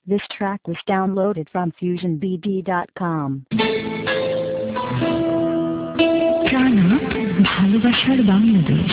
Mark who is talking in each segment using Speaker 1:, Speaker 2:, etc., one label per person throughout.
Speaker 1: This track was downloaded from fusionbd.com.
Speaker 2: প্রাণা ভালোবাসার বাংলাদেশ।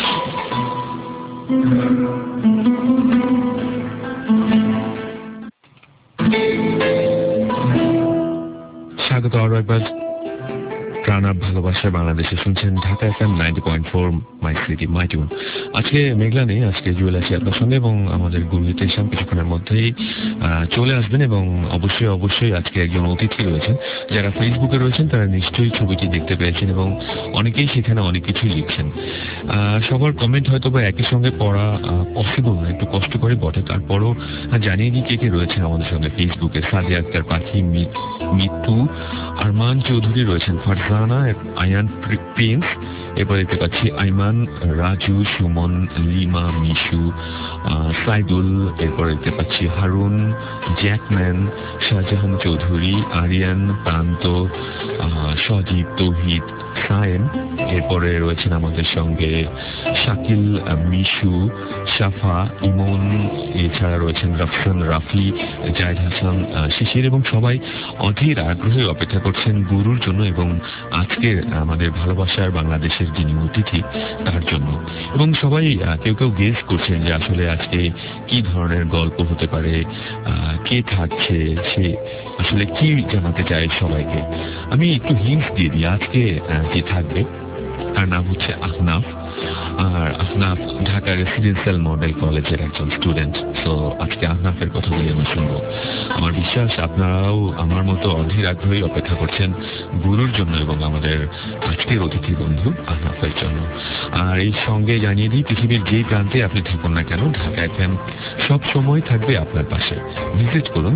Speaker 3: স্বাগত আরো একবার প্রাণা ভালোবাসার বাংলাদেশে। শুনছেন Dhaka FM 90.4 my city my tune. আজকে মেঘলা নেই, আজকে জুয়েল আছি আপনার সঙ্গে এবং আমাদের গুরুহিত ইসলাম কিছুক্ষণের মধ্যেই চলে আসবেন। এবং অবশ্যই আজকে একজন অতিথি রয়েছেন, যারা ফেসবুকে রয়েছেন তারা নিশ্চয়ই ছবিটি দেখতে পেয়েছেন এবং অনেকেই সেখানে অনেক কিছুই লিখছেন। সবার কমেন্ট হয়তো বা একই সঙ্গে পড়া পসিবল না, একটু কষ্ট করে বটে, তারপরও জানিয়ে দিই কে রয়েছেন আমাদের সঙ্গে ফেসবুকে। সাদিয়া আক্তার পাখি, মিতু, আরমান চৌধুরী রয়েছেন, ফারজানা, আয়ান প্রিন্স, এরপর দেখতে পাচ্ছি আইমান, রাজু, সুমন, লিমা, মিশু, সাইদুল, এরপর দেখতে পাচ্ছি হারুন, জ্যাকম্যান, শাহজাহান চৌধুরী, আরিয়ান, প্রান্ত, সজীব, তৌহিদ, সায়েম, এরপরে রয়েছেন আমাদের সঙ্গে শাকিল, মিশু, সাফা, ইমন, এছাড়া রয়েছেন রফসান, রাফি, জায়েদ হাসান, শিশির এবং সবাই অধীর আগ্রহে অপেক্ষা করছেন গুরুর জন্য এবং আজকের আমাদের ভালোবাসার বাংলাদেশের যিনি অতিথি তার জন্য। এবং সবাই কেউ গেস করছেন যে আসলে আজকে কি ধরনের গল্প হতে পারে, কে থাকছে, সে আসলে কি জানাতে চায় সবাইকে। আমি একটু হিন্টস দিয়ে দিই। আজকে যে থাকবে তার নাম হচ্ছে আহনাফ, আর আহনাফ ঢাকা রেসিডেন্সিয়াল মডেল কলেজের একজন স্টুডেন্ট। তো আজকে আহনাফের কথাগুলি আমি শুনবো। আমার বিশ্বাস আপনারাও আমার মতো অধীর আগ্রহী অপেক্ষা করছেন গুরুর জন্য এবং আমাদের আজকের অতিথি বন্ধু আহনাফের জন্য। আর এই সঙ্গে জানিয়ে দিই, পৃথিবীর যেই প্রান্তে আপনি থাকুন না কেন, ঢাকা FM সব সময় থাকবে আপনার পাশে। ভিজিট করুন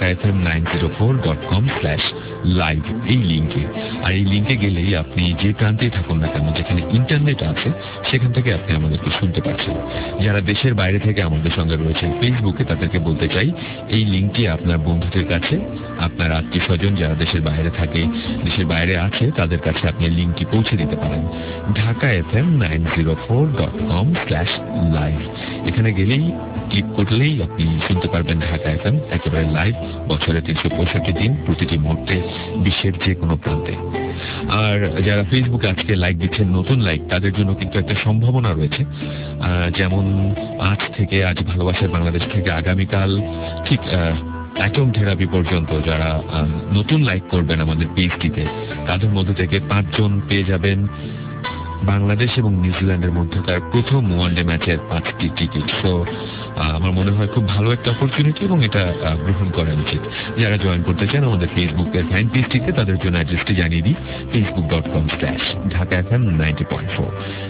Speaker 3: dhakafm904.com/live এই লিঙ্কে। আর এই লিঙ্কে গেলেই আপনি যে প্রান্তেই থাকুন না কেন, যেখানে ইন্টারনেট আছে সেখান থেকে আপনি আমাদেরকে শুনতে পাচ্ছেন। যারা দেশের বাইরে থেকে আমাদের সঙ্গে রয়েছেন ফেসবুকে, তাদেরকে বলতে চাই এই লিঙ্কটি আপনার বন্ধুদের কাছে, আপনার আত্মীয় স্বজন যারা দেশের বাইরে থাকে, দেশের বাইরে আছে, তাদের কাছে আপনি লিঙ্কটি পৌঁছে দিতে পারেন। dhakafm904.com/live এখানে গেলেই, ক্লিক করলেই আপনি শুনতে পারবেন ঢাকা FM একেবারে লাইভ, বছরে 365 দিন, প্রতিটি মুহূর্তে, বিশ্বের যে কোনো প্রান্তে। আর যারা ফেসবুকে আজকে লাইক দিচ্ছেন, নতুন লাইক, তাদের জন্য কিন্তু একটা সম্ভাবনা রয়েছে। যেমন আজ ভালোবাসার বাংলাদেশ থেকে আগামীকাল ঠিক অ্যাটম থেরাপি পর্যন্ত যারা নতুন লাইক করবেন আমাদের পেজটিতে, তাদের মধ্যে থেকে 5 জন পেয়ে যাবেন বাংলাদেশ এবং নিউজিল্যান্ডের মধ্যকার প্রথম ওয়ানডে ম্যাচের 5টি টিকিট। তো আমার মনে হয় খুব ভালো একটা অপরচুনিটি এবং এটা গ্রহণ করা উচিত। যারা জয়েন করতে চান আমাদের ফেসবুকের ফ্যান পেজটিতে, তাদের জন্য অ্যাড্রেসটি জানিয়ে দিই, facebook.com/dhakafm90.4,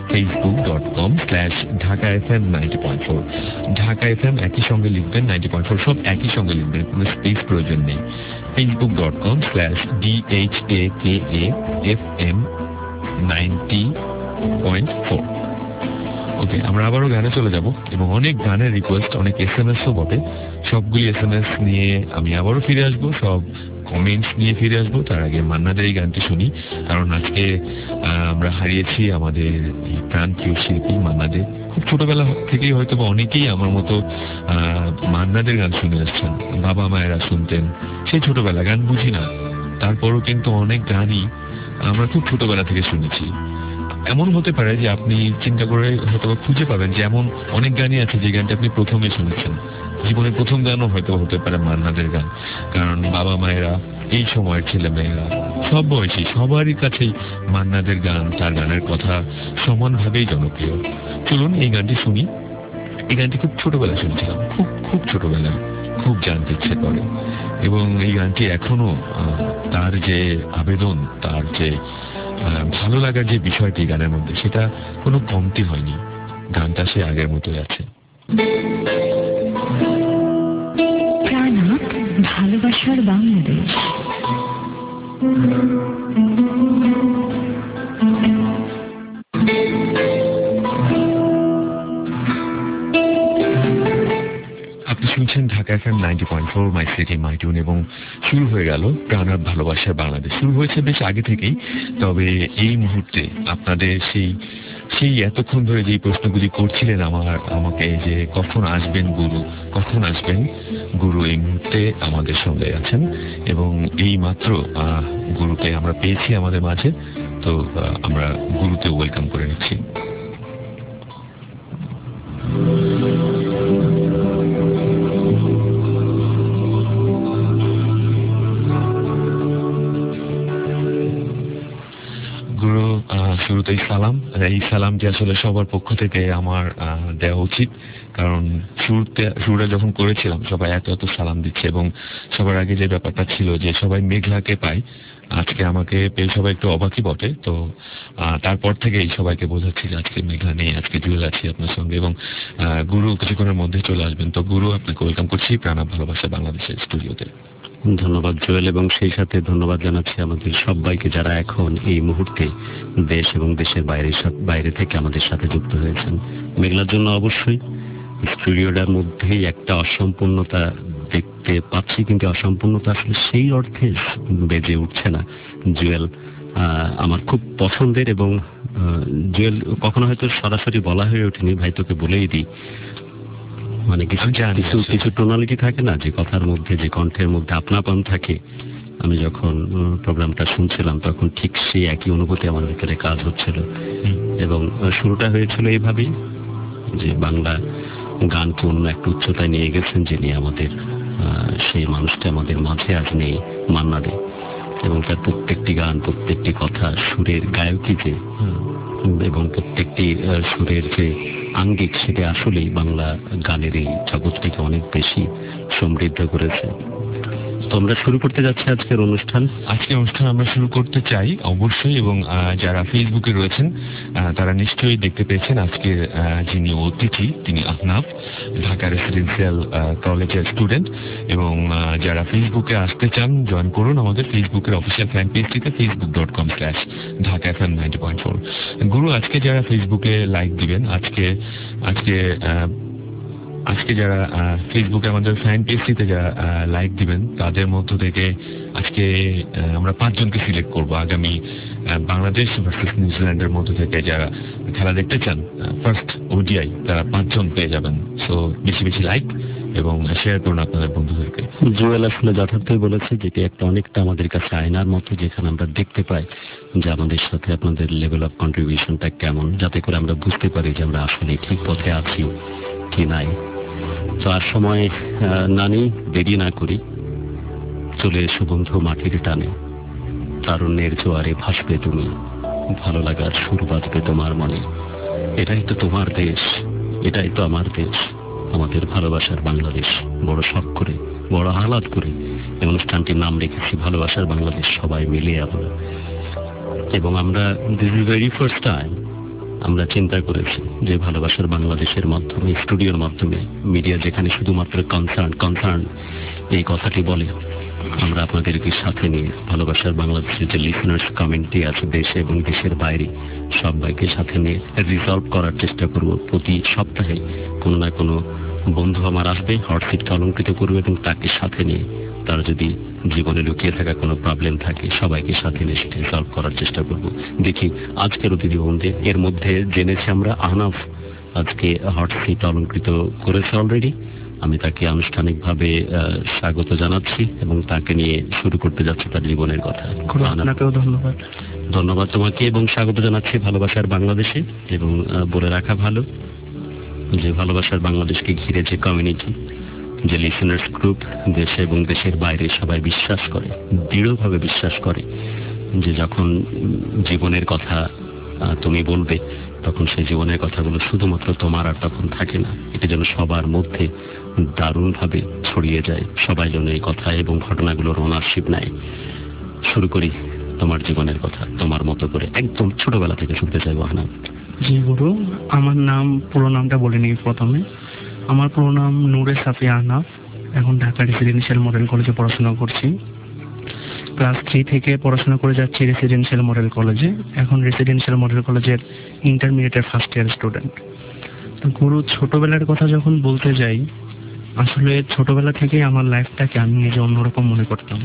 Speaker 3: facebook.com/dhakafm90.4। ঢাকা FM একই সঙ্গে লিখবেন, 90.4 সব একই সঙ্গে লিখবেন, কোনো স্পেস প্রয়োজন নেই। facebook.com/dhakafm90.4। ওকে, আমরা আবারও গানে চলে যাব এবং অনেক গানের রিকোয়েস্ট, অনেক SMS-ও বটে। সবগুলি SMS নিয়ে আমি আবারও ফিরে আসবো, সব কমেন্টস নিয়ে ফিরে আসবো। তার আগে মান্নাদের এই গানটি শুনি, কারণ আজকে আমরা হারিয়েছি আমাদের এই প্রাণপ্রিয় শিল্পী মান্নাদের। খুব ছোটবেলা থেকেই হয়তো বা অনেকেই আমার মতো মান্নাদের গান শুনে আসছেন, বাবা মায়েরা শুনতেন। সেই ছোটবেলা, গান বুঝি না, তারপরও কিন্তু অনেক গানই আমরা খুব ছোটবেলা থেকে শুনেছি। এমন হতে পারে যে আপনি চিন্তা করে হয়তো খুঁজে পাবেন যে এমন অনেক গানই আছে যে গানটা আপনি প্রথমে শুনেছেন। জীবনের প্রথম গানও হয়তো হতে পারে মান্নাদের গান, কারণ বাবা মায়েরা, এই সময়ের ছেলে মেয়েরা, সব বয়সী সবারই কাছেই মান্নাদের গান, তার গানের কথা সমানভাবেই জনপ্রিয়। চলুন এই গানটি শুনি। এই গানটি খুব ছোটবেলায় শুনেছিলাম, খুব ছোটবেলায়, খুব জানতে ইচ্ছে করে এবং এই গানটি এখনো তার যে আবেদন, তার যে ভালো লাগার যে বিষয়টি গানের মধ্যে, সেটা কোনো কমতি হয়নি। গানটা সে আগের মতোই আছে।
Speaker 2: প্রাণা ভালোবাসার বাংলাদেশ।
Speaker 3: আপনি শুনছেন Dhaka FM 90.4 my city my tune এবং শুরু হয়ে গেল প্রাণার ভালোবাসার বাংলাদেশ। শুরু হয়েছে বেশ আগে থেকেই, তবে এই মুহূর্তে আপনাদের সেই সেই এতক্ষণ ধরে যে প্রশ্নগুলি করছিলেন আমাকে যে কখন আসবেন গুরু এই মুহূর্তে আমাদের সঙ্গে আছেন এবং এই মাত্র গুরুকে আমরা পেয়েছি আমাদের মাঝে। তো আমরা গুরুকে ওয়েলকাম করে নিচ্ছি। গুরু, শুরুতেই সালাম। এই সালামটি আসলে সবার পক্ষ থেকে আমার দেওয়া উচিত, কারণ শুরুটা যখন করেছিলাম সবাই এত এত সালাম দিচ্ছে এবং সবার আগে যে ব্যাপারটা ছিল যে সবাই মেঘলাকে পায়, আজকে আমাকে পেয়ে সবাই একটু অবাকই বটে। তো তারপর থেকে এই সবাইকে বোঝাচ্ছি যে আজকে মেঘলা নেই, আজকে জুয়েল আছি আপনার সঙ্গে এবং গুরু কিছুক্ষণের মধ্যে চলে আসবেন। তো গুরু, আপনাকে ওয়েলকাম করছি প্রাণাপ ভালোবাসা বাংলাদেশের স্টুডিওতে।
Speaker 4: ধন্যবাদ জুয়েল, এবং সেই সাথে ধন্যবাদ জানাচ্ছি আমাদের সবাইকে যারা এখন এই মুহূর্তে দেশ এবং দেশের বাইরে থেকে আমাদের সাথে যুক্ত হয়েছেন। মেঘলার জন্য অবশ্যই স্টুডিওটার মধ্যেই একটা অসম্পূর্ণতা দেখতে পাচ্ছি, কিন্তু অসম্পূর্ণতা আসলে সেই অর্থে বেজে উঠছে না। জুয়েল আমার খুব পছন্দের, এবং জুয়েল কখনো হয়তো সরাসরি বলা হয়ে ওঠেনি, ভাই তোকে বলেই দিই, মানে কিছু টোনালিটি থাকে না যে কথার মধ্যে, যে কণ্ঠের মধ্যে আপনাপন থাকে। আমি যখন প্রোগ্রামটা শুনছিলাম তখন ঠিক সেই একই অনুভূতি আমার ভিতরে কাজ হচ্ছিল, এবং শুরুটা হয়েছিল এইভাবেই যে বাংলা গানকে অন্য একটা উচ্চতায় নিয়ে গেছেন যিনি, আমাদের সেই মানুষটা আমাদের মাঝে আজ নেই, মান্না দে, এবং তার প্রত্যেকটি গান, প্রত্যেকটি কথা, সুরের গায়কী যে এবং প্রত্যেকটি সুরের যে আঙ্গিক, সেটা আসলেই বাংলা গানের এই জগৎটিকে অনেক বেশি সমৃদ্ধ করেছে। তো আমরা শুরু করতে যাচ্ছি আজকের অনুষ্ঠান
Speaker 3: আমরা শুরু করতে চাই অবশ্যই, এবং যারা ফেসবুকে রয়েছেন তারা নিশ্চয়ই দেখতে পেয়েছেন আজকে যিনি অতিথি তিনি আহনাফ, ঢাকা রেসিডেন্সিয়াল কলেজের স্টুডেন্ট। এবং যারা ফেসবুকে আসতে চান জয়েন করুন আমাদের ফেসবুকের অফিসিয়াল ফ্যান পেজটিতে facebook.com/ঢাকা FM 90.4। গুরু, আজকে যারা ফেসবুকে লাইক দিবেন, আজকে যারা ফেসবুকে আমাদের ফ্যান পেজটিতে যারা লাইক দিবেন তাদের মধ্য থেকে আজকে আমরা 5 জনকে সিলেক্ট করব আগামী বাংলাদেশ ভার্সেস নিউজিল্যান্ডের মধ্য থেকে যারা খেলা দেখতে চান ফার্স্ট ওডিআই, তারা 5 জন পেয়ে যাবেন। সো বেশি বেশি লাইক এবং শেয়ার করুন আপনাদের বন্ধুদেরকে।
Speaker 4: জুয়েল আসলে যথার্থই বলেছে, যেটি একটা অনেকটা আমাদের কাছে আয়নার মতো, যেখানে আমরা দেখতে পাই যে আমাদের সাথে আপনাদের লেভেল অফ কন্ট্রিবিউশনটা কেমন, যাতে করে আমরা বুঝতে পারি যে আমরা আসলে ঠিক পথে আছি কি নাই। তো আর সময় নানি, দেরি না করি, চলে এসো বন্ধু মাটির টানে, তারুণ্যের জোয়ারে ভাসবে তুমি, ভালো লাগার সুর বাজবে তোমার মনে। এটাই তো তোমার দেশ, এটাই তো আমার দেশ, আমাদের ভালোবাসার বাংলাদেশ। বড় শখ করে, বড় আহ্লাদ করে এই অনুষ্ঠানটির নাম রেখেছি ভালোবাসার বাংলাদেশ, সবাই মিলে আমরা। এবং আমরা this is very first time আমরা চিন্তা করেছি যে ভালোবাসার বাংলাদেশের মাধ্যমে, স্টুডিওর মাধ্যমে, মিডিয়া যেখানে শুধুমাত্র কনসার্ন এই কথাটি বলে, আমরা আপনাদেরকে সাথে নিয়ে ভালোবাসার বাংলাদেশের যে লিসনার্স কমিউনিটি আছে দেশে এবং দেশের বাইরে, সবাইকে সাথে নিয়ে রিজলভ করার চেষ্টা করব। প্রতি সপ্তাহে কোনো না কোনো বন্ধু আমার আসবে, হটসিটকে অলঙ্কৃত করবে, এবং তাকে সাথে নিয়ে তার যদি জীবনে লুকিয়ে থাকা কোনো প্রবলেম থাকে সবাইকে সাথে নিয়ে সেটা সলভ করার চেষ্টা করব। দেখি আজকের অতিথি বন্ধু, এর মধ্যে জেনেছি আমরা আহনাফ আজকে হটসিট অলঙ্কৃত করেছে অলরেডি। আমি তাকে আনুষ্ঠানিকভাবে স্বাগত জানাচ্ছি এবং তাকে নিয়ে শুরু করতে যাচ্ছি তার জীবনের কথা।
Speaker 5: আপনাকেও
Speaker 4: ধন্যবাদ তোমাকে, এবং স্বাগত জানাচ্ছি ভালোবাসার বাংলাদেশে। এবং বলে রাখা ভালো যে ভালোবাসার বাংলাদেশকে ঘিরে যে কমিউনিটি, যে লিসনার্স গ্রুপ দেশে এবং দেশের বাইরে সবাই বিশ্বাস করে, দৃঢ়ভাবে বিশ্বাস করে যে যখন জীবনের কথা তুমি বলবে তখন সেই জীবনের কথাগুলো শুধুমাত্র তোমার আর তখন থাকে না, এটা যেন সবার মধ্যে দারুণভাবে ছড়িয়ে যায়, সবাই যেন এই কথা এবং ঘটনাগুলোর ওনারশিপ নেয়। শুরু করি তোমার জীবনের কথা তোমার মতো করে, একদম ছোটবেলা থেকে শুনতে চাইবো। আহনাফ।
Speaker 5: জি গুরু, আমার নাম, পুরো নামটা বলিনি প্রথমে। আমার পুরো নাম নূরে সাফি আহনাফ। এখন ঢাকা রেসিডেন্সিয়াল মডেল কলেজে পড়াশোনা করছি। ক্লাস 3 থেকে পড়াশোনা করে যাচ্ছি রেসিডেন্সিয়াল মডেল কলেজে। এখন রেসিডেন্সিয়াল মডেল কলেজের ইন্টারমিডিয়েটের ফার্স্ট ইয়ার স্টুডেন্ট। তো গুরু, ছোটবেলার কথা যখন বলতে যাই, আসলে ছোটবেলা থেকেই আমার লাইফটাকে আমি নিজে অন্যরকম মনে করতাম।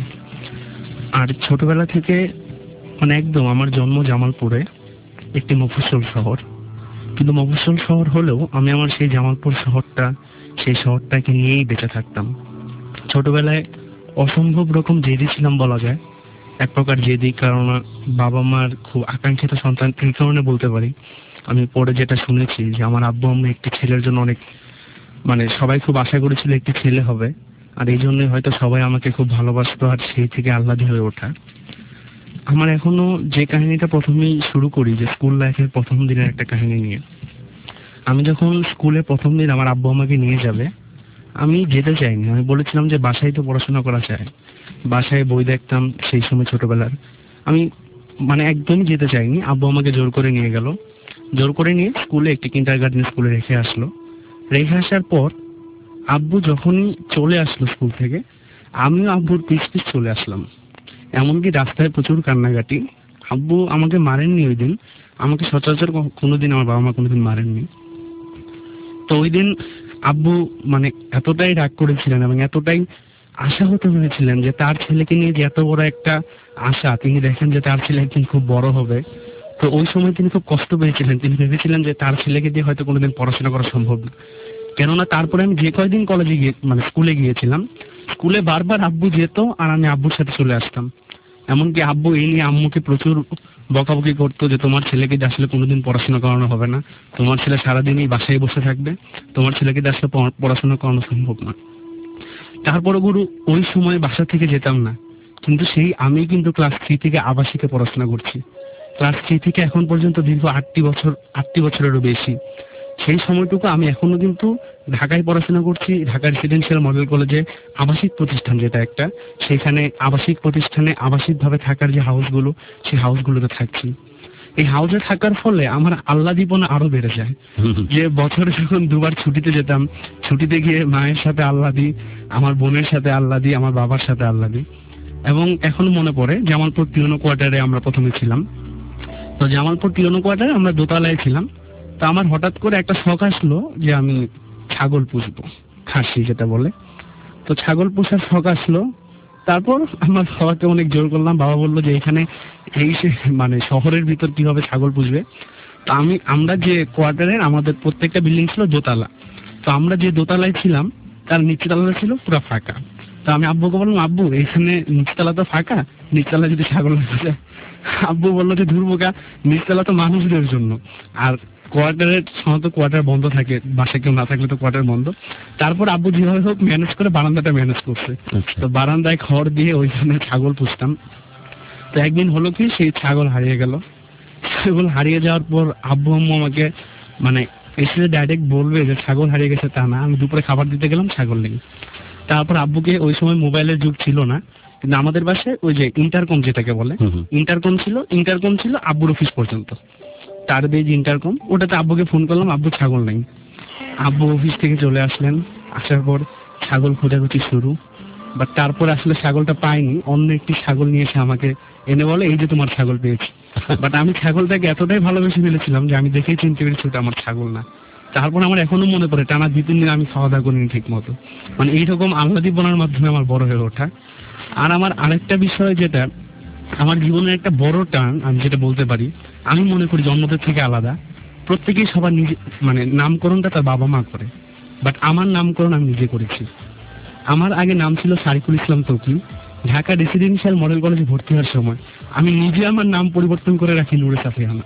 Speaker 5: আর ছোটবেলা থেকে মানে একদম, আমার জন্ম জামালপুরে, একটি মফস্বল শহর। কিন্তু মফস্বল শহর হলেও আমি আমার সেই জামালপুর শহরটা, সেই শহরটাকে নিয়েই বেঁচে থাকতাম। ছোটবেলায় অসম্ভব রকম জেদি ছিলাম বলা যায়, এক প্রকার জেদি, কারণ বাবা মার খুব আকাঙ্ক্ষিত সন্তান এই কারণে বলতে পারি। আমি পরে যেটা শুনেছি যে আমার আব্বু আম্মু একটি ছেলের জন্য অনেক, মানে সবাই খুব আশা করেছিল একটি ছেলে হবে, আর এই জন্যই হয়তো সবাই আমাকে খুব ভালোবাসতো, আর সেই থেকে আহ্লাদি হয়ে ওঠা। আমার এখনো যে কাহিনীটা প্রথমেই শুরু করি, যে স্কুল লাইফের প্রথম দিনের একটা কাহিনী নিয়ে। আমি যখন স্কুলে প্রথম দিন আমার আব্বু আমাকে নিয়ে যাবে, আমি যেতে চাইনি। আমি বলেছিলাম যে বাসায় তো পড়াশোনা করা চাই, বাসায় বই দেখতাম সেই সময় ছোটবেলার। আমি মানে একদমই যেতে চাইনি। আব্বু আমাকে জোর করে নিয়ে গেল, জোর করে নিয়ে স্কুলে, একটি কিন্ডারগার্টেন স্কুলে রেখে আসলো। রেখে আসার পর আব্বু যখনই চলে আসলো স্কুল থেকে, আমিও আব্বুর পিছ পিছ চলে আসলাম। এমনকি রাস্তায় প্রচুর কান্নাকাটি। আব্বু আমাকে মারেননি ওই দিন, আমাকে সচরাচর কোনোদিন আমার বাবা মা কোনোদিন মারেননি। তো ওই দিন আব্বু মানে এতটাই রাগ করেছিলেন এবং এতটাই আশাহত হয়েছিলেন যে তার ছেলেকে নিয়ে যে এত বড় একটা আশা, তিনি দেখেন যে তার ছেলে একদিন খুব বড় হবে। তো ওই সময় তিনি খুব কষ্ট পেয়েছিলেন। তিনি ভেবেছিলেন যে তার ছেলেকে দিয়ে হয়তো কোনোদিন পড়াশোনা করা সম্ভব না। কেননা তারপরে আমি যে কয়দিন কলেজে গিয়ে মানে স্কুলে গিয়েছিলাম, স্কুলে বারবার আব্বু যেত আর আমি আব্বুর সাথে চলে আসতাম। এমনকি আব্বু এই নিয়ে আম্মুকে প্রচুর বকাবকি করতো যে তোমার ছেলেকে দিয়ে আসলে কোনোদিন পড়াশোনা করানো হবে না, তোমার ছেলে সারাদিনই বাসায় বসে থাকবে, তোমার ছেলেকে দিয়ে আসলে পড়াশোনা করানো সম্ভব না। তারপরে গুরু ওই সময় বাসা থেকে যেতাম না, কিন্তু সেই আমি কিন্তু ক্লাস 3 থেকে আবাসিকে পড়াশোনা করছি। ক্লাস 3 থেকে এখন পর্যন্ত দীর্ঘ 8টি বছরেরও বেশি। সেই সময়টুকু আমি এখনো কিন্তু ঢাকায় পড়াশোনা করছি, ঢাকা রেসিডেন্সিয়াল মডেল কলেজে, আবাসিক প্রতিষ্ঠান যেটা একটা, সেখানে আবাসিক প্রতিষ্ঠানে আবাসিকভাবে থাকার যে হাউসগুলো, সেই হাউসগুলোতে থাকছি। এই হাউসে থাকার ফলে আমার আহ্লাদীপনা আরো বেড়ে যায়। যে বছরে যখন 2বার ছুটিতে যেতাম, ছুটিতে গিয়ে মায়ের সাথে আহ্লাদি, আমার বোনের সাথে আহ্লাদি, আমার বাবার সাথে আহ্লাদি। এবং এখন মনে পড়ে জামালপুর পিওনো কোয়ার্টারে আমরা প্রথমে ছিলাম। তো জামালপুর পিওনো কোয়ার্টারে আমরা দোতলায় ছিলাম। তো আমার হঠাৎ করে একটা শখ আসলো যে আমি ছাগল পুষবো, খাসি যেটা বলে। তো ছাগল পোষার শখ আসলো। তারপর আমার বাবাকে অনেক জোর করলাম। বাবা বললো যে এখানে মানে শহরের ভিতর কিভাবে ছাগল পুষবে। তো আমরা যে কোয়ার্টারের, আমাদের প্রত্যেকটা বিল্ডিং ছিল দোতলা। তো আমরা যে দোতলায় ছিলাম তার নিচতলাটা ছিল পুরো ফাঁকা। তো আমি আব্বুকে বললাম, আব্বু এখানে নিচতলা তো ফাঁকা, নিচতলা যদি ছাগল রাখা যায়। আব্বু বললো যে ধুর বোকা, নিচতলা তো মানুষদের জন্য, আর কোয়ার্টারের সাধারণত কোয়ার্টার বন্ধ থাকে, বাসায় কেউ না থাকলে তো কোয়ার্টার বন্ধ। তারপর আব্বু যেভাবে হোক ম্যানেজ করে বারান্দাটা ম্যানেজ করছে। তো বারান্দায় খড় দিয়ে ওইখানে ছাগল পুষতাম। তো একদিন হলো কি, সেই ছাগল হারিয়ে গেল। ছাগল হারিয়ে যাওয়ার পর আব্বু আম্মু আমাকে মানে এসে ডাইরেক্ট বলবে যে ছাগল হারিয়ে গেছে তা না। আমি দুপুরে খাবার দিতে গেলাম, ছাগল নেই। তারপর আব্বুকে, ওই সময় মোবাইলের যুগ ছিল না, কিন্তু আমাদের বাসায় ওই যে ইন্টারকম যেটাকে বলে, ইন্টারকম ছিল আব্বুর অফিস পর্যন্ত। তার দিয়ে যে ইন্টারকম, ওটাতে আব্বুকে ফোন করলাম, আব্বু ছাগল নেই। আব্বু অফিস থেকে চলে আসলেন। আসার পর ছাগল খোঁজাখুঁজি শুরু। বাট তারপর আসলে ছাগলটা পাইনি। অন্য একটি ছাগল নিয়ে এসে আমাকে এনে বলে, এই যে তোমার ছাগল পেয়েছি। বাট আমি ছাগলটাকে এতটাই ভালোবেসে ফেলেছিলাম যে আমি দেখেই চিনতে পেরেছি ওটা আমার ছাগল না। তারপর আমার এখনো মনে পড়ে টানা 2-3 দিন আমি খাওয়া দাওয়া করিনি ঠিক মতো। মানে এইরকম আহ্লাদীপনার মাধ্যমে আমার বড় হয়ে ওঠা। আর আমার আরেকটা বিষয় যেটা আমার জীবনের একটা বড় টার্ন, আমি যেটা বলতে পারি, আমি মনে করি জন্মদের থেকে আলাদা। প্রত্যেকেই সবার নিজে মানে নামকরণটা তার বাবা মা করে, বাট আমার নামকরণ আমি নিজে করেছি। আমার আগে নাম ছিল সারিকুল ইসলাম তকি। ঢাকা রেসিডেন্সিয়াল মডেল কলেজে ভর্তি হওয়ার সময় আমি নিজে আমার নাম পরিবর্তন করে রাখি নূরে সাফি আহনাফ।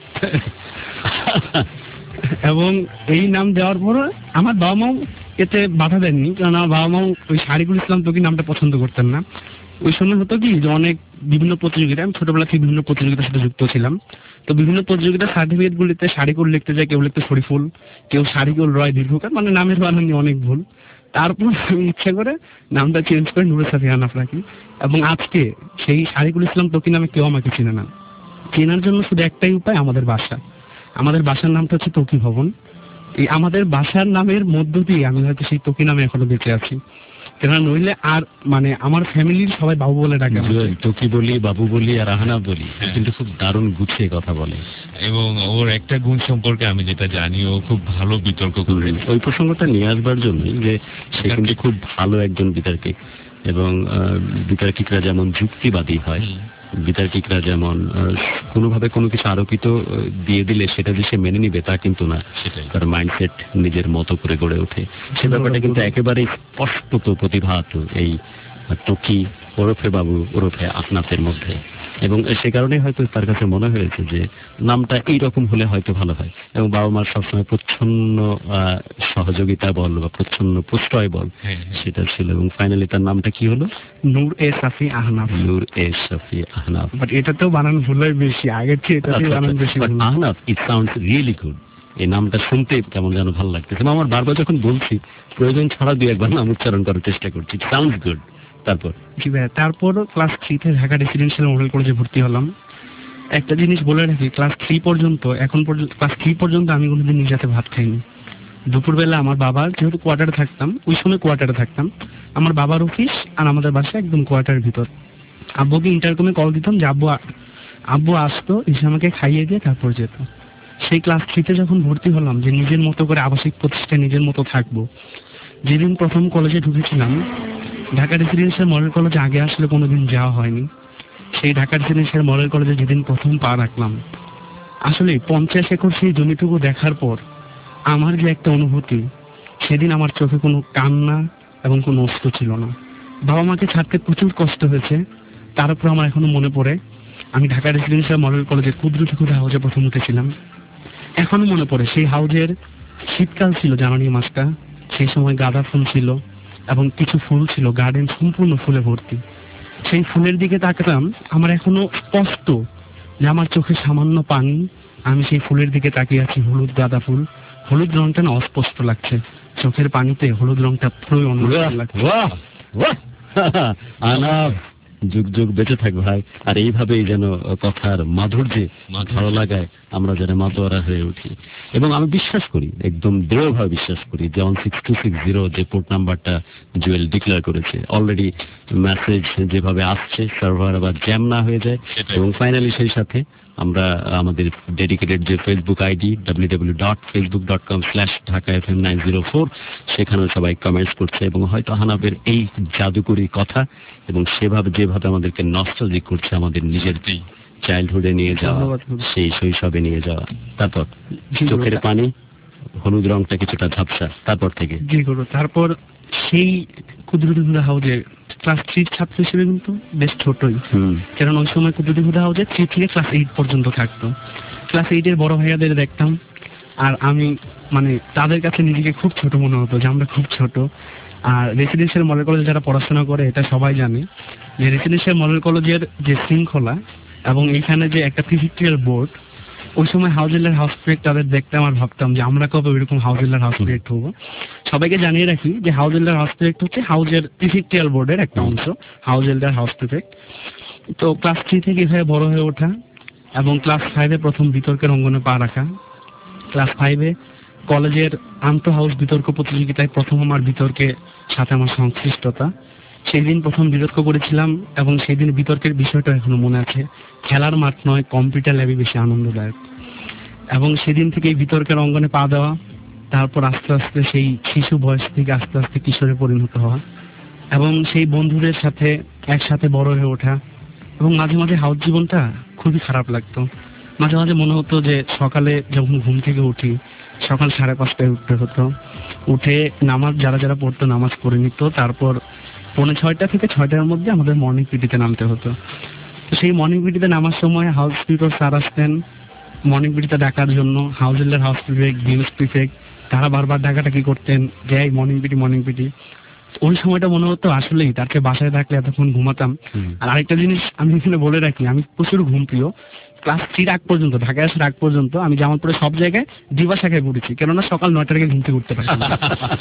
Speaker 5: এবং এই নাম দেওয়ার পর আমার বাবা মাও এতে বাধা দেননি, কারণ আমার বাবা মাও ওই সারিকুল ইসলাম তকি নামটা পছন্দ করতেন না। ওই সময় হতো কি যে অনেক বিভিন্ন প্রতিযোগিতা, আমি ছোটবেলা থেকে বিভিন্ন প্রতিযোগিতার সাথে যুক্ত ছিলাম। তো বিভিন্ন প্রতিযোগিতার সার্টিফিকেট গুলিতে সারিকুল লিখতে যায়, কেউ লিখতে শরীফুল, কেউ সারিকুল রয় দীর্ঘকার, মানে নামের বানানি অনেক ভুল। তারপর আমি ইচ্ছা করে নামটা চেঞ্জ করে নূরে সাফি আহনাফ রাখি। এবং আজকে সেই সারিকুল ইসলাম তকি নামে কেউ আমাকে চিনে না। চেনার জন্য শুধু একটাই উপায়, আমাদের বাসা। আমাদের বাসার নামটা হচ্ছে তকি ভবন। এই আমাদের বাসার নামের মধ্য দিয়ে আমি হয়তো সেই তকি নামে এখনো বেঁচে আছি। কেননা নইলে আর মানে আমার ফ্যামিলির সবাই বাবু বলে ডাকে।
Speaker 4: টকি বলি, বাবু বলি আর আহনাফ বলি, কিন্তু খুব দারুণ গুছিয়ে কথা বলে।
Speaker 3: এবং ওর একটা গুণ সম্পর্কে আমি যেটা জানি, ও খুব ভালো বিতর্ক করে।
Speaker 4: ওই প্রসঙ্গটা নিয়ে আসবার জন্য যে সে কিন্তু খুব ভালো একজন বিতর্কিক, এবং বিতর্কিকরা যেমন যুক্তিবাদী হয়, বিতার্কিকরা যেমন কোনোভাবে কোনো কিছু আরোপিত দিয়ে দিলে সেটা যে সে মেনে নিবে তা কিন্তু না,
Speaker 3: সেটাই।
Speaker 4: তার মাইন্ডসেট নিজের মতো করে গড়ে ওঠে। সে ব্যাপারটা কিন্তু একেবারেই স্পষ্টত প্রতিভাত এই টকি ওরফে বাবু ওরফে আহনাফের মধ্যে, এবং সে কারণে হয়তো তার কাছে মনে হয়েছে যে নামটা এইরকম হলে হয়তো ভালো হয়, এবং বাবা মার সবসময় প্রচ্ছন্ন সহযোগিতা বল বা প্রচ্ছন্ন প্রশ্রয় বল সেটা ছিল, এবং ফাইনালি তার নামটা কি হলো?
Speaker 5: নূর এ সাফি আহনাফ।
Speaker 4: নূর এ সাফি আহনাফ।
Speaker 5: বাট এটাতেও বানান ভুল হয় বেশি, আগের চেয়ে এটাতেই বানান বেশি ভুল।
Speaker 4: Ahnaf, it sounds really good. এই নামটা শুনতে কেমন যেন ভালো লাগতেছে। আমার বারবার যখন বলছি প্রয়োজন ছাড়া দুই একবার নাম উচ্চারণ করার চেষ্টা করছি। It sounds good. তারপর
Speaker 5: জি ভাইয়া, তারপর ক্লাস 3-তে ঢাকা রেসিডেন্সিয়াল মডেল কলেজে ভর্তি হলাম। একটা জিনিস বলে রাখি, ক্লাস 3 পর্যন্ত, এখন পর্যন্ত ক্লাস 3 পর্যন্ত আমি কোনোদিন নিজে হাতে ভাত খাইনি। দুপুরবেলা আমার বাবার, যেহেতু কোয়ার্টারে থাকতাম, ওই সময় কোয়ার্টারে থাকতাম, আমার বাবার অফিস আর আমাদের বাসা একদম কোয়ার্টারের ভিতর। আব্বুকে ইন্টারকমে কল দিতাম যে আব্বু আসতো, এসে আমাকে খাইয়ে দিয়ে তারপর যেত। সেই ক্লাস 3-তে যখন ভর্তি হলাম যে নিজের মতো করে আবাসিক প্রতিষ্ঠানে নিজের মতো থাকবো, যেদিন প্রথম কলেজে ঢুকেছিলাম, ঢাকা রেসিডেন্সিয়াল মডেল কলেজে আগে আসলে কোনোদিন যাওয়া হয়নি। সেই ঢাকা রেসিডেন্সিয়াল মডেল কলেজে যেদিন প্রথম পা রাখলাম, আসলে 50 একর সেই জমিটুকু দেখার পর আমার যে একটা অনুভূতি, সেদিন আমার চোখে কোনো কান্না এবং কোনো অশ্রু ছিল না। বাবা মাকে ছাড়তে প্রচুর কষ্ট হয়েছে, তার উপর আমার এখনো মনে পড়ে আমি ঢাকা রেসিডেন্সিয়াল মডেল কলেজের কুদরতি হাউজে প্রথম উঠেছিলাম। এখনো মনে পড়ে সেই হাউজের শীতকাল ছিল, জানুয়ারি মাসটা, সেই সময় গাঁদা ফুল ছিল এবং কিছু ফুল ছিল, গার্ডেন সম্পূর্ণ ফুলে ভর্তি। সেই ফুলের দিকে তাকাতাম, আমার এখনো স্পষ্ট যে আমার চোখে সামান্য পানি, আমি সেই ফুলের দিকে তাকিয়ে আছি। হলুদ গাঁদা ফুল, হলুদ রংটা না অস্পষ্ট লাগছে, চোখের পানিতে হলুদ রংটা পুরোই অন্য লাগছে।
Speaker 4: আহনাফ, যুগ যুগ বেঁচে থাক ভাই। আর এইভাবেই যেন কথার মাধুর্যে ভালো লাগায় আমরা যেন মাতোয়ারা হয়ে উঠি। এবং আমি বিশ্বাস করি, একদম দৃঢ়ভাবে বিশ্বাস করি যে 16260 যে পোর্ট নাম্বারটা জুয়েল ডিক্লেয়ার করেছে, অলরেডি মেসেজ যেভাবে আসছে সার্ভার আবার জ্যাম না হয়ে যায়, এবং ফাইনালি সেই সাথে আমরা আমাদের ডেডিকেটেড যে ফেসবুক আইডি www.facebook.com/dhakafm904 সেখানেও সবাই কমেন্টস করছে, এবং হয়তো আহনাফের এই জাদুকরী কথা এবং সেভাবে যেভাবে আমাদেরকে নস্টালজিক করছে আমাদের নিজের চাইল্ডহুডে নিয়ে যাওয়া, সেই শৈশবে নিয়ে যাওয়া। তারপর চোখের পানি, হলুদ রংটা কিছুটা ঝাপসা, তারপর থেকে
Speaker 5: জি গুরু, তারপর সেই কুদরতি হাউজে ক্লাস 3 ছাত্র হিসেবে কিন্তু বেশ ছোটই, কারণ ওই সময় কুদরতি হাউজে 3 থেকে ক্লাস 8 পর্যন্ত থাকতো। ক্লাস 8-এর বড় ভাইয়াদের দেখতাম, আর আমি মানে তাদের কাছে নিজেকে খুব ছোট মনে হতো, যে আমরা খুব ছোট। আর রেসিডেন্সিয়াল মডেল কলেজে যারা পড়াশোনা করে এটা সবাই জানে যে রেসিডেন্সিয়াল মডেল কলেজের যে শৃঙ্খলা এবং এখানে যে একটা প্রিফেকচারাল বোর্ড, ওই সময় হাউজিল্লার হাউস প্রিফেক্ট তাদের দেখতে আমার ভাবতাম যে আমরা কবে ওইরকম হাউজিল্লার হাউস প্রিফেক্ট হবো। সবাইকে জানিয়ে রাখি যে হাউজিল্লার হাউস প্রিফেক্ট হচ্ছে হাউজের প্রিফেকচারাল বোর্ডের একটা অংশ, হাউজিল্লার হাউস প্রিফেক্ট। তো ক্লাস 3 থেকে এভাবে বড় হয়ে ওঠা, এবং ক্লাস 5-এ প্রথম বিতর্কের অঙ্গনে পা রাখা। ক্লাস 5-এ কলেজের আন্তঃ হাউস বিতর্ক প্রতিযোগিতায় প্রথম আমার বিতর্কে সাথে আমার সংশ্লিষ্টতা। সেই দিন প্রথম বিতর্ক করেছিলাম, এবং সেই দিন বিতর্কের বিষয়টা এখনো মনে আছে, খেলার মাঠ নয় কম্পিউটার ল্যাবে বেশি আনন্দদায়ক। এবং সেদিন থেকে বিতর্কের অঙ্গনে পা দেওয়া, তারপর আস্তে আস্তে সেই শিশু বয়স থেকে আস্তে আস্তে কিশোরে পরিণত হওয়া, এবং সেই বন্ধুদের সাথে একসাথে বড় হয়ে ওঠা। এবং মাঝে মাঝে হাউস জীবনটা খুবই খারাপ লাগতো, মাঝে মাঝে মনে হতো যে সকালে যখন ঘুম থেকে উঠি, সকাল 5:30টায় উঠতে হতো, উঠে নামাজ যারা যারা পড়তো নামাজ পড়ে নিত, তারপর 5:45 থেকে 6টার মধ্যে আমাদের মর্নিং পিটিতে নামতে হতো। তো সেই মর্নিং পিটিতে নামার সময় হাউস টিউটর স্যার আসতেন মর্নিং পিটিতে ডাকার জন্য। হাউজিল্লার হাউস প্রিফেক্ট, গেমস প্রিফেক্ট, তারা বারবার ডাকাটাকি করতেন যে এই মর্নিং পিটি। ওই সময়টা মনে হতো আসলেই তার চেয়ে বাসায় থাকলে এতক্ষণ ঘুমাতাম। আর আরেকটা জিনিস আমি এখানে বলে রাখি, আমি প্রচুর ঘুম প্রিয়। ক্লাস 3 আগ পর্যন্ত, ঢাকায় আসার আগ পর্যন্ত আমি জামালপুরে সব জায়গায় দিবা শাখায় পড়েছি, কেননা সকাল 9টার আগে ঘুম থেকে উঠতে পারতাম না।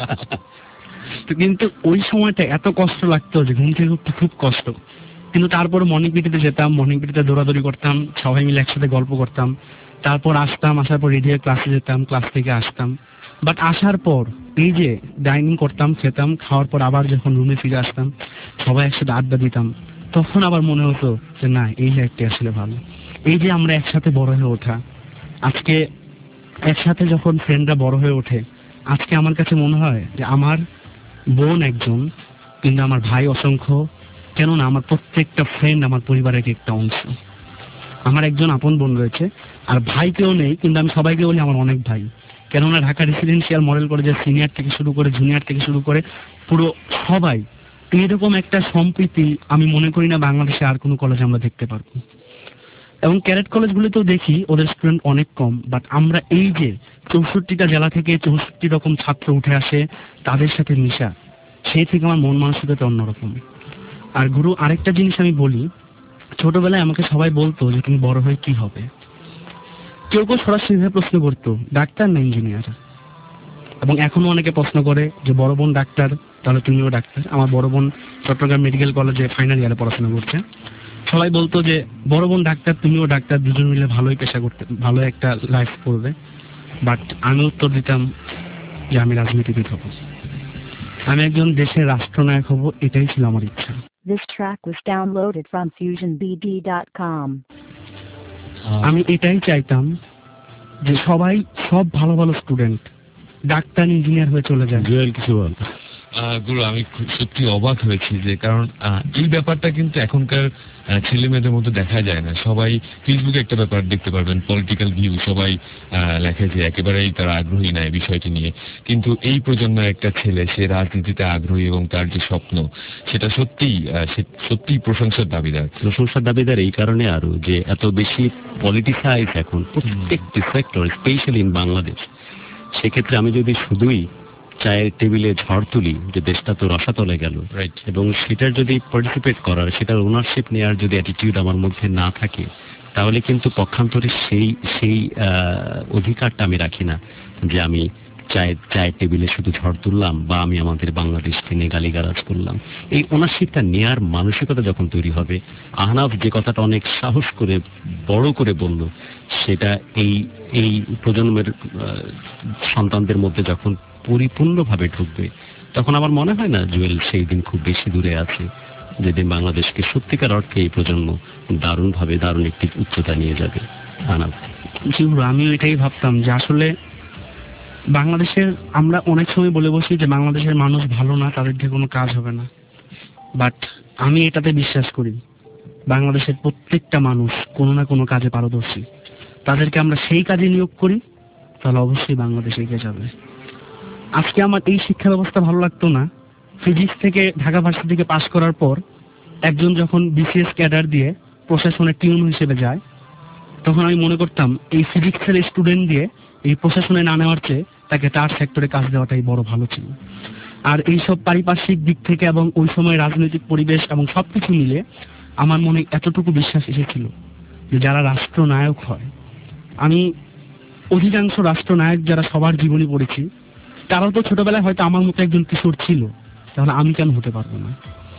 Speaker 5: তো কিন্তু ওই সময়টা এত কষ্ট লাগতো যে ঘুম থেকে উঠতে খুব কষ্ট, কিন্তু তারপর মর্নিং পিটিতে যেতাম, মর্নিং পিটিতে দৌড়াদৌড়ি করতাম, সবাই মিলে একসাথে গল্প করতাম, তারপর আসতাম, আসার পর রেডি হয়ে ক্লাসে যেতাম, ক্লাস থেকে আসতাম। বাট আসার পর এই যে ডাইনিং করতাম, খেতাম, খাওয়ার পর আবার যখন রুমে ফিরে আসতাম, সবাই একসাথে আড্ডা দিতাম, তখন আবার মনে হতো যে না, এই লাইফটি আসলে ভালো। এই যে আমরা একসাথে বড় হয়ে ওঠা, আজকে একসাথে যখন ফ্রেন্ডরা বড় হয়ে ওঠে, আজকে আমার কাছে মনে হয় যে আমার বোন একজন, কিন্তু আমার ভাই অসংখ্য, কেননা আমার প্রত্যেকটা ফ্রেন্ড আমার পরিবারের একটা অংশ। আমার একজন আপন বোন রয়েছে, আর ভাই কেউ নেই, কিন্তু আমি সবাইকে বলি আমার অনেক ভাই। কেননা ঢাকা রেসিডেন্সিয়াল মডেল কলেজের সিনিয়র থেকে শুরু করে জুনিয়র থেকে শুরু করে পুরো সবাই, এরকম একটা সম্প্রীতি আমি মনে করি না বাংলাদেশে আর কোনো কলেজে আমরা দেখতে পারবো। এবং ক্যাডেট কলেজগুলিতেও দেখি ওদের স্টুডেন্ট অনেক কম, বাট আমরা এই যে 64টা জেলা থেকে 64 রকম ছাত্র উঠে আসে, তাদের সাথে মিশা, সেই থেকে আমার মন মানসিকতা অন্যরকম। আর গুরু, আরেকটা জিনিস আমি বলি, ছোটবেলায় আমাকে সবাই বলতো যে তুমি বড় হয়ে কি হবে। কেউ কেউ সরাসরি প্রশ্ন করতো ডাক্তার না ইঞ্জিনিয়ার, এবং এখনো অনেকে প্রশ্ন করে যে বড় বোন ডাক্তার, তাহলে তুমিও ডাক্তার। আমার বড় বোন চট্টগ্রাম মেডিকেল কলেজে ফাইনাল ইয়ারে পড়াশোনা করছে। সবাই বলতো যে বড় বোন ডাক্তার, তুমিও ডাক্তার, দুজন মিলে ভালোই পেশা করতে, ভালো একটা লাইফ করবে। বাট আমি উত্তর দিতাম যে আমি রাজনীতিবিদ হব, আমি একজন দেশের রাষ্ট্রনায়ক হব, এটাই ছিল আমার ইচ্ছা।
Speaker 1: This track was downloaded from FusionBD.com.
Speaker 5: আমি এটাই চাইতাম যে সবাই, সব ভালো ভালো স্টুডেন্ট ডাক্তার ইঞ্জিনিয়ার হয়ে চলে যায়।
Speaker 4: জুয়েল কিছু বল।
Speaker 3: গুরু, আমি খুব সত্যি অবাক হয়েছি যে, কারণ এই ব্যাপারটা কিন্তু এখনকার ছেলে মেয়েদের মধ্যে দেখা যায় না। সবাই ফেসবুকে একটা ব্যাপার দেখতে পারবেন, পলিটিক্যাল ভিউ, সবাই লেখে যে একেবারেই তারা আগ্রহী নাই বিষয়টি নিয়ে। কিন্তু এই প্রজন্মের একটা ছেলে, সে রাজনীতিতে আগ্রহী এবং তার যে স্বপ্ন, সেটা সত্যিই প্রশংসার দাবিদার।
Speaker 4: প্রশংসার দাবিদার এই কারণে আরো যে এত বেশি পলিটিসাইজ এখন প্রত্যেকটি সেক্টর, স্পেশালি ইন বাংলাদেশ। সেক্ষেত্রে আমি যদি শুধুই চায়ের টেবিলে ঝড় তুলি যে দেশটা তো রসাতলে গেল, এবং সেটার যদি পার্টিসিপেট করার, সেটার ওনারশিপ নেওয়ার যদি অ্যাটিটিউড আমার মধ্যে না থাকে, তাহলে কিন্তু পক্ষান্তরে সেই অধিকারটা আমি রাখি না যে আমি চায়ের টেবিলে শুধু ঝড় তুললাম বা আমি আমাদের বাংলাদেশকে নিয়ে গালিগালাজ করলাম। এই ওনারশিপটা নেওয়ার মানসিকতা যখন তৈরি হবে, আহনাফ যে কথাটা অনেক সাহস করে বড় করে বলল, সেটা এই প্রজন্মের সন্তানদের মধ্যে যখন পরিপূর্ণভাবে ঢুকবে, তখন আমার মনে হয় না জুয়েল সেই দিন খুব বেশি দূরে আছে যেদিন বাংলাদেশকে সত্যিকার অর্থে এই প্রজন্ম দারুণ একটি উচ্চতা নিয়ে যাবে। আহনাফ।
Speaker 5: জি গুরু, আমিও এটাই ভাবতাম যে আসলে বাংলাদেশের, আমরা অনেক সময় বলে বসি যে বাংলাদেশের মানুষ ভালো না, তাদের দিয়ে কোনো কাজ হবে না। বাট আমি এটাতে বিশ্বাস করি বাংলাদেশের প্রত্যেকটা মানুষ কোনো না কোনো কাজে পারদর্শী। তাদেরকে আমরা সেই কাজে নিয়োগ করি, তাহলে অবশ্যই বাংলাদেশ এগিয়ে যাবে। আজকে আমার এই শিক্ষা ব্যবস্থা ভালো লাগতো না। ফিজিক্স থেকে ঢাকা ভার্সিটি থেকে পাশ করার পর একজন যখন বিসিএস ক্যাডার দিয়ে প্রশাসনের টিউন হিসেবে যায়, তখন আমি মনে করতাম এই ফিজিক্সের স্টুডেন্ট দিয়ে এই প্রশাসনে না নেওয়ার চেয়ে তাকে তার সেক্টরে কাজ দেওয়াটাই বড় ভালো ছিল। আর এইসব পারিপার্শ্বিক দিক থেকে এবং ওই সময় রাজনৈতিক পরিবেশ এবং সবকিছু মিলে আমার মনে এতটুকু বিশ্বাস এসেছিল যে যারা রাষ্ট্রনায়ক হয়, আমি অধিকাংশ রাষ্ট্রনায়ক যারা সবার জীবনী পড়েছি, তারাও তো ছোটবেলায় হয়তো আমার মতো একজন কিশোর ছিল, তাহলে আমি কেন হতে পারবো না?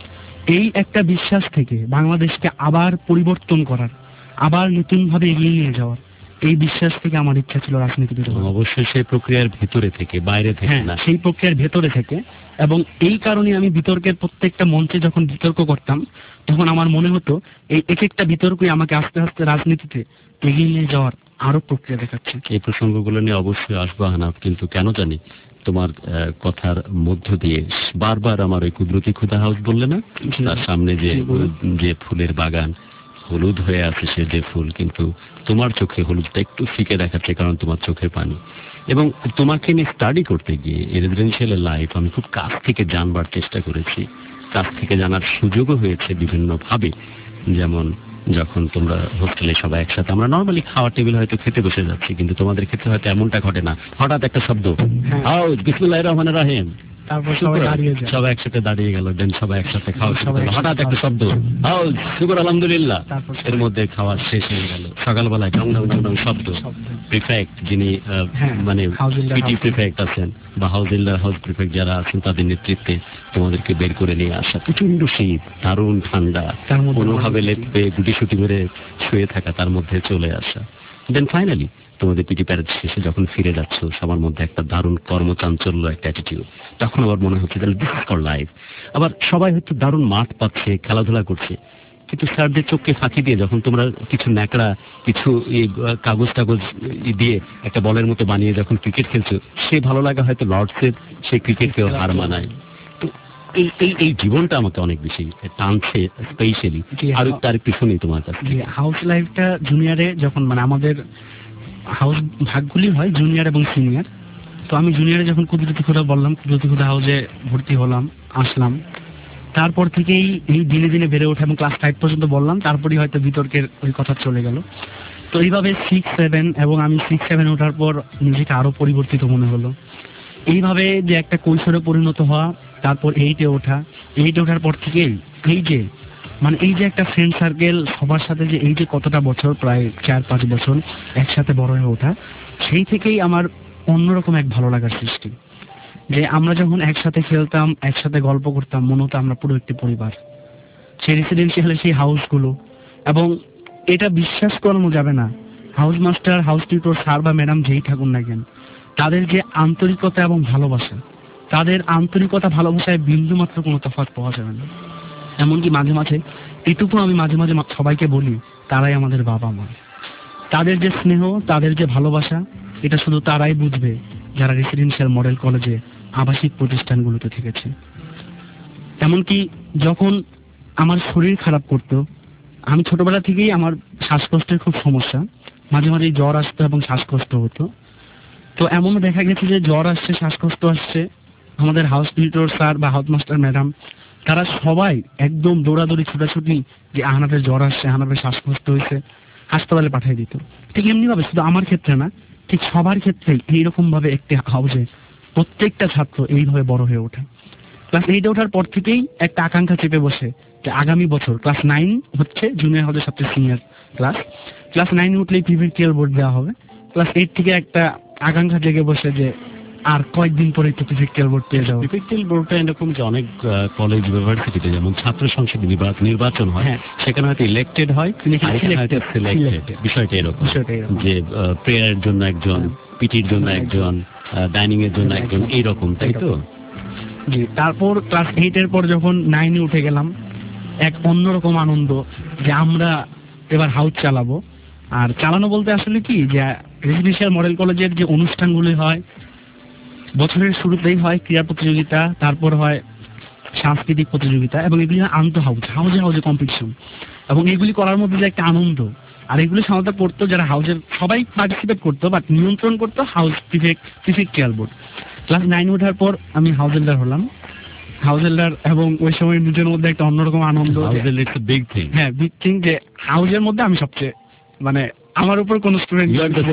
Speaker 5: এই একটা বিশ্বাস থেকে বাংলাদেশকে আবার পরিবর্তন করার, আবার নতুনভাবে এগিয়ে নিয়ে যাওয়ার, এই বিশ্বাস থেকে আমার ইচ্ছা ছিল রাজনীতিবিদ হওয়ার।
Speaker 4: অবশ্যই সেই প্রক্রিয়ার ভেতরে থেকে, বাইরে থেকে না,
Speaker 5: সেই প্রক্রিয়ার ভেতরে থেকে। এবং এই কারণে আমি বিতর্কের প্রত্যেকটা মঞ্চে যখন বিতর্ক করতাম, তখন আমার মনে হতো এই এক একটা বিতর্কই আমাকে আস্তে আস্তে রাজনীতিতে এগিয়ে নিয়ে যাওয়ার আরো প্রক্রিয়া দেখাচ্ছে।
Speaker 4: এই প্রসঙ্গগুলো নিয়ে অবশ্যই আসবো আহনাফ, কিন্তু কেন জানি তোমার কথার মধ্য দিয়ে বারবার আমার ওই কুদরতি খুদা হাউস বললে না, তার সামনে যে ফুলের বাগান, হলুদ হয়ে আছে সে যে ফুল, কিন্তু তোমার চোখে হলুদটা একটু ফিকে দেখাচ্ছে কারণ তোমার চোখে পানি। এবং তোমাকে নিয়ে স্টাডি করতে গিয়ে রেসিডেন্সিয়াল লাইফ আমি খুব কাছ থেকে জানবার চেষ্টা করেছি, কাছ থেকে জানার সুযোগও হয়েছে বিভিন্ন ভাবে। যেমন যখন তোমরা হোস্টেলে সবাই একসাথে, আমরা নর্মালি খাওয়ার টেবিল হয়তো খেতে বসে যাচ্ছি, কিন্তু তোমাদের ক্ষেত্রে হয়তো এমনটা ঘটে না, হঠাৎ একটা শব্দ হাউস বিসমিল্লাহির রহমানির রহিম,
Speaker 5: তারপর
Speaker 4: সবাই একসাথে দাঁড়িয়ে গেল, দেন সবাই একসাথে খাওয়া শুরু করলো, হঠাৎ একটা শব্দ হাউস শুকর আলহামদুলিল্লাহ, এর মধ্যে খাওয়া শেষ হয়ে গেল। সকালবেলায় ঢং ঢং ঢং ঢং শব্দ। প্রিফেক্ট যিনি মানে পিটি প্রিফেক্ট আছেন বা হাউস প্রিফেক্ট যারা আছেন, তাদের নেতৃত্বে তোমাদেরকে বের করে নিয়ে আসা, প্রচন্ড শীত, দারুণ ঠান্ডা, কোনোভাবে লেপে গুটিসুটি মেরে শুয়ে থাকা, তার মধ্যে চলে আসা। দেন ফাইনালি তোমাদের পিটি প্যারেড শেষে যখন ফিরে যাচ্ছ, সবার মধ্যে একটা দারুণ কর্মচাঞ্চল্য, একটা অ্যাটিটিউড, তখন আবার মনে হচ্ছে তাহলে দিস ইজ ফর লাইফ। আবার সবাই হয়তো দারুণ মাঠ পাচ্ছে, খেলাধুলা করছে, কিন্তু স্যারদের চোখকে ফাঁকি দিয়ে যখন তোমরা কিছু ন্যাকড়া, কিছু কাগজ টাগজ দিয়ে একটা বলের মতো বানিয়ে যখন ক্রিকেট খেলছো, সে ভালো লাগা হয়তো লর্ডসের সেই ক্রিকেটকেও হার মানায়। তো এই এই এই জীবনটা আমাকে অনেক বেশি টানছে স্পেশালি। আর তার একটু শুনি তোমার কাছে।
Speaker 5: হাউস লাইফটা জুনিয়রে যখন মানে আমাদের হাউস ভাগগুলি হয় জুনিয়র এবং সিনিয়র, তো আমি জুনিয়রে যখন কুদরতি খুদা বললাম, কুদরতি খুদা হাউসে ভর্তি হলাম, আসলাম, তারপর থেকেই এই দিনে দিনে বেড়ে ওঠা এবং ক্লাস 5 পর্যন্ত বললাম, তারপরেই হয়তো বিতর্কের ওই কথা চলে গেল। তো এইভাবে 6-7 এবং আমি 6-7 ওঠার পর নিজেকে আরো পরিবর্তিত মনে হলো। এইভাবে যে একটা কৈশোরে পরিণত হওয়া, তারপর 8-এ ওঠা, 8-এ ওঠার পর থেকেই এই যে মানে এই যে একটা ফ্রেন্ড সার্কেল সবার সাথে যে এই যে কতটা বছর, প্রায় 4-5 বছর একসাথে বড় হয়ে ওঠা, সেই থেকেই আমার অন্যরকম এক ভালো লাগার সৃষ্টি। যে আমরা যখন একসাথে খেলতাম, একসাথে গল্প করতাম, মনে হতো আমরা পুরো একটি পরিবার। সেই রেসিডেন্সিয়ালে সেই হাউসগুলো, এবং এটা বিশ্বাস করানো যাবে না, house master, house tutor, sir বা ম্যাডাম যেই থাকুন না কেন, তাদের যে আন্তরিকতা এবং ভালোবাসা, তাদের আন্তরিকতা ভালোবাসায় বিন্দু মাত্র কোনো তফাৎ পাওয়া যাবে না। এমনকি মাঝে মাঝে এটুকু আমি মাঝে মাঝে সবাইকে বলি, তারাই আমাদের বাবা মা। তাদের যে স্নেহ, তাদের যে ভালোবাসা, এটা শুধু তারাই বুঝবে যারা রেসিডেন্সিয়াল মডেল কলেজে আবাসিক প্রতিষ্ঠানগুলোতে থেকেছে। এমনকি যখন আমার শরীর খারাপ করতো, আমি ছোটবেলা থেকেই আমার শ্বাসকষ্টের খুব সমস্যা, মাঝে মাঝে জ্বর আসতো এবং শ্বাসকষ্ট হতো। তো এমনও দেখা গেছে যে জ্বর আসছে, শ্বাসকষ্ট আসছে, আমাদের হাউস টিউটর স্যার বা হাউস মাস্টার ম্যাডাম তারা সবাই একদম দৌড়াদৌড়ি ছুটাছুটি যে আহনাফের জ্বর আসছে, আহনাফের শ্বাসকষ্ট হয়েছে, হাসপাতালে পাঠিয়ে দিত। ঠিক এমনি ভাবে শুধু আমার ক্ষেত্রে না, ঠিক সবার ক্ষেত্রেই এইরকম ভাবে একটি হাউসে প্রত্যেকটা ছাত্র এইভাবে বড় হয়ে ওঠে। ক্লাস 8-এ ওঠার পর থেকেই একটা আকাঙ্ক্ষা চেপে বসে যে আগামী বছর ক্লাস 9 হচ্ছে জুনিয়র হাউসের সবচেয়ে সিনিয়র ক্লাস, ক্লাস 9 উঠলেই প্রিফেকচুয়াল বোর্ড দেওয়া হবে। ক্লাস 8 থেকে একটা আকাঙ্ক্ষা জেগে বসে যে আর কয়েকদিন পরে তো প্রিফেকচুয়াল বোর্ড পেয়ে যাবো।
Speaker 4: প্রিফেকচুয়াল বোর্ডটা এরকম যে অনেক কলেজ ইউনিভার্সিটিতে যেমন ছাত্র সংসদ নির্বাচন হয়, সেখানে হয়তো ইলেক্টেড হয়, বিষয়টা এরকম যে প্রেয়ারের জন্য একজন, পিটির জন্য একজন, ডাইনিং এর জন্য একজন, এইরকম, তাই তো?
Speaker 5: জি। তারপর ক্লাস 8-এর পর যখন 9-এ উঠে গেলাম, এক অন্যরকম আনন্দ যে আমরা এবার হাউস চালাবো। আর চালানো বলতে আসলে কি, যে রেসিডেন্সিয়াল মডেল কলেজের যে অনুষ্ঠানগুলি হয়, বছরের শুরুতেই হয় ক্রীড়া প্রতিযোগিতা, তারপর হয় সাংস্কৃতিক প্রতিযোগিতা, এবং এগুলি আন্ত হাউসে হাউসে কম্পিটিশন, এবং এগুলি করার মধ্যে যে একটা আনন্দ, আর এগুলি সাধারণত করতো যারা হাউসের সবাই পার্টিসিপেট করতো, বাট নিয়ন্ত্রণ করতো হাউস প্রিফেকচুয়াল বোর্ড। ক্লাস 9 ওঠার পর আমি হাউস এল্ডার হলাম, হাউস এল্ডার, এবং ওই সময় নিজের মধ্যে একটা অন্যরকম আনন্দ। হ্যাঁ, বিগ থিং, যে হাউসের মধ্যে আমি সবচেয়ে মানে আমার উপর কোন স্টুডেন্ট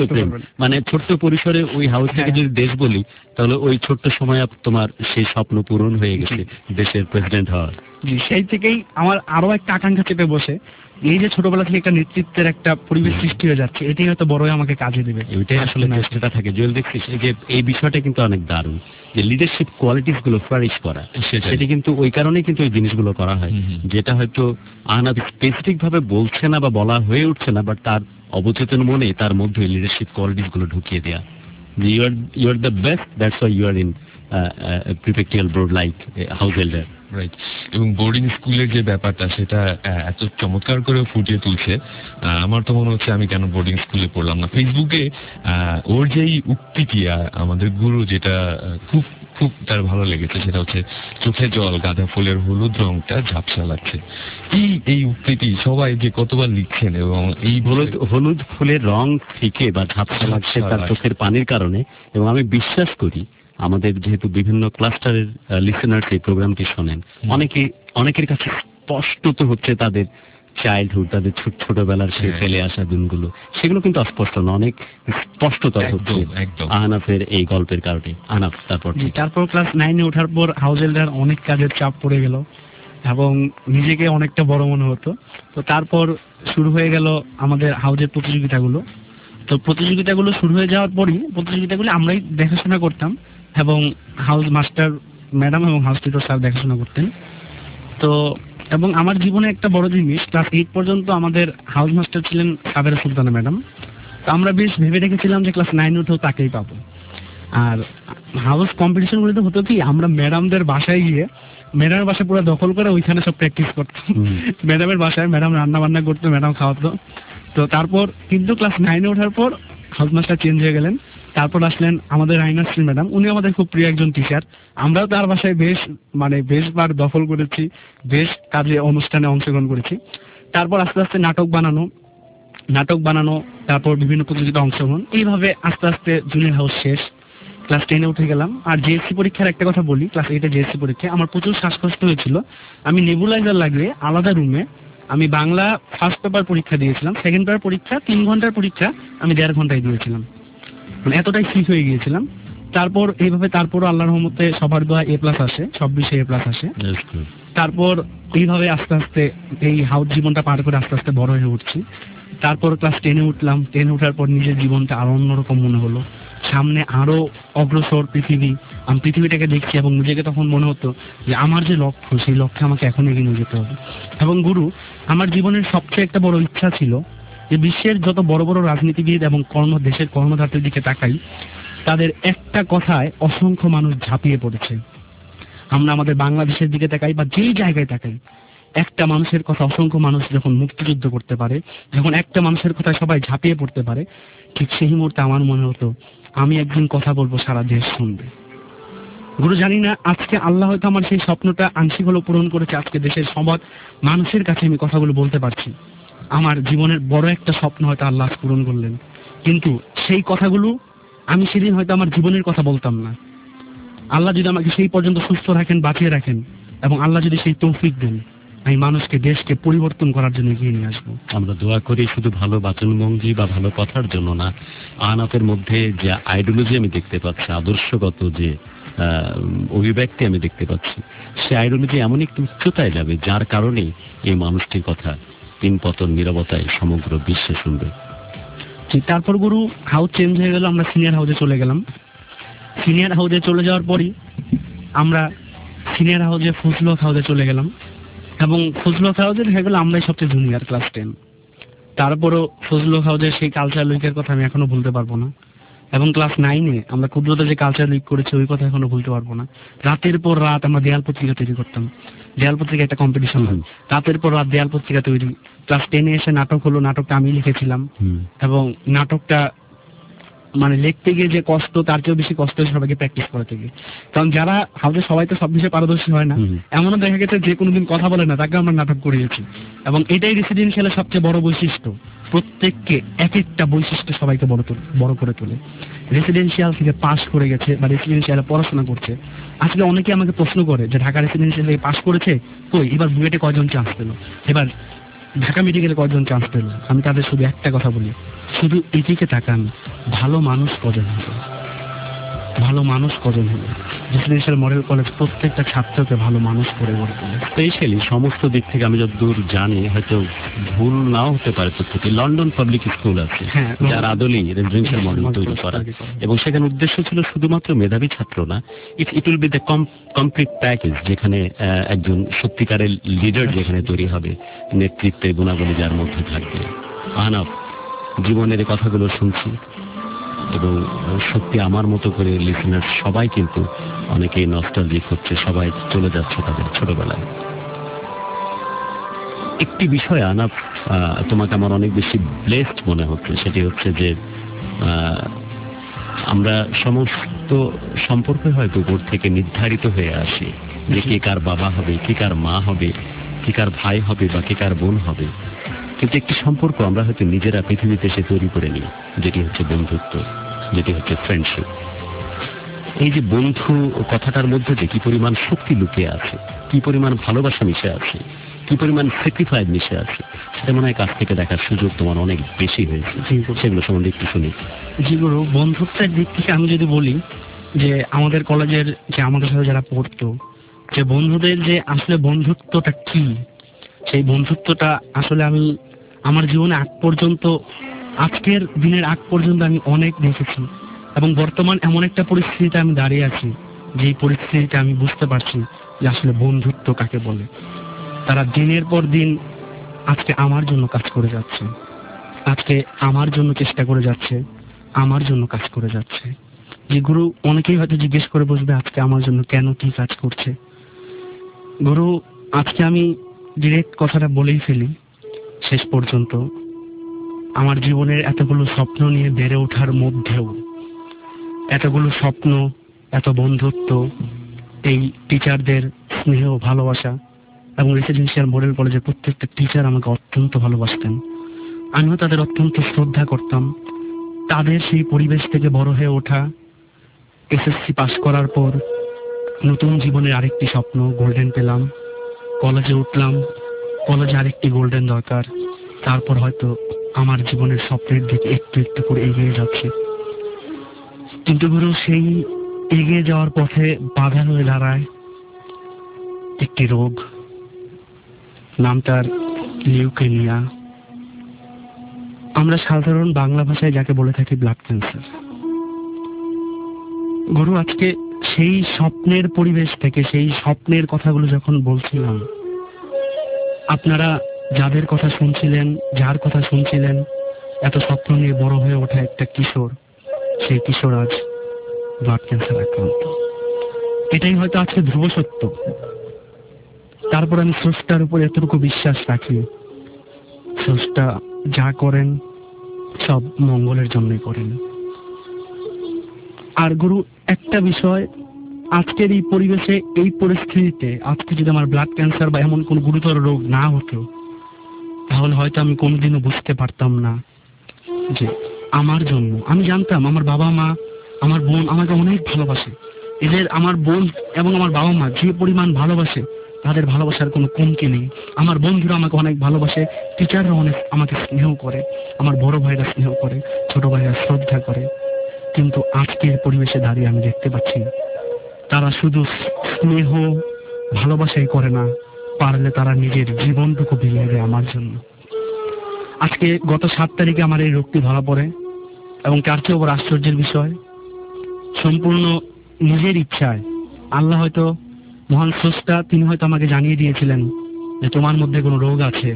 Speaker 4: মানে ছোট্ট পরিসরে ওই হাউস থেকে যদি দেশ বলি, তাহলে ওই ছোট্ট সময় তোমার সেই স্বপ্ন পূরণ হয়ে গেছে দেশের প্রেসিডেন্ট হওয়ার।
Speaker 5: জি, সেই থেকেই আমার আরো একটা আকাঙ্ক্ষা চেপে বসে, এই যে ছোটবেলা থেকে একটা নেতৃত্বের একটা পরিবেশ সৃষ্টি হয়ে যাচ্ছে, এটাই হয়তো বড়ই আমাকে কাজে দেবে।
Speaker 4: এটাই আসলে চেষ্টাটা থাকে। জুয়েল, দেখছিস এই যে এই বিষয়টা কিন্তু অনেক দারুণ, যে লিডারশিপ কোয়ালিটিস গুলো ফ্লারিশ করা, সেটা কিন্তু ওই কারণেই কিন্তু এই জিনিসগুলো করা হয়, যেটা হয়তো আহনাফ স্পেসিফিক ভাবে বলছে না বা বলা হয়ে উঠছে না, বাট তার অবচেতন মনে তার মধ্যে লিডারশিপ কোয়ালিটিস গুলো ঢুকিয়ে দেয়া, যে you are the best, that's why you are in prefectural board like house elder.
Speaker 3: Right. এবং বোর্ডিং স্কুলের যে ব্যাপারটা, সেটা এত চমৎকার করে ফুটিয়ে তুলছে। আমার তো মনে হচ্ছে আমি কেন বোর্ডিং স্কুলে পড়লাম না। ফেসবুকে ওর যেই উক্তিটি আমাদের গুরু, যেটা খুব খুব তার ভালো লেগেছে, সেটা হচ্ছে চোখে জল, গাঁদা ফুলের হলুদ রংটা ঝাপসা লাগছে। এই উক্তিটি সবাই যে কতবার লিখছেন, এবং এই
Speaker 4: হলুদ ফুলের রং থেকে বা ঝাপসা লাগছে তার চোখের পানির কারণে। এবং আমি বিশ্বাস করি আমাদের যেহেতু বিভিন্ন ক্লাস্টারের লিসেনার্স এই প্রোগ্রামটি শোনেন, অনেকের কাছে স্পষ্টত হচ্ছে তাদের চাইল্ডহুড, তাদের ছোটবেলার সে ফেলে আসা দিনগুলো, সেগুলো কিন্তু অস্পষ্ট না, অনেক স্পষ্টতর হচ্ছে আহনাফের এই গল্পের কারণে। আহনাফ, তারপর
Speaker 5: ক্লাস 9-এ ওঠার পর হাউস এল্ডার অনেক কাজের চাপ পড়ে গেল এবং নিজেকে অনেকটা বড় মনে হতো। তো তারপর শুরু হয়ে গেল আমাদের হাউসের প্রতিযোগিতাগুলো। তো প্রতিযোগিতাগুলো শুরু হয়ে যাওয়ার পরই প্রতিযোগিতাগুলো আমরাই দেখাশোনা করতাম, এবং হাউস মাস্টার ম্যাডাম এবং হাউস টিউটর স্যার দেখাশোনা করতেন। তো এবং আমার জীবনে একটা বড় জিনিস, ক্লাস 8 পর্যন্ত আমাদের হাউস মাস্টার ছিলেন সাবেরা সুলতানা ম্যাডাম। তো আমরা বেশ ভেবে রেখেছিলাম যে ক্লাস 9 উঠেও তাকেই পাবো। আর হাউস কম্পিটিশনগুলোতে হতো কি, আমরা ম্যাডামদের বাসায় গিয়ে ম্যাডামের বাসায় পুরো দখল করে ওইখানে সব প্র্যাকটিস করতাম। ম্যাডামের বাসায় ম্যাডাম রান্না বান্না করতো, ম্যাডাম খাওয়াতো। তো তারপর কিন্তু ক্লাস 9-এ ওঠার পর হাউস মাস্টার চেঞ্জ হয়ে গেলেন, তারপর আসলেন আমাদের রাইনাশ্রী ম্যাডাম, উনি আমাদের খুব প্রিয় একজন টিচার। আমরাও তার বাসায় বেশ বার দখল করেছি, বেশ কাজে অনুষ্ঠানে অংশগ্রহণ করেছি। তারপর আস্তে আস্তে নাটক বানানো, তারপর বিভিন্ন প্রতিযোগিতা অংশগ্রহণ, এইভাবে আস্তে আস্তে জুনিয়র হাউস শেষ, ক্লাস 10-এ উঠে গেলাম। আর জিএসসি পরীক্ষার একটা কথা বলি, ক্লাস 8-এ জিএসসি পরীক্ষা আমার প্রচুর শ্বাসকষ্ট হয়েছিল। আমি নেবুলাইজার লাগিয়ে আলাদা রুমে আমি বাংলা ফার্স্ট পেপার পরীক্ষা দিয়েছিলাম, সেকেন্ড পেপার পরীক্ষা 3 ঘন্টার পরীক্ষা আমি 1.5 ঘন্টায় দিয়েছিলাম, মানে এতটাই ঠিক হয়ে গিয়েছিলাম। তারপর তারপর আল্লাহর রহমতে সবার দোয়া A+ আসে, সব বিষয়ে A+ আসে। তারপর এইভাবে আস্তে আস্তে এই হাউস জীবনটা পার করে আস্তে আস্তে বড় হয়ে উঠছি। তারপর ক্লাস 10-এ উঠলাম, 10-এ ওঠার পর নিজের জীবনটা আরো অন্যরকম মনে হলো, সামনে আরো অগ্রসর পৃথিবী, আমি পৃথিবীটাকে দেখছি এবং নিজেকে তখন মনে হতো যে আমার যে লক্ষ্য, সেই লক্ষ্যে আমাকে এখন এগিয়ে নিয়ে যেতে হবে। এবং গুরু, আমার জীবনের সবচেয়ে একটা বড় ইচ্ছা ছিল যে বিশ্বের যত বড় বড় রাজনীতিবিদ এবং দেশের কর্মধারদের দিকে তাকাই, তাদের একটা কথায় অসংখ্য মানুষ ঝাঁপিয়ে পড়েছে। আমরা আমাদের বাংলাদেশের দিকে তাকাই বা যেই জায়গায় তাকাই, একটা মানুষের কথা অসংখ্য মানুষ যখন মুক্তিযুদ্ধ করতে পারে, যখন একটা মানুষের কথা সবাই ঝাঁপিয়ে পড়তে পারে, ঠিক সেই মুহূর্তে আমার মনে হতো আমি একদিন কথা বলবো, সারা দেশ শুনবে। গুরু, জানি না আজকে আল্লাহ হয়তো আমার সেই স্বপ্নটা আংশিক হলেও পূরণ করেছে, আজকে দেশের সবার মানুষের কাছে আমি কথাগুলো বলতে পারছি। আমার জীবনের বড় একটা স্বপ্ন হয়তো আল্লাহ পূরণ করলেন, কিন্তু সেই কথাগুলো আমি সেদিন হয়তো আমার জীবনের কথা বলতাম না। আল্লাহ যদি আমাকে সেই পর্যন্ত সুস্থ রাখেন, বাঁচিয়ে রাখেন, এবং আল্লাহ যদি সেই তৌফিক দেন, আমি মানুষকে, দেশকে পরিবর্তন করার জন্য এগিয়ে নিয়ে আসবো।
Speaker 4: আমরা দোয়া করি শুধু ভালো বাচনভঙ্গি বা ভালো কথার জন্য না, আহনাফের মধ্যে যে আইডিওলজি আমি দেখতে পাচ্ছি, আদর্শগত যে অভিব্যক্তি আমি দেখতে পাচ্ছি, সে আইডিওলজি এমন একটি উচ্চতায় যাবে যার কারণে এই মানুষটির কথা তিন পতন নীরবতায় সমগ্র বিশ্বে শুনবে।
Speaker 5: তারপর গুরু, হাউস চেঞ্জ হয়ে গেল, আমরা সিনিয়র হাউসে চলে গেলাম। সিনিয়র হাউসে চলে যাওয়ার পরই আমরা সিনিয়র হাউসে ফজলুল হক হাউসে চলে গেলাম, এবং ফজলুল হক হাউসে দেখা গেল আমরাই সবচেয়ে জুনিয়র, ক্লাস 10। তারপরও ফজলুল হক হাউসের সেই কালচার উইকের কথা আমি এখনো ভুলতে পারবো না। এবং ক্লাস 9-এ আমরা ক্ষুদ্রতা যে কালচার উইক করেছি, ওই কথা এখনো ভুলতে পারবো না। রাতের পর রাত আমরা দেয়াল পত্রিকা তৈরি করতাম, দেয়াল পত্রিকা একটা কম্পিটিশন হয়, রাতের পর রাত দেয়াল পত্রিকা তৈরি। ক্লাস 10-এ এসে নাটক হলো, নাটকটা আমি লিখেছিলাম, এবং নাটকটা মানে লিখতে গিয়ে যে কষ্ট, তার চেয়েও বেশি কষ্ট হয়েছে সবাইকে প্র্যাকটিস করাতে গিয়ে। কারণ যারা হাউসে সবাই তো সব বিষয়ে পারদর্শী হয় না, এমনও দেখা গেছে যে কোনোদিন কথা বলে না, তাকে আমরা নাটক করিয়েছি। এবং এটাই রেসিডেন্সিয়ালের সবচেয়ে বড় বৈশিষ্ট্য, প্রত্যেককে এক একটা বৈশিষ্ট্য সবাইকে বড় করে তোলে। রেসিডেন্সিয়াল থেকে পাশ করে গেছে বা রেসিডেন্সিয়ালে পড়াশোনা করছে, আজকে অনেকে আমাকে প্রশ্ন করে যে ঢাকা রেসিডেন্সিয়াল থেকে পাশ করেছে, কই এবার বুয়েটে কয়জন চান্স পেল, এবার ঢাকা মেডিকেলে কয়জন চান্স পেল। আমি তাদের শুধু একটা কথা বলি, শুধু এদিকে তাকান, ভালো মানুষ কজন হবে, ভালো মানুষ কজন হবে। রেসিডেন্সিয়াল মডেল কলেজ প্রত্যেকটা ছাত্রকে ভালো মানুষ করে গড়ে তোলে।
Speaker 4: স্পেশালি সমস্ত দিক থেকে আমি যতদূর জানি, হয়তো ভুল নাও হতে পারে, প্রত্যেকে লন্ডন পাবলিক স্কুল আছে যার আদলেই রেসিডেন্সিয়াল মডেল তৈরি করা, এবং সেখানে উদ্দেশ্য ছিল শুধুমাত্র মেধাবী ছাত্র না, it will be the complete package, যেখানে একজন সত্যিকারের লিডার যেখানে তৈরি হবে, নেতৃত্বের গুণাবলী যার মধ্যে থাকবে। আহনাফ, জীবনের কথাগুলো শুনছি এবং সত্যি আমার মতো করে লিসেনার সবাই কিন্তু অনেকেই নস্টালজিক হচ্ছে, সবাই চলে যাচ্ছে তাদের ছোটবেলায়। একটি বিষয় আহনাফ, তোমাকে আমার অনেক বেশি ব্লেসড মনে হচ্ছে, সেটি হচ্ছে যে আমরা সমস্ত সম্পর্ক হয়তো উপর থেকে নির্ধারিত হয়ে আসি যে কে কার বাবা হবে, কে কার মা হবে, কে কার ভাই হবে বা কে কার বোন হবে, কিন্তু একটি সম্পর্ক আমরা হয়তো নিজেরা পৃথিবীতে এসে তৈরি করে নিই, যেটি হচ্ছে বন্ধুত্ব, যেটি হচ্ছে ফ্রেন্ডশিপ। এই যে বন্ধু কথাটার মধ্যে যে কি পরিমাণ শক্তি লুকিয়ে আছে, কি পরিমাণ ভালোবাসা মিশে আছে, কি পরিমাণ স্যাক্রিফাইস মিশে আছে, সেটা মনে হয় কাছ থেকে দেখার সুযোগ তোমার অনেক বেশি হয়েছে। সেগুলো সম্বন্ধে একটু শুনি।
Speaker 5: জি গুরু, বন্ধুত্বের দিক থেকে আমি যদি বলি যে আমাদের কলেজের যে আমাদের সাথে যারা পড়তো, যে বন্ধুদের যে আসলে বন্ধুত্বটা কি, সেই বন্ধুত্বটা আসলে আমি আমার জীবনে আজকের দিনের আগ পর্যন্ত আমি অনেক দেখেছি, এবং বর্তমান এমন একটা পরিস্থিতিতে আমি দাঁড়িয়ে আছি, যেই পরিস্থিতিতে আমি বুঝতে পারছি যে আসলে বন্ধুত্ব কাকে বলে। তারা দিনের পর দিন আজকে আমার জন্য কাজ করে যাচ্ছে, আজকে আমার জন্য চেষ্টা করে যাচ্ছে, আমার জন্য কাজ করে যাচ্ছে। যে গুরু, অনেকেই হয়তো জিজ্ঞেস করে বসবে আজকে আমার জন্য কেন কি কাজ করছে। গুরু, আজকে আমি ডিরেক্ট কথাটা বলেই ফেলি, শেষ পর্যন্ত আমার জীবনের এতগুলো স্বপ্ন নিয়ে বেড়ে ওঠার মধ্যেও এতগুলো স্বপ্ন, এত বন্ধুত্ব, এই টিচারদের স্নেহ ভালোবাসা, এবং রেসিডেন্সিয়াল মডেল কলেজের প্রত্যেকটা টিচার আমাকে অত্যন্ত ভালোবাসতেন। আমিও তাদের অত্যন্ত শ্রদ্ধা করতাম। তাদের সেই পরিবেশ থেকে বড় হয়ে ওঠা, এসএসসি পাস করার পর নতুন জীবনের আরেকটি স্বপ্ন গোল্ডেন পেলাম, কলেজে উঠলাম, কলেজে আরেকটি গোল্ডেন দরকার, তারপর হয়তো আমার জীবনের স্বপ্নের দিকে একটু একটু করে এগিয়ে যাচ্ছে। কিন্তু গুরু, সেই এগিয়ে যাওয়ার পথে বাধা হয়ে দাঁড়ায় একটি রোগ, নাম তার লিউকেমিয়া। আমরা সাধারণ বাংলা ভাষায় যাকে বলে থাকি ব্লাড ক্যান্সার। গুরু, আজকে সেই স্বপ্নের পরিবেশ থেকে, সেই স্বপ্নের কথাগুলো যখন বলছিলাম, আপনারা যাদের কথা শুনছিলেন, যার কথা শুনছিলেন, এত স্বপ্ন নিয়ে বড় হয়ে ওঠা একটা কিশোর, সেই কিশোর আজ ব্লাড ক্যান্সার আক্রান্ত। এটাই হয়তো আজকে ধ্রুব সত্য। তারপর আমি স্রষ্টার উপর এতটুকু বিশ্বাস রাখি, স্রষ্টা যা করেন সব মঙ্গলের জন্যই করেন। আর গুরু, একটা বিষয়, আজকের এই পরিবেশে, এই পরিস্থিতিতে, আজকে যদি আমার ব্লাড ক্যান্সার বা এমন কোন গুরুতর রোগ না হতো, তাহলে হয়তো আমি কোনোদিনও বুঝতে পারতাম না যে আমার জন্য, আমি জানতাম আমার বাবা মা, আমার বোন আমাকে অনেক ভালোবাসে। এদের, আমার বোন এবং আমার বাবা মা যে পরিমাণ ভালোবাসে, তাদের ভালোবাসার কোনো কমতি নেই। আমার বন্ধুরা আমাকে অনেক ভালোবাসে, টিচাররা অনেক আমাকে স্নেহ করে, আমার বড় ভাইরা স্নেহ করে, ছোট ভাইরা শ্রদ্ধা করে। কিন্তু আজকের পরিবেশে দাঁড়িয়ে আমি দেখতে পাচ্ছি তারা শুধু স্নেহ ভালোবাসাই করে না, পারলে তারা নিজের জীবনটুকু বিলিয়ে দেয় আমার জন্য। আজকে গত 7 তারিখে আমার এই রোগটি ধরা পড়ে, এবং তার চেয়ে বড় আশ্চর্যের বিষয়, সম্পূর্ণ নিজের ইচ্ছায়, আল্লাহ হয়তো, মহান স্রষ্টা, তিনি হয়তো আমাকে জানিয়ে দিয়েছিলেন যে তোমার মধ্যে কোনো রোগ আছে।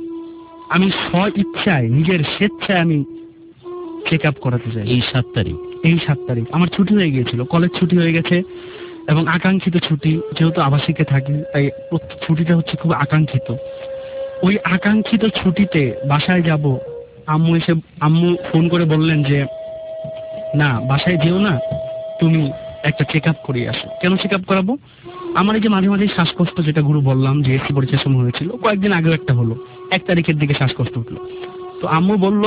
Speaker 5: আমি স্ব ইচ্ছায়, নিজের স্বেচ্ছায় আমি চেক আপ করাতে চাই।
Speaker 4: এই 7 তারিখ,
Speaker 5: এই 7 তারিখ আমার ছুটি হয়ে গিয়েছিল, কলেজ ছুটি হয়ে গেছে, এবং আকাঙ্ক্ষিত ছুটি, যেহেতু আবাসিকে থাকি তাই ছুটিটা হচ্ছে খুব আকাঙ্ক্ষিত। ওই আকাঙ্ক্ষিত ছুটিতে বাসায় যাব, আম্মু ফোন করে বললেন যে না, বাসায় যেও না, তুমি একটা চেক আপ করিয়ে আসো। কেন চেক আপ করাবো? আমার এই যে মাঝে মাঝে শ্বাসকষ্ট, যেটা গুরু বললাম যে এসি পরীক্ষার সময় হয়েছিল, কয়েকদিন আগেও একটা হলো, 1 তারিখের দিকে শ্বাসকষ্ট উঠলো। তো আম্মু বলল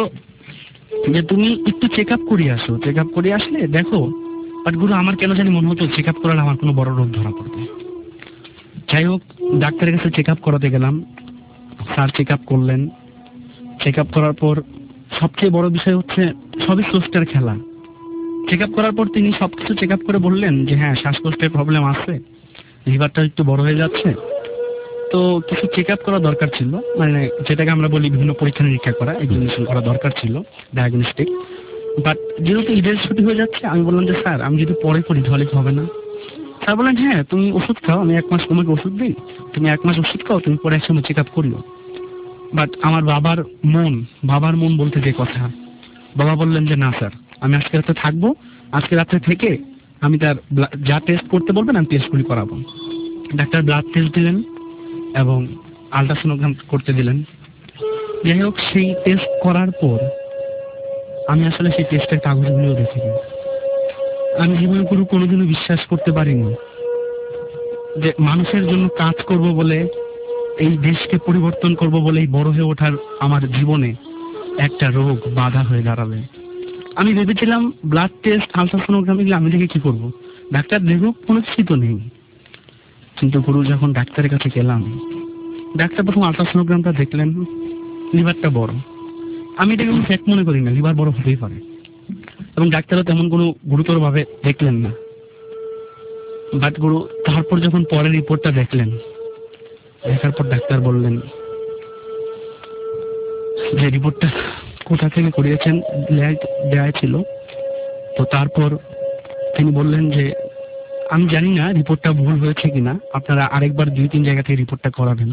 Speaker 5: যে তুমি একটু চেক আপ করিয়ে আসো, চেক আপ করিয়ে আসলে দেখো। বাট গুরু, আমার কেন জানি মনে হতো চেক আপ করালে আমার কোনো বড় রোগ ধরা পড়বে। যাই হোক, ডাক্তারের কাছে চেক আপ করাতে গেলাম, স্যার চেক আপ করলেন। চেক আপ করার পর সবচেয়ে বড় বিষয় হচ্ছে, সবই স্রষ্টার খেলা। চেক আপ করার পর তিনি সবকিছু চেক আপ করে বললেন যে হ্যাঁ, শ্বাসকষ্টের প্রবলেম আছে, লিভারটা একটু বড় হয়ে যাচ্ছে, তো কিছু চেক আপ করা দরকার ছিল, মানে যেটাকে আমরা বলি বিভিন্ন পরীক্ষা নিরীক্ষা করা, এক্সামিনেশন করা দরকার ছিল, ডায়াগনস্টিক। বাট যেহেতু ঈদের ছুটি হয়ে যাচ্ছে, আমি বললাম যে স্যার, আমি যদি পরে করি তাহলে হবে না? স্যার বললেন হ্যাঁ, তুমি ওষুধ খাও, আমি 1 মাস তোমাকে ওষুধ দিই, তুমি 1 মাস ওষুধ খাও, তুমি পরে একসময় চেক আপ করিও। বাট আমার বাবার মন বলতে যে কথা, বাবা বললেন যে না স্যার, আমি আজকে রাতে থাকবো, আজকে রাতে থেকে আমি তার যা টেস্ট করতে বলবেন আমি টেস্টগুলি করাবো। ডাক্তার ব্লাড টেস্ট দিলেন এবং আলট্রাসোনোগ্রাম করতে দিলেন। যাই হোক, সেই টেস্ট করার পর আমি আসলে সেই টেস্টের কাগজগুলিও দেখিনি। আমি জীবনে কোনোদিনও বিশ্বাস করতে পারিনি যে মানুষের জন্য কাজ করব বলে, এই দেশকে পরিবর্তন করব বলে এই বড় হয়ে ওঠার আমার জীবনে একটা রোগ বাধা হয়ে দাঁড়াবে। আমি ভেবেছিলাম ব্লাড টেস্ট, আলট্রাসোনোগ্রাম এগুলো আমি দেখে কি করব, ডাক্তার দেখুক, কোনো কিছু তো নেই। কিন্তু গুরু, যখন ডাক্তারের কাছে গেলাম, ডাক্তার প্রথম আলট্রাসোনোগ্রামটা দেখলেন, লিভারটা বড়। আমি এটাকে কোনো ফ্যাক্ট মনে করি না, লিভার বড় হতেই পারে, এবং ডাক্তারও তেমন কোনো গুরুতর ভাবে দেখলেন না। বাট গুরু, তারপর যখন পরের রিপোর্টটা দেখলেন, দেখার পর ডাক্তার বললেন যে রিপোর্টটা কোথা থেকে করিয়েছেন, দেয়া ছিল। তো তারপর তিনি বললেন যে আমি জানি না রিপোর্টটা ভুল হয়েছে কিনা, আপনারা আরেকবার 2-3 জায়গা থেকে রিপোর্টটা করাবেন।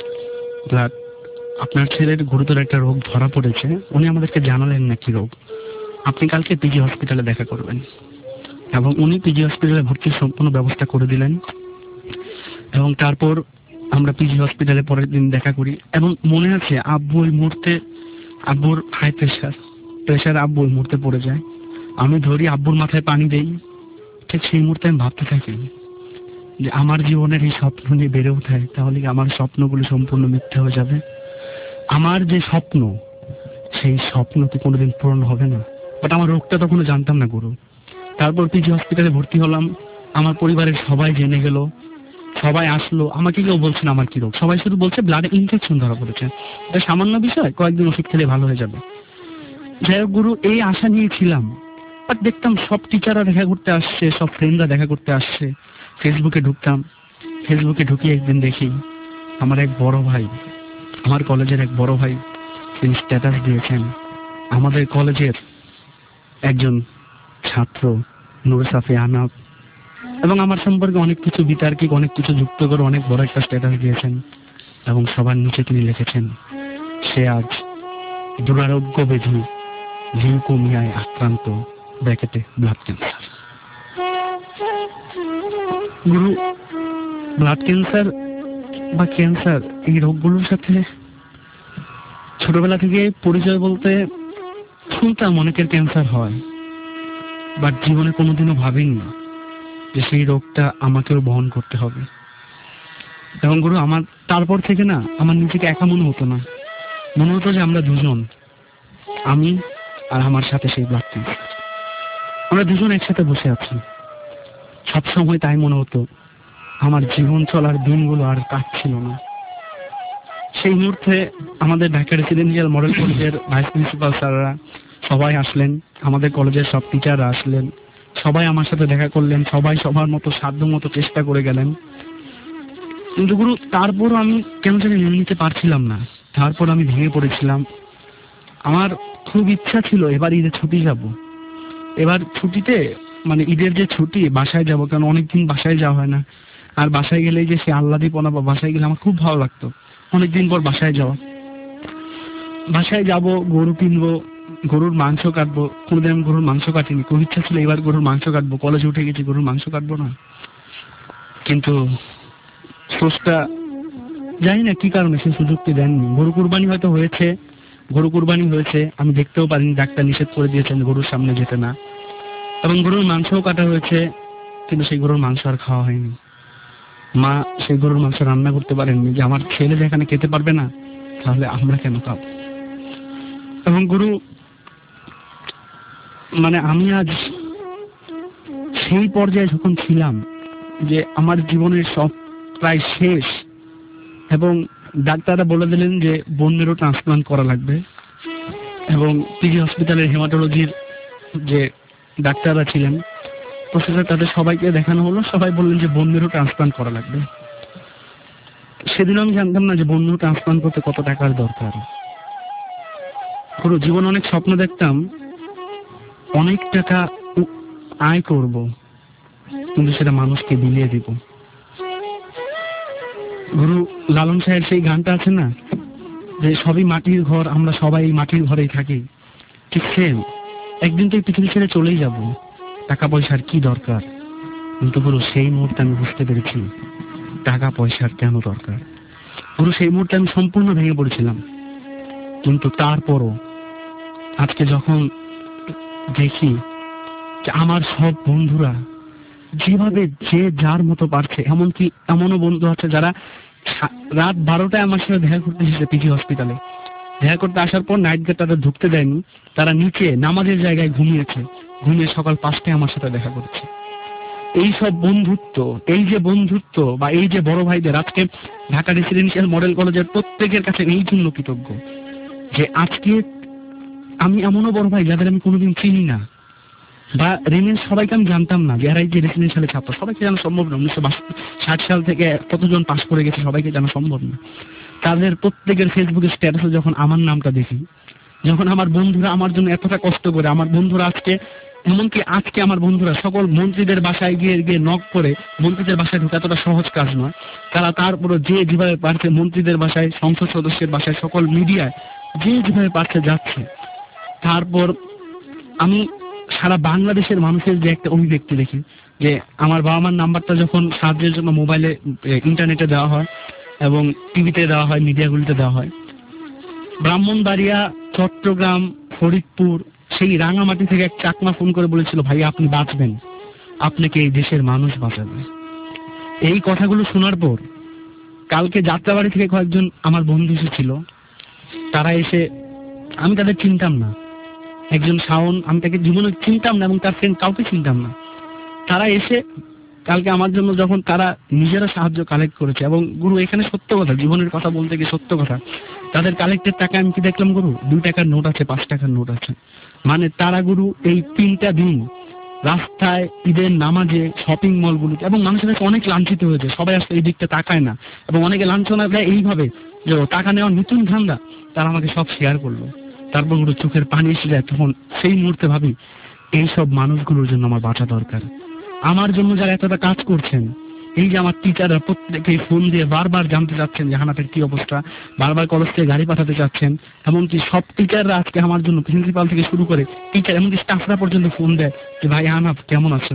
Speaker 5: আপনার ছেলের গুরুতর একটা রোগ ধরা পড়েছে, উনি আমাদেরকে জানালেন না কি রোগ, আপনি কালকে পিজি হসপিটালে দেখা করবেন। এবং উনি পিজি হসপিটালে ভর্তির সম্পূর্ণ ব্যবস্থা করে দিলেন। এবং তারপর আমরা পিজি হসপিটালে পরের দিন দেখা করি, এবং মনে আছে আব্বু ওই মুহূর্তে, আব্বুর হাই প্রেশার আব্বু ওই মুহূর্তে পড়ে যায়। আমি ধরি আব্বুর মাথায় পানি দেই, ঠিক সেই মুহূর্তে আমি ভাবতে থাকি যে আমার জীবনের এই স্বপ্ন নিয়ে বেড়ে ওঠায়, তাহলে কি আমার স্বপ্নগুলো সম্পূর্ণ মিথ্যা হয়ে যাবে? আমার যে স্বপ্ন, সেই স্বপ্ন কি কোনোদিন পূরণ হবে না? বাট আমার রোগটা তখনও জানতাম না গুরু। তারপর পিজি হসপিটালে ভর্তি হলাম, আমার পরিবারের সবাই জেনে গেল, সবাই আসলো, আমাকে কেউ বলছে না আমার কি রোগ, সবাই শুধু বলছে ব্লাডে ইনফেকশন ধরা পড়েছে, এটা সামান্য বিষয়, কয়েকদিন ওষুধ খেলে ভালো হয়ে যাবে। যাই হোক গুরু, এই আশা নিয়ে ছিলাম। বাট দেখতাম সব টিচাররা দেখা করতে আসছে, সব ফ্রেন্ডরা দেখা করতে আসছে। ফেসবুকে ঢুকতাম, ফেসবুকে ঢুকিয়ে একদিন দেখি আমার এক বড় ভাই, আমার কলেজের এক বড় ভাই, তিনি স্ট্যাটাস দিয়েছেন আমাদের কলেজের একজন ছাত্র নূর সাফি আহনাফ, এবং আমার সম্পর্কে অনেক কিছু বিতার্কিক, অনেক কিছু যুক্ত করে অনেক বড় একটা স্ট্যাটাস দিয়েছেন, এবং সবার নিচে তিনি লিখেছেন সে আজ দুরারোগ্য ব্যাধি লিউকোমিয়ায় আক্রান্ত, ব্র্যাকেটে ব্লাড ক্যান্সার। গুরু, ব্লাড ক্যান্সার বা ক্যান্সার এই রোগগুলোর সাথে ছোটবেলা থেকে পরিচয় বলতে শুনতাম অনেকের ক্যান্সার হয়, বাট জীবনে কোনোদিনও ভাবিনি যে সেই রোগটা আমাকেও বহন করতে হবে। এবং গুরু, আমার তারপর থেকে না আমার নিজেকে একা মনে হতো না, মনে হতো যে আমরা দুজন, আমি আর আমার সাথে সেই ব্লাড ক্যান্সার, আমরা দুজন একসাথে বসে আছি। সবসময় তাই মনে হতো, আমার জীবন চলার দিনগুলো আর কাটছিল না। সেই মুহূর্তে আমাদের ঢাকা রেসিডেন্সিয়াল মডেল কলেজের ভাইস প্রিন্সিপাল স্যাররা সবাই আসলেন, আমাদের কলেজের সব টিচাররা আসলেন, সবাই আমার সাথে দেখা করলেন, সবাই সবার মতো সাধ্য মতো চেষ্টা করে গেলেন। কিন্তু গুরু, তারপরও আমি কেন জানি মেনে নিতে পারছিলাম না। তারপর আমি ভেঙে পড়েছিলাম। আমার খুব ইচ্ছা ছিল এবার ঈদের ছুটি যাব, এবার ছুটিতে মানে ঈদের যে ছুটি বাসায় যাব, কারণ অনেকদিন বাসায় যাওয়া হয় না। আর বাসায় গেলে যে সে আহ্লাদীপনা বা বাসায় গেলে আমার খুব ভালো লাগতো, অনেকদিন পর বাসায় যাওয়া। বাসায় যাব, গরু কিনবো, গরুর মাংস কাটবো। কোনোদিন আমি গরুর মাংস কাটিনি, খুব ইচ্ছা ছিল এবার গরুর মাংস কাটবো। কলেজে উঠে গেছি, গরুর মাংস কাটবো না। কিন্তু স্রষ্টা জানি না কি কারণে সে সুযোগটি দেননি। গরু কুরবানি হয়তো হয়েছে, গরু কুরবানি হয়েছে, আমি দেখতেও পারিনি, ডাক্তার নিষেধ করে দিয়েছেন গরুর সামনে যেতে না। এবং গরুর মাংসও কাটা হয়েছে, কিন্তু সেই গরুর মাংস আর খাওয়া হয়নি। মা সেই গরুর মাংস রান্না করতে পারেননি, যে আমার ছেলে যেখানে খেতে পারবে না তাহলে আমরা কেন খাবো। এবং গুরু, মানে আমি আজ সেই পর্যায়ে যখন ছিলাম যে আমার জীবনের সব প্রায় শেষ, এবং ডাক্তাররা বলে দিলেন যে বোন মেরু ট্রান্সপ্লান্ট করা লাগবে, এবং পিজি হসপিটালের হেমাটোলজির যে ডাক্তাররা ছিলেন প্রফেসর, তাদের সবাইকে দেখানো হলো, সবাই বললেন যে বোন মেরু ট্রান্সপ্লান্ট করা লাগবে। সেদিন আমি জানতাম না যে বোন মেরু ট্রান্সপ্লান্ট করতে কত টাকার দরকার। পুরো জীবন অনেক স্বপ্ন দেখতাম, অনেক টাকা আয় করব, কিন্তু সেটা মানুষকে বিলিয়ে দিব। গুরু, লালন সাহেব সেই গানটা আছে না, যে সবই মাটির ঘর, আমরা সবাই মাটির ঘরেই থাকি, ঠিক সেম একদিন তো এই পৃথিবী ছেড়ে চলেই যাব, টাকা পয়সার কি দরকার। কিন্তু পুরো সেই মুহূর্তে আমি বুঝতে পেরেছি টাকা পয়সার কেন দরকার। পুরো সেই মুহূর্তে আমি সম্পূর্ণ ভেঙে পড়েছিলাম। কিন্তু তারপরও আজকে যখন দেখি যে আমার সব বন্ধুরা যেভাবে যে যার মতো পারছে, এমনকি এমনও বন্ধু আছে যারা রাত 12টায় আমার সাথে দেখা করতে এসেছে পিজি হসপিটালে। দেখা করতে আসার পর নাইট গেট তাদের ঢুকতে দেয়নি, তারা নিচে নামাজের জায়গায় ঘুমিয়েছে, ঘুমিয়ে সকাল 5টায় আমার সাথে দেখা করেছে। এই সব বন্ধুত্ব, এই যে বন্ধুত্ব বা এই যে বড় ভাইদের, আজকে ঢাকা রেসিডেন্সিয়াল মডেল কলেজের প্রত্যেকের কাছে এই জন্য কৃতজ্ঞ যে আজকে আমি এমনও বড় ভাই যাদের আমি কোনোদিন চিনি না, বা রেনের সবাইকে আমি জানতাম না যে এরাই যে রেসিডেন্সিয়ালের ছাত্র, সবাইকে জানা সম্ভব না। 1960 সাল থেকে কতজন পাশ করে গেছে সবাইকে জানা সম্ভব না। তাদের প্রত্যেকের ফেসবুকে স্ট্যাটাসে যখন আমার নামটা দেখি, যখন আমার বন্ধুরা আমার জন্য এতটা কষ্ট করে, আমার বন্ধুরা আজকে, এমনকি আজকে আমার বন্ধুরা সকল মন্ত্রীদের বাসায় গিয়ে গিয়ে নক করে, মন্ত্রীদের বাসায় ঢুকে এতটা সহজ কাজ নয়, তারা তারপরে যে যেভাবে পারছে মন্ত্রীদের বাসায়, সংসদ সদস্যের বাসায়, সকল মিডিয়ায় যে যেভাবে পারছে যাচ্ছে। তারপর আমি সারা বাংলাদেশের মানুষের যে একটা অভিব্যক্তি দেখি, যে আমার বাবা মার নাম্বারটা যখন সাহায্যের জন্য মোবাইলে ইন্টারনেটে দেওয়া হয় এবং টিভিতে দেওয়া হয়, মিডিয়াগুলিতে দেওয়া হয়, ব্রাহ্মণবাড়িয়া, চট্টগ্রাম, ফরিদপুর, সেই রাঙামাটি থেকে এক চাকমা ফোন করে বলেছিল, ভাই আপনি বাঁচবেন, আপনাকে এই দেশের মানুষ বাঁচাবে। এই কথাগুলো শোনার পর কালকে যাত্রাবাড়ি থেকে কয়েকজন আমার বন্ধু এসেছিল। তারা এসে, আমি তাদের চিনতাম না, একজন শাওন, আমি তাকে জীবনে চিনতাম না এবং তার ফ্রেন্ড কাউকে চিনতাম না। তারা এসে কালকে আমার জন্য যখন তারা নিজেরা সাহায্য কালেক্ট করেছে, এবং গুরু এখানে সত্য কথা, জীবনের কথা বলতে গিয়ে সত্য কথা, তাদের কালেক্টের টাকা আমি কি দেখলাম গুরু, 2 টাকার নোট আছে, 5 টাকার নোট আছে। মানে তারা গুরু এই 3টা দিন রাস্তায়, ঈদের নামাজে, শপিং মলগুলোতে, এবং মানুষের কাছে অনেক লাঞ্ছিত হয়েছে, সবাই আসলে এই দিকটা তাকায় না, এবং অনেকে লাঞ্ছনা দেয় এইভাবে যে টাকা নেওয়ার নতুন ধান্দা। তারা আমাকে সব শেয়ার করলো। তারপর গুরু চোখের পানি এসে যায়, তখন সেই মুহূর্তে ভাবি এইসব মানুষগুলোর জন্য আমার বাঁচা দরকার। আমার জন্য যারা এতটা কাজ করছেন, এই যে আমার টিচাররা প্রত্যেকে ফোন দিয়ে বারবার জানতে চাচ্ছেন যে হানাফের কি অবস্থা, বারবার কলেজ থেকে গাড়ি পাঠাতে চাচ্ছেন, এমনকি সব টিচাররা আজকে আমার জন্য, প্রিন্সিপাল থেকে শুরু করে টিচার, এমনকি স্টাফরা পর্যন্ত ফোন দেয় যে ভাই হানাফ কেমন আছেন।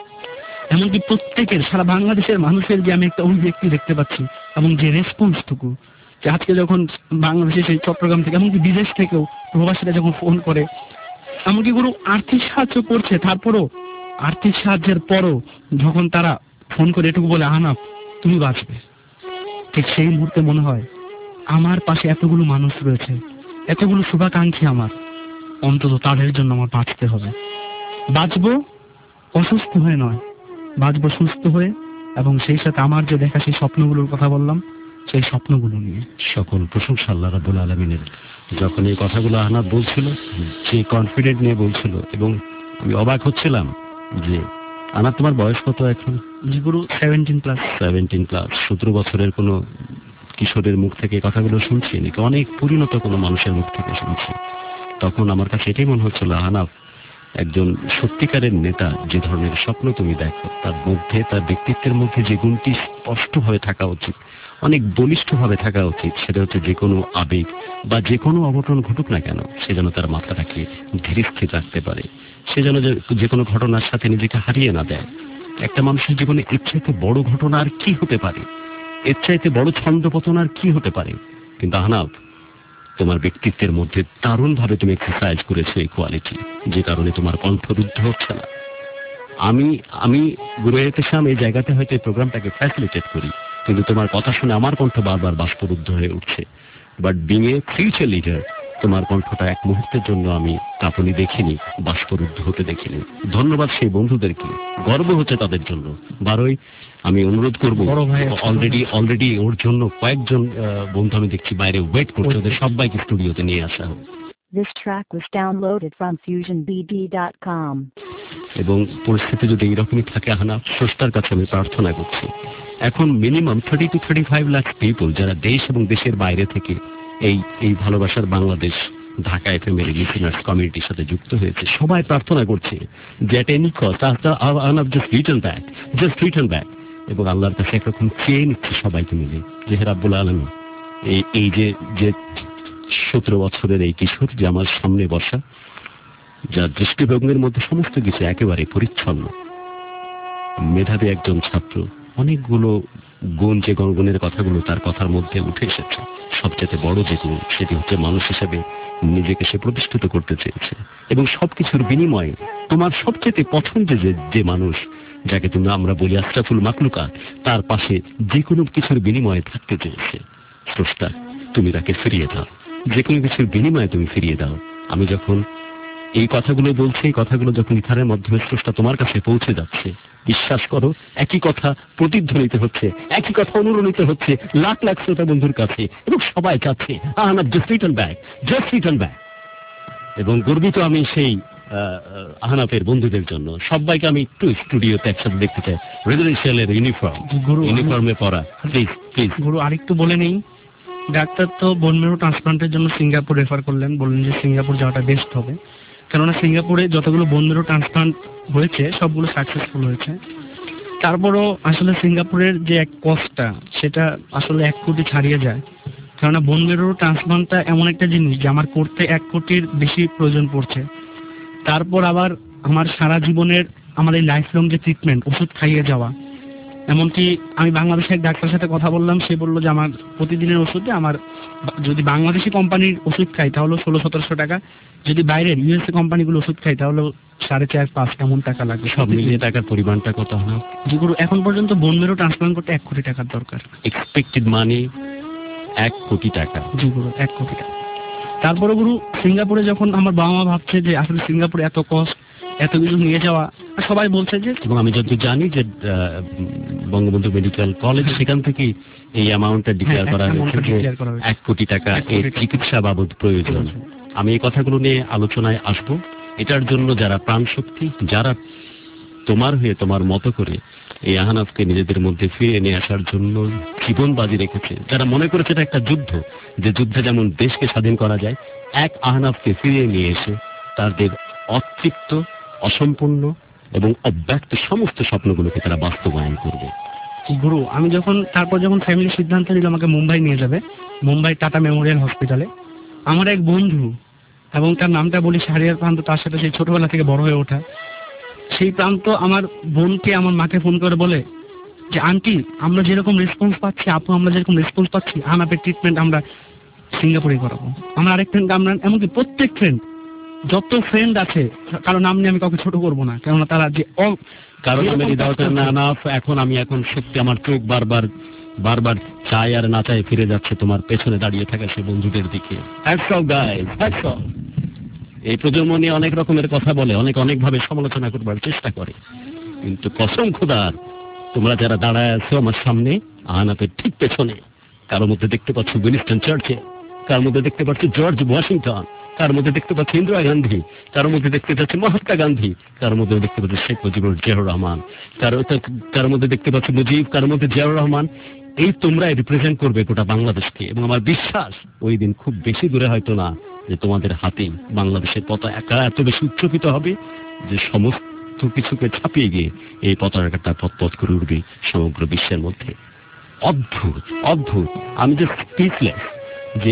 Speaker 5: এমনকি প্রত্যেকের, সারা বাংলাদেশের মানুষের যে আমি একটা অভিব্যক্তি দেখতে পাচ্ছি, এবং যে রেসপন্সটুকু, যে আজকে যখন বাংলাদেশে সেই চট্টগ্রাম থেকে, এমনকি বিদেশ থেকেও প্রবাসীরা যখন ফোন করে, এমনকি গুরু আর্থিক সাহায্য করছে, তারপরও আর্থিক সাহায্যের পরও যখন তারা ফোন করে এটুকু বলে হানাফ তুমি বাঁচবে, ঠিক সেই মুহূর্তে মনে হয় আমার পাশে এতগুলো মানুষ রয়েছে, এতগুলো শুভাকাঙ্ক্ষী আমার, অন্তত তাদের জন্য আমার বাঁচতে হবে। বাঁচবো অসুস্থ হয়ে নয়, বাঁচবো সুস্থ হয়ে, এবং সেই সাথে আমার যে দেখা সেই স্বপ্নগুলোর কথা বললাম, সেই স্বপ্নগুলো নিয়ে।
Speaker 4: সকল প্রশংসা আল্লাহ রাব্বুল আলামিনের। যখন এই কথাগুলো আহনাফ বলছিল, যে কনফিডেন্ট নিয়ে বলছিল, এবং আমি অবাক হচ্ছিলাম যে আহনাফ তোমার বয়স কত এখন?
Speaker 5: জি গুরু, 17+।
Speaker 4: 17+। 17 বছরের কোনো কিশোরের মুখ থেকে এই কথাগুলো শুনছি নাকি অনেক পরিণত কোনো মানুষের মুখ থেকে শুনছি। তখন আমার কাছে এটাই মনে হচ্ছিল আহনাফ একজন সত্যিকারের নেতা। যে ধরনের স্বপ্ন তুমি দেখো, তার মধ্যে, তার ব্যক্তিত্বের মধ্যে যে গুণটি স্পষ্টভাবে থাকা উচিত, অনেক বলিষ্ঠভাবে থাকা উচিত, সেটা হচ্ছে যে কোনো আবেগ বা যে কোনো অঘটন ঘটুক না কেন, সে যেন তার মাথাটাকে ধীরে স্থির রাখতে পারে, সে যেন যে কোনো ঘটনার সাথে নিজেকে হারিয়ে না দেয়। একটা মানুষের জীবনে এর চাইতে বড় ঘটনা আর কি হতে পারে, এর চাইতে বড় ছন্দপতন আর কি হতে পারে। কিন্তু আহনাফ, তোমার ব্যক্তিত্বের মধ্যে দারুণভাবে তুমি এক্সারসাইজ করেছো এই কোয়ালিটি, যে কারণে তোমার কণ্ঠ রুদ্ধ হচ্ছে না। আমি গুরু এহতেশাম এই জায়গাতে হয়তো এই প্রোগ্রামটাকে ফ্যাসিলিটেট করি, কিন্তু তোমার কথা শুনে আমার কণ্ঠ বারবার বাষ্পরুদ্ধ হয়ে উঠছে। But being a future leader, তোমার কণ্ঠটা এক মুহূর্তের জন্য আমি কাঁপুনি দেখিনি, বাষ্পরুদ্ধ হতে দেখিনি। ধন্যবাদ সেই বন্ধুদেরকে, গর্ব হচ্ছে তাদের জন্য। বারোই আমি অনুরোধ করবো, অলরেডি ওর জন্য কয়েকজন বন্ধু আমি দেখছি বাইরে ওয়েট করছে, ওদের সবাইকে স্টুডিওতে নিয়ে আসা হোক।
Speaker 1: This track was downloaded from FusionBD.com.
Speaker 4: এবং পরিস্থিতি যদি এইরকমই থাকে আহনাফ, স্রষ্টার কাছে আমি প্রার্থনা করছি, এখন মিনিমাম 30 to 35 লাখ পিপল যারা দেশ এবং দেশের বাইরে থেকে এই ভালোবাসার বাংলাদেশ ঢাকা এফএম-এর লিসেনার্স কমিউনিটির সাথে যুক্ত হয়েছে, সবাই প্রার্থনা করছে যে at any cost Ahnaf just return back, এবং আল্লাহর কাছে একরকম চেয়ে নিচ্ছে সবাইকে মিলে যে হে রাব্বুল আলামিন, এই যে 17 বছরের এই কিশোর যে আমার সামনে বসা, যার দৃষ্টিভঙ্গির মধ্যে সমস্ত কিছু একেবারে পরিচ্ছন্ন, মেধাবী একজন ছাত্র, অনেকগুলো গুণ, যে গুণের কথাগুলো তার কথার মধ্যে উঠে এসেছে, সবচেয়ে বড় যে গুণ সেটি হচ্ছে মানুষ হিসেবে নিজেকে সে প্রতিষ্ঠিত করতে চেয়েছে, এবং সবকিছুর বিনিময়ে তোমার সবচেয়ে পছন্দের যে মানুষ, যাকে তুমি আমরা বলি আশরাফুল মাখলুকাত, তার পাশে যে কোনো কিছুর বিনিময়ে থাকতে চেয়েছে। স্রষ্টা, তুমি তাকে ফিরিয়ে দাও, যে কোনো কিছুর বিনিময়ে তুমি ফিরিয়ে দাও। আমি যখন এই কথাগুলো বলছি, এই কথাগুলো যখন ইথারের মাধ্যমে স্রষ্টা তোমার কাছে পৌঁছে যাচ্ছে, বিশ্বাস করো একই কথা প্রতিধ্বনিত হচ্ছে, একই কথা অনুরণিত হচ্ছে লাখ লাখ শ্রোতা বন্ধুর কাছে, এবং সবাই চাচ্ছে আহনাফ জাস্ট রিটার্ন ব্যাক। এবং গর্বিত আমি সেই আহনাফের বন্ধুদের জন্য। সবাইকে আমি একটু স্টুডিওতে একসাথে দেখতে চাই, রেজিডেন্সিয়ালের ইউনিফর্মে পড়া। প্লিজ
Speaker 5: গুরু আরেকটু বলে নেই, ডাক্তার তো বোন মেরু ট্রান্সপ্লান্টের জন্য সিঙ্গাপুর রেফার করলেন, বললেন যে সিঙ্গাপুর যাওয়াটা বেস্ট হবে, কেননা সিঙ্গাপুরে যতগুলো বোন মেরু ট্রান্সপ্লান্ট হয়েছে সবগুলো সাকসেসফুল হয়েছে। তারপরও আসলে সিঙ্গাপুরের যে এক কস্টটা, সেটা আসলে 1 কোটি ছাড়িয়ে যায়, কেননা বোন মেরু ট্রান্সপ্লান্টটা এমন একটা জিনিস যে আমার করতে 1 কোটির বেশি প্রয়োজন পড়ছে। তারপর আবার আমার সারা জীবনের আমার এই লাইফ লং যে ট্রিটমেন্ট, ওষুধ খাইয়ে যাওয়া, এমনকি আমি বাংলাদেশের এক ডাক্তারের সাথে কথা বললাম, সে বললো যে আমার প্রতিদিনের ওষুধে আমার যদি বাংলাদেশি কোম্পানির ওষুধ খাই তাহলে 1600-1700 টাকা, যদি বাইরের ইউএসএ কোম্পানিগুলো ওষুধ খাই তাহলে 4.5-5 এমন টাকা লাগবে।
Speaker 4: সব মিলিয়ে টাকার পরিমাণটা কত না?
Speaker 5: যেগুলো এখন পর্যন্ত বোন মেরো ট্রান্সপ্লান্ট করতে 1 কোটি টাকার দরকার।
Speaker 4: এক্সপেক্টেড মানি 1 কোটি টাকা।
Speaker 5: যেগুলো 1 কোটি টাকা। তারপরে গুরু সিঙ্গাপুরে যখন আমার বাবা মা ভাবছে যে আসলে সিঙ্গাপুরে এত কষ্ট, এত কিছু নিয়ে যাওয়া, সবাই বলছে যে,
Speaker 4: এবং আমি যতদূর জানি যে বঙ্গবন্ধু মেডিকেল কলেজ সেখান থেকে এই অ্যামাউন্টটা ডিক্লেয়ার করা হয়েছে যে 1 কোটি টাকা এই চিকিৎসা বাবদ প্রয়োজন। আমি এই কথাগুলো নিয়ে আলোচনায় আসবো। এটার জন্য যারা প্রাণ শক্তি, যারা তোমার হয়ে তোমার মতো করে এই আহনাফকে নিজেদের মধ্যে ফিরিয়ে নিয়ে আসার জন্য জীবন বাজি রেখেছে, যারা মনে করেছে এটা একটা যুদ্ধ, যে যুদ্ধে যেমন দেশকে স্বাধীন করা যায়, এক আহনাফকে ফিরিয়ে নিয়ে এসে তাদের অতৃপ্ত, অসম্পূর্ণ এবং অব্যক্ত সমস্ত স্বপ্নগুলোকে তারা বাস্তবায়ন করবে।
Speaker 5: গুরু আমি তারপর যখন ফ্যামিলি সিদ্ধান্ত নিল আমাকে মুম্বাই নিয়ে যাবে, মুম্বাই টাটা মেমোরিয়াল হসপিটালে, আমার এক বন্ধু, এবং তার নামটা বলি শাহরিয়ার প্রান্ত, তার সাথে সেই ছোটবেলা থেকে বড় হয়ে ওঠা, সেই প্রান্ত আমার বোনকে আমার মাকে ফোন করে বলে যে আন্টি আমরা যেরকম রেসপন্স পাচ্ছি, আপু আমরা যেরকম রেসপন্স পাচ্ছি, আহনাফের ট্রিটমেন্ট আমরা সিঙ্গাপুরে করাবো। আমার আরেক ফ্রেন্ড, আমরা এমনকি প্রত্যেক ফ্রেন্ড, যত ফ্রেন্ড আছে, কারণ নাম নিয়ে আমি কাউকে ছোট করবো না, কেননা তারা যে
Speaker 4: কারণ এখন আমি সত্যি আমার চোখ বারবার চাই আর না চাই ফিরে যাচ্ছে তোমার পেছনে দাঁড়িয়ে থাকা সে বন্ধুদের দিকে। এই প্রজন্ম নিয়ে অনেক রকমের কথা বলে, অনেক ভাবে সমালোচনা করবার চেষ্টা করে, কিন্তু কসম খোদার তোমরা যারা দাঁড়ায় আছো আমার সামনে আহনাফের ঠিক পেছনে, কারোর মধ্যে দেখতে পাচ্ছ উইনস্টন চার্চিল, কার মধ্যে দেখতে পাচ্ছ জর্জ ওয়াশিংটন, কার মধ্যে দেখতে পাচ্ছ ইন্দিরা গান্ধী, কার মধ্যে দেখতে পাচ্ছ মহাত্মা গান্ধী, কার মধ্যে দেখতে পাচ্ছ শেখ মুজিবুর রহমান, কার মধ্যে দেখতে পাচ্ছ মুজিব, কার মধ্যে জিয়াউর রহমান। এই তোমরাই রিপ্রেজেন্ট করবে গোটা বাংলাদেশকে, এবং আমার বিশ্বাস ওই দিন খুব বেশি দূরে হয়তো না যে তোমাদের হাতেই বাংলাদেশের পতাকা এত বেশি উচ্চকিত হবে যে সমস্ত কিছুকে ছাপিয়ে গিয়ে এই পতাকাটা পথ করে উঠবে সমগ্র বিশ্বের মধ্যে। অদ্ভুত অদ্ভুত, আমি যে স্পিচলেস যে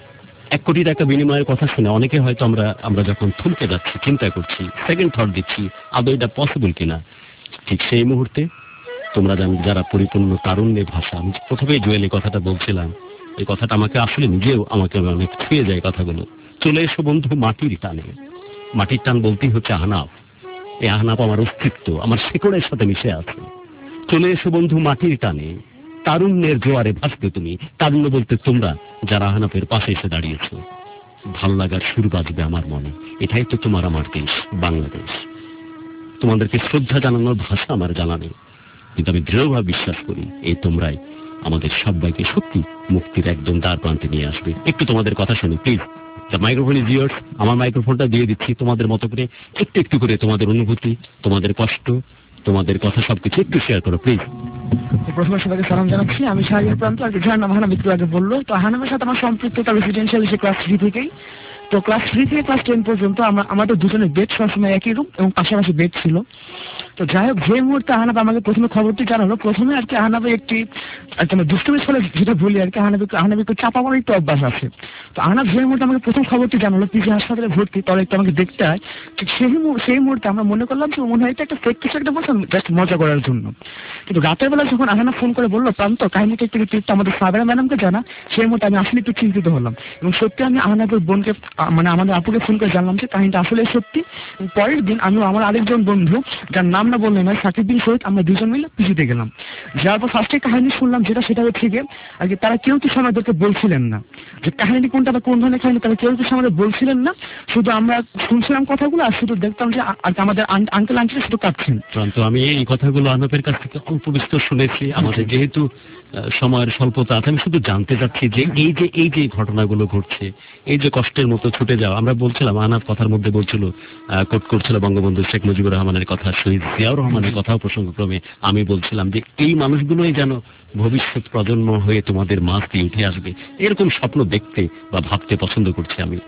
Speaker 4: 1 কোটি টাকা বিনিময়ের কথা শুনে অনেকে হয়তো আমরা যখন থমকে যাচ্ছি, চিন্তা করছি, সেকেন্ড থট দিচ্ছি আদৌ এটা পসিবল কিনা। ঠিক সেই মুহূর্তে তোমরা যারা পরিপূর্ণ তারুণ্যের ভাষা, আমি প্রথমেই জুয়েল এই কথাটা বলছিলাম, এই কথাটা আমাকে আসলে নিজেও আমাকে অনেক ছুঁয়ে যায় কথাগুলো। চলে এসো বন্ধু মাটির টানে। মাটির টান বলতেই হচ্ছে আহনাফ। এই আহনাফ আমার অস্তিত্ব, আমার শেকড়ের সাথে মিশে আছে। চলে এসো বন্ধু মাটির টানে, তারুণ্যের জোয়ারে ভাসবে তুমি। তারুণ্য বলতে তোমরা যারা আহনাফের পাশে এসে দাঁড়িয়েছ। ভাল লাগার সুর বাজবে আমার মনে। এটাই তো তোমার আমার দেশ বাংলাদেশ। তোমাদেরকে শ্রদ্ধা জানানোর ভাষা আমার জানা নেই, কিন্তু আমি দৃঢ়ভাবে বিশ্বাস করি এই তোমরাই আমাদের সবাইকে সত্যি মুক্তির একদম দ্বার প্রান্তে নিয়ে আসবে। একটু তোমাদের কথা শুনি please. The microphone is yours. আমার মাইক্রোফোনটা দিয়ে দিচ্ছি, তোমাদের মতো করে একটু করে তোমাদের অনুভূতি, তোমাদের কষ্ট, তোমাদের কথা সবকিছু একটু শেয়ার করো প্লিজ।
Speaker 6: প্রথমে সবাইকে সালাম জানাচ্ছি। আমি শাহরিয়ার প্রান্ত, আর যার নাম আহনাফ একটু আগে বললো। তো আহনাফের সাথে আমার সম্পৃক্ততা রেসিডেন্সিয়াল এসে ক্লাস 3 থেকেই। তো ক্লাস 3 থেকে ক্লাস 10 পর্যন্ত আমাদের দুজনের বেড সবসময় একই রুম এবং পাশাপাশি বেড ছিল। তো যাই হোক, যে মুহূর্তে আহনাফ আমাকে প্রথমে খবরটি জানালো, প্রথমে আর কি আহনাফের একটি দুষ্টুমি ছলে যেটা বলি আর কি, আহনাফ একটু চাপা পড়ার একটু অভ্যাস আছে। তো আহনাফ যে মুহূর্তে আমাকে প্রথম খবরটি জানালো পিজি হাসপাতালে ভর্তি, তাহলে একটু আমাকে দেখতে হয়, ঠিক সেই মুহূর্তে আমরা মনে করলাম যে মনে হয় এটা একটা ফেক কিছু একটা বলছে জাস্ট মজা করার জন্য। কিন্তু রাতের বেলা যখন আহনাফ ফোন করে বললো প্রান্ত কাহিনীটা একটু আমাদের সাবেরা ম্যাডামকে জানা, সেই মুহূর্তে আমি আসলে একটু চিন্তিত হলাম। এবং সত্যি আমি আহনাফের বোনকে আমাদের আপুকে ফোন করে জানলাম যে কাহিনীটা আসলে সত্যি। পরের দিন আমি আমার আরেকজন বন্ধু, যার নাম না বললে নয়, সাকিব বিন সহিত, আমরা দুজন মিলে পিজিতে গেলাম। যাওয়ার পর ফার্স্টে কাহিনী শুনলাম, সেটা হচ্ছে গিয়ে আর কি তারা কেউ কিছু আমাদেরকে বলছিলেন না যে কাহিনী কোনটা বা কোন ধরনের কাহিনী, তারা কেউ কিছু আমাদের বলছিলেন না। শুধু আমরা শুনছিলাম কথাগুলো আর শুধু দেখতাম যে আর আমাদের আঙ্কেল আন্টিরা শুধু কাঁদছেন।
Speaker 4: আমি এই কথাগুলো আহনাফের কাছ থেকে অল্প বিস্তর শুনেছি। আমাদের যেহেতু সময়ের স্বল্পতা আছে, আমি শুধু জানতে চাচ্ছি যে এই যে ঘটনাগুলো ঘটছে, এই যে কষ্টের মতো ছুটে যাওয়া, আমরা বলছিলাম আহনাফ কথার মধ্যে বলছিল, কোট করছিল বঙ্গবন্ধু শেখ মুজিবুর রহমানের কথা, শহীদ জিয়াউর রহমানের কথাও প্রসঙ্গক্রমে আমি বলছিলাম যে এই মানুষগুলোই যেন ভবিষ্যৎ প্রজন্ম হয়ে তোমাদের মাঝ দিয়ে উঠে আসবে, এরকম স্বপ্ন দেখতে বা ভাবতে পছন্দ করছি আমি।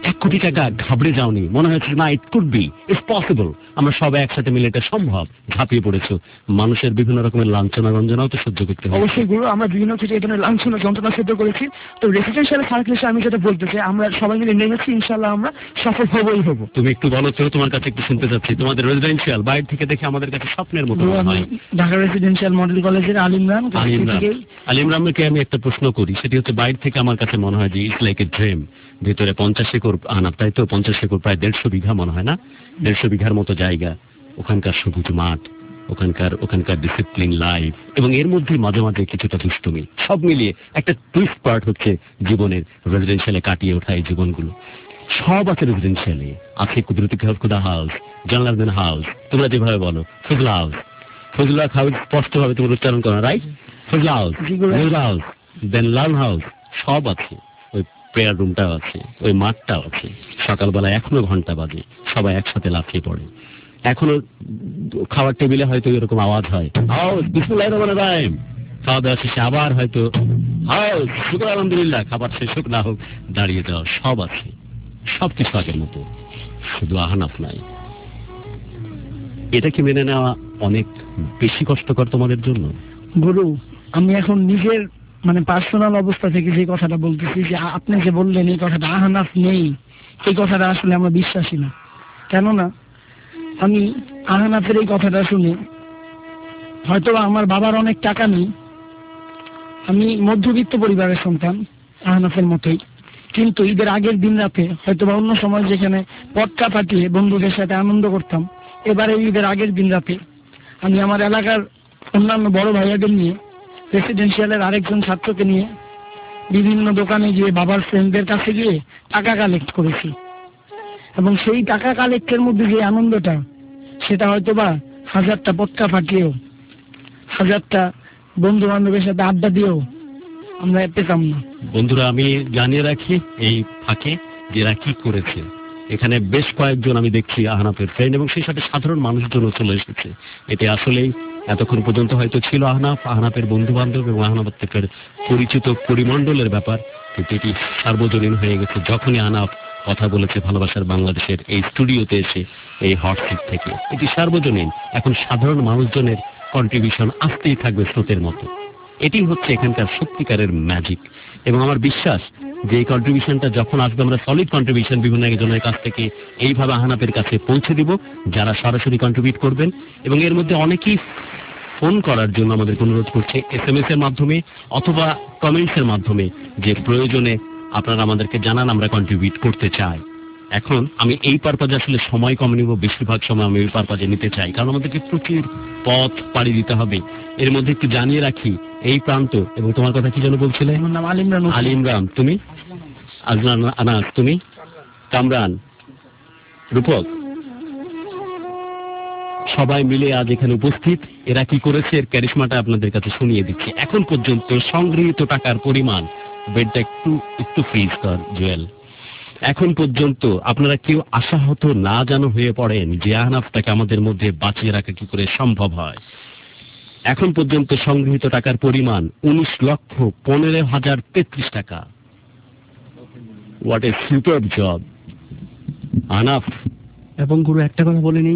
Speaker 4: 1 কোটি টাকা ঘাবড়ে যাওনি? মনে হয়েছে না, it could be, it's possible, আমরা সবাই একসাথে মিলে এটা সম্ভব, ঝাঁপিয়ে পড়েছো? মানুষের বিভিন্ন রকমের লাঞ্ছনা রঞ্জনাও তো সহ্য করতে হবে।
Speaker 6: অবশ্যই গুরু, আমরা বিভিন্ন ক্ষেত্রে এই ধরনের লাঞ্ছনা যন্ত্রণা সহ্য করেছি। তো রেসিডেন্সিয়াল সার্কেল আমি যেটা বলতে চাই, আমরা সবাই মিলে নেমেছি, ইনশাল্লাহ আমরা সফল হবই হব।
Speaker 4: তুমি একটু বলো তো, তোমার কাছে একটু শুনতে চাচ্ছি। তোমাদের রেসিডেন্সিয়াল বাইরে থেকে দেখে আমাদের কাছে স্বপ্নের মতো মনে হয়।
Speaker 6: ঢাকা রেসিডেন্সিয়াল মডেল কলেজের আলিমরাম।
Speaker 4: আলিমরামকে আমি একটা প্রশ্ন করি, সেটি হচ্ছে বাইরে থেকে আমার কাছে মনে হয় যে ইটস লাইক এ ড্রিম। ভিতরে 50 একর আনাপ, তাই তো? 50 একর প্রায় 150 বিঘা মনে হয় না? 150 বিঘার মতো জায়গা, ওখানকার সবুজ মাঠ, ওখানকার ডিসিপ্লিন লাইফ, এবং এর মধ্যে মাঝে মাঝে কিছুটা দুষ্টুমি, সব মিলিয়ে একটা টুইস্ট পার্ট হচ্ছে জীবনের রেসিডেন্সিয়ালে কাটিয়ে ওঠা এই জীবনগুলো। সব আছে রেসিডেন্সিয়ালে, আছে কুদরতি খুদা হাউস, জালালউদ্দিন হাউস, তোমরা যেভাবে বলো, ফজলা হাউস। ফজলা হাউস স্পষ্ট ভাবে তোমরা উচ্চারণ করো, right? Fazla house, Fazla house, then learn house, সব আছে। ওই প্রেয়ার রুমটাও আছে, ওই মাঠটাও আছে। সকালবেলা এখনো ঘন্টা বাজে, সবাই একসাথে লাফিয়ে পড়ে। এখনো খাবার টেবিলে হয়তো এরকম আওয়াজ হয়, বিসমিল্লাহির রহমানির রহিম, খাওয়া দাওয়া শেষে আবার হয়তো হাউস, শুকর আলহামদুলিল্লাহ, খাবার শেষ হোক না হোক দাঁড়িয়ে যাওয়া, সব আছে, সবকিছু আগের মতো, শুধু আহনাফ নাই। এটা কি মেনে নেওয়া অনেক বেশি কষ্টকর তোমাদের জন্য?
Speaker 6: গুরু, আমি এখন নিজের পার্সোনাল অবস্থা থেকে যে কথাটা বলতেছি, যে আপনি যে বললেন এই কথাটা আহনাফ নেই, এই কথাটা আসলে আমরা বিশ্বাসী না। কেননা আমি আহনাফের এই কথাটা শুনে, হয়তো আমার বাবার অনেক টাকা নেই, আমি মধ্যবিত্ত পরিবারের সন্তান আহনাফের মতোই, কিন্তু ঈদের আগের দিন রাতে হয়তো বা অন্য সময় যেখানে পটকা পাঠিয়ে বন্ধুদের সাথে আনন্দ করতাম, এবারে ঈদের আগের দিন রাতে আমি আমার এলাকার অন্যান্য বড় ভাইয়াদের নিয়ে, রেসিডেন্সিয়ালের আরেকজন ছাত্রকে নিয়ে বিভিন্ন দোকানে গিয়ে বাবার ফ্রেন্ডদের কাছে গিয়ে টাকা কালেক্ট করেছি। এবং সেই টাকা কালেক্টের মধ্যে যে আনন্দটা, সেটা হয়তো বা 1000টা পটকা ফাটিয়েও, 1000টা বন্ধু বান্ধবের সাথে আড্ডা দিয়েও আমরা পেতাম না।
Speaker 4: বন্ধুরা, আমি জানিয়ে রাখি এই ফাঁকে যে এরা কি করেছে। এখানে বেশ কয়েকজন আমি দেখছি আহনাফের ফ্রেন্ড, এবং সেই সাথে সাধারণ মানুষজনও চলে এসেছে। এতে আসলেই এতক্ষণ পর্যন্ত হয়তো ছিল আহনাফের বন্ধু বান্ধব এবং আহনাফের পরিচিত পরিমণ্ডলের ব্যাপার, কিন্তু এটি সার্বজনীন হয়ে গেছে যখনই আহনাফ কথা বলেছে ভালোবাসার বাংলাদেশের এই স্টুডিওতে এসে, এই হট সিট থেকে। এটি সার্বজনীন, এখন সাধারণ মানুষজনের কন্ট্রিবিউশন আসতেই থাকবে স্রোতের মতো। এটি হচ্ছে এখানকার সত্যিকারের ম্যাজিক। এবং আমার বিশ্বাস যে এই কন্ট্রিবিউশনটা যখন আসবে, আমরা সলিড কন্ট্রিবিউশন বিভিন্ন একজনের কাছ থেকে এইভাবে আহনাফের কাছে পৌঁছে দিব, যারা সরাসরি কন্ট্রিবিউট করবেন। এবং এর মধ্যে অনেকেই ফোন করার জন্য আমাদের অনুরোধ করছে, SMS এর মাধ্যমে অথবা কমেন্টস এর মাধ্যমে, যে প্রয়োজনে আপনারা আমাদেরকে জানান, আমরা কন্ট্রিবিউট করতে চাই। এখন আমি এই পারপাজে আসলে সময় কম নিব, বেশিরভাগ সময় আমি এই পারপাজে নিতে চাই, কারণ আমাদেরকে প্রচুর পথ পাড়ি দিতে হবে। এর মধ্যে একটু জানিয়ে রাখি, এই প্রান্ত, এবং তোমার কথা কি যেন বলছিলে?
Speaker 6: আমার নাম আলিমরাম।
Speaker 4: আলিমরাম, তুমি? আজনান আনাস, তুমি? কামরান, রূপক, সবাই মিলে আজ এখানে উপস্থিত। এরা কি করেছে এর ক্যারিশমাটা আপনাদের কাছে শুনিয়ে দিচ্ছি। এখন পর্যন্ত সংগৃহীত টাকার পরিমাণ, বেডটা একটু ফ্রিজ কর জুয়েল। এখন পর্যন্ত আপনারা কেউ আশাহত না যেন হয়ে পড়েন যে আহনাফটাকে আমাদের মধ্যে বাঁচিয়ে রাখা কি করে সম্ভব হয়। এখন পর্যন্ত সংগৃহীত টাকার পরিমাণ 19,15,033 টাকা। What a super job Ahnaf.
Speaker 5: এবং গুরু, একটা কথা বলে নেই,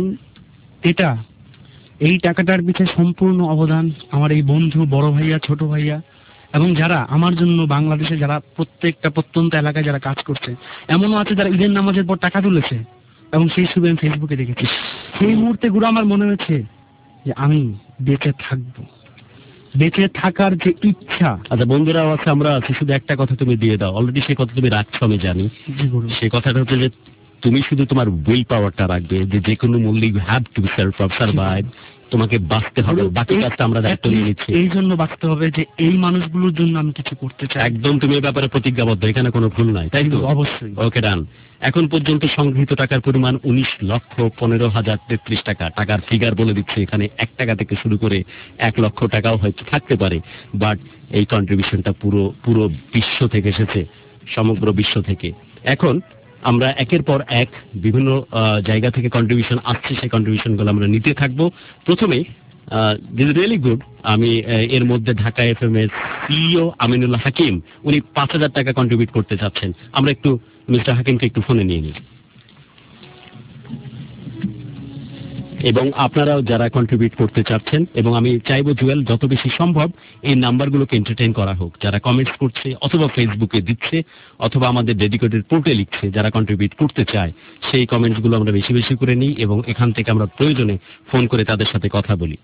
Speaker 5: এই টাকাটার পিছনে সম্পূর্ণ অবদান আমার এই বন্ধু, বড় ভাইয়া, ছোট ভাইয়া, এবং যারা আমার জন্য বাংলাদেশে যারা প্রত্যেকটা প্রত্যন্ত এলাকায় যারা কাজ করছে। এমনও আছে যারা ঈদের নামাজের পর টাকা তুলেছে, এবং সেই ছবি আমি ফেসবুকে দেখেছি। সেই মুহূর্তে গুরু আমার মনে হয়েছে যে আমি বেঁচে থাকবো, বেঁচে থাকার যে ইচ্ছা।
Speaker 4: আচ্ছা বন্ধুরাও আছে, আমরা আছি, শুধু একটা কথা তুমি দিয়ে দাও। অলরেডি সেই কথা তুমি রাখছো, আমি জানি। সেই কথাটা হচ্ছে যে তুমি শুধু তোমার উইল পাওয়ারটা রাখবে, যে কোনো মূল্যে you have to be survive, তোমাকে বাঁচতে হবে। বাকি কাজটা আমরা দায়িত্ব নিয়ে নিচ্ছি।
Speaker 5: এই জন্য বাঁচতে হবে যে এই মানুষগুলোর জন্য আমি কিছু করতে চাই।
Speaker 4: একদম, তুমি এই ব্যাপারে প্রতিজ্ঞাবদ্ধ, এখানে কোনো ভুল নাই, তাই তো?
Speaker 5: অবশ্যই।
Speaker 4: ওকে, ডান। এখন পর্যন্ত সংগৃহীত টাকার পরিমাণ 19,15,033 টাকা। টাকার ফিগার বলে দিচ্ছে, এখানে 1 টাকা থেকে শুরু করে 1 লক্ষ টাকাও হয়তো থাকতে পারে, বাট এই কন্ট্রিবিউশনটা পুরো বিশ্ব থেকে এসেছে, সমগ্র বিশ্ব থেকে। এখন আমরা একের পর এক বিভিন্ন জায়গা থেকে কন্ট্রিবিউশন আসছে, সেই কন্ট্রিবিউশনগুলো আমরা নিতে থাকবো। প্রথমে দিস রিয়েলি গুড, আমি এর মধ্যে ঢাকা FM এর CEO আমিনুল হাকিম, উনি 5,000 টাকা কন্ট্রিবিউট করতে চাচ্ছেন। আমরা একটু মিস্টার হাকিমকে একটু ফোনে নিয়ে নিই। এবং আপনারাও যারা কন্ট্রিবিউট করতে চাচ্ছেন, এবং আমি চাইবো জুয়েল যত বেশি সম্ভব এই নাম্বারগুলোকে এন্টারটেইন করা হোক, যারা কমেন্টস করছে অথবা ফেসবুকে দিচ্ছে অথবা আমাদের ডেডিকেটেড পোর্টে লিখছে, যারা কন্ট্রিবিউট করতে চায় সেই কমেন্টস গুলো আমরা বেশি বেশি করে নিই এবং এখান থেকে আমরা প্রয়োজনে ফোন করে তাদের সাথে কথা বলি।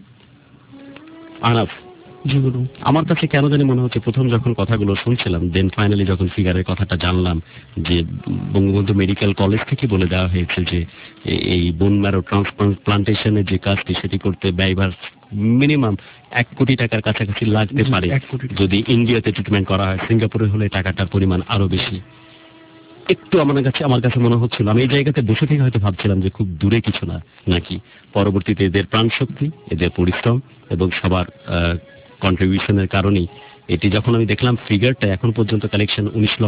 Speaker 4: আনাফ,
Speaker 5: জি গুরু।
Speaker 4: আমার কাছে কেন জানি মনে হচ্ছে প্রথম যখন কথাগুলো শুনছিলাম, দেন ফাইনালি যখন ফিগারের কথাটা জানলাম যে বঙ্গবন্ধু মেডিকেল কলেজ থেকে বলে দেওয়া হয়েছে যে এই বোন ম্যারো ট্রান্সপ্লান্টেশনের যে কাজটি সেটি করতে ব্যয়ভার মিনিমাম 1 কোটি টাকার কাছাকাছি লাগতে পারে যদি ইন্ডিয়াতে ট্রিটমেন্ট করা হয়। সিঙ্গাপুরে হলে টাকাটার পরিমাণ আরো বেশি। একটু আমার কাছে মনে হচ্ছিল, আমি এই জায়গাতে বসে থেকে হয়তো ভাবছিলাম যে খুব দূরে কিছু না, নাকি পরবর্তীতে এদের প্রাণ শক্তি, এদের পরিশ্রম এবং সবার কন্ট্রিবিউশনের কারণেই এটি। যখন আমি দেখলাম ফিগারটা এখন পর্যন্ত কালেকশন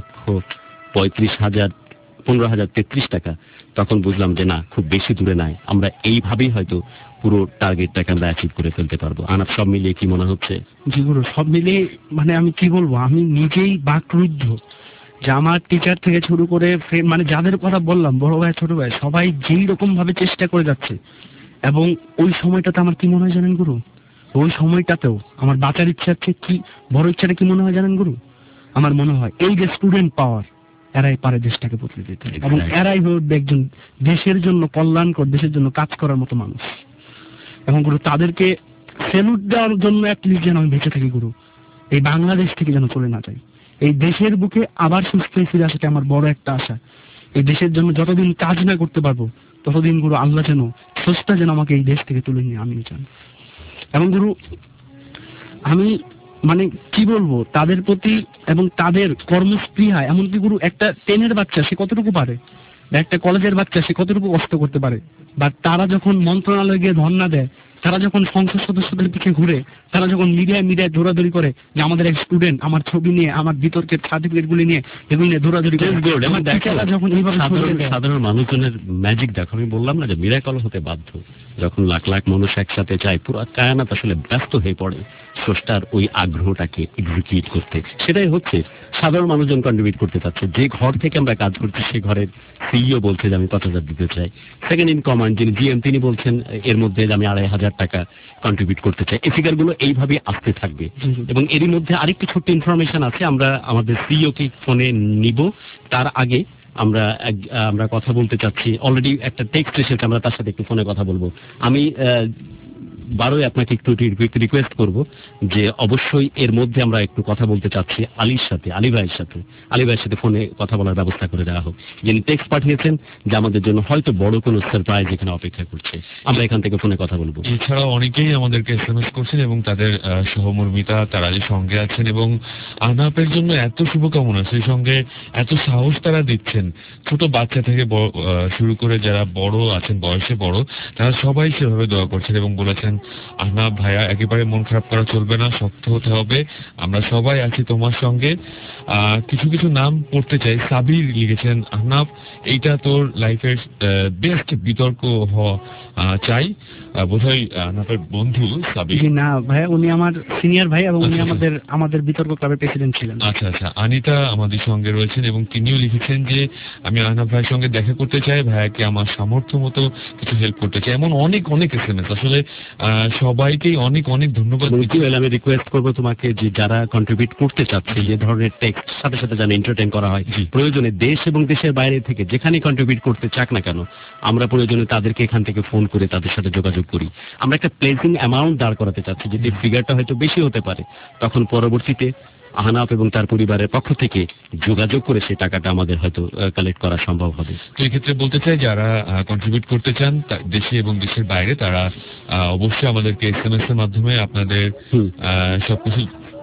Speaker 4: 19,35,15,033 টাকা, তখন বুঝলাম যে না, খুব বেশি দূরে নাই, আমরা এইভাবেই হয়তো পুরো টার্গেটটাকে আমরা অ্যাচিভ করে ফেলতে পারবো। আনাপ, সব মিলিয়ে কি মনে হচ্ছে?
Speaker 5: জি গুরু, সব মিলিয়ে মানে আমি কি বলবো, আমি নিজেই বাকরুদ্ধ যে আমার টিচার থেকে শুরু করে মানে যাদের কথা বললাম, বড় ভাই ছোট ভাই সবাই যেই রকম ভাবে চেষ্টা করে যাচ্ছে। এবং ওই সময়টাতে আমার কি মনে হয় জানেন গুরু, ওই সময়টাতেও আমার বাঁচার ইচ্ছা আছে, কি বড় ইচ্ছাটা কি মনে হয় জানেন গুরু, আমার মনে হয় এই যে স্টুডেন্ট পাওয়ার, এরাই পারে দেশটাকে বদলে দিতে, এবং এরাই হবে একজন দেশের জন্য কল্যাণকর, দেশের জন্য কাজ করার মতো মানুষ। এবং গুরু তাদেরকে স্যালুট দেওয়ার জন্য অ্যাটলিস্ট যেন আমি বেঁচে থাকি গুরু, এই বাংলাদেশ থেকে যেন চলে না যাই, এই দেশের বুকে আবার সুস্থ হয়ে ফিরে আসাটা আমার বড় একটা আশা। এই দেশের জন্য যতদিন কাজ না করতে পারবো ততদিন গুরু আল্লাহ যেন স্রষ্টা যেন আমাকে এই দেশ থেকে তুলে নিয়ে আমি চান। এবং গুরু আমি মানে কি বলবো তাদের প্রতি এবং তাদের কর্মস্পৃহা, এমনকি গুরু একটা 10-এর বাচ্চা সে কতটুকু পারে, বা একটা কলেজের বাচ্চা সে কতটুকু কষ্ট করতে পারে, বা তারা যখন মন্ত্রণালয়ে গিয়ে ধর্ণা দেয়, তারা যখন সংসদ সদস্যদের পিছিয়ে ঘুরে, তারা যখন মিডিয়ায় দৌড়াদৌড়ি করে যে আমাদের এক স্টুডেন্ট আমার ছবি নিয়ে, আমার বিতর্কের সার্টিফিকেট গুলি নিয়ে এগুলি নিয়ে দৌড়াদৌড়ি করে, যখন এইভাবে
Speaker 4: সাধারণ মানুষজনের ম্যাজিক দেখো, আমি বললাম না যে মিরাকল হতে বাধ্য। যখন লাখ লাখ মানুষ একসাথে চায়, পুরো কায়নাত আসলে ব্যস্ত হয়ে পড়ে স্রষ্টার ওই আগ্রহটাকে এক্সিকিউট করতে। সেটাই হচ্ছে সাধারণ মানুষজন কন্ট্রিবিউট করতে চাচ্ছে। যে ঘর থেকে আমরা কাজ করছি সে ঘরের সিইও বলছে যে আমি 5,000 দিতে চাই, সেকেন্ড ইন কমান্ড যিনি জিএম তিনি বলছেন এর মধ্যে আমি 2,500 টাকা কন্ট্রিবিউট করতে চাই। এই ফিগারগুলো এইভাবে আসতে থাকবে। এবং এরই মধ্যে আরেকটি ছোট্ট ইনফরমেশন আছে, আমরা আমাদের সিইও কে ফোনে নিব, তার আগে আমরা কথা বলতে চাচ্ছি। অলরেডি একটা টেক্সট এসেছে, আমরা তার সাথে একটু ফোনে কথা বলবো। আমি বারোই আপনাকে একটু রিকোয়েস্ট করব যে অবশ্যই এর মধ্যে আমরা একটু কথা বলতে চাচ্ছি আলী ভাইয়ের সাথে ফোনে কথা বলার ব্যবস্থা করে দেওয়া হোক, যিনি টেক্সট পাঠিয়েছেন যে আমাদের জন্য হয়তো বড় কোনো সারপ্রাইজ এখানে অপেক্ষা করছে, আমরা এখান থেকে ফোনে কথা বলবো।
Speaker 3: এছাড়াও অনেকেই আমাদেরকে এসএমএস করছেন এবং তাদের সহমর্মিতা, তারা যে সঙ্গে আছেন এবং আনাপের জন্য এত শুভকামনা, সেই সঙ্গে এত সাহস তারা দিচ্ছেন। ছোট বাচ্চা থেকে শুরু করে যারা বড় আছেন, বয়সে বড়, তারা সবাই সেভাবে দোয়া করছেন এবং বলেছেন আহনাব ভাইয়া একেবারে মন খারাপ করা চলবে না, শক্ত হতে হবে, আমরা সবাই আছি তোমার সঙ্গে। কিছু কিছু নাম পড়তে চাই। সাবির লিখেছেন, আহনাব এইটা তোর লাইফের বেস্ট বিতর্ক চাই। বোধহয় আহনাবের বন্ধু সাবির।
Speaker 5: না ভাইয়া, উনি আমার সিনিয়র ভাই এবং উনি আমাদের বিতর্ক ক্লাবের প্রেসিডেন্ট ছিলেন।
Speaker 3: আচ্ছা আচ্ছা, আনিতা আমাদের সঙ্গে রয়েছেন এবং তিনিও লিখেছেন যে আমি আহনাব ভাইয়ের সঙ্গে দেখা করতে চাই, ভাইয়াকে আমার সামর্থ্য মতো কিছু হেল্প করতে চাই। এমন অনেক অনেক এসএমএস। আসলে সবাইকেই অনেক অনেক ধন্যবাদ।
Speaker 4: আমি রিকোয়েস্ট করবো তোমাকে যে যারা কন্ট্রিবিউট করতে চাচ্ছে, যে ধরনের টেক্সট সাথে সাথে যেন এন্টারটেইন করা হয়, প্রয়োজনে দেশ এবং দেশের বাইরে থেকে যেখানে কন্ট্রিবিউট করতে চাক না কেন, আমরা প্রয়োজনে তাদেরকে এখান থেকে ফোন করে তাদের সাথে যোগাযোগ করি। আমরা একটা প্লেসিং অ্যামাউন্ট দাঁড় করাতে চাচ্ছি, যদি ফিগারটা হয়তো বেশি হতে পারে, তখন পরবর্তীতে আহনাফ এবং তার পরিবারের পক্ষ থেকে যোগাযোগ করে সেই টাকাটা আমাদের হয়তো কালেক্ট করা সম্ভব হবে।
Speaker 3: তো এই ক্ষেত্রে বলতে চাই যারা কন্ট্রিবিউট করতে চান দেশে এবং দেশের বাইরে, তারা অবশ্যই আমাদেরকে এসএমএস এর মাধ্যমে আপনাদের সবকিছু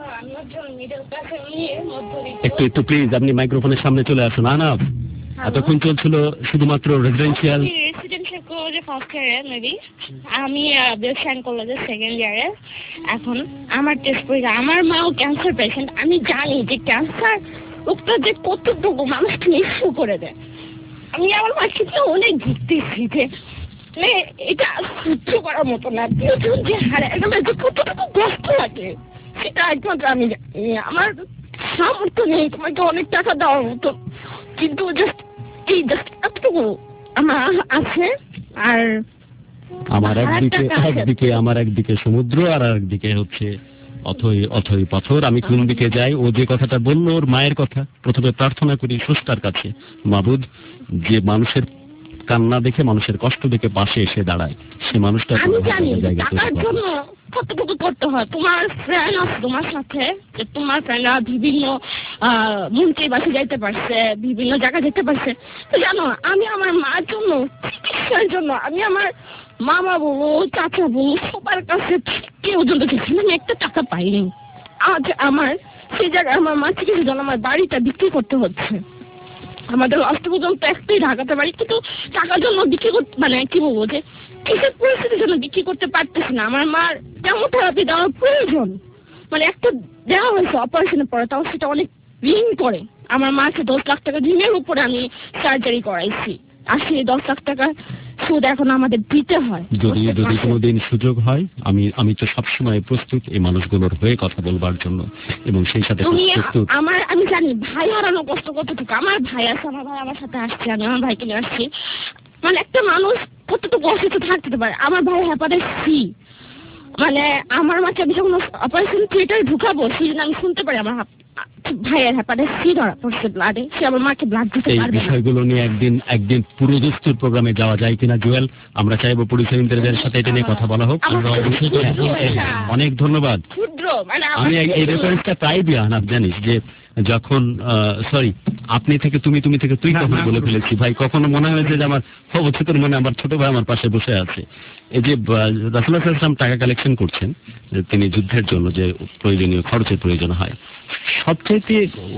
Speaker 4: একটু প্লিজ আপনি মাইক্রোফোনের সামনে চলে আসুন। আহনাফ, এতক্ষণ চলছিল শুধুমাত্র রেসিডেন্সিয়াল
Speaker 7: কলেজে ফার্স্ট ইয়ারে, মেবি আমি বেসলাইন কলেজে সেকেন্ড ইয়ারে। এখন আমার টেস্ট পরীক্ষা, আমার মাও ক্যান্সার পেশেন্ট। আমি জানি যে ক্যান্সার রোগটা যে কতটুকু মানুষকে নিঃস্ব করে দেয়। আমি আমার মাকে অনেক ঘুরতেছি যে এটা সহ্য করার মতো না, প্রিয়জন যে হারে গেলে যে কতটুকু কষ্ট লাগে সেটা একমাত্র আমি জানি। আমার সামর্থ্য নেই তোমাকে অনেক টাকা দেওয়ার মতো, কিন্তু জাস্ট এতটুকু আমার আছে। আর
Speaker 4: আমার একদিকে সমুদ্র আর একদিকে হচ্ছে অথই পাথর। আমি কোন দিকে যাই? ও যে কথাটা বললো ওর মায়ের কথা, প্রথমে প্রার্থনা করি স্রষ্টার কাছে, মাবুদ যে মানুষের কান্না দেখে মানুষের কষ্ট দেখে পাশে এসে দাঁড়ায়, সে মানুষটা
Speaker 7: আমি জানি টাকার জন্য কতটুকু করতে হয়। তোমার ফ্রেন্ড আছে তোমার সাথে, যে তোমার ফ্রেন্ডরা বিভিন্ন মন্ত্রী বাসে যাইতে পারছে, বিভিন্ন জায়গায় যেতে পারছে। তো জানো আমি আমার মার জন্য, চিকিৎসার জন্য আমি আমার মামা বলো চাচা বলো সবার কাছে কেউ জন্য গেছিলাম, আমি একটা টাকা পাইনি। আজ আমার সেই জায়গায় আমার মা চিকিৎসার জন্য আমার বাড়িটা বিক্রি করতে হচ্ছে। আমাদের লাস্ট পর্যন্ত একটাই ঢাকাতে বাড়ি, কিন্তু টাকার জন্য বিক্রি করতে, মানে কি বলবো, যে কিসের পরিস্থিতির জন্য বিক্রি করতে পারতেছি না। আমার মার কেমোথেরাপি দেওয়ার প্রয়োজন, মানে একটা দেওয়া হয়েছে অপারেশনের পরে, তাও সেটা অনেক ঋণ করে। আমার মাকে 10 লাখ টাকা ঋণের উপরে আমি সার্জারি করাইছি, আর সেই 10 লাখ টাকা সুদ এখন আমাদের দিতে হয়।
Speaker 4: যদি কোনোদিন সুযোগ হয়, আমি তো সবসময় প্রস্তুত এই মানুষগুলোর হয়ে কথা বলবার জন্য, এবং সেই সাথে
Speaker 7: আমি জানি ভাই হারানো কষ্ট কতটুকু। আমার ভাই আছে, আমার ভাই আমার সাথে আসছে, আমি আমার ভাইকে নিয়ে আসছি। মানে একটা মানুষ কতটুকু অসুস্থ থাকতে পারে। আমার ভাই হ্যাপাটাইটিস সি, মানে আমার মাকে আমি যখন অপারেশন থিয়েটারে ঢুকাবো সেদিন আমি শুনতে পারি আমার ভাইয়ের হ্যাপাটাইটিস সি ধরা পড়ছে ব্লাডে, সে আমার মাকে ব্লাড দিতে পারবে।
Speaker 4: এই বিষয়গুলো নিয়ে একদিন পুরো দস্তুর প্রোগ্রামে যাওয়া যায় কিনা জুয়েল, আমরা চাইবো পুলিশের ইন্টারভিউয়ের সাথে এটা নিয়ে কথা বলা হোক। অনেক ধন্যবাদ। আমি এই রেফারেন্সটা প্রায় দিই আহনাফ, জানিস যে যখন সরি আপনি থেকে তুমি থেকে তুই কখন বলে ফেলেছি ভাই, কখনো মনে হয়েছে যে আমার অবচেতন মনে আমার ছোট ভাই আমার পাশে বসে আছে। এই যে রাসূলুল্লাহ সাল্লাল্লাহু আলাইহি ওয়াসাল্লাম টাকা কালেকশন করছেন তিনি যুদ্ধের জন্য যে প্রয়োজনীয় খরচের প্রয়োজন হয়, সবচাইতে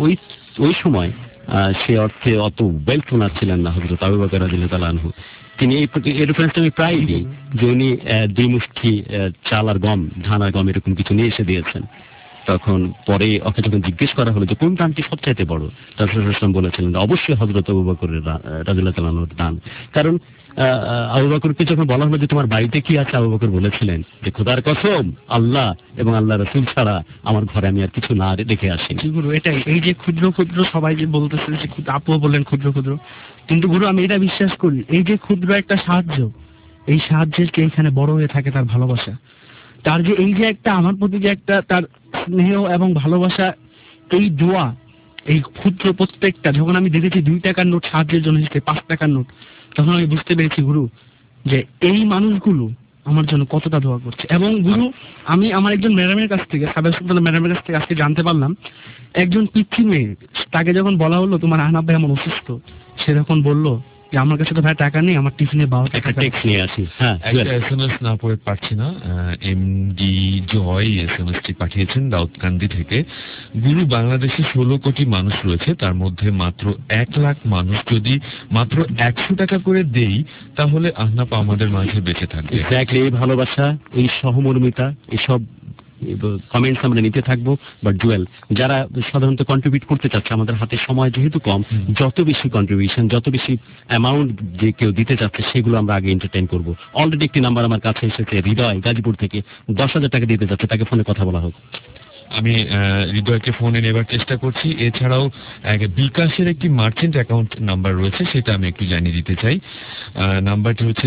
Speaker 4: ওই সময় সে অর্থে অত ওয়েলথ ওনার ছিলেন না হযরত আবু বকর রাদিয়াল্লাহু তাআলা আনহু। তিনি এই রেফারেন্সটা আমি প্রায় দিই যে উনি 2 মুষ্টি চাল আর গম, ধান আর গম এরকম কিছু নিয়ে এসে দিয়েছেন। তখন পরে ওকে যখন জিজ্ঞেস করা হলো যে কোন দানটি সবচাইতে বড়, রাসূলুল্লাহ সাল্লাল্লাহু আলাইহি ওয়াসাল্লাম বলেছিলেন অবশ্যই হযরত আবু বকর রাদিয়াল্লাহু তাআলা আনহুর দান। কারণ আবু বকরকে যখন বলা হলো যে তোমার বাড়িতে কি আছে, আবু বকর বলেছিলেন যে খোদার কসম আল্লাহ এবং আল্লাহ রাসূল ছাড়া আমার ঘরে আমি আর কিছু না রেখে আসি।
Speaker 5: গুরু এটাই, এই যে ক্ষুদ্র ক্ষুদ্র সবাই যে বলতেছে যে আপু বললেন ক্ষুদ্র ক্ষুদ্র, কিন্তু গুরু আমি এটা বিশ্বাস করি এই যে ক্ষুদ্র একটা সাহায্য, এই সাহায্যের যে এখানে বড় হয়ে থাকে তার ভালোবাসা, তার যে এই যে একটা আমার প্রতি যে একটা তার স্নেহ এবং ভালোবাসা, এই দোয়া, এই ক্ষুদ্র প্রত্যেকটা, যখন আমি দেখেছি 2 টাকার নোট সাহায্যের জন্য এসেছে 5 টাকার নোট, তখন আমি বুঝতে পেরেছি গুরু যে এই মানুষগুলো আমার জন্য কতটা দোয়া করছে। এবং গুরু আমি আমার একজন ম্যাডামের কাছ থেকে, সাবেক সুলতানা ম্যাডামের কাছ থেকে আজকে জানতে পারলাম, একজন পিচ্ছি মেয়ে, তাকে যখন বলা হলো তোমার আহনাফ ভাই এমন অসুস্থ, সে তখন বললো যে আমার কাছে তো ভাই টাকা নেই, আমার টিফিনে 12 টাকা
Speaker 4: টেক্সট নিয়ে আসি। হ্যাঁ,
Speaker 3: একটা এসএমএস না পড়ে পারছি না। এমডি জয় এসএমএসটি পাঠিয়েছেন দাউদকান্দি থেকে। গুরু বাংলাদেশে 16 কোটি মানুষ রয়েছে, তার মধ্যে মাত্র 1 লাখ মানুষ যদি মাত্র 100 টাকা করে দেই তাহলে আহনাফ আমাদের মাঝে বেঁচে থাকবে।
Speaker 4: এক্স্যাক্টলি, এই ভালোবাসা, এই সহমর্মিতা, এসব কমেন্টস আমরা নিতে থাকবো। বাট জুয়েল, যারা সাধারণত কন্ট্রিবিউট করতে চাচ্ছে, আমাদের হাতে সময় যেহেতু কম, যত বেশি কন্ট্রিবিউশন, যত বেশি অ্যামাউন্ট যে কেউ দিতে চাচ্ছে সেগুলো আমরা আগে এন্টারটেইন করবো। অলরেডি একটি নাম্বার আমার কাছে এসেছে, হৃদয় গাজীপুর থেকে 10,000 টাকা দিতে চাচ্ছে, তাকে ফোনে কথা বলা হোক।
Speaker 3: আমি হৃদয়কে ফোনে নেবার চেষ্টা করছি। এছাড়াও বিকাশের একটি মার্চেন্ট অ্যাকাউন্ট নাম্বার রয়েছে, সেটা আমি একটু জানিয়ে দিতে চাই। নাম্বারটি হচ্ছে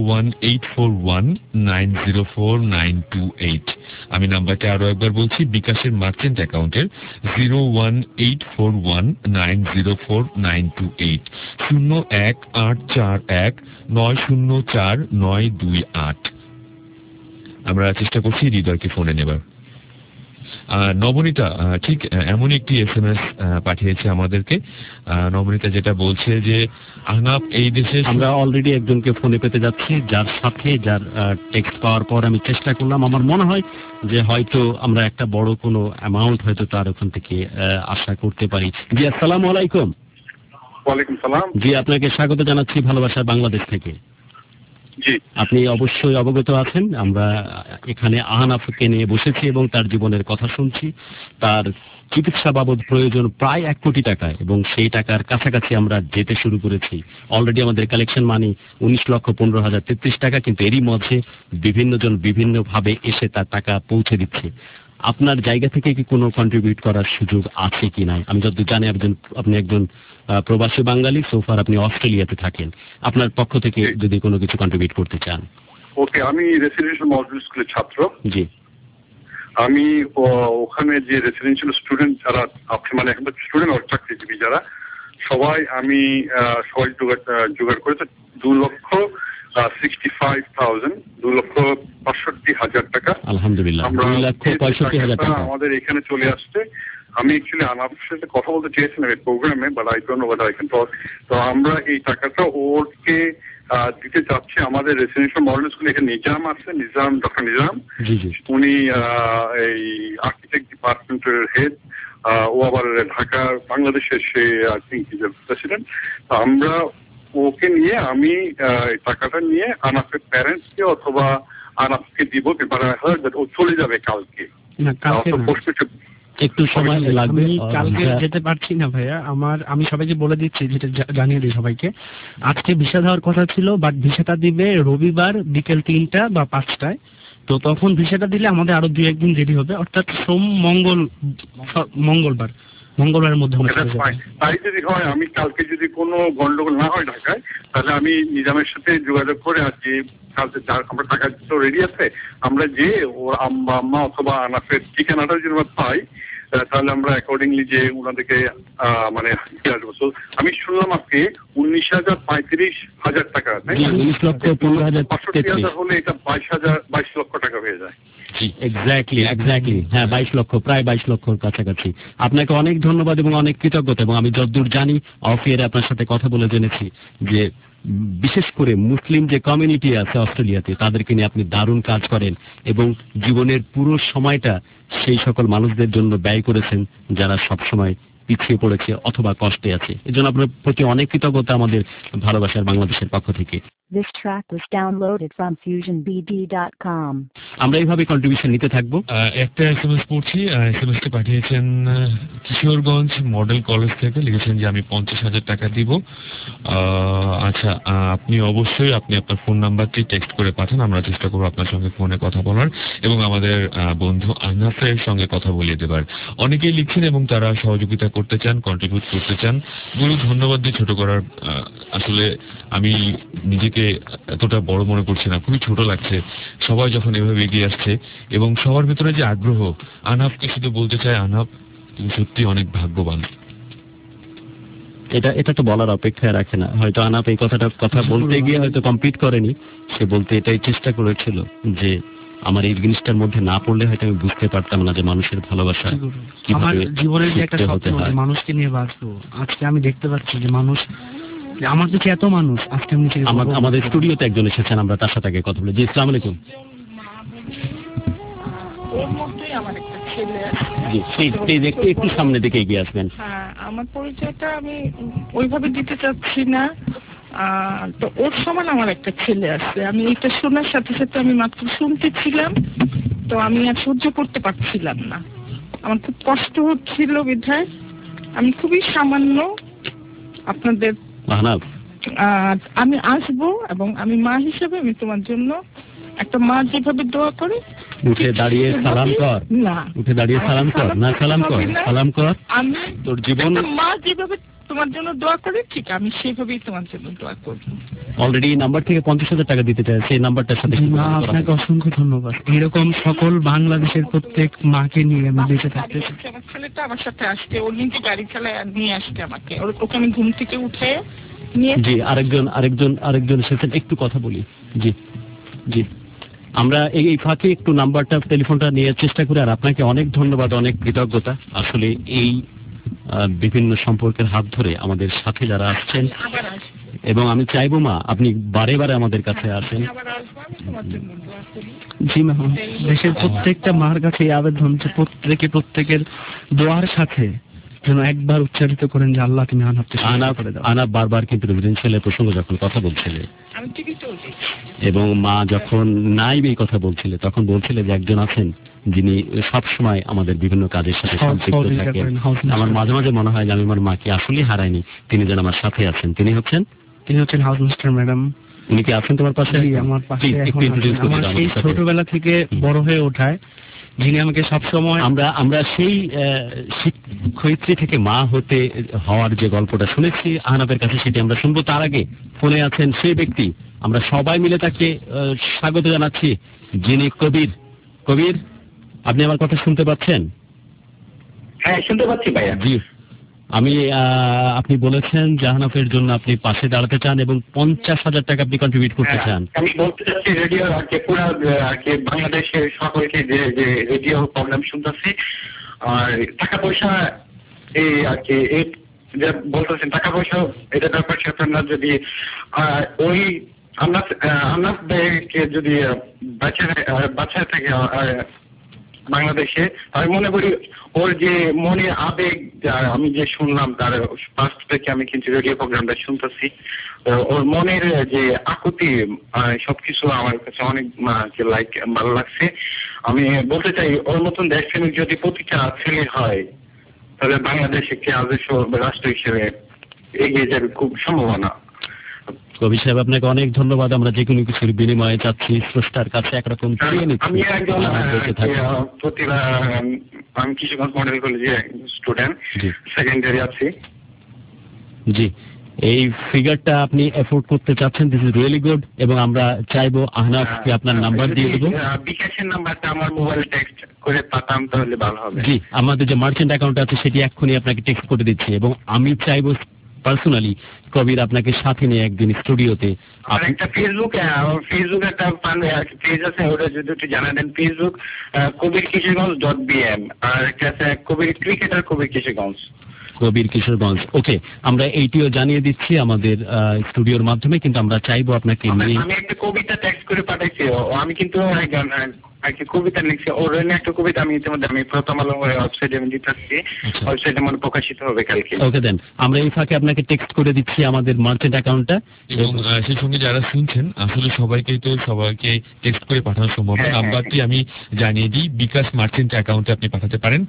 Speaker 3: 01841904928। আমি নাম্বারটি আরো একবার বলছি, বিকাশের মার্চেন্ট অ্যাকাউন্টের 01841904928, 01841904928। আমরা চেষ্টা করছি হৃদয়কে ফোনে নেবার। নবনীতা ঠিক এমন একটি এসএমএস পাঠিয়েছে আমাদেরকে। নবনীতা যেটা বলছে যে আহনাফ এই দেশে,
Speaker 4: আমরা অলরেডি একজনকে ফোনে পেতে যাচ্ছি, যার সাথে যার টেক্সট পাওয়ার পর আমি চেষ্টা করলাম, আমার মনে হয় যে হয়তো আমরা একটা বড় কোনো অ্যামাউন্ট হয়তো তার ওখান থেকে আশা করতে পারি। জি, আসসালামু আলাইকুম।
Speaker 8: ওয়ালাইকুম সালাম।
Speaker 4: জি, আপনাকে স্বাগত জানাচ্ছি ভালোবাসা বাংলাদেশ থেকে।
Speaker 8: জি,
Speaker 4: আপনি অবশ্যই অবগত আছেন, আমরা এখানে আহনাফকে নিয়ে বসেছি এবং তার জীবনের কথা শুনছি। তার চিকিৎসা বাবদ প্রয়োজন প্রায় 1 কোটি টাকা, এবং সেই টাকার কাছাকাছি আমরা যেতে শুরু করেছি। অলরেডি আমাদের কালেকশন মানি 19,15,033 টাকা, কিন্তু এরই মধ্যে বিভিন্ন জন বিভিন্ন ভাবে এসে তার টাকা পৌঁছে দিচ্ছে। আপনার জায়গা থেকে কি কোনো কন্ট্রিবিউট করার সুযোগ আছে কি নাই? আমি যতদূর জানি আপনি একজন প্রবাসী বাঙালি, সোফার আপনি অস্ট্রেলিয়াতে থাকেন, আপনার পক্ষ থেকে যদি কোনো কিছু কন্ট্রিবিউট করতে চান।
Speaker 8: ওকে, আমি রেসিডেন্সিয়াল মডেল স্কুলের ছাত্র।
Speaker 4: জি,
Speaker 8: আমি ওখানে যে রেসিডেন্সিয়াল স্টুডেন্ট যারা আছে, মানে এখন স্টুডেন্ট আর চাকরিজীবী যারা, আমি সবাই জোগাড় করেছে 2,65,000, 2,65,000 টাকা।
Speaker 4: আলহামদুলিল্লাহ, 2,65,000 টাকা
Speaker 8: আমাদের এখানে চলে আসছে। আমি অ্যাকচুয়ালি আনাফের সাথে কথা বলতে চেয়েছিলাম এই প্রোগ্রামে, but I don't know whether I can talk. তো আমরা এই টাকাটা ওরকে দিতে চাচ্ছি। আমাদের রেসিডেন্সিয়াল মডেল স্কুলে এখানে নিজাম আছে, ডক্টর নিজাম, উনি এই আর্কিটেক্ট ডিপার্টমেন্টের হেড। ও আবার ঢাকা বাংলাদেশের সে আই থিঙ্ক ইজ প্রেসিডেন্ট। তো আমরা ওকে নিয়ে আমি টাকাটা নিয়ে আনাফের প্যারেন্টসকে অথবা আনাফকে দিব। বাট আই হার্ড দ্যাট ও চলে যাবে কালকে।
Speaker 5: একটু সময় লাগবে, কালকে যেতে পারছি না ভাইয়া। আমি সবাইকে বলে দিচ্ছি, যেটা জানিয়ে দিই সবাইকে, আজকে ভিসা দেওয়ার কথা ছিল, বাট ভিসাটা দিবে রবিবার বিকেল 3টা বা 5টায়। তো তখন ভিসাটা দিলে আমাদের আরো 2-1 দিন দেরি হবে, অর্থাৎ মঙ্গলবারের মধ্যে।
Speaker 8: তাই যদি হয়, আমি কালকে যদি কোনো গন্ডগোল না হয় ঢাকায়, তাহলে আমি নিজামের সাথে যোগাযোগ করে আর যে আমরা টাকা তো রেডি আছে, আমরা যে ওর আম্মা অথবা আনাফের ঠিকানাটা যদি আমরা পাই, তাহলে আমরা অ্যাকর্ডিংলি যে ওনাদেরকে মানে আসবো। আমি শুনলাম আজকে 19,35,000 টাকা, 19,15,000 হলে এটা 22 লক্ষ টাকা হয়ে যায়।
Speaker 4: এক্স্যাক্টলি, হ্যাঁ, 22 লক্ষ, প্রায় 22 লক্ষর কাছাকাছি। আপনাকে অনেক ধন্যবাদ এবং অনেক কৃতজ্ঞতা। এবং আমি যতদূর জানি, অফ এয়ারে আপনার সাথে কথা বলে জেনেছি যে বিশেষ করে মুসলিম যে কমিউনিটি আছে অস্ট্রেলিয়াতে, তাদেরকে নিয়ে আপনি দারুণ কাজ করেন এবং জীবনের পুরো সময়টা সেই সকল মানুষদের জন্য ব্যয় করেছেন যারা সবসময় পিছিয়ে পড়েছে অথবা কষ্টে আছে। এজন্য আপনার প্রতি অনেক কৃতজ্ঞতা আমাদের ভালোবাসার বাংলাদেশের পক্ষ থেকে।
Speaker 1: This track was downloaded from fusionbd.com.
Speaker 4: আমরা এইভাবে কন্ট্রিবিউশন নিতে থাকবো।
Speaker 3: একটা SMS পড়ছি। SMS টি পাঠিয়েছেন কিশোরগঞ্জ মডেল কলেজ থেকে, লিখেছেন যে আমি 50,000 টাকা দিব। আচ্ছা, আপনি অবশ্যই আপনার ফোন নাম্বারটি টেক্সট করে পাঠান, আমরা চেষ্টা করবো আপনার সঙ্গে ফোনে কথা বলার এবং আমাদের বন্ধু আনাফের সঙ্গে কথা বলিয়ে দেবার। অনেকেই লিখছেন এবং তারা সহযোগিতা করতে চান, কন্ট্রিবিউট করতে চান। গুরু ধন্যবাদ দিয়ে ছোট করার, আসলে আমি নিজেকে এতটা বড় মনে করছি না, খুবই ছোট লাগছে সবাই যখন এভাবে এগিয়ে আসছে এবং সবার ভিতরে যে আগ্রহ। আনাফকে শুধু বলতে চাই, আনাফ তুমি সত্যি অনেক ভাগ্যবান।
Speaker 4: এটা তো বলার অপেক্ষায় রাখে না। হয়তো আনাফ এই কথা বলতে গিয়ে হয়তো কমপ্লিট করেনি, সে বলতে এটাই চেষ্টা করেছিল যে আমার এই জিনিসটার মধ্যে না পড়লে হয়তো আমি বুঝতে পারতাম না যে মানুষের ভালোবাসা
Speaker 5: আমার জীবনের যে একটা স্বপ্ন, মানুষকে নিয়ে বাঁচবো, আজকে আমি দেখতে পাচ্ছি যে মানুষ, আমার কাছে এত মানুষ। আজকে
Speaker 4: আমাদের স্টুডিওতে একজন এসেছেন, আমরা তার সাথে আগে কথা বলি। জি, আসসালামু আলাইকুম। একটু সামনে দিকে এগিয়ে আসবেন।
Speaker 9: হ্যাঁ, আমার পরিচয়টা আমি ওইভাবে দিতে চাচ্ছি না। তো ওর সমান আমার একটা ছেলে আছে। আমি এটা শোনার সাথে সাথে আমি মাত্র শুনতেছিলাম, তো আমি আর সহ্য করতে পারছিলাম না, আমার খুব কষ্ট হচ্ছিল। বিধায় আমি খুবই সামান্য আপনাদের আমি আসবো এবং আমি মা হিসেবে আমি তোমার জন্য, একটা মা যেভাবে দোয়া করে
Speaker 4: উঠে দাঁড়িয়ে সালাম কর, না উঠে দাঁড়িয়ে সালাম কর, না সালাম কর,
Speaker 9: আমি
Speaker 4: তোর জীবন
Speaker 9: মা যেভাবে তোমার জন্য দোয়া করে, ঠিক আমি সেভাবেই তোমার জন্য দোয়া করবো।
Speaker 4: অলরেডি নাম্বার থেকে 50,000 টাকা দিতে চাই, সেই নাম্বারটার সাথে।
Speaker 5: আপনাকে অসংখ্য ধন্যবাদ। এরকম সকল বাংলাদেশের প্রত্যেক মাকে নিয়ে আমি বেঁচে থাকতে চাই।
Speaker 9: আমার ছেলেটা আমার সাথে আসছে, ওর নিজে গাড়ি চালায় নিয়ে আসছে আমাকে, ওকে আমি ঘুম থেকে উঠে নিয়ে।
Speaker 4: জি, আরেকজন এসেছেন, একটু কথা বলি। জি, আমরা এই ফাঁকে একটু নাম্বারটা, টেলিফোনটা নিয়ে চেষ্টা করি। আর আপনাকে অনেক ধন্যবাদ, অনেক কৃতজ্ঞতা। আসলে এই বিভিন্ন সম্পর্কের হাত ধরে আমাদের সাথে যারা আসছেন, এবং আমি চাইবো মা আপনি বারে বারে আমাদের কাছে আসেন।
Speaker 5: জি মা, দেশের প্রত্যেকটা মার কাছে এই আবেদন যে প্রত্যেকের দোয়ার সাথে যেন একবার উচ্চারিত করেন যে আল্লাহ তুমি
Speaker 4: আনাফ বারবার কিন্তু রেসিডেন্সিয়ালের প্রসঙ্গ যখন কথা বলছিলে এবং মা যখন নাইব এই কথা বলছিলে, তখন বলছিলে যে একজন আছেন যিনি সব সময় আমাদের বিভিন্ন কাজের সাথে সম্পৃক্ত থাকেন। আমার মাঝে মাঝে মনে হয় যে আমি আমার মাকে আসলেই হারাইনি, তিনি যেন আমার সাথে আছেন। তিনি হচ্ছেন
Speaker 5: হাউস মাস্টার ম্যাডাম
Speaker 4: উনি কি আছেন তোমার পাশে?
Speaker 5: জি, আমার পাশে
Speaker 4: Please,
Speaker 5: এখন
Speaker 4: একটু introduce
Speaker 5: আছেন।
Speaker 4: করে
Speaker 5: আমার
Speaker 4: দাও
Speaker 5: সেই
Speaker 4: আমাদের সাথে।
Speaker 5: ছোটবেলা থেকে বড় হয়ে ওঠায়, যিনি আমাকে সবসময়
Speaker 4: আমরা সেই শিক্ষয়িত্রী থেকে মা হতে হওয়ার যে গল্পটা শুনেছি আহনাফের কাছে, সেটি আমরা শুনবো। তার আগে ফোনে আছেন সেই ব্যক্তি, আমরা সবাই মিলে তাকে স্বাগত জানাচ্ছি, যিনি কবির। কবির, আপনি আমার কথা শুনতে পাচ্ছেন?
Speaker 10: হ্যাঁ, শুনতে পাচ্ছি ভাইয়া।
Speaker 4: জি, আপনি বলেছেন জাহানাফের জন্য আপনি পাশে দাঁড়াতে চান এবং 50,000 টাকা আপনি কন্ট্রিবিউট করতে চান।
Speaker 10: আমি বলতে চাচ্ছি রেডিও আর কি পুরো আর কি বাংলাদেশের সকলকে যে রেডিও প্রোগ্রাম শুনতেছি, আর টাকা পয়সা এই আর কি এই যে বলতেছেন টাকা পয়সা এটা ব্যাপার স্যাপার না, যদি ওই আমাদেরকে যদি বাচ্চা থাকে বাংলাদেশে, আমি মনে করি ওর যে মনে আবেগ, আমি যে শুনলাম তার ফার্স্ট থেকে আমি কিন্তু রেডিও প্রোগ্রামটা শুনতেছি, ওর মনের যে আকুতি সবকিছু আমার কাছে অনেক লাইক ভালো লাগছে। আমি বলতে চাই ওর মতন দেশপ্রেমিক যদি প্রতিটা ছেলে হয়, তাহলে বাংলাদেশ একটি আদর্শ রাষ্ট্র হিসেবে এগিয়ে যাবে খুব সম্ভাবনা।
Speaker 4: কবি সাহেব, আপনাকে অনেক ধন্যবাদ। আমরা যে কোনো কিছুর বিনিময়ে চাচ্ছি স্রষ্টার কাছে একরকম
Speaker 10: আমি একজন আমি কিশোরগঞ্জ মডেল কলেজে স্টুডেন্ট, সেকেন্ড ইয়ারে আছি।
Speaker 4: জি, এই ফিগারটা আপনি এফোর্ড করতে চাচ্ছেন, দিস ইজ রিয়েলি গুড, এবং আমরা চাইবো আহনাফকে আপনার নাম্বার দিয়ে দেবো।
Speaker 10: বিকাশের নাম্বারটা আমার মোবাইলে টেক্সট করে পাঠাম তাহলে ভালো হবে।
Speaker 4: জি, আমাদের যে মার্চেন্ট অ্যাকাউন্ট আছে সেটি এক্ষুনি আপনাকে টেক্সট করে দিচ্ছি, এবং আমি চাইবো পার্সোনালি কবির আপনাকে সাথে নিয়ে একদিন স্টুডিওতে।
Speaker 10: একটা ফেসবুক একটা পেজ আছে, ওটা যদি একটু জানা দেন। ফেসবুক কবির কিশোরগঞ্জ.bm, আর একটা আছে কবির ক্রিকেটার কবির কিশোরগঞ্জ।
Speaker 4: কবির কিশোরগঞ্জ, ওকে, আমরা এইটিও জানিয়ে দিচ্ছি আমাদের স্টুডিওর মাধ্যমে, কিন্তু আমরা চাইবো আপনাকে নিয়ে।
Speaker 10: আমি একটা কবিতা টেক্সট করে পাঠাইছি, আমি কিন্তু কবিতা লিখছি, ওর একটা কবিতা আমি ইতিমধ্যে আমি প্রথম আলো ওয়েবসাইটে আমি দিতেছি, ওয়েবসাইটে মানে প্রকাশিত হবে কালকে।
Speaker 4: ওকে দেন, আমরা এই ফাঁকে আপনাকে টেক্সট করে দিচ্ছি আমাদের মার্চেন্ট অ্যাকাউন্টটা,
Speaker 3: এবং সেই সঙ্গে যারা শুনছেন আসলে সবাইকে টেক্সট করে পাঠানো সম্ভব না। নাম্বারটি আমি জানিয়ে দিই, বিকাশ মার্চেন্ট অ্যাকাউন্টে আপনি পাঠাতে পারেন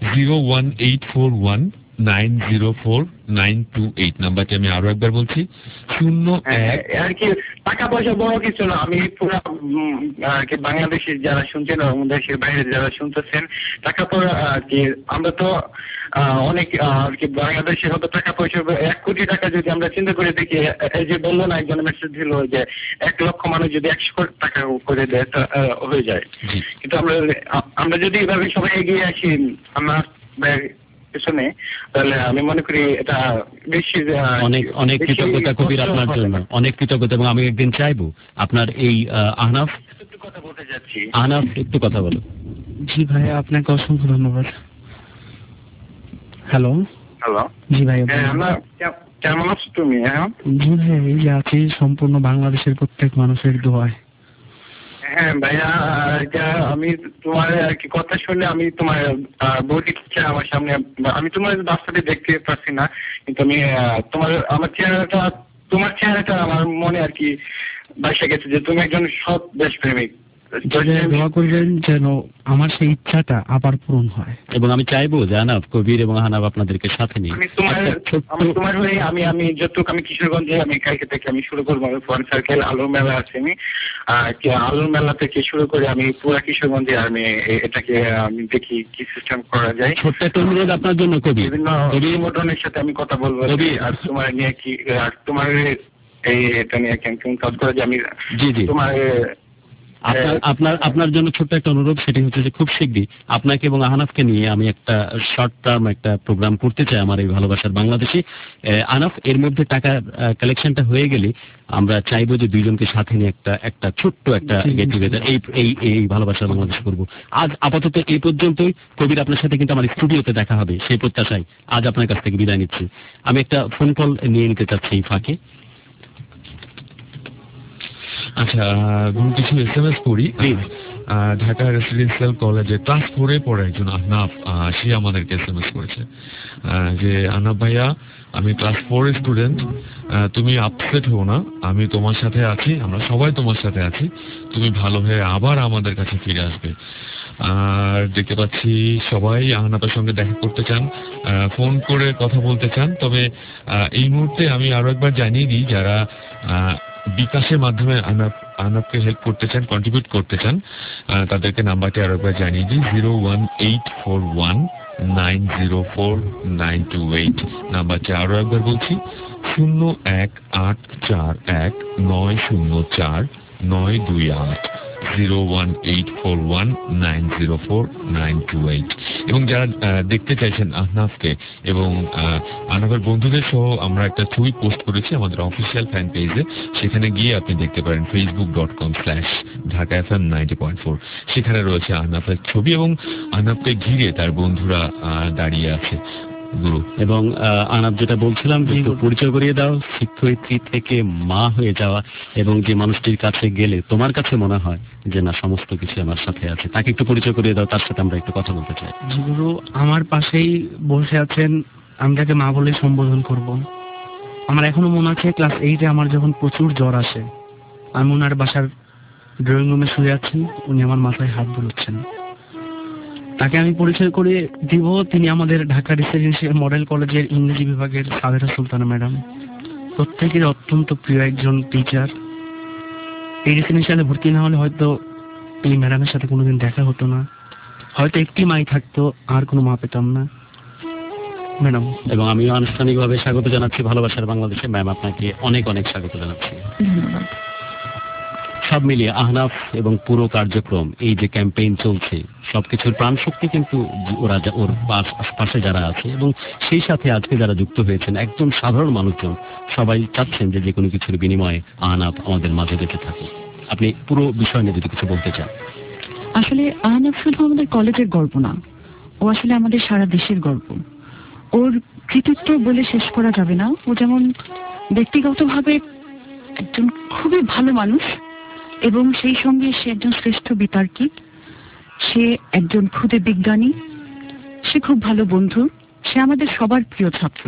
Speaker 3: 01841904928 নাম্বারটি আমি আরো একবার বলছি 01।
Speaker 10: আর কি টাকা পয়সা বড় কিছু না, আমি পুরো বাংলাদেশের যারা শুনছেন এবং দেশের বাইরে যারা শুনতেছেন, টাকা পয়সা কি আমরা তো অনেক আর কি বাংলাদেশে কত টাকা পয়সা, 1 কোটি টাকা যদি আমরা চিন্তা করে দেখি, এই যে বললো না একজন মেসেজ দিল যে 1 লক্ষ মানুষ যদি 100 কোটি টাকা করে দেয় হয়ে যায়, কিন্তু আমরা যদি এভাবে সবাই এগিয়ে আসি আমার পেছনে, তাহলে আমি মনে করি এটা বেশি
Speaker 4: অনেক কৃতজ্ঞতা কবির আপনার জন্য, অনেক কৃতজ্ঞতা। এবং আমি একদিন চাইবো আপনার এই আহনাফ
Speaker 10: কথা বলতে যাচ্ছি।
Speaker 4: আহনাফ, একটু কথা বলো।
Speaker 5: জি ভাই, আপনাকে অসংখ্য ধন্যবাদ। হ্যালো। জি ভাই,
Speaker 10: কেমন আছো তুমি?
Speaker 5: জি ভাই, এই যে আছি সম্পূর্ণ বাংলাদেশের প্রত্যেক মানুষের দোয়ায়।
Speaker 10: হ্যাঁ ভাইয়া, আমি তোমার আর কি কথা শুনে আমি তোমার বই আমার সামনে, আমি তোমার রাস্তাতে দেখতে পাচ্ছি না, কিন্তু আমি তোমার চেহারাটা আমার মনে আর কি বাসা গেছে যে তুমি একজন সৎ দেশপ্রেমিক।
Speaker 5: দোয়া করবেন যেন আমার সেই ইচ্ছাটা আবার পূরণ হয়,
Speaker 4: এবং আমি চাইবো যে আহনাফ, কবির এবং আহনাফ আপনাদেরকে সাথে নিয়ে
Speaker 10: তোমার হয়ে আমি যতটুকু আমি কিশোরগঞ্জে আমি কালকে থেকে আমি শুরু করবো, ফ্রেন্ড সার্কেল আলোর মেলা আছে, আমি আলোর মেলা থেকে শুরু করে আমি পুরো কিশোরগঞ্জে আমি এটাকে আমি দেখি কি সিস্টেম করা যায়।
Speaker 4: ছোট্ট একটা অনুরোধ আপনার জন্য কবি,
Speaker 10: বিভিন্ন সংগঠনের সাথে আমি কথা বলবো, আর তোমার নিয়ে কি আর তোমার এটা নিয়ে কেমন কাজ করা যায় আমি তোমার
Speaker 4: আপনার জন্য ছোট্ট একটা অনুরোধ, সেটি হচ্ছে যে খুব শীঘ্রই আপনাকে এবং আহনাফকে নিয়ে আমি একটা শর্ট টার্ম একটা প্রোগ্রাম করতে চাই আমার এই ভালোবাসার বাংলাদেশে। আহনাফ, এর মধ্যে টাকা কালেকশনটা হয়ে গেলে আমরা চাইবো যে দুইজনকে সাথে নিয়ে একটা ছোট্ট একটা গেট টুগেদার এই ভালোবাসার বাংলাদেশ করবো। আজ আপাতত এই পর্যন্তই। কবির, আপনার সাথে কিন্তু আমার স্টুডিওতে দেখা হবে সেই প্রত্যাশায় আজ আপনার কাছ থেকে বিদায় নিচ্ছি। আমি একটা ফোন কল নিয়ে নিতে চাচ্ছি এই ফাঁকে।
Speaker 3: আচ্ছা, কিছু SMS পড়ি। ঢাকা রেসিডেন্সিয়াল কলেজে ক্লাস 4-এ পড়ে একজন আহনাফ, সে আমাদেরকে SMS করেছে যে আহনাফ ভাইয়া, আমি ক্লাস 4-এর স্টুডেন্ট, তুমি আপসেট হও না, আমি তোমার সাথে আছি, আমরা সবাই তোমার সাথে আছি, তুমি ভালো হয়ে আবার আমাদের কাছে ফিরে আসবে। আর দেখতে পাচ্ছি সবাই আহনাফের সঙ্গে দেখা করতে চান, ফোন করে কথা বলতে চান। তবে এই মুহূর্তে আমি আরো একবার জানিয়ে দিই, যারা বিকাশের মাধ্যমে আহনাফকে হেল্প করতে চান, কন্ট্রিবিউট করতে চান, তাদেরকে নাম্বারটি আরো একবার জানিয়ে দিই, 01841904928। নাম্বারটি আরো একবার বলছি, 01841904928, 01841904928। এবং যারা দেখতে চাইছেন আহনাফকে এবং আহনাফের বন্ধুদের সহ আমরা একটা ছবি পোস্ট করেছি আমাদের অফিসিয়াল ফ্যান পেজে, সেখানে গিয়ে আপনি দেখতে পারেন facebook.com/ঢাকা FM 90.4। সেখানে রয়েছে আহনাফের ছবি এবং আহনাফকে ঘিরে তার বন্ধুরা দাঁড়িয়ে আছে। গুরু
Speaker 4: এবং আহনাফ যেটা বলছিলাম যে একটু পরিচয় করিয়ে দাও, শিক্ষয়িত্রী থেকে মা হয়ে যাওয়া এবং যে মানুষটির কাছে গেলে তোমার কাছে মনে হয় যে না সমস্ত কিছু আমার সাথে আছে, তাকে একটু পরিচয় করিয়ে দাও, তার সাথে আমরা একটু কথা বলতে চাই।
Speaker 5: গুরু আমার পাশেই বসে আছেন, আমি তাকে মা বলে সম্বোধন করব। আমার এখনো মনে আছে ক্লাস 8-এ আমার যখন প্রচুর জ্বর আসে, আমি ওনার বাসার ড্রয়িং রুমে শুয়ে আছি, উনি আমার মাথায় হাত বুলোচ্ছেন। তাকে আমি পরিচয় করে দিব, তিনি আমাদের ঢাকা রেসিডেন্সিয়াল মডেল কলেজের ইংরেজি বিভাগের সাবেরা সুলতানা ম্যাডাম, প্রত্যেকের অত্যন্ত প্রিয় একজন টিচার। এই রেসিডেন্সিয়ালে ভর্তি না হলে হয়তো এই ম্যাডামের সাথে কোনোদিন দেখা হতো না, হয়তো একটি মাই থাকতো, আর কোনো মা পেতাম না ম্যাডাম।
Speaker 4: এবং আমিও আনুষ্ঠানিকভাবে স্বাগত জানাচ্ছি ভালোবাসার বাংলাদেশে। ম্যাম, আপনাকে অনেক অনেক স্বাগত জানাচ্ছি।
Speaker 2: ধন্যবাদ।
Speaker 4: সব মিলিয়ে আহনাফ এবং পুরো কার্যক্রম, এই যে ক্যাম্পেইন চলছে, সবকিছুর প্রাণ শক্তি কিন্তু ওরা ওর পাশে যারা আছে এবং সেই সাথে আজকে যারা যুক্ত হয়েছেন একদম সাধারণ মানুষজন, সবাই চাচ্ছেন যে কোনো কিছুর বিনিময়ে আহনাফ আমাদের মাঝে বেঁচে থাকে। আপনি পুরো বিষয় নিয়ে যদি কিছু বলতে চান।
Speaker 2: আসলে আহনাফ শুধু আমাদের কলেজের গর্ব না, ও আসলে আমাদের সারা দেশের গর্ব। ওর কৃতিত্ব বলে শেষ করা যাবে না। ও যেমন ব্যক্তিগতভাবে একজন খুবই ভালো মানুষ এবং সেই সঙ্গে সে একজন শ্রেষ্ঠ বিতার্কিক, সে একজন খুদে বিজ্ঞানী, সে খুব ভালো বন্ধু, সে আমাদের সবার প্রিয় ছাত্র।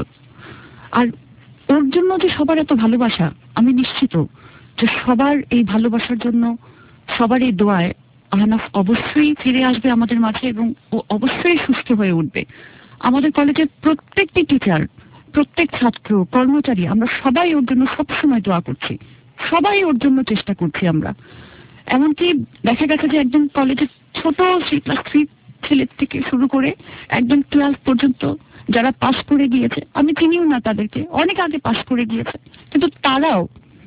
Speaker 2: আর ওর জন্য যে সবার এত ভালোবাসা, আমি নিশ্চিত যে সবার এই ভালোবাসার জন্য, সবার এই দোয়ায় আহনাফ অবশ্যই ফিরে আসবে আমাদের মাঝে এবং ও অবশ্যই সুস্থ হয়ে উঠবে। আমাদের কলেজের প্রত্যেকটি টিচার, প্রত্যেক ছাত্র, কর্মচারী, আমরা সবাই ওর জন্য সবসময় দোয়া করছি, সবাই ওর জন্য চেষ্টা করছি আমরা। এমনকি দেখা গেছে যে একদম কলেজের ছোট ক্লাস 3 ছেলের থেকে শুরু করে একদম 12 পর্যন্ত যারা পাশ করে গিয়েছে, আমি চিনিও না তাদেরকে, অনেক আগে পাশ করে গিয়েছে, কিন্তু তারাও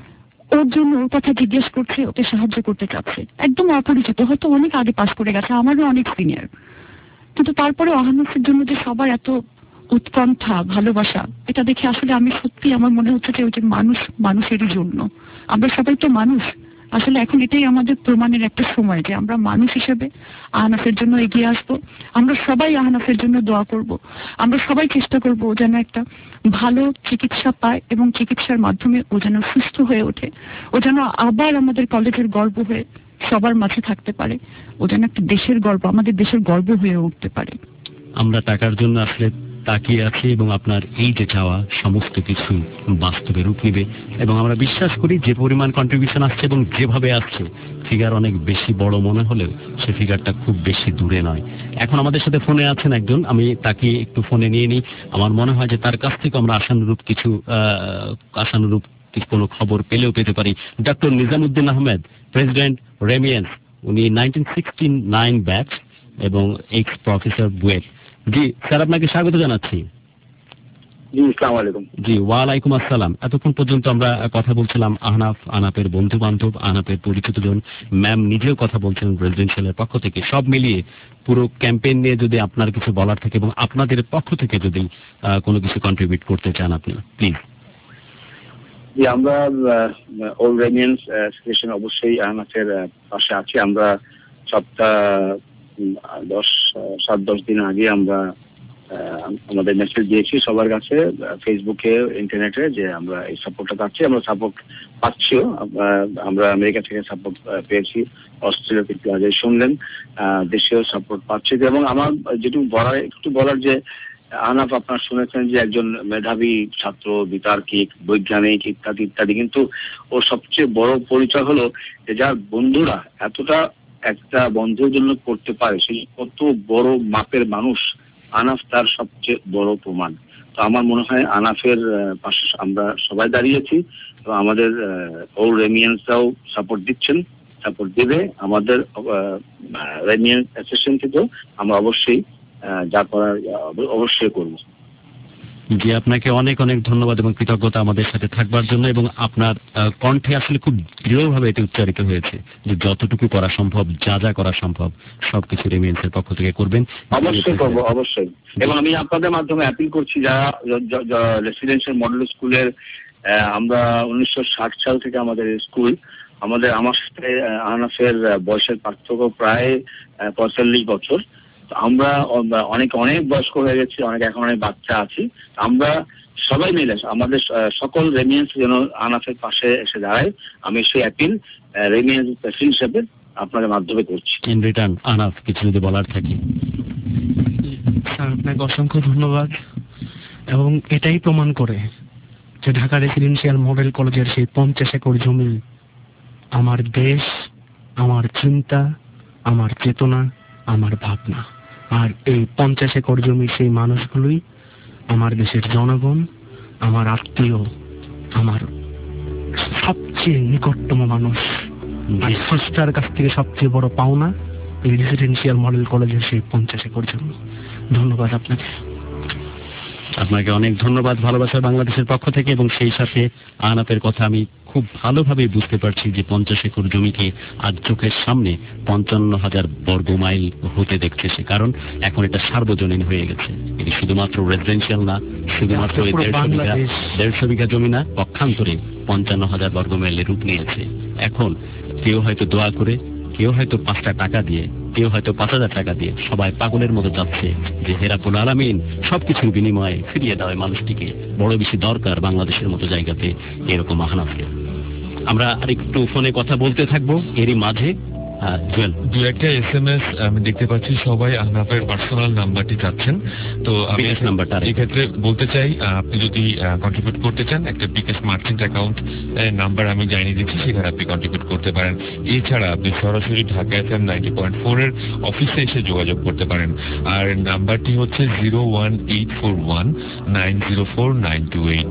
Speaker 2: ওর জন্য ওর কথা জিজ্ঞেস করছে, ওকে সাহায্য করতে চাচ্ছে। একদম অপরিচিত, হয়তো অনেক আগে পাশ করে গেছে, আমারও অনেক সিনিয়র, কিন্তু তারপরে আহনাফের জন্য যে সবার এত উৎকণ্ঠা, ভালোবাসা, এটা দেখে আসলে আমি সত্যি আমার মনে হচ্ছে যে ওই যে মানুষেরই জন্য, আমরা সবাই তো মানুষ। আসলে এখন এটাই আমাদের প্রমাণের একটা সময় যে আমরা মানুষ হিসেবে আহনাফের জন্য এগিয়ে আসবো। আমরা সবাই আহনাফের জন্য দোয়া করব, আমরা সবাই চেষ্টা করব ও যেন একটা ভালো চিকিৎসা পায় এবং চিকিৎসার মাধ্যমে ও যেন সুস্থ হয়ে ওঠে, ও যেন আবার আমাদের কলেজের গর্ব হয়ে সবার মাঝে থাকতে পারে, ও যেন একটা দেশের গর্ব, আমাদের দেশের গর্ব হয়ে উঠতে পারে।
Speaker 4: আমরা টাকার জন্য আসলে তাকিয়ে আছি এবং আপনার এই যে চাওয়া সমস্ত কিছু বাস্তবে রূপ নিবে এবং আমরা বিশ্বাস করি যে পরিমাণ কন্ট্রিবিউশন আসছে এবং যেভাবে আসছে, ফিগার অনেক বেশি বড় মনে হলেও সে ফিগারটা খুব বেশি দূরে নয়। এখন আমাদের সাথে ফোনে আছেন একজন, আমি তাকে একটু ফোনে নিয়ে নিই। আমার মনে হয় যে তার কাছ থেকে আমরা আশানুরূপ কোনো খবর পেতে পারি। ডক্টর নিজামুদ্দিন আহমেদ, প্রেসিডেন্ট রেমিয়েন্স, উনি 1969 ব্যাচ এবং এক্স প্রফেসর বুয়েট। জি স্যার, আপনাকে স্বাগত জানাচ্ছি।
Speaker 10: জি, আসসালামু আলাইকুম।
Speaker 4: জি, ওয়ালাইকুম আসসালাম। এতক্ষণ পর্যন্ত আমরা কথা বলছিলাম আহনাফের বন্ধু বান্ধব, আহনাফের পরিচিত জন, ম্যাম নিজেও কথা বলছেন রেসিডেন্সিয়ালের পক্ষ থেকে। সব মিলিয়ে পুরো ক্যাম্পেইন নিয়ে যদি আপনার কিছু বলার থাকে এবং আপনাদের পক্ষ থেকে যদি কোনো কিছু কন্ট্রিবিউট করতে চান আপনি প্লিজ।
Speaker 10: জি, আমরা অল রেমিয়েন্স অ্যাসোসিয়েশন অবশ্যই আহনাফের পাশে আছি। আমরা সপ্তাহ 7-10 দিন আগে আমরা আমাদের মেসেজ দিয়েছি সবার কাছে, ফেসবুকে, ইন্টারনেটে, যে আমরা এই সাপোর্টটা পাচ্ছি। আমরা সাপোর্ট পাচ্ছিও, আমরা আমেরিকা থেকে সাপোর্ট পেয়েছি, অস্ট্রেলিয়া থেকে আগে শুনলেন, দেশেও সাপোর্ট পাচ্ছি। এবং আমার যেটুকু বলার যে আহনাফ, আপনার শুনেছেন যে একজন মেধাবী ছাত্র, বিতার্কিক, বৈজ্ঞানিক ইত্যাদি ইত্যাদি, কিন্তু ওর সবচেয়ে বড় পরিচয় হলো যে যার বন্ধুরা এতটা একটা বন্ধুর জন্য করতে পারে, সেই কত বড় মাপের মানুষ আহনাফ তার সবচেয়ে বড় প্রমাণ। তো
Speaker 11: তো আমার মনে হয় আনাফের পাশে আমরা সবাই দাঁড়িয়েছি, তো আমাদের ওর রেমিয়েন্সরাও সাপোর্ট দিচ্ছেন, সাপোর্ট দেবে। আমাদের রেমিয়েন্স অ্যাসোসিয়েশন থেকেও আমরা অবশ্যই যা করার অবশ্যই করব।
Speaker 4: জি, আপনাকে অনেক অনেক ধন্যবাদ এবং কৃতজ্ঞতা আমাদের সাথে থাকবার জন্য, এবং আপনার কণ্ঠে আসলে খুব দৃঢ়ভাবে এটি উচ্চারিত হয়েছে যে যতটুকু করা সম্ভব, যা যা করা সম্ভব সবকিছু রেমিয়েন্সের পক্ষ থেকে করবেন।
Speaker 11: অবশ্যই করবো, অবশ্যই। এবং আমি আপনাদের মাধ্যমে অ্যাপিল করছি, যারা রেসিডেন্সিয়াল মডেল স্কুলের, আমরা 1960 সাল থেকে আমাদের স্কুল, আমার সাথে আহনাফের বয়সের পার্থক্য প্রায় 45 বছর। আমরা অনেক বয়স্ক হয়ে গেছি, এখন অনেক বাচ্চা আছি। আমরা সবাই মিলে আমাদের সকল রেমিয়েন্স যেন আহনাফের পাশে এসে দাঁড়ায়, আমি সেই অ্যাপিল রেমিয়েন্স প্রেসিডেন্ট হিসেবে আপনাদের মাধ্যমে করছি।
Speaker 4: ইন রিটার্ন আহনাফ কিছু যদি বলার থাকে।
Speaker 5: স্যার, আপনাকে অসংখ্য ধন্যবাদ। এবং এটাই প্রমাণ করে যে ঢাকা রেসিডেন্সিয়াল মডেল কলেজের সেই 50 একর জমি আমার দেশ, আমার চিন্তা, আমার চেতনা, আমার ভাবনা। আর এই 50 একর জমি সেই মানুষগুলোই আমার দেশের জনগণ, আমার আত্মীয়, আমার সবচেয়ে নিকটতম মানুষ। আর স্রষ্টার কাছ থেকে সবচেয়ে বড় পাওনা এই রেসিডেন্সিয়াল মডেল কলেজের সেই 50 একর জমি। ধন্যবাদ আপনাকে।
Speaker 4: আপনাকে অনেক ধন্যবাদ ভালোবাসার বাংলাদেশের পক্ষ থেকে। এবং সেই সাথে আহনাফের কথা আমি খুব ভালোভাবে বুঝতে পারছি যে 50 একর জমিকে আজ চোখের সামনে 55,000 বর্গ মাইল হতে দেখছে সে, কারণ এখন এটা সার্বজনীন হয়ে গেছে। এটি শুধুমাত্র রেসিডেন্সিয়াল না, শুধুমাত্র 150 বিঘা জমি না, পক্ষান্তরে 55,000 বর্গ মাইলের রূপ নিয়েছে। এখন কেউ হয়তো দোয়া করে, কেউ হয়তো 5টা টাকা দিয়ে, কেউ হয়তো 5,000 টাকা দিয়ে, সবাই পাগলের মতো যাচ্ছে যে হে রাব্বুল আলামিন সবকিছুর বিনিময়ে ফিরিয়ে দেওয়া মানুষটিকে। বড় বেশি দরকার বাংলাদেশের মতো জায়গাতে এরকম আহনাফকে। আমরা আরেকটু ফোনে কথা বলতে থাকবো এরই মাঝে।
Speaker 3: দু একটা SMS আমি দেখতে পাচ্ছি, সবাই আহনাফের পার্সোনাল নাম্বারটি চাচ্ছেন। তো আমি এক্ষেত্রে বলতে চাই, আপনি যদি কন্ট্রিবিউট করতে চান, একটা বিকাশ মার্চেন্ট অ্যাকাউন্ট নাম্বার আমি জানিয়ে দিচ্ছি, সেখানে আপনি কন্ট্রিবিউট করতে পারেন। এছাড়া আপনি সরাসরি ঢাকা FM 90.4 এর অফিসে এসে যোগাযোগ করতে পারেন। আর নাম্বারটি হচ্ছে 01841904928,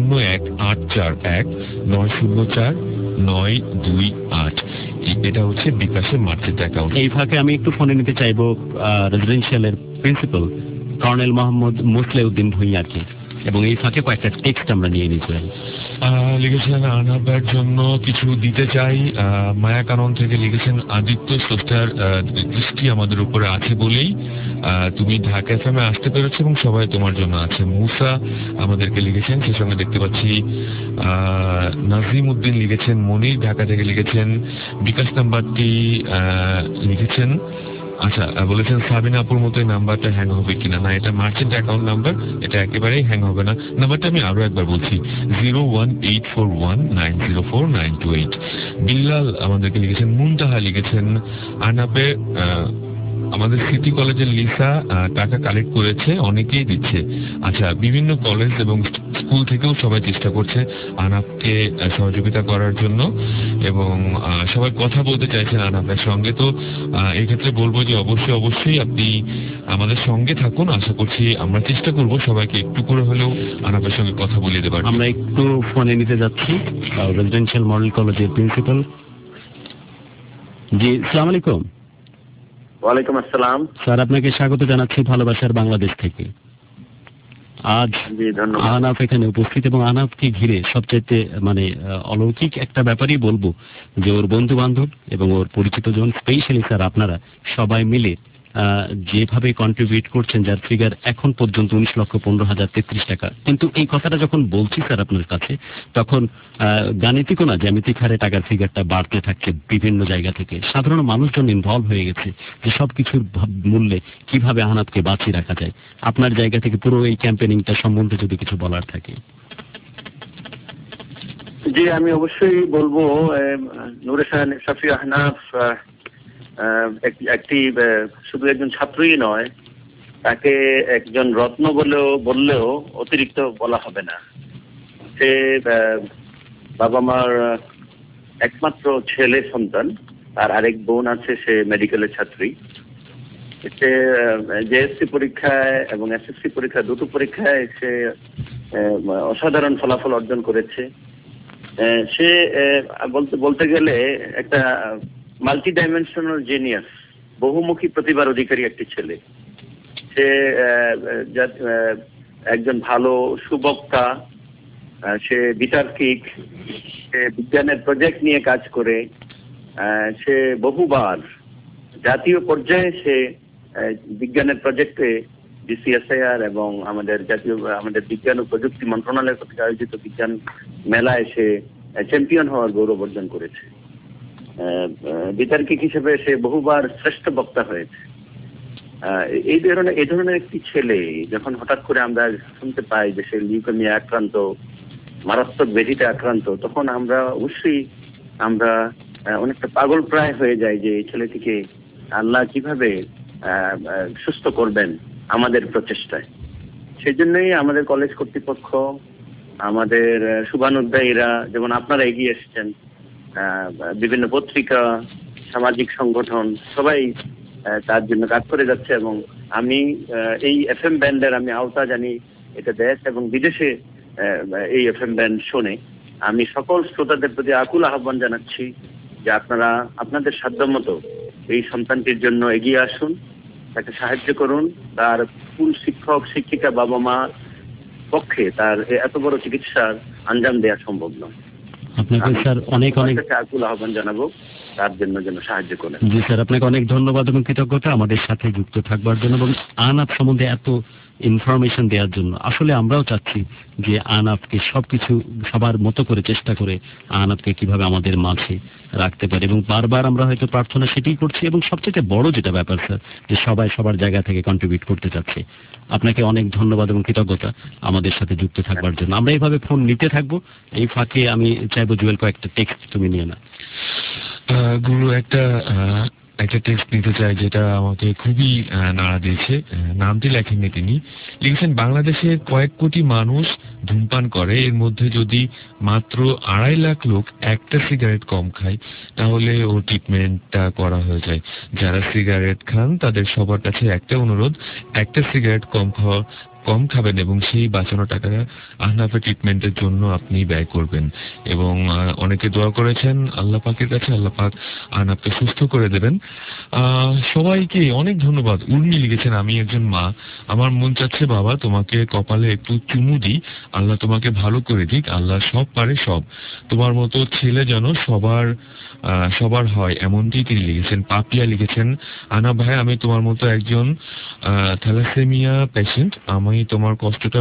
Speaker 3: 01841904928। এটা হচ্ছে বিকাশের মার্চেন্ট অ্যাকাউন্ট।
Speaker 4: এই ফাঁকে আমি একটু ফোনে নিতে চাইবো রেসিডেন্সিয়ালের প্রিন্সিপাল কর্নেল মোহাম্মদ মুসলেউদ্দিন ভুঁইয়াকে, এবং এই ফাঁকে কয়েকটা টেক্সট আমরা নিয়ে নিতে চাই।
Speaker 3: লিখেছেন আহনাফের জন্য কিছু দিতে চাই। মায়া কানন থেকে লিখেছেন, আদিত্য স্রষ্টার দৃষ্টি আমাদের উপরে আছে বলেই তুমি ঢাকা FM আসতে পেরেছো এবং সবাই তোমার জন্য আছে। মুসা আমাদেরকে লিখেছেন, সেই সঙ্গে দেখতে পাচ্ছি নাজিম উদ্দিন লিখেছেন, মনির ঢাকা থেকে লিখেছেন, বিকাশ নাম্বারটি লিখেছেন। আচ্ছা, বলেছেন সাবিনা আপুর মতো এই নাম্বারটা হ্যাং হবে কিনা। না, এটা মার্চেন্ট অ্যাকাউন্ট নাম্বার, এটা একেবারেই হ্যাং হবে না। নাম্বারটা আমি আরো একবার বলছি, 01841904928। বিল্লাল আমাদেরকে লিখেছেন, মুনতাহা লিখেছেন, আহনাফের আমাদের সিটি কলেজের লিসা টাকা কালেক্ট করেছে, অনেকেই দিচ্ছে। আচ্ছা, বিভিন্ন কলেজ এবং স্কুল থেকেও সবাই চেষ্টা করছে আহনাফকে সহযোগিতা করার জন্য, এবং সবাই কথা বলতে চাইছেন আহনাফের সঙ্গে। তো এক্ষেত্রে বলবো যে অবশ্যই আপনি আমাদের সঙ্গে থাকুন। আশা করছি আমরা চেষ্টা করব সবাইকে একটু করে হলেও আহনাফের সঙ্গে কথা বলিয়ে দেবার।
Speaker 4: আমরা একটু ফোনে নিতে যাচ্ছি রেসিডেন্সিয়াল মডেল কলেজের প্রিন্সিপাল। জি, আসসালামু আলাইকুম।
Speaker 11: ওয়ালাইকুম আসসালাম
Speaker 4: স্যার, আপনাকে স্বাগত জানাচ্ছি ভালোবাসার বাংলাদেশ থেকে। আজ আহনাফ এখানে উপস্থিত, এবং আহনাফকে ঘিরে সবচেয়ে অলৌকিক একটা ব্যাপারই বলবো যে ওর বন্ধু বান্ধব এবং ওর পরিচিত জন, স্পেশালি স্যার আপনারা সবাই মিলে যেভাবে কন্ট্রিবিউট করছেন, যার ফিগার এখন পর্যন্ত 19,15,033 টাকা। কিন্তু এই কথাটা যখন বলছি স্যার আপনার কাছে, তখন গাণিতিক না জ্যামিতিক হারে টাকার ফিগারটা বাড়তে থাকছে বিভিন্ন জায়গা থেকে। সাধারণ মানুষজন ইনভলভ হয়ে গেছে যে সবকিছুর মূল্যে কিভাবে আহনাফকে বাঁচিয়ে রাখা যায়। আপনার জায়গা থেকে পুরো এই ক্যাম্পেনিংটা সম্বন্ধে যদি কিছু বলার থাকে।
Speaker 11: জি, আমি অবশ্যই বলবো, নূরে সাফি আহনাফ একটি শুধু একজন ছাত্রই নয়, তাকে একজন রত্ন বললেও অতিরিক্ত বলা হবে না। সে বাবা মার একমাত্র ছেলে সন্তান, তার আরেক বোন আছে, সে মেডিকেলের ছাত্রী। সে জেএসসি পরীক্ষায় এবং এসএসসি পরীক্ষা দুটো পরীক্ষায় সে অসাধারণ ফলাফল অর্জন করেছে। সে বলতে গেলে একটা মাল্টি ডাইমেনশনাল জিনিয়াস, বহুমুখী প্রতিভার অধিকারী একটি ছেলে। সে একজন ভালো সুবক্তা, সে বিতার্কিক, সে বিজ্ঞানের প্রজেক্ট নিয়ে কাজ করে। সে বহুবার জাতীয় পর্যায়ে সে বিজ্ঞানের প্রজেক্টে ডিসিএসআইআর এবং আমাদের বিজ্ঞান ও প্রযুক্তি মন্ত্রণালয়ের কর্তৃক আয়োজিত বিজ্ঞান মেলায় সে চ্যাম্পিয়ন হওয়ার গৌরব অর্জন করেছে। বিতার্কিক হিসেবে সে বহুবার শ্রেষ্ঠ বক্তা হয়েছে। এই ধরনের একটি ছেলে যখন হঠাৎ করে আমরা শুনতে পাই যে সে লিউকেমিয়া আক্রান্ত, মারাত্মক ব্যাধিতে আক্রান্ত, তখন আমরা অবশ্যই অনেকটা পাগল প্রায় হয়ে যায় যে এই ছেলেটিকে আল্লাহ কিভাবে সুস্থ করবেন আমাদের প্রচেষ্টায়। সেজন্যই আমাদের কলেজ কর্তৃপক্ষ, আমাদের শুভানুধ্যায়ীরা, যেমন আপনারা এগিয়ে এসেছেন, বিভিন্ন পত্রিকা, সামাজিক সংগঠন সবাই তার জন্য কাজ করে যাচ্ছে। এবং আমি এই এফএম ব্যান্ডের আমি আওতা জানি, এটা দেশ এবং বিদেশে এই এফএম ব্যান্ড শোনে। আমি সকল শ্রোতাদের প্রতি আকুল আহ্বান জানাচ্ছি যে আপনারা আপনাদের সাধ্যমতো এই সন্তানটির জন্য এগিয়ে আসুন, তাকে সাহায্য করুন। তার স্কুল শিক্ষক শিক্ষিকা বাবা মা পক্ষে তার এত বড় চিকিৎসার আঞ্জাম দেওয়া সম্ভব নয়।
Speaker 4: আপনাকে স্যার অনেক
Speaker 11: আকুল আহ্বান জানাবো তার জন্য যেন সাহায্য করেন।
Speaker 4: জি স্যার, আপনাকে অনেক ধন্যবাদ এবং কৃতজ্ঞতা আমাদের সাথে যুক্ত থাকবার জন্য এবং আনাফ সম্বন্ধে এত ইনফরমেশন দেওয়ার জন্য। আসলে আমরাও চাচ্ছি যে আনাফকে সবকিছু সবার মতো করে চেষ্টা করে আনাফকে কিভাবে আমাদের মাঝে রাখতে পারি, এবং বারবার আমরা হয়তো প্রার্থনা সেটাই করছি। এবং সবচেয়ে বড় যেটা ব্যাপার স্যার, যে সবাই সবার জায়গা থেকে কন্ট্রিবিউট করতে চাচ্ছে। আপনাকে অনেক ধন্যবাদ এবং কৃতজ্ঞতা আমাদের সাথে যুক্ত থাকবার জন্য। আমরা এইভাবে ফোন নিতে থাকবো। এই ফাঁকে আমি চাইবো জুয়েল কয়েকটা টেক্সট তুমি নিয়ে না।
Speaker 3: গুরু একটা টেক্সট নিতে চাই যেটা আমাকে খুবই নাড়া দিয়েছে। নামটি লেখেননি তিনি, লিখেছেন বাংলাদেশের কয়েক কোটি মানুষ ধূমপান করে, এর মধ্যে যদি মাত্র 2.5 লাখ লোক একটা সিগারেট কম খায় তাহলে ওর ট্রিটমেন্টটা করা হয়ে যায়। যারা সিগারেট খান তাদের সবার কাছে একটা অনুরোধ, একটা সিগারেট কম খাবেন এবং সেই বাঁচানো টাকা আহনাফের ট্রিটমেন্টের জন্য আপনি ব্যয় করবেন। এবং অনেকে দোয়া করেছেন আল্লাহ পাকের কাছে, আল্লাহ পাক আহনাফকে সুস্থ করে দেবেন। সবাইকে অনেক ধন্যবাদ। উর্মি লিখেছেন, আমি একজন মা, আমার মন চাচ্ছে বাবা তোমাকে কপালে একটু চুমু দিই, আল্লাহ তোমাকে ভালো করে দিক, আল্লাহ সব পারে সব, তোমার মতো ছেলে যেন সবার হয়, এমনটি তিনি লিখেছেন। পাপিয়া লিখেছেন, আনা ভাই আমি তোমার মতো একজন থ্যালাসেমিয়া পেশেন্ট, আমি তোমার কষ্টটা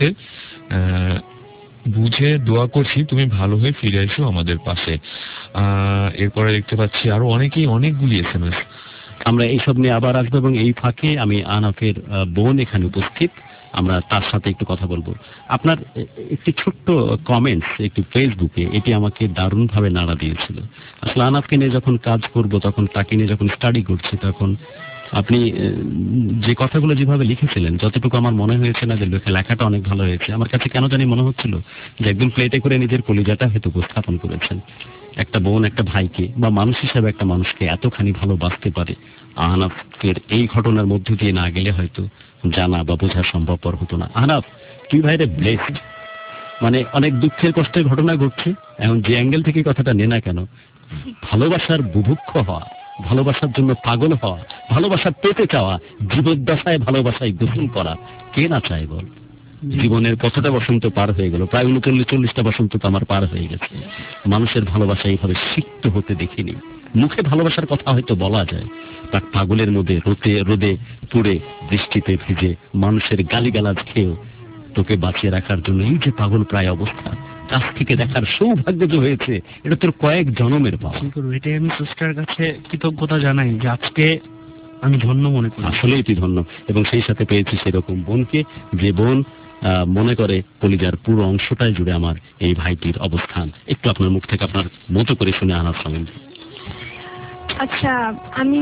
Speaker 3: বুঝে দোয়া করছি তুমি ভালো হয়ে ফিরে এসো আমাদের পাশে। এরপরে দেখতে পাচ্ছি আরো অনেকগুলি এসএমএস।
Speaker 4: আমরা এইসব নিয়ে আবার আসবো এবং এই ফাঁকে আমি আনাফের বোন এখানে উপস্থিত, আমরা তার সাথে একটু কথা বলবো। আপনার একটি ছোট্ট কমেন্টস একটু ফেসবুকে, এটি আমাকে দারুণভাবে নাড়া দিয়েছিল। আসলে আনাফকে নিয়ে যখন কাজ করব, তখন তাকে নিয়ে যখন স্টাডি করছি, তখন আপনি যে কথাগুলো যেভাবে লিখেছিলেন, যতটুকু আমার মনে হয়েছে না যে লেখাটা অনেক ভালো হয়েছে, আমার কাছে কেন জানি মনে হচ্ছিল যে একদম প্লেটে করে নিজের কলিজাটা হয়তো উপস্থাপন করেছেন। একটা বোন একটা ভাইকে বা মানুষ হিসাবে একটা মানুষকে এতখানি ভালোবাসতে পারে, আহনাফের এই ঘটনার মধ্য দিয়ে না গেলে হয়তো জানা বা বোঝা সম্ভবপর হতো না। আহনাফ তুই ভাইরে ব্লেসড, মানে অনেক দুঃখের কষ্টের ঘটনা ঘটছে, এখন যে অ্যাঙ্গেল থেকে কথাটা নে না কেন, ভালোবাসার বুভুক্ষ হওয়া, ভালোবাসার জন্য পাগল হওয়া, ভালোবাসা পেতে চাওয়া, জীবদ্দশায় ভালোবাসায় গোসল করা, কে না চায় বল? জীবনের কতটা বসন্ত পার হয়ে গেল, প্রায় 39-40টা বসন্ত তো আমার পার হয়ে গেছে। মানুষের ভালোবাসা এইভাবে সিক্ত হতে দেখিনি। মুখে ভালোবাসার কথা হয়তো বলা যায়, তার পাগলের মধ্যে রোদে পুড়ে বৃষ্টিতে ভিজে মানুষের গালিগালাজ খেয়েও তোকে বাঁচিয়ে রাখার জন্য এই যে পাগল প্রায় অবস্থা, কাছ থেকে দেখার সৌভাগ্য যে হয়েছে, এটা তোর কয়েক জনমের পাওয়া।
Speaker 5: এটাই আমি স্রষ্টার কাছে কৃতজ্ঞতা জানাই যে আজকে আমি ধন্য মনে করি।
Speaker 4: আসলেই তুই ধন্য, এবং সেই সাথে পেয়েছি সেরকম বোনকে, যে বোন মনে করে কলিজার পুরো অংশটাই জুড়ে আমার এই ভাইটির অবস্থান। একটু আপনার মুখ থেকে আপনার মতো করে শুনে আনার সম্বন্ধে।
Speaker 12: আচ্ছা, আমি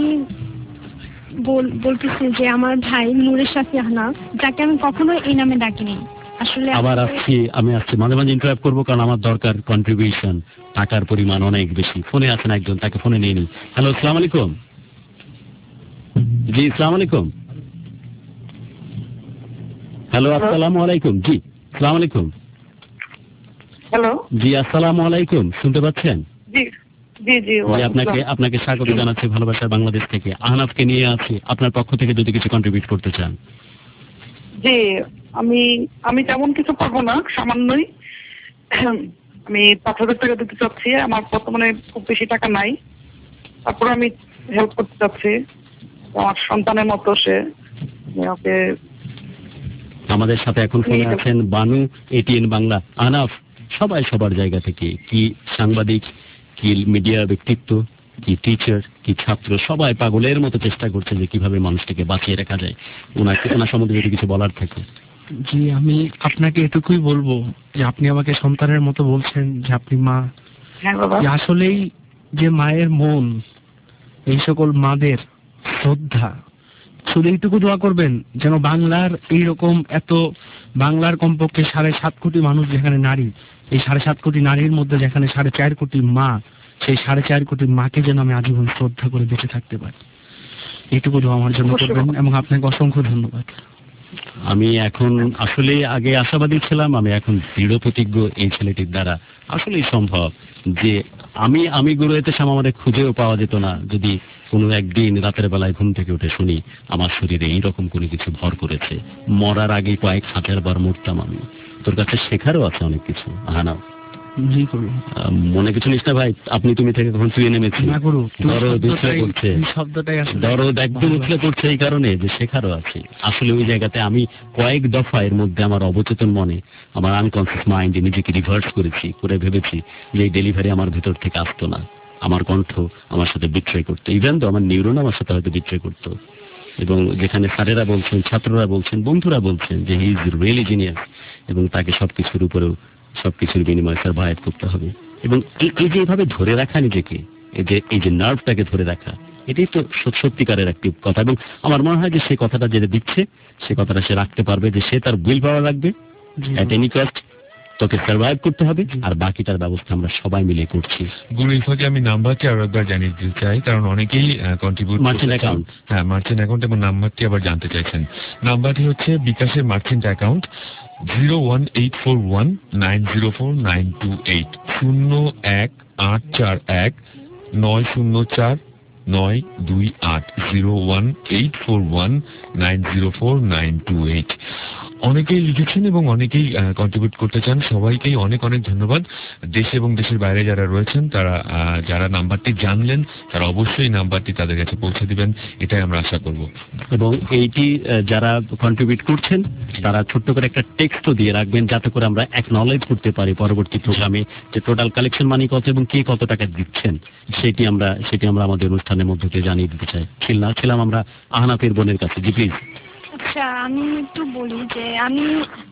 Speaker 12: বলতেছি যে আমার ভাই নূরে সাফি আহনাফ, যাকে আমি কখনো এই নামে ডাকিনি। আসলে
Speaker 4: আমি আসছি মাঝে মাঝে ইন্টারাপ্ট করবো, কারণ আমার দরকার কন্ট্রিবিউশন, টাকার পরিমাণ অনেক বেশি। ফোনে আছেন একজন, তাকে ফোনে নিয়ে নি। হ্যালো, আসসালামু আলাইকুম। জি, আসসালামু আলাইকুম। হ্যালো, আসসালামু আলাইকুম। জি, আসসালামু আলাইকুম।
Speaker 13: হ্যালো,
Speaker 4: জি, আসসালামু আলাইকুম। শুনতে পাচ্ছেন?
Speaker 13: জি জি জি
Speaker 4: জি, আপনাকে স্বাগত জানাচ্ছি ভালোবাসার বাংলাদেশ থেকে। আহনাফকে নিয়ে আছি, আপনার পক্ষ থেকে যদি কিছু কন্ট্রিবিউট করতে চান।
Speaker 13: জি, আমি তেমন কিছু পাবো না, সামান্যই। আমি 5,000 টাকা দিতে চাচ্ছি। আমার বর্তমানে খুব বেশি টাকা নাই, তারপর আমি হেল্প করতে চাচ্ছি। আমার সন্তানের মতো সে, ওকে।
Speaker 4: আমাদের সাথে এখন ফোনে আছেন বানু, এটিএন বাংলা। আহনাফ, সবাই সবার জায়গা থেকে, কি সাংবাদিক, কি মিডিয়া ব্যক্তিত্ব, কি টিচার, কি ছাত্র, সবাই পাগলের মতো চেষ্টা করছে যে কিভাবে মানুষটাকে বাঁচিয়ে রাখা যায়। ওনার সম্বন্ধে যদি কিছু বলার থাকে।
Speaker 5: জি, আমি আপনাকে এটুকুই বলবো যে আপনি আমাকে সন্তানের মতো বলছেন, যে আপনি মা।
Speaker 13: হ্যাঁ বাবা।
Speaker 5: আসলেই যে মায়ের মন, এই সকল মাদের শ্রদ্ধা। শুধু এইটুকু দোয়া করবেন যেন বাংলার এইরকম বাংলার কমপক্ষে 7.5 কোটি মানুষ যেখানে নারী, এই 7.5 কোটি নারীর মধ্যে যেখানে 4.5 কোটি মা, সেই 4.5 কোটি মাকে যেন আমি আজীবন শ্রদ্ধা করে বেঁচে থাকতে পারি। এইটুকু দোয়া আমার জন্য করবেন, এবং আপনাকে অসংখ্য ধন্যবাদ।
Speaker 4: আমি এখন আসলে আগে আশাবাদী ছিলাম, আমি এখন দৃঢ় প্রতিজ্ঞ এই ছেলেটির দ্বারা আসলেই সম্ভব যে আমি গুরুয়েতে শ্যাম আমাদের খুঁজেও পাওয়া যেত না যদি কোনো একদিন রাতের বেলায় ঘুম থেকে উঠে শুনি আমার শরীরে এইরকম কোনো কিছু ভর করেছে। মরার আগে কয়েক হাজার বার মরতাম আমি। তোর কাছে শেখারও আছে অনেক কিছু। আহনাফ, মনে কিছু নিস না ভাই, আপনি তুমি থেকে কখন শুয়ে নেমেছি। দরদ উঠলে পড়ছে, দরদ একদম উঠলে পড়ছে এই কারণে যে শেখারও আছে। আসলে ওই জায়গাতে আমি কয়েক দফা এর মধ্যে আমার অবচেতন মনে, আমার আনকনসিয়াস মাইন্ডে নিজেকে রিভার্স করেছি, করে ভেবেছি যে এই ডেলিভারি আমার ভেতর থেকে আসতো না। আমার কণ্ঠ আমার সাথে বিট্রে করতো, ইভেন তো আমার নিউরন আমার সাথে হয়তো বিট্রে করতো। এবং যেখানে স্যারেরা বলছেন, ছাত্ররা বলছেন, বন্ধুরা বলছেন যে হি ইজ রিয়েলি জিনিয়াস, এবং তাকে সবকিছুর উপরেও সবকিছুর বিনিময়ে সার্ভাইভ করতে হবে। এবং এই যে এভাবে ধরে রাখা নিজেকে, এই যে নার্ভটাকে ধরে রাখা, এটাই তো সত্যিকারের একটি কথা। এবং আমার মনে হয় যে সেই কথাটা যেটা দিচ্ছে, সে কথাটা সে রাখতে পারবে, যে সে তার উইল পাওয়ার রাখবে এট এনি কস্ট, তোকে সার্ভাইভ করতে হবে, আর বাকিটার ব্যবস্থা আমরা সবাই মিলে করছি।
Speaker 3: গুরু ইফাকে আমি নাম্বারটি আরো একবার জানিয়ে দিতে চাই, কারণ অনেকেই কন্ট্রিবিউট
Speaker 4: মার্চেন্ট অ্যাকাউন্ট,
Speaker 3: হ্যাঁ মার্চেন্ট অ্যাকাউন্ট, এবং নাম্বারটি আবার জানতে চাইছেন। নাম্বারটি হচ্ছে বিকাশের মার্চেন্ট অ্যাকাউন্ট 01841904928, 01841904928, 01841904928। অনেকেই লিখেছেন এবং অনেকেই কন্ট্রিবিউট করতে চান, সবাইকেই অনেক অনেক ধন্যবাদ। দেশে এবং দেশের বাইরে যারা রয়েছেন তারা যারা নাম্বারটি জানলেন তারা অবশ্যই নাম্বারটি তাদের কাছে পৌঁছে দিবেন, এটাই আমরা আশা করব।
Speaker 4: এবং এইটি যারা কন্ট্রিবিউট করছেন তারা ছোট্ট করে একটা টেক্সটও দিয়ে রাখবেন, যাতে করে আমরা অ্যাকনলেজ করতে পারি পরবর্তী প্রোগ্রামে যে টোটাল কালেকশন মানি কত এবং কে কত টাকা দিচ্ছেন, সেটি আমরা আমাদের অনুষ্ঠানের মধ্যে দিয়ে জানিয়ে দিতে চাই। ছিলাম আমরা আহনাফের বোনের কাছে। জি প্লিজ।
Speaker 12: আচ্ছা, আমি একটু বলি যে আমি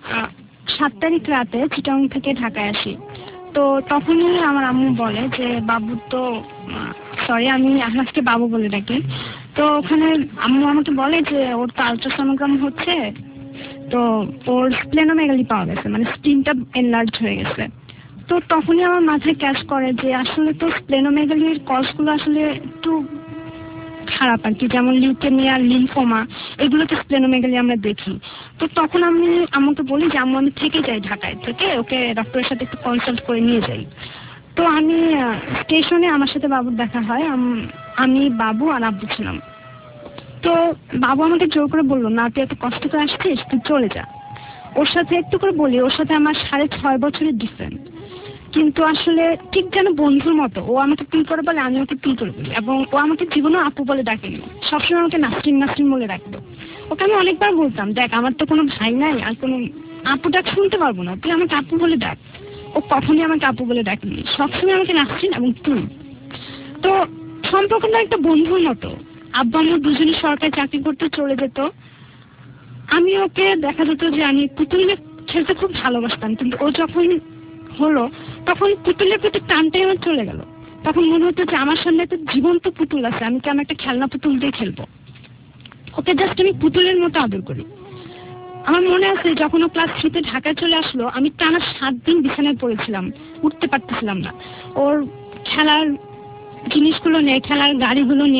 Speaker 12: 7 তারিখ রাতে চিটাং থেকে ঢাকায় আসি। তো তখনই আমার আম্মু বলে যে বাবু তো, সরি আমি আহনাফকে বাবু বলে ডাকি, তো ওখানে আম্মু আমাকে বলে যে ওর তো আলট্রাসোনোগ্রাম হচ্ছে, তো ওর স্প্লেনোমেগালি পাওয়া গেছে, মানে স্প্লিনটা এনলার্জ হয়ে গেছে। তো তখনই আমার মাথায় ক্যাচ করে যে আসলে তো স্প্লেনোমেগালির কজগুলো আসলে একটু খারাপ আর কি, যেমন লিউকেমিয়া, লিম্ফোমা, এগুলোতে স্প্লেনোমেগালি আমরা দেখি। তো তখন আমি আমাকে বলি যে আম্মু আমি থেকে যাই ঢাকায়, থেকে ওকে ডক্টরের সাথে একটু কনসাল্ট করে নিয়ে যাই। তো আমি স্টেশনে আমার সাথে বাবুর দেখা হয়, আমি বাবু আর আব্বু ছিলাম। তো বাবু আমাকে জোর করে বললো, না তুই এত কষ্ট করে আসছিস, তুই চলে যা। ওর সাথে একটু করে বলি, ওর সাথে আমার 6.5 বছরের ডিফারেন্ট, কিন্তু আসলে ঠিক যেন বন্ধুর মতো। ও আমাকে তুই করে বলে, আমি ওকে তুই করে বলি, এবং ও আমাকে জীবনেও আপু বলে ডাকেনি, সবসময় আমাকে নাসরিন নাসরিন বলে ডাকতো। ওকে আমি অনেকবার বলতাম, দেখ আমার তো কোনো ভাই নাই, আর কোনো আপু ডাক শুনতে পারবো না, তুই আমাকে আপু বলে ডাক। ও কখনই আমাকে আপু বলে ডাকেনি, সবসময় আমাকে নাসরিন এবং তুই। তো সম্পর্কটা একটা বন্ধুর মতো। আব্বা আম্মু দুজনই সরকারি চাকরি করতে চলে যেত, আমি ওকে দেখা যেত যে আমি পুতুলে খেলতে খুব ভালোবাসতাম, কিন্তু ও যখন হলো তখন পুতুলের প্রতি টানটাই আমার চলে গেল। তখন মনে হতো যে আমার সামনে একটা জীবন্ত পুতুল আছে, আমি কেন একটা খেলনা পুতুল দিয়ে খেলবো। ওকে জাস্ট আমি পুতুলের মতো আদর করি। আমার মনে আছে যখন ও ক্লাস 3-তে ঢাকায় চলে আসলো, আমি টানা 7 দিন বিছানায় পড়েছিলাম, উঠতে পারতেছিলাম না। ওর খেলার জিনিসগুলো নিয়ে, খেলার গাড়িগুলো নিয়ে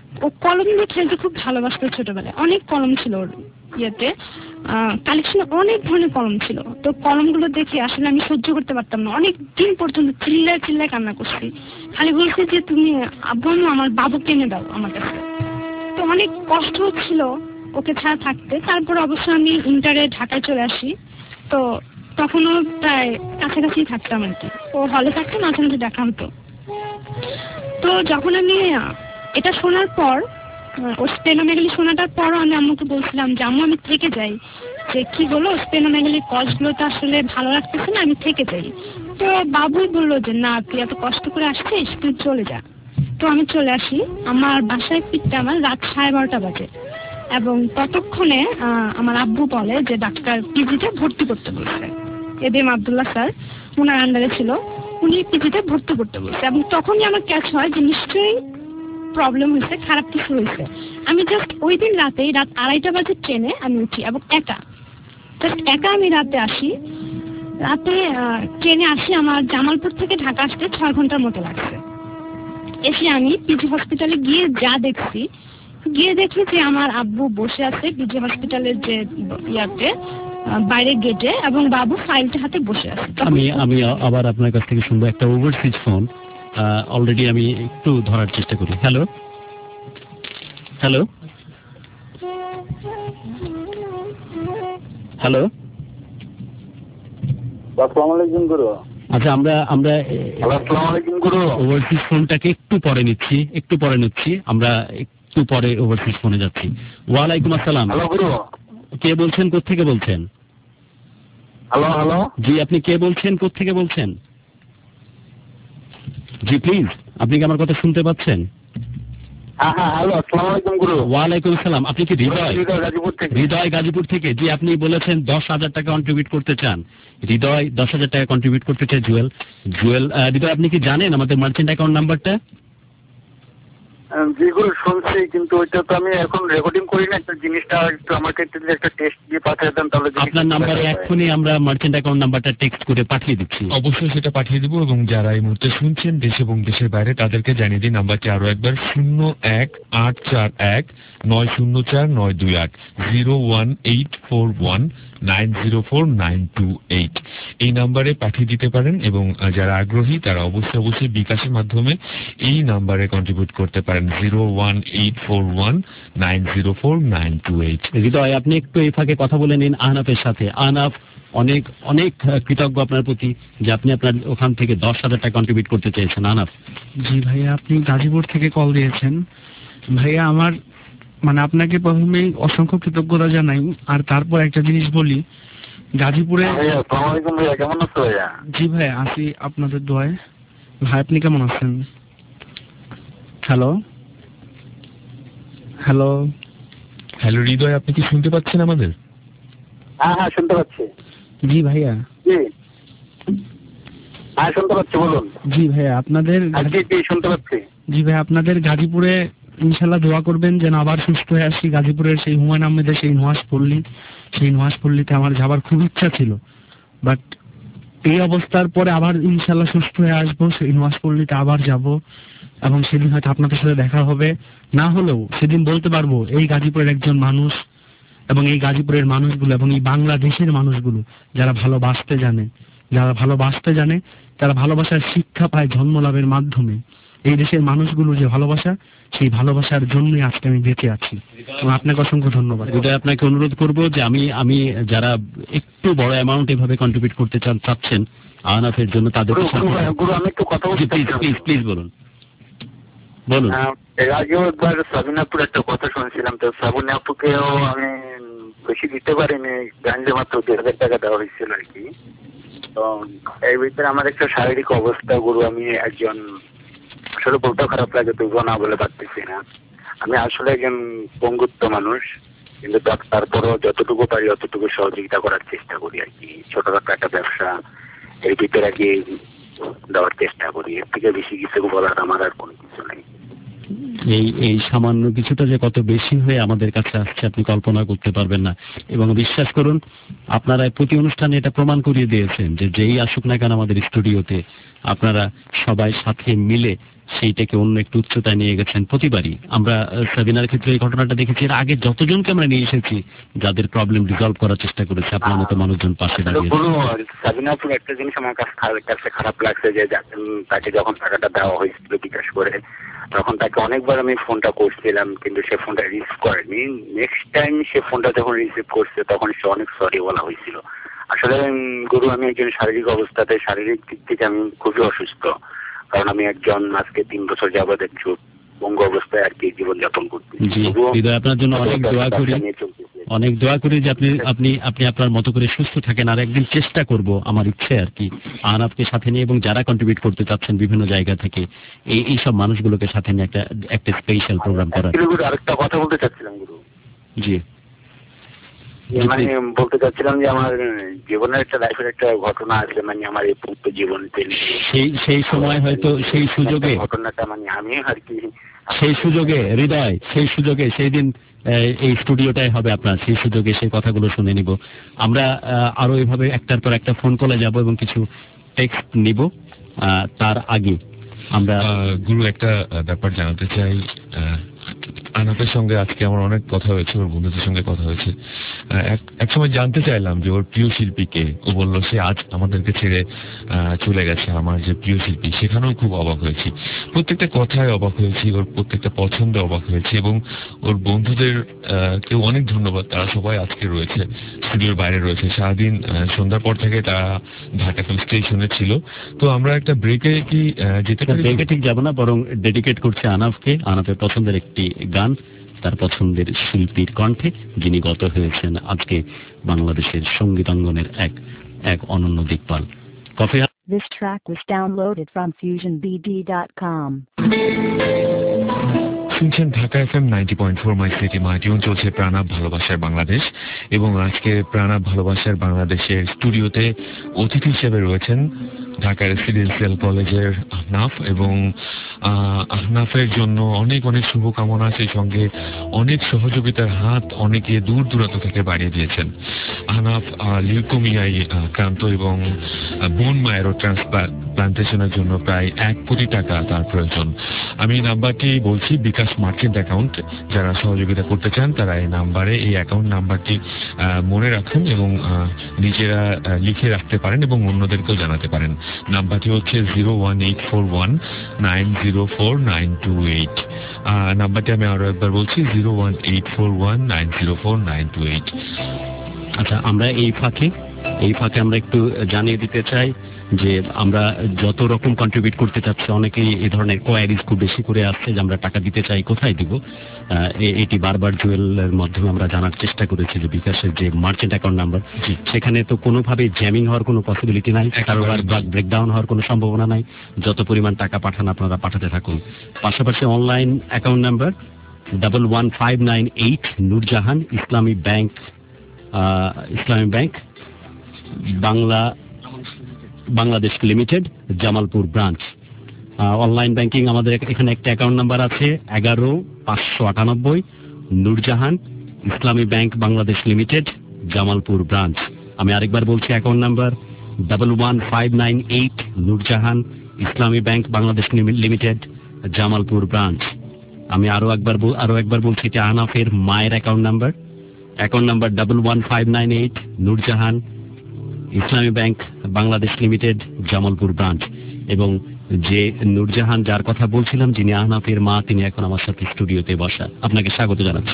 Speaker 12: ও কলম দিয়ে খেলতে খুব ভালোবাসতো ছোটবেলায়, অনেক কলম ছিল ওর ইয়েতে, কালেকশনে অনেক ধরনের কলম ছিল। তো কলমগুলো দেখে আসলে আমি সহ্য করতে পারতাম না, অনেক দিন পর্যন্ত চিল্লায় চিল্লায় কান্না করছি, খালি বলছি যে তুমি আব্বু আমার বাবুকে এনে দাও আমার কাছে। তো অনেক কষ্ট হচ্ছিল ওকে ছাড়া থাকতে। তারপর অবশ্য আমি ইন্টারে ঢাকায় চলে আসি। তো তখনও প্রায় কাছাকাছি থাকতাম আর কি, ও হলে থাকতো, মাঝে মাঝে দেখা হতো। তো যখন আমি এটা শোনার পর, ও স্পেনোমেগালি শোনাটার পরও আমি আম্মুকে বলছিলাম যে আম্মু আমি থেকে যাই, যে কি বলো স্পেনোমেগালির কজগুলো তো আসলে ভালো লাগতেছে না, আমি থেকে যাই। তো বাবুই বললো যে না তুই এত কষ্ট করে আসছিস, তুই চলে যা। তো আমি চলে আসি। আমার বাসায় ফিরতে আমার রাত 12:30 বাজে, এবং ততক্ষণে আমার আব্বু বলে যে ডাক্তার পিজিতে ভর্তি করতে বলছে। এবিএম আব্দুল্লাহ স্যার ওনার আন্ডারে ছিল, উনি পিজিতে ভর্তি করতে বলছে। এবং তখনই আমার ক্যাচ হয় যে নিশ্চয়ই প্রবলেম হয়েছে, খারাপ কিছু হয়েছে। আমি জাস্ট ওই দিন রাতেই রাত 2:30 বাজে ট্রেনে আমি উঠি, এবং একা আমি রাতে আসি। রাতে ট্রেনে আসি, আমার জামালপুর থেকে ঢাকা আসতে 6 ঘন্টার মতো লাগছে। এসে আমি পিজি হসপিটালে গিয়ে যা দেখছি, দেখি যে আমার আব্বু বসে আছে পিজি হসপিটালের যে ইয়াতে বাইরের গেটে, এবং বাবু ফাইলটা হাতে বসে আছে।
Speaker 4: আমি আবার আপনার কাছ থেকে শুনবো একটা ওভারসিজ ফোন। অলরেডি আমি একটু ধরার চেষ্টা করি। হ্যালো হ্যালো হ্যালো,
Speaker 10: আসসালামু আলাইকুম গুরু।
Speaker 4: আচ্ছা আমরা
Speaker 10: আসসালামু আলাইকুম গুরু।
Speaker 4: ওভারসিজ ফোনটাকে একটু পরে নিচ্ছি, আমরা একটু পরে ওভারসিজ ফোনে যাচ্ছি। ওয়ালাইকুম আসসালাম।
Speaker 10: হ্যালো গুরু,
Speaker 4: কে বলছেন, কোত্থেকে বলছেন?
Speaker 10: হ্যালো
Speaker 4: জি, আপনি কে বলছেন, কোত্থেকে বলছেন? জি প্লিজ, আপনি কি আমার কথা শুনতে পাচ্ছেন?
Speaker 10: হ্যালো, আসসালামু আলাইকুম গুরু।
Speaker 4: ওয়ালাইকুম আসসালাম। আপনি কি হৃদয় গাজীপুর থেকে? জি, আপনি বলেছেন 10,000 টাকা কন্ট্রিবিউট করতে চান। হৃদয় 10,000 টাকা কন্ট্রিবিউট করতে চায়। জুয়েল হৃদয়, আপনি কি জানেন আমাদের মার্চেন্ট অ্যাকাউন্ট নাম্বারটা?
Speaker 10: যেগুলো শুনছি, কিন্তু ওইটা তো আমি এখন রেকর্ডিং করি না। একটা জিনিসটা একটু আমাকে একটা টেক্সট দিয়ে পাঠিয়ে দেন, তাহলে
Speaker 4: আপনার নাম্বারে এখনই আমরা মার্চেন্ট অ্যাকাউন্ট নাম্বারটা টেক্সট করে পাঠিয়ে দিচ্ছি।
Speaker 3: অবশ্যই সেটা পাঠিয়ে দিব, এবং যারা এই মুহূর্তে শুনছেন দেশ এবং দেশের বাইরে তাদেরকে জানিয়ে দিন নাম্বারটি আরো একবার 01-841-904-928 01841-904-928 এই নাম্বারে পাঠিয়ে দিতে পারেন। এবং যারা আগ্রহী তারা অবশ্যই বিকাশের মাধ্যমে এই নাম্বারে কন্ট্রিবিউট করতে পারেন 01841-904-928।
Speaker 4: হৃদয়, আপনি একটু এই ফাঁকে কথা বলে নিন আহনাফের সাথে। আহনাফ অনেক অনেক কৃতজ্ঞ আপনার প্রতি যে আপনি আপনার ওখান থেকে 10,000 টাকা কন্ট্রিবিউট করতে চেয়েছেন। আহনাফ।
Speaker 5: জি ভাইয়া, আপনি গাজীপুর থেকে কল দিয়েছেন। ভাইয়া আমার আপনাকে প্রথমেই অসংখ্য কৃতজ্ঞতা জানাই। আর তারপর একটা জিনিস বলি, গাজীপুরে
Speaker 10: কেমন আছো ভাইয়া?
Speaker 5: জি ভাই, আছি আপনাদের দোয়ায়। ভাই আপনি কেমন আছেন? হ্যালো হ্যালো
Speaker 3: হ্যালো হৃদয়, আপনি কি শুনতে পাচ্ছেন আমাদের?
Speaker 10: হ্যাঁ শুনতে পাচ্ছি।
Speaker 5: জি ভাইয়া।
Speaker 10: শুনতে পাচ্ছি, বলুন।
Speaker 5: জি ভাইয়া, আপনাদের
Speaker 10: শুনতে পাচ্ছি।
Speaker 5: জি ভাই, আপনাদের গাজীপুরে ইনশাল্লাহ দোয়া করবেন যেন আবার সুস্থ হয়ে আসি। গাজীপুরের সেই হুমায়ুন আহমেদের সেই নুহাসপল্লীতে আমার যাবার খুব ইচ্ছা ছিল, বাট এই অবস্থার পরে আবার ইনশাল্লাহ সুস্থ হয়ে আসবো, সেই নুহাসপল্লীতে আবার যাব, এবং সেদিন হয়তো আপনাদের সাথে দেখা হবে। না হলেও সেদিন বলতে পারবো এই গাজীপুরের একজন মানুষ, এবং এই গাজীপুরের মানুষগুলো এবং এই বাংলাদেশের মানুষগুলো যারা ভালোবাসতে জানে, তারা ভালোবাসার শিক্ষা পায় জন্ম লাভের মাধ্যমে। এই দেশের মানুষগুলো যে ভালোবাসা, সেই ভালোবাসার জন্যই আজকে আমি বেঁচে আছি। এবং আপনাকে অসংখ্য ধন্যবাদ।
Speaker 4: হৃদয়, আপনাকে অনুরোধ করবো যে আমি যারা একটু বড় অ্যামাউন্ট এভাবে কন্ট্রিবিউট করতে চাচ্ছেন আহনাফের জন্য, তাদের প্লিজ বলুন।
Speaker 10: এর আগেও একবার সাবিনাপুর একটা কথা শুনছিলাম, তো সাবিনাপুকেও আমি বেশি দিতে পারিনি, জানলে মাত্র 1,000 টাকা দেওয়া হয়েছিল আর কি। তো এর ভিতরে আমার একটা শারীরিক অবস্থা গুরু, আমি একজন আসলে বলতে খারাপ লাগে, তবুও না বলে পারতেছি না। আমি আসলে একজন পঙ্গুত্ব মানুষ, কিন্তু তারপরও যতটুকু পারি অতটুকু সহযোগিতা করার চেষ্টা করি আর কি। ছোটখাটো একটা ব্যবসা এর ভিতরে আর কি দেওয়ার চেষ্টা করি। এর থেকে বেশি কিছু বলার আমার আর কোনো কিছু নেই।
Speaker 4: এই সামান্য কিছুটা যে কত বেশি হয়ে আমাদের কাছে আসছে আপনি কল্পনা করতে পারবেন না। এবং বিশ্বাস করুন, আপনারা প্রতি অনুষ্ঠানে এটা প্রমাণ করিয়ে দিয়েছেন যে যেই আসুক না কেন আমাদের স্টুডিওতে, আপনারা সবাই সাথে মিলে সেইটাকে অন্য একটু উচ্চতায় নিয়ে গেছেন প্রতিবারই। আমরা সাবিনার ক্ষেত্রে এই ঘটনাটা দেখেছি, এর আগে যতজনকে আমরা নিয়ে এসেছি যাদের প্রবলেম রিজলভ করার চেষ্টা করেছে, আপনার মতো মানুষজন পাশে দাঁড়িয়ে।
Speaker 14: সাবিনাপুর একটা জিনিস আমার কাছে খারাপ লাগছে যে তাকে যখন টাকাটা দেওয়া হয়েছিল বিকাশ করে, তখন তাকে অনেকবার আমি ফোনটা করছিলাম, কিন্তু সে ফোনটা রিসিভ করেনি। নেক্সট টাইম সে ফোনটা যখন রিসিভ করছে তখন সে অনেক সরি বলা হয়েছিল। আসলে গুরু, আমি একজন শারীরিক দিক থেকে আমি খুবই অসুস্থ, কারণ আমি একজন আজকে 3 বছর যাবত একটু পঙ্গু অবস্থায় আর কি জীবনযাপন করতেছি।
Speaker 4: আপনার জন্য অনেক দোয়া করি যে আপনি আপনার মতো করে সুস্থ থাকেন। আর একদিন চেষ্টা করব, আমার ইচ্ছে আর কি, আহনাফকে সাথে নিয়ে এবং যারা কন্ট্রিবিউট করতে চাচ্ছেন বিভিন্ন জায়গা থেকে এই সব মানুষগুলোকে সাথে নিয়ে একটা স্পেশাল প্রোগ্রাম করার।
Speaker 14: আরেকটা কথা বলতে চাচ্ছিলাম গুরু।
Speaker 4: জি,
Speaker 14: মানে বলতে চাচ্ছিলাম যে আমার জীবনের একটা লাইফের একটা ঘটনা আছে, মানে আমার এই পুত্র জীবন,
Speaker 4: সেই সময় হয়তো সেই সুযোগে
Speaker 14: ঘটনাটা মানে আমি আর কি
Speaker 4: সেই সুযোগে হৃদয়, সেই দিন এই স্টুডিওটাই হবে আপনার, সেই সুযোগে সেই কথাগুলো শুনে নিব আমরা। আরো এভাবে একটার পর একটা ফোন কলে যাব এবং কিছু টেক্সট নিব। তার আগে আমরা
Speaker 3: গুরু একটা ব্যাপার জানাতে চাই। আহনাফের সঙ্গে আজকে আমার অনেক কথা হয়েছে, ওর বন্ধুদের সঙ্গে কথা হয়েছে। এক সময় জানতে চাইলাম যে ওর প্রিয় শিল্পীকে, ও বলল সে আজ আমাদেরকে ছেড়ে চলে গেছে। আমার যে প্রিয় শিল্পী, সেখানেও খুব অবাক হয়েছি, প্রত্যেকটা কথায় অবাক হয়েছি, ওর প্রত্যেকটা পছন্দে অবাক হয়েছি। এবং ওর বন্ধুদের কেউ অনেক ধন্যবাদ, তারা সবাই আজকে রয়েছে, স্টুডিওর বাইরে রয়েছে। সারাদিন সন্ধ্যার পর থেকে তারা ঢাকা ফিল্ম স্টেশনে ছিল। তো আমরা একটা ব্রেকে কি যেতে পারি?
Speaker 4: ব্রেকে ঠিক যাবো না, বরং ডেডিকেট করছে আহনাফকে, আহনাফের পছন্দের একটি গান, তার পছন্দের শিল্পীর কণ্ঠে, যিনি গত হয়েছেন আজকে বাংলাদেশের সঙ্গীতাঙ্গনের এক অনন্য দিকপাল। Coffee.
Speaker 1: This track was downloaded from fusionbd.com.
Speaker 3: শুনছেন Dhaka FM 90.4 my city my tune. চলছে প্রাণাব ভালোবাসার বাংলাদেশ, এবং আজকে প্রাণাব ভালোবাসার বাংলাদেশের স্টুডিওতে অতিথি হিসেবে রয়েছেন ঢাকা রেসিডেন্সিয়াল কলেজের আহনাফ। এবং আহনাফের জন্য অনেক অনেক শুভকামনা, সেই সঙ্গে অনেক সহযোগিতার হাত অনেকে দূর দূরান্ত থেকে বাড়িয়ে দিয়েছেন। আহনাফ লিউকোমিয়ায় আক্রান্ত এবং বোন মায়েরও ট্রান্সপ্লান্টেশনের জন্য প্রায় 1 কোটি টাকা তার প্রয়োজন। আমি নাম্বারটি বলছি, বিকাশ মার্চেন্ট অ্যাকাউন্ট। যারা সহযোগিতা করতে চান তারা এই নাম্বারে, এই অ্যাকাউন্ট নাম্বারটি মনে রাখুন এবং নিজেরা লিখে রাখতে পারেন এবং অন্যদেরকেও জানাতে পারেন। নাম্বারটি হচ্ছে 01841904928। নাম্বারটি আমি আরো একবার বলছি, 01841904928।
Speaker 4: আচ্ছা, আমরা এই ফাঁকে আমরা একটু জানিয়ে দিতে চাই যে আমরা যত রকম কন্ট্রিবিউট করতে চাচ্ছি, অনেকেই এই ধরনের কোয়ারিজ খুব বেশি করে আসছে যে আমরা টাকা দিতে চাই, কোথায় দিব। এটি বারবার জুয়েলের মাধ্যমে আমরা জানার চেষ্টা করেছি যে বিকাশের যে মার্চেন্ট অ্যাকাউন্ট নাম্বার, সেখানে তো কোনোভাবে জ্যামিং হওয়ার কোনো পসিবিলিটি নাই, কারোবার ব্রেকডাউন হওয়ার কোনো সম্ভাবনা নাই। যত পরিমাণ টাকা পাঠান আপনারা পাঠাতে থাকুন। পাশাপাশি online account number 11598 Nurjahan Islami bank Bangladesh limited, Jamalpur branch. Online banking আমাদের এখানে একটা অ্যাকাউন্ট নাম্বার আছে 11598 Nurjahan Islami bank Bangladesh limited, Jamalpur branch. আমি আরেকবার বলছি, account number 11598 Nurjahan Islami bank Bangladesh limited, Jamalpur branch. আমি আরো একবার বলছি, এটা আহনাফের মায়ের account number 11598 Nurjahan Islami bank Bangladesh limited, Jamalpur branch. এবং যে নূরজাহান যার কথা বলছিলাম, যিনি আহনাফের মা, তিনি এখন আমার সাথে স্টুডিওতে বসা। আপনাকে স্বাগত জানাচ্ছি।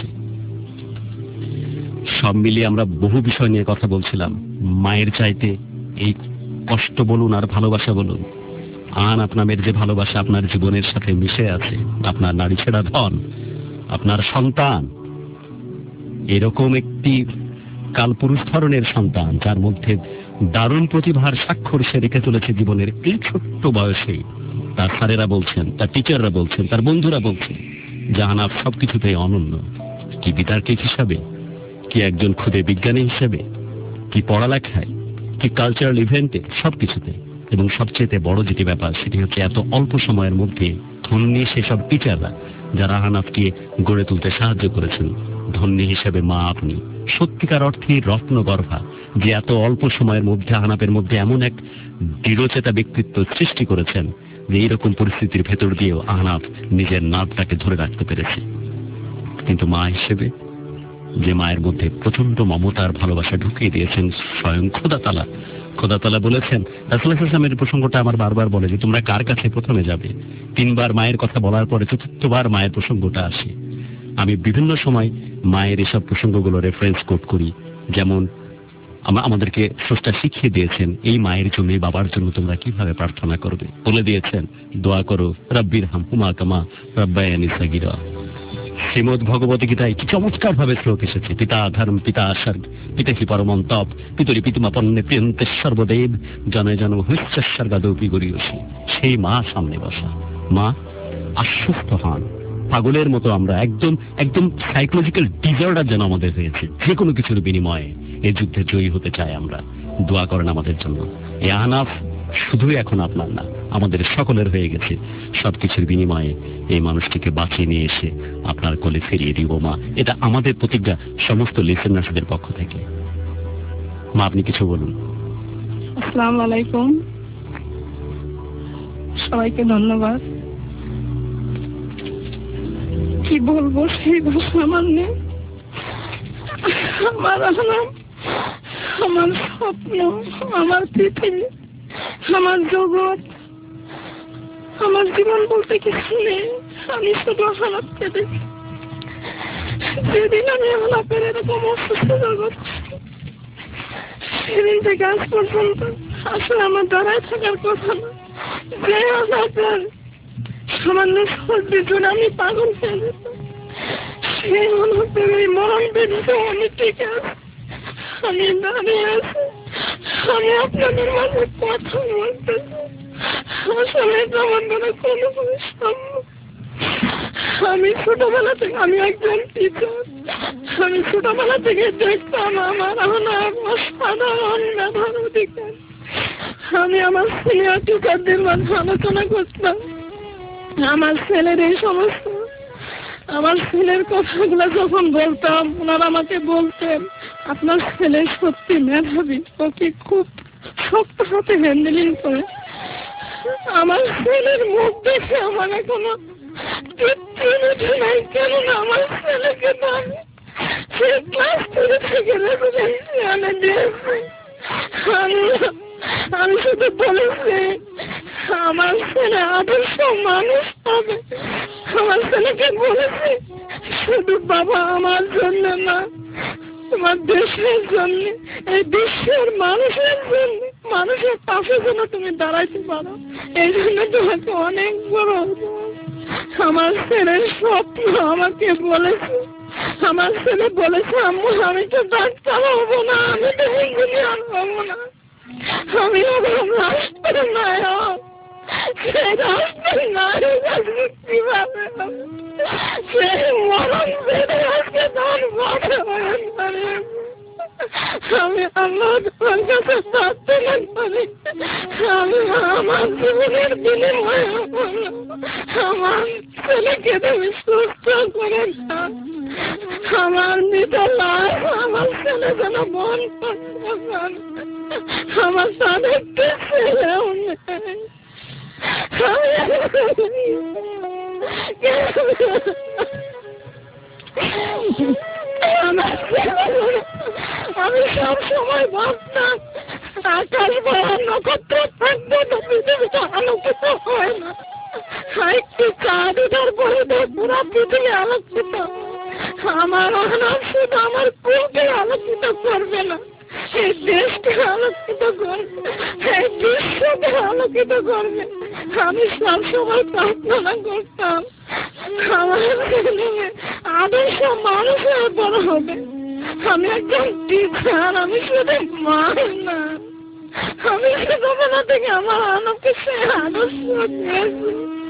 Speaker 4: সব মিলিয়ে আমরা বহু বিষয় নিয়ে কথা বলছিলাম। মায়ের চাইতে এই কষ্ট বলুন আর ভালোবাসা বলুন, আহনাফ নামের যে ভালোবাসা আপনার জীবনের সাথে মিশে আছে, আপনার নারী ছেড়া ধন, আপনার সন্তান, এরকম একটি কালপুরুষ ধরনের সন্তান যার মধ্যে দারুণ প্রতিভার স্বাক্ষর সে রেখে চলেছে জীবনের এই ছোট্ট বয়সে। তার স্যারেরা বলছেন, তার টিচাররা বলছেন, তার বন্ধুরা বলছেন যে আহনাফ সবকিছুতেই অনন্য। কি বিতার্কিক হিসাবে, কি একজন ক্ষুদে বিজ্ঞানী হিসেবে, কি পড়ালেখায়, কি কালচারাল ইভেন্টে, সবকিছুতে। এবং সবচেয়ে বড় যেটি ব্যাপার, সেটি হচ্ছে এত অল্প সময়ের মধ্যে ধন্যী সেসব টিচাররা যারা আহনাফকে গড়ে তুলতে সাহায্য করেছেন। ধন্যী হিসেবে মা আপনি, সত্যিকার অর্থে রত্নগর্ভা, যে এত অল্প সময়ের মধ্যে আহনাফের মধ্যে এমন এক দৃঢ়চেতা ব্যক্তিত্ব সৃষ্টি করেছেন যে এইরকম পরিস্থিতির ভেতর দিয়েও আহনাফ নিজের নামটাকে ধরে রাখতে পেরেছে। কিন্তু মা হিসেবে যে মায়ের মধ্যে প্রচন্ড মমতার ভালোবাসা ঢুকিয়ে দিয়েছেন স্বয়ং খোদা তাআলা বলেছেন, রাসূল সাল্লাল্লাহু আলাইহি ওয়াসাল্লামের প্রসঙ্গটা আমার বারবার বলে যে তোমরা কার কাছে প্রথমে যাবে। 3 বার মায়ের কথা বলার পরে 4বার মায়ের প্রসঙ্গটা আসে। আমি বিভিন্ন সময় মায়ের এসব প্রসঙ্গগুলো রেফারেন্স কোট করি, যেমন আমাদেরকে স্রষ্টা শিখিয়ে দিয়েছেন এই মায়ের জন্য বাবার জন্য তোমরা কিভাবে প্রার্থনা করবে, বলে দিয়েছেন দোয়া করো রাব্বির হামহুমা কামা রাব্বায়ানি সাগীরা। শ্রীমদ ভগবত গীতায় কি চমৎকার ভাবে শ্লোক এসেছে, পিতা ধর্ম পিতা স্বর্গ পিতা হি পরমং তপ পিতরি পিতুমা পন্নে প্রিয়ন্তে সর্বদেব জনে জন হস্যস্বর্গাদৌপি গরীয়সী। সেই মা সামনে বসা, মা আশ্বস্ত হন। পাগলের মতো আমরা একদম সাইকোলজিক্যাল ডিসঅর্ডার যেন আমাদের হয়েছে, যে কোনো কিছুর বিনিময়ে এই যুদ্ধে জয়ী হতে চাই আমরা। দোয়া করেন আমাদের জন্য। এই আহনাফ শুধুই এখন আপনার না, আমাদের সকলের হয়ে গেছে। সবকিছুর বিনিময়ে এই মানুষটিকে বাঁচিয়ে নিয়ে এসে আপনার কোলে ফিরিয়ে দিব মা, এটা আমাদের প্রতিজ্ঞা সমস্ত লিসেনার্সদের পক্ষ থেকে। মা আপনি কিছু বলুন।
Speaker 9: আসসালামু আলাইকুম, সবাইকে ধন্যবাদ। কি বলবো সেই ভাষা আমার নেই। আমার আহনাফ আমার স্বপ্ন, আমার পৃথিবী, আমার জগৎ, আমার জীবন বলতে কিছু নেই। আমি শুধু আহনাফকে দেখি। যেদিন আমি আহনাফের এরকম অসুস্থ জগৎ, সেদিন থেকে আজ পর্যন্ত আসলে আমার দাঁড়ায় থাকার কথা না। যে আহনাফের সামান্য সর্দির জন্য আমি পাগল হয়ে যেতাম, সেই আহনাফের এই মরণ বেদিতে আমি ঠিক আছে, আমি দাঁড়িয়ে আছি। আমি আপনাদের মাঝে কথা বলতে আসলে আমার দ্বারা কোনোভাবে সম্ভব। আমি ছোটবেলা থেকে আমি একজন টিচার। আমি ছোটবেলা থেকে দেখতাম আমার আহনাফ সাধারণ মেধার অধিকার। আমি আমার সিনিয়র টিচারদের মাঝে আলোচনা করতাম আমার ছেলের এই সমস্যা। আমার ছেলের কথাগুলো যখন বলতাম, ওনারা আমাকে বলতেন আপনার ছেলে সত্যি মেধাবী, ওকে খুব শক্ত হাতে হ্যান্ডেলিং করে। আমার ছেলের মুখ দেখে আমার এখনো তৃপ্তি নাই, কেননা আমার ছেলেকে সে ক্লাস 3 থেকে রেসিডেন্সিয়ালে দিয়েছে। আমি শুধু বলেছি আমার ছেলে আদর্শ মানুষ হবে। আমার ছেলেকে বলেছি শুধু বাবা আমার জন্য না, তোমার দেশের জন্য, এই বিশ্বের মানুষের জন্য, মানুষের পাশে যেন তুমি দাঁড়াইতে পারো, এই জন্য তোমাকে অনেক বড়। আমার ছেলের স্বপ্ন আমাকে বলেছে, আমার ছেলে বলেছে আম্মু আমি তো ডাক্তার হবো না, আমি তো ইঞ্জিনিয়ার হবো না, আমি হবো রাষ্ট্রের নায়ক। সেই রাষ্ট্রের নায়ক কিভাবে সেই মরণ বেড়ে আজকে তার বাধা হয়ে দাঁড়িয়ে। আমি আল্লাহ তোমার কাছে প্রার্থনা করি, আমি আমার জীবনের বিনিময়ে আমার ছেলেকে তুমি সুস্থ করে দাও। আমার নিজের লাইফ আমার ছেলে যেন বন করতে পারে। আমার তাদের ছেলেও নেই। আমি সব সময় ভাবতাম আকাশ বড় নক্ষত্র থাকবে তো পৃথিবীটা আলোকিত হয় না। একটু চাঁদ উঠার পরে পুরা পৃথিবী আলোকিত। আমার আহনাফ শুধু আমার কুলকে আলোকিত করবে না, এই দেশকে আলোকিত করবে, এই বিশ্বকে আলোকিত করবে। আমি সবসময় প্রার্থনা করতাম আমার আদর্শ মানুষের বড় হবে। আমি একজন টিচার, আমি শুধু মা না, আমি ছোটবেলা থেকে আমার আহনাফকে সে আদর্শ দিয়েছি।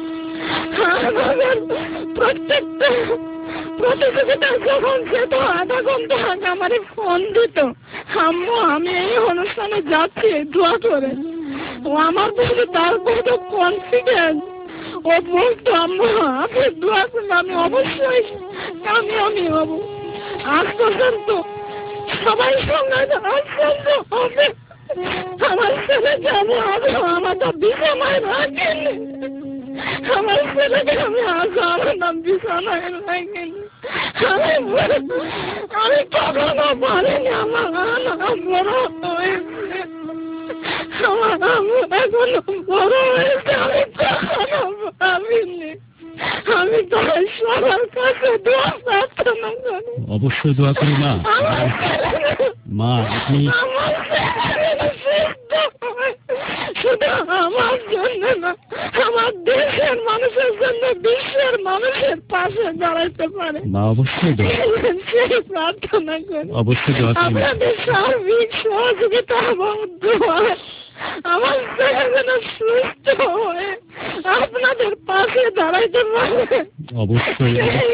Speaker 9: প্রত্যেকটা প্রতিযোগিতা যখন যেত আধা ঘন্টা আগে আমার ফোন দিত, আম্মু আমি এই অনুষ্ঠানে যাচ্ছি দোয়া করে। ও আমার প্রতি তার কত কনফিডেন্স, ও বলতো আম্মু আপনি দোয়া করলে আমি অবশ্যই কামিয়াবি হব। আজ পর্যন্ত সবাই সঙ্গে আশ্চর্য হবে আমার ছেলে যাবো, আমি আমাদের বিছানায় রাখেন ছেলেকে আমি আমার বিছানায় রাখেন। আমি কখনো বলিনি আমার বড় হয়েছে, আমার আম্মু এখনো বড় হয়েছে, আমি কখনো ভাবিনি। আমি তো সবার কাছে দোয়া প্রার্থনা করি।
Speaker 4: অবশ্যই দোয়া করি মা। মা আপনি
Speaker 9: শুধু আমার জন্য না, আমার দেশের মানুষের জন্য, বিশ্বের মানুষের পাশে দাঁড়াইতে পারে
Speaker 4: মা, অবশ্যই
Speaker 9: সেই প্রার্থনা করি।
Speaker 4: অবশ্যই দোয়া করি।
Speaker 9: আপনাদের সার্বিক সহযোগিতা এবং দোয়া আমার ছেলে যেন সুস্থ হয়ে আপনাদের পাশে দাঁড়াইতে পারে।
Speaker 4: অবশ্যই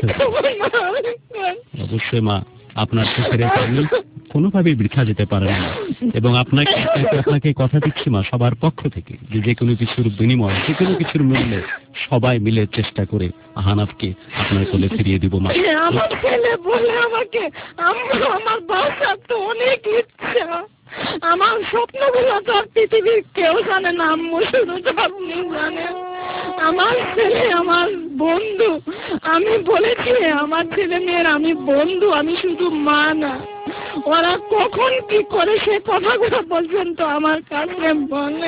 Speaker 4: অবশ্যই মা, আপনার চোখের পানি কোনোভাবেই বৃথা যেতে পারে না এবং আপনাকে কথা দিচ্ছি মা সবার পক্ষ থেকে যে কোনো কিছুর বিনিময়ে, যে কোনো কিছুর মূল্যে সবাই মিলে চেষ্টা করে আহনাফকে আপনার কোলে ফিরিয়ে দিব মা।
Speaker 9: আমার ছেলে বলে আমাকে, আমার বাসার তো অনেক ইচ্ছা, আমার স্বপ্নগুলো তো আর পৃথিবীর কেউ জানে না, আম্মু শুধু তো আপনি জানেন। আমার ছেলে আমার বন্ধু, আমি বলেছি আমার ছেলে মেয়ের আমি বন্ধু, আমি শুধু মা না। ওরা কখন কি করে সে কথাগুলো বলছেন তো আমার কাছে বলে।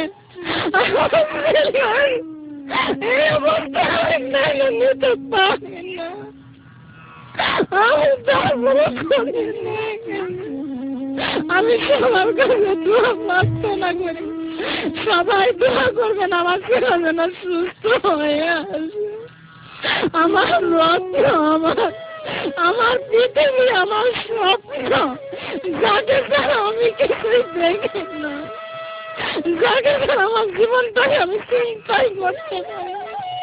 Speaker 9: এই অবস্থা আমি মেনে নিতে পারি না, আমি তারপরে করি না। আমি সবার কাছে দোয়া প্রার্থনা করি, সবাই দোয়া করবেন আমার ছেলে যেন সুস্থ হয়ে আসে। আমার রত্ন, আমার পৃথিবী, আমার স্বপ্ন, যাকে ছাড়া আমি কিছুই দেখি না, যাকে ছাড়া আমার জীবনটাকে আমি চিন্তাই করতে পারি।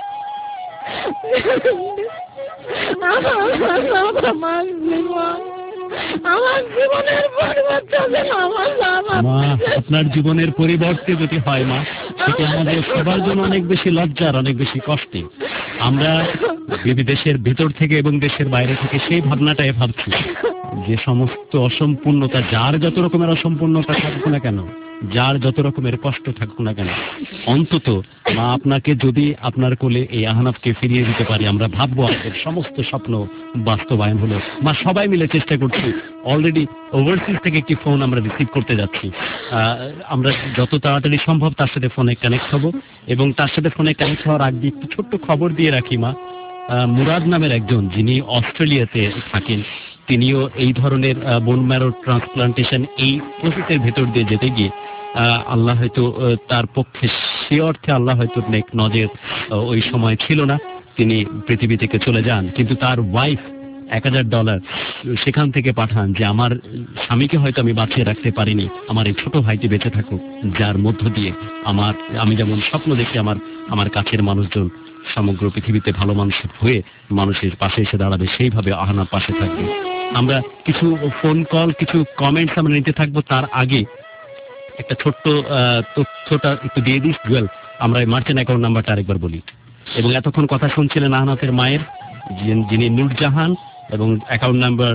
Speaker 9: আমার জীবনের পরিবর্তন
Speaker 4: মা, আপনার জীবনের পরিবর্তে যদি হয় মা, সেটা আমাদের সবার জন্য অনেক বেশি লজ্জার, অনেক বেশি কষ্টে। আমরা দেশের ভেতর থেকে এবং দেশের বাইরে থেকে সেই ভাবনাটাই ভাবছি যে সমস্ত অসম্পূর্ণতা, যার যত রকমের অসম্পূর্ণতা থাকুক না কেন, যার যত রকমের কষ্ট থাকুক না কেন, অন্তত মা আপনাকে যদি আপনার কোলে এই আহনাফকে ফিরিয়ে দিতে পারি, আমরা ভাববো আমাদের সমস্ত স্বপ্ন বাস্তবায়ন হলো। মা, সবাই মিলে চেষ্টা করছি। অলরেডি ওভারসিজ থেকে একটি ফোন আমরা রিসিভ করতে যাচ্ছি। আমরা যত তাড়াতাড়ি সম্ভব তার সাথে ফোনে কানেক্ট হব এবং তার সাথে ফোনে কানেক্ট হওয়ার আগে একটু ছোট্ট খবর দিয়ে রাখি মা। মুরাদ নামের একজন, যিনি অস্ট্রেলিয়াতে থাকেন, তিনিও এই ধরনের বোন ম্যারো ট্রান্সপ্লান্টেশন এই প্রসেসের ভেতর দিয়ে যেতে গিয়ে আল্লাহ হয়তো তার পক্ষে, সে অর্থে আল্লাহ হয়তো নেক নজর ওই সময় ছিল না, তিনি পৃথিবী থেকে চলে যান। কিন্তু তার ওয়াইফ $1000 সেখান থেকে পাঠান যে আমার স্বামীকে হয়তো আমি বাঁচিয়ে রাখতে পারিনি, আমার এই ছোট ভাইটি বেঁচে থাকুক, যার মধ্য দিয়ে আমি যেমন স্বপ্ন দেখি আমার কাছের মানুষজন সমগ্র পৃথিবীতে ভালো মানুষ হয়ে মানুষের পাশে এসে দাঁড়াবে, সেইভাবে আহনাফ পাশে থাকবে। আমরা কিছু ফোন কল, কিছু কমেন্টস আমরা নিতে থাকবো। তার আগে একটা ছোট্ট তথ্যটা একটু দিয়ে দিস জুয়েল, আমরা মার্চেন্ট অ্যাকাউন্ট নাম্বারটা আরেকবার বলি। এবং এতক্ষণ কথা শুনছিলেন আহনাফের মায়ের, যিনি নূরজাহান, এবং account number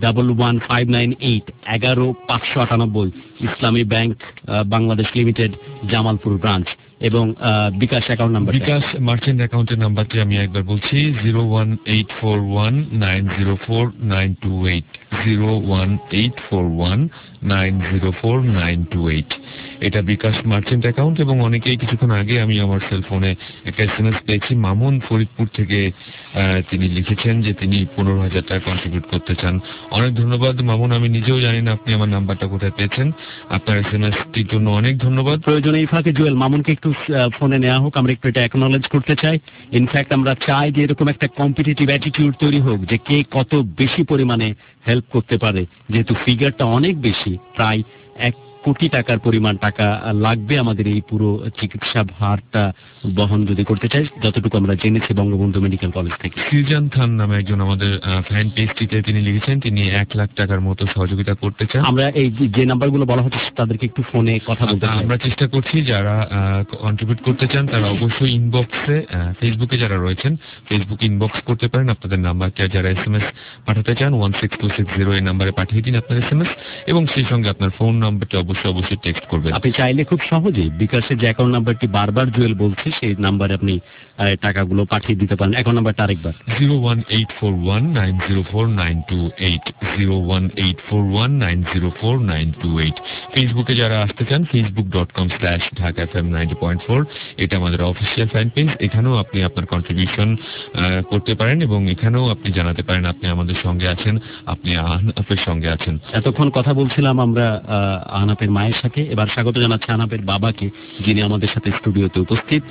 Speaker 4: 11598 Islami bank Bangladesh limited, Jamalpur branch, এবং bKash account number,
Speaker 3: bKash merchant অ্যাকাউন্টের নাম্বারটি আমি একবার বলছি, 01841904928, 01841904928। এটা বিকাশ মার্চেন্ট অ্যাকাউন্ট। এবং অনেকেই কিছুক্ষণ আগে আমি আমার সেলফোনে একটা SMS পেয়েছি, মামুন ফরিদপুর থেকে তিনি লিখেছেন যে তিনি 15,000 টাকা কন্ট্রিবিউট করতে চান। অনেক ধন্যবাদ মামুন, আমি নিজেও জানি না আপনি আমার নাম্বারটা কোথায় পেয়েছেন। আপনার SMS-টির জন্য অনেক ধন্যবাদ।
Speaker 4: প্রয়োজনে এই ফাঁকে জুয়েল মামুনকে একটু ফোনে নেওয়া হোক, আমরা একটু এটা অ্যাকনলেজ করতে চাই। ইনফ্যাক্ট আমরা চাই যে এরকম একটা কম্পিটিটিভ অ্যাটিটিউড তৈরি হোক যে কে কত বেশি পরিমাণে হেল্প করতে পারে, যেহেতু ফিগারটা অনেক বেশি, প্রায় 1 কোটি টাকার পরিমাণ টাকা লাগবে আমাদের এই পুরো চিকিৎসা ভারটা বহন যদি করতে চাই, যতটুকু আমরা জেনেছি বঙ্গবন্ধু মেডিকেল কলেজ থেকে।
Speaker 3: সিরজান খান নামে একজন আমাদের ফ্যান পেজটিতে তিনি লিখেছেন তিনি 1 লাখ টাকার মতো সহযোগিতা করতে চান।
Speaker 4: আমরা এই যে নাম্বারগুলো বলা হচ্ছে তাদেরকে একটু ফোনে কথা বলতে
Speaker 3: আমরা চেষ্টা করছি, যারা কন্ট্রিবিউট করতে চান তারা অবশ্যই ইনবক্সে, ফেসবুকে যারা রয়েছেন ফেসবুক ইনবক্স করতে পারেন আপনাদের নাম্বারটি, আর যারা SMS পাঠাতে চান 16260 এই নাম্বারে পাঠিয়ে দিন আপনার SMS এবং সেই সঙ্গে আপনার ফোন নাম্বারটি অবশ্যই অবশ্যই টেক্সট করবেন।
Speaker 4: আপনি চাইলে খুব সহজে বিকাশের যে অ্যাকাউন্ট নাম্বারটি বারবার জুয়েল বলছে সেই নাম্বারে আপনি টাকাগুলো পাঠিয়ে দিতে পারেন। অ্যাকাউন্ট নাম্বারটা আরেকবার
Speaker 3: 01841904928 01841904928। ফেসবুকে যারা আসতে চান facebook.com/dhakafm90.4 এটা আমাদের অফিসিয়াল ফ্যান পেজ। এখানেও আপনি আপনার কন্ট্রিবিউশন করতে পারেন এবং এখানেও আপনি জানাতে পারেন আপনি আমাদের সঙ্গে আছেন, আপনি আহনাফের সঙ্গে আছেন।
Speaker 4: এতক্ষণ কথা বলছিলাম আমরা আহনাফের মায়ের সাথে, এবার স্বাগত জানাচ্ছি আহনাফের বাবাকে, যিনি আমাদের সাথে স্টুডিওতে উপস্থিত।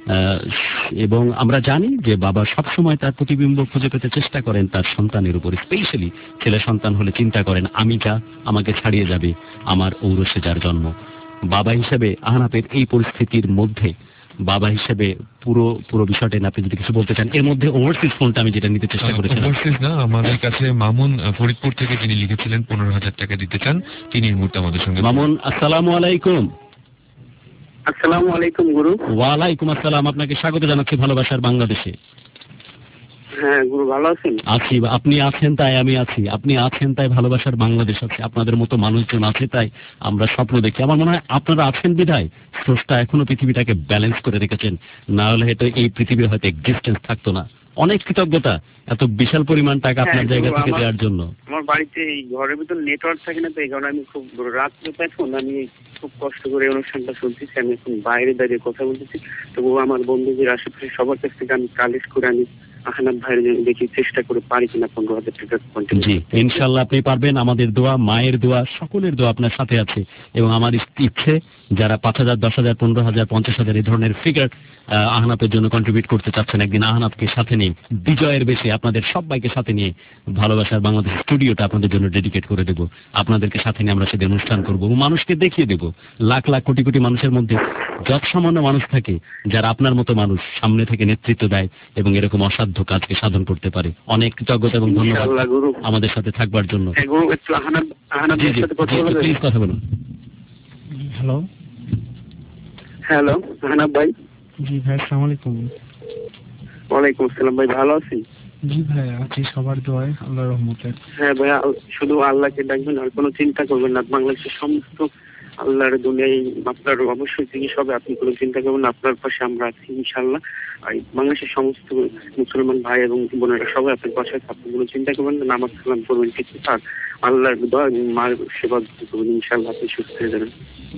Speaker 4: এবং আমরা জানি যে বাবা সবসময় তার প্রতিবিম্ব খুঁজে পেতে চেষ্টা করেন তার সন্তানের উপর, স্পেশালি ছেলে সন্তান হলে চিন্তা করেন আমি যা আমাকে ছাড়িয়ে যাবে আমার ঔরসে যার জন্ম। বাবা হিসেবে আহনাফের এই পরিস্থিতির মধ্যে বাবা হিসেবে পুরো বিষয়টা আপনি যদি কিছু বলতে চান। এর মধ্যে ওভারসিজ ফোনটা আমি যেটা নিতে চেষ্টা করেছিলাম।
Speaker 3: ওভারসিজ না, আমাদের কাছে মামুন ফরিদপুর থেকে যিনি লিখেছিলেন 15,000 টাকা দিতে চান, তিনি এই মুহূর্তে আমাদের সঙ্গে।
Speaker 4: মামুন, আসসালামু আলাইকুম।
Speaker 10: আসসালামু আলাইকুম গুরু।
Speaker 4: ওয়ালাইকুম আসসালাম, আপনাকে স্বাগত জানাচ্ছি ভালোবাসার বাংলাদেশে।
Speaker 10: হ্যাঁ গুরু, ভালো আছেন?
Speaker 4: আছি, আপনি আছেন তাই আমি আছি, আপনি আছেন তাই ভালোবাসার বাংলাদেশ আছে, আপনাদের মতো মানুষজন আছে তাই আমরা স্বপ্ন দেখি। আমার মনে হয় আপনারা আছেন বিধায় স্রষ্টা এখনো পৃথিবীটাকে ব্যালেন্স করে রেখেছেন, না হলে হয়তো এই পৃথিবীর হয়তো এক্সিস্টেন্স থাকতো না। অনেক কৃতজ্ঞতা এত বিশাল পরিমাণ টাকা আপনার জায়গা থেকে দেওয়ার জন্য।
Speaker 10: আমার বাড়িতে এই ঘরের ভিতর নেটওয়ার্ক থাকে না, তো এই কারণে আমি খুব রাত্রে এখন আমি খুব কষ্ট করে অনুষ্ঠানটা শুনতেছি। আমি এখন বাইরে দাঁড়িয়ে কথা বলতেছি, তবুও আমার বন্ধুদের আশেপাশে সবার কাছ থেকে আমি কালেক্ট করে আমি আহনাফ ভাইয়ের দেখি চেষ্টা করে পারি কিনা 15,000 টাকা কন্টিনিউ।
Speaker 4: জি ইনশাআল্লাহ আপনি পারবেন। আমাদের দোয়া, মায়ের দোয়া, সকলের দোয়া আপনার সাথে আছে এবং আমার ইচ্ছে যারা 5,000, 10,000, 15,000, 50,000 এই ধরনের ফিগার আহনাফের জন্য কন্ট্রিবিউট করতে চাচ্ছেন, একদিন আহনাফকে সাথে নিয়ে বিজয়ের বেশে আপনাদের সবাইকে সাথে নিয়ে ভালোবাসার বাংলাদেশ স্টুডিওটা আপনাদের জন্য ডেডিকেট করে দেব। আপনাদেরকে সাথে নিয়ে আমরা সেদিন অনুষ্ঠান করব এবং মানুষকে দেখিয়ে দেব লাখ লাখ কোটি কোটি মানুষের মধ্যে যত সামান্য মানুষ থাকে যারা আপনার মতো মানুষ সামনে থেকে নেতৃত্ব দেয় এবং এরকম অসাধ্য কাজকে সাধন করতে পারে। অনেক কৃতজ্ঞতা এবং ধন্যবাদ আমাদের সাথে থাকবার জন্য। প্লিজ কথা বলুন।
Speaker 5: হ্যালো
Speaker 10: হ্যালো আহনাফ ভাই।
Speaker 5: জি ভাই, আসসালামু আলাইকুম।
Speaker 10: ওয়ালাইকুম আসসালাম ভাই, ভালো আছেন?
Speaker 5: জি ভাই আছি, সবার দোয়ায়, আল্লাহর রহমতে।
Speaker 10: হ্যাঁ ভাই, শুধু আল্লাহকে ডাকবেন আর কোনো চিন্তা করবেন না। বাংলাদেশের সমস্ত আল্লাহর দুনিয়ায় আপনার অবশ্যই জিনিস হবে, আপনি কোনো চিন্তা করবেন না, আপনার পাশে আমরা আছি ইনশাআল্লাহ। আর বাংলাদেশের সমস্ত মুসলমান ভাই এবং বোনেরা সবাই আপনার পাশে আছে, আপনি কোনো চিন্তা করবেন না। নামাজ কালাম করবেন ঠিক, আর আল্লাহর দোয়া মার সেবা করবেন ইনশাআল্লাহ, আপনি সুস্থ হয়ে যাবেন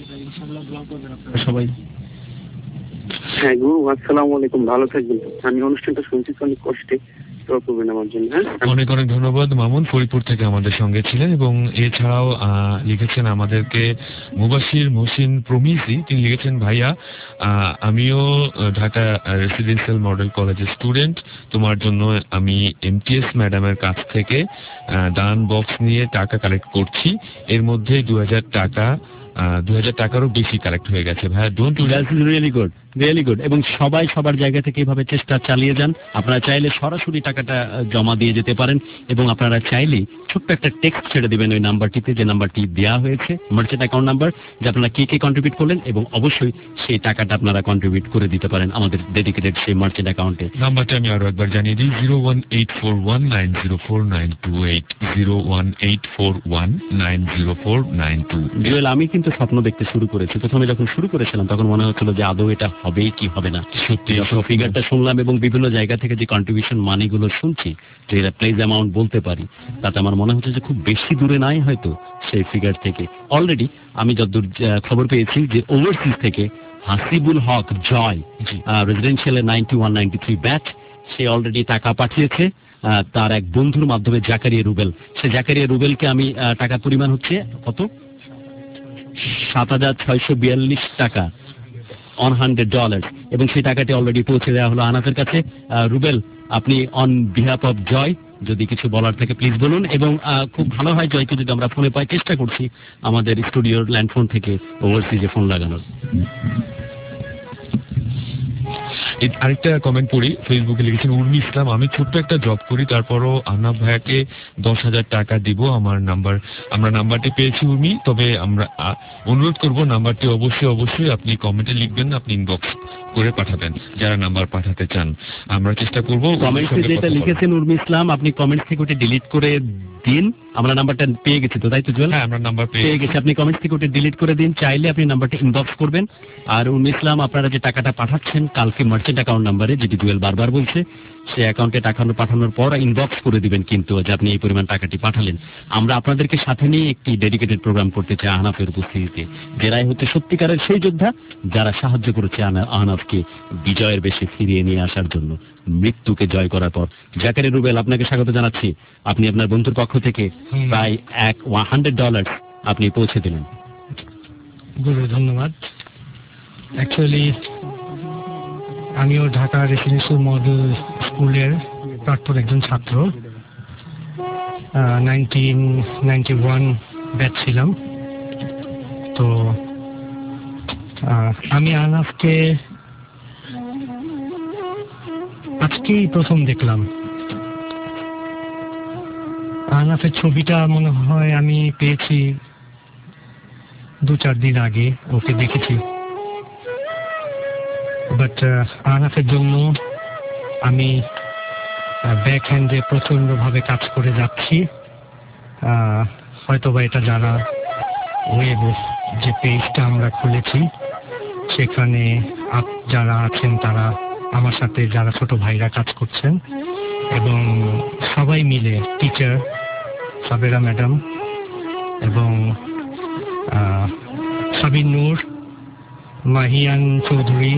Speaker 5: সবাই।
Speaker 10: হ্যাঁ গুরু, আসসালামু আলাইকুম, ভালো থাকবেন। আমি অনুষ্ঠানটা শুনছি তো অনেক কষ্টে, দোয়া করবেন আমার জন্য। হ্যাঁ,
Speaker 3: অনেক অনেক ধন্যবাদ। মামুন ফরিদপুর থেকে আমাদের সঙ্গে ছিলেন এবং এছাড়াও লিখেছেন আমাদেরকে মুবাশির মহসিন প্রমিসি, তিনি লিখেছেন ভাইয়া আমিও ঢাকা রেসিডেন্সিয়াল মডেল কলেজের স্টুডেন্ট, তোমার জন্য আমি এমটিএস ম্যাডামের কাছ থেকে দান বক্স নিয়ে টাকা কালেক্ট করছি, এর মধ্যে 2,000 টাকারও বেশি কালেক্ট হয়ে গেছে ভাইয়া। Don't
Speaker 4: really good, really good. এবং সবাই সবার জায়গা থেকে এইভাবে চেষ্টা চালিয়ে যান। আপনারা চাইলে সরাসরি টাকাটা জমা দিয়ে যেতে পারেন এবং আপনারা চাইলে ছোট্ট একটা টেক্সট ছেড়ে দিবেন ওই নাম্বারটিতে, যে নাম্বারটি দেওয়া হয়েছে মার্চেন্ট অ্যাকাউন্ট নাম্বার, যে আপনারা কে কে কন্ট্রিবিউট করলেন এবং অবশ্যই সেই টাকাটা আপনারা কন্ট্রিবিউট করে দিতে পারেন আমাদের ডেডিকেটেড সেই মার্চেন্ট অ্যাকাউন্টে।
Speaker 3: নাম্বারটা আমি আরো একবার জানিয়ে দিই, 01841904928 01841904928।
Speaker 4: জুয়েল, আমি কিন্তু স্বপ্ন দেখতে শুরু করেছি। প্রথমে যখন শুরু করেছিলাম তখন মনে হচ্ছিল যে আদৌ এটা হবেই কি হবে না। সত্যি যখন ফিগারটা শুনলাম এবং বিভিন্ন জায়গা থেকে যে কন্ট্রিবিউশন মানিগুলো শুনছি, যে এটা প্লেজ অ্যামাউন্ট বলতে পারি, তাতে আমার মনে হচ্ছে যে খুব বেশি দূরে নাই হয়তো সেই ফিগার থেকে। অলরেডি আমি যতদূর খবর পেয়েছি যে ওভারসিজ থেকে হাসিবুল হক জয় রেসিডেন্সিয়ালের 91, 93 ব্যাচ, সে অলরেডি টাকা পাঠিয়েছে তার এক বন্ধুর মাধ্যমে, জাকারিয়া রুবেল। সে জাকারিয়া রুবেলকে আমি টাকার পরিমাণ হচ্ছে কত, $7,642 টাকা অন $100, এবং সেই টাকাটি অলরেডি পৌঁছে দেওয়া হলো আহনাফের কাছে। রুবেল, আপনি অন বিহাফ অফ জয় যদি কিছু বলার থাকে প্লিজ বলুন। এবং খুব ভালো হয় জয়কে যদি আমরা ফোনে পাই, চেষ্টা করছি আমাদের স্টুডিওর ল্যান্ডফোন থেকে ওভারসিজে ফোন লাগানোর।
Speaker 3: আরেকটা কমেন্ট পড়ি, ফেসবুকে লিখেছেন উর্মি ইসলাম, আমি ছোট্ট একটা জব করি, তারপরও আহনাফ ভাইয়াকে 10,000 টাকা দিব। আমরা নাম্বারটি পেয়েছি উর্মি, তবে আমরা অনুরোধ করব নাম্বারটি অবশ্যই আপনি কমেন্টে লিখবেন, আপনি ইনবক্স করে পাঠাবেন যারা নাম্বার পাঠাতে চান, আমরা চেষ্টা করব।
Speaker 4: কমেন্টে যেটা লিখেছেন উর্মি ইসলাম, আপনি কমেন্ট থেকে ওটা ডিলিট করে 3 আমরা নাম্বারটা পেয়ে গেছি তো, তাই তো জুয়েল?
Speaker 3: হ্যাঁ, আমরা নাম্বার
Speaker 4: পেয়ে গেছি। আপনি কমেন্টস থেকে ওটা ডিলিট করে দিন, চাইলে আপনি নাম্বারটা ইনবক্স করবেন। আর ইসলাম, আপনারা যে টাকাটা পাঠাচ্ছেন কালকে মার্চেন্ট অ্যাকাউন্ট নাম্বারে, যেটি জুয়েল বারবার বলছে, সেই অ্যাকাউন্টে টাকা পাঠানোর পর ইনবক্স করে দিবেন কিন্তু যে আপনি এই পরিমাণ টাকাটি পাঠালেন। আমরা আপনাদেরকে সাথে নিয়ে একটি ডেডিকেটেড প্রোগ্রাম করতে চাই আহনাফের উপস্থিতিতে, যারাই হচ্ছে সত্যিকারের সেই যোদ্ধা যারা সাহায্য করেছে আহনাফকে বিজয়ের বেশে ফিরিয়ে নিয়ে আসার জন্য, মৃত্যুকে জয় করার পর। জাকারি রুবেল, আপনাকে স্বাগত জানাচ্ছি। আপনি আপনার বন্ধুর পক্ষ থেকে প্রায় $100 আপনি পৌঁছে দিলেন।
Speaker 15: গুরু ধন্যবাদ। অ্যাকচুয়ালি আমিও ঢাকা রেসিডেন্সিয়াল মডেল স্কুলের প্রাক্তন একজন ছাত্র, 1991 ব্যাচ ছিলাম। তো আমি আহনাফকে আজকেই প্রথম দেখলাম। আহনাফের ছবিটা মনে হয় আমি পেয়েছি 2-4 দিন আগে, ওকে দেখেছি। বাট আহনাফের জন্য আমি ব্যাক হ্যান্ডে প্রচন্ড ভাবে কাজ করে যাচ্ছি। হয়তোবা এটা যারা ওয়েব যে পেজটা আমরা খুলেছি সেখানে যারা আছেন তারা আমার সাথে, যারা ছোট ভাইরা কাজ করছেন, এবং সবাই মিলে, টিচার সাবেরা ম্যাডাম এবং সাবির নূর, মাহিয়ান চৌধুরী,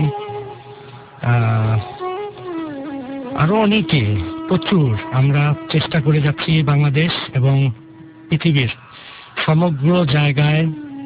Speaker 15: আরো অনেকে, প্রচুর আমরা চেষ্টা করে যাচ্ছি বাংলাদেশ এবং পৃথিবীর সমগ্র জায়গায়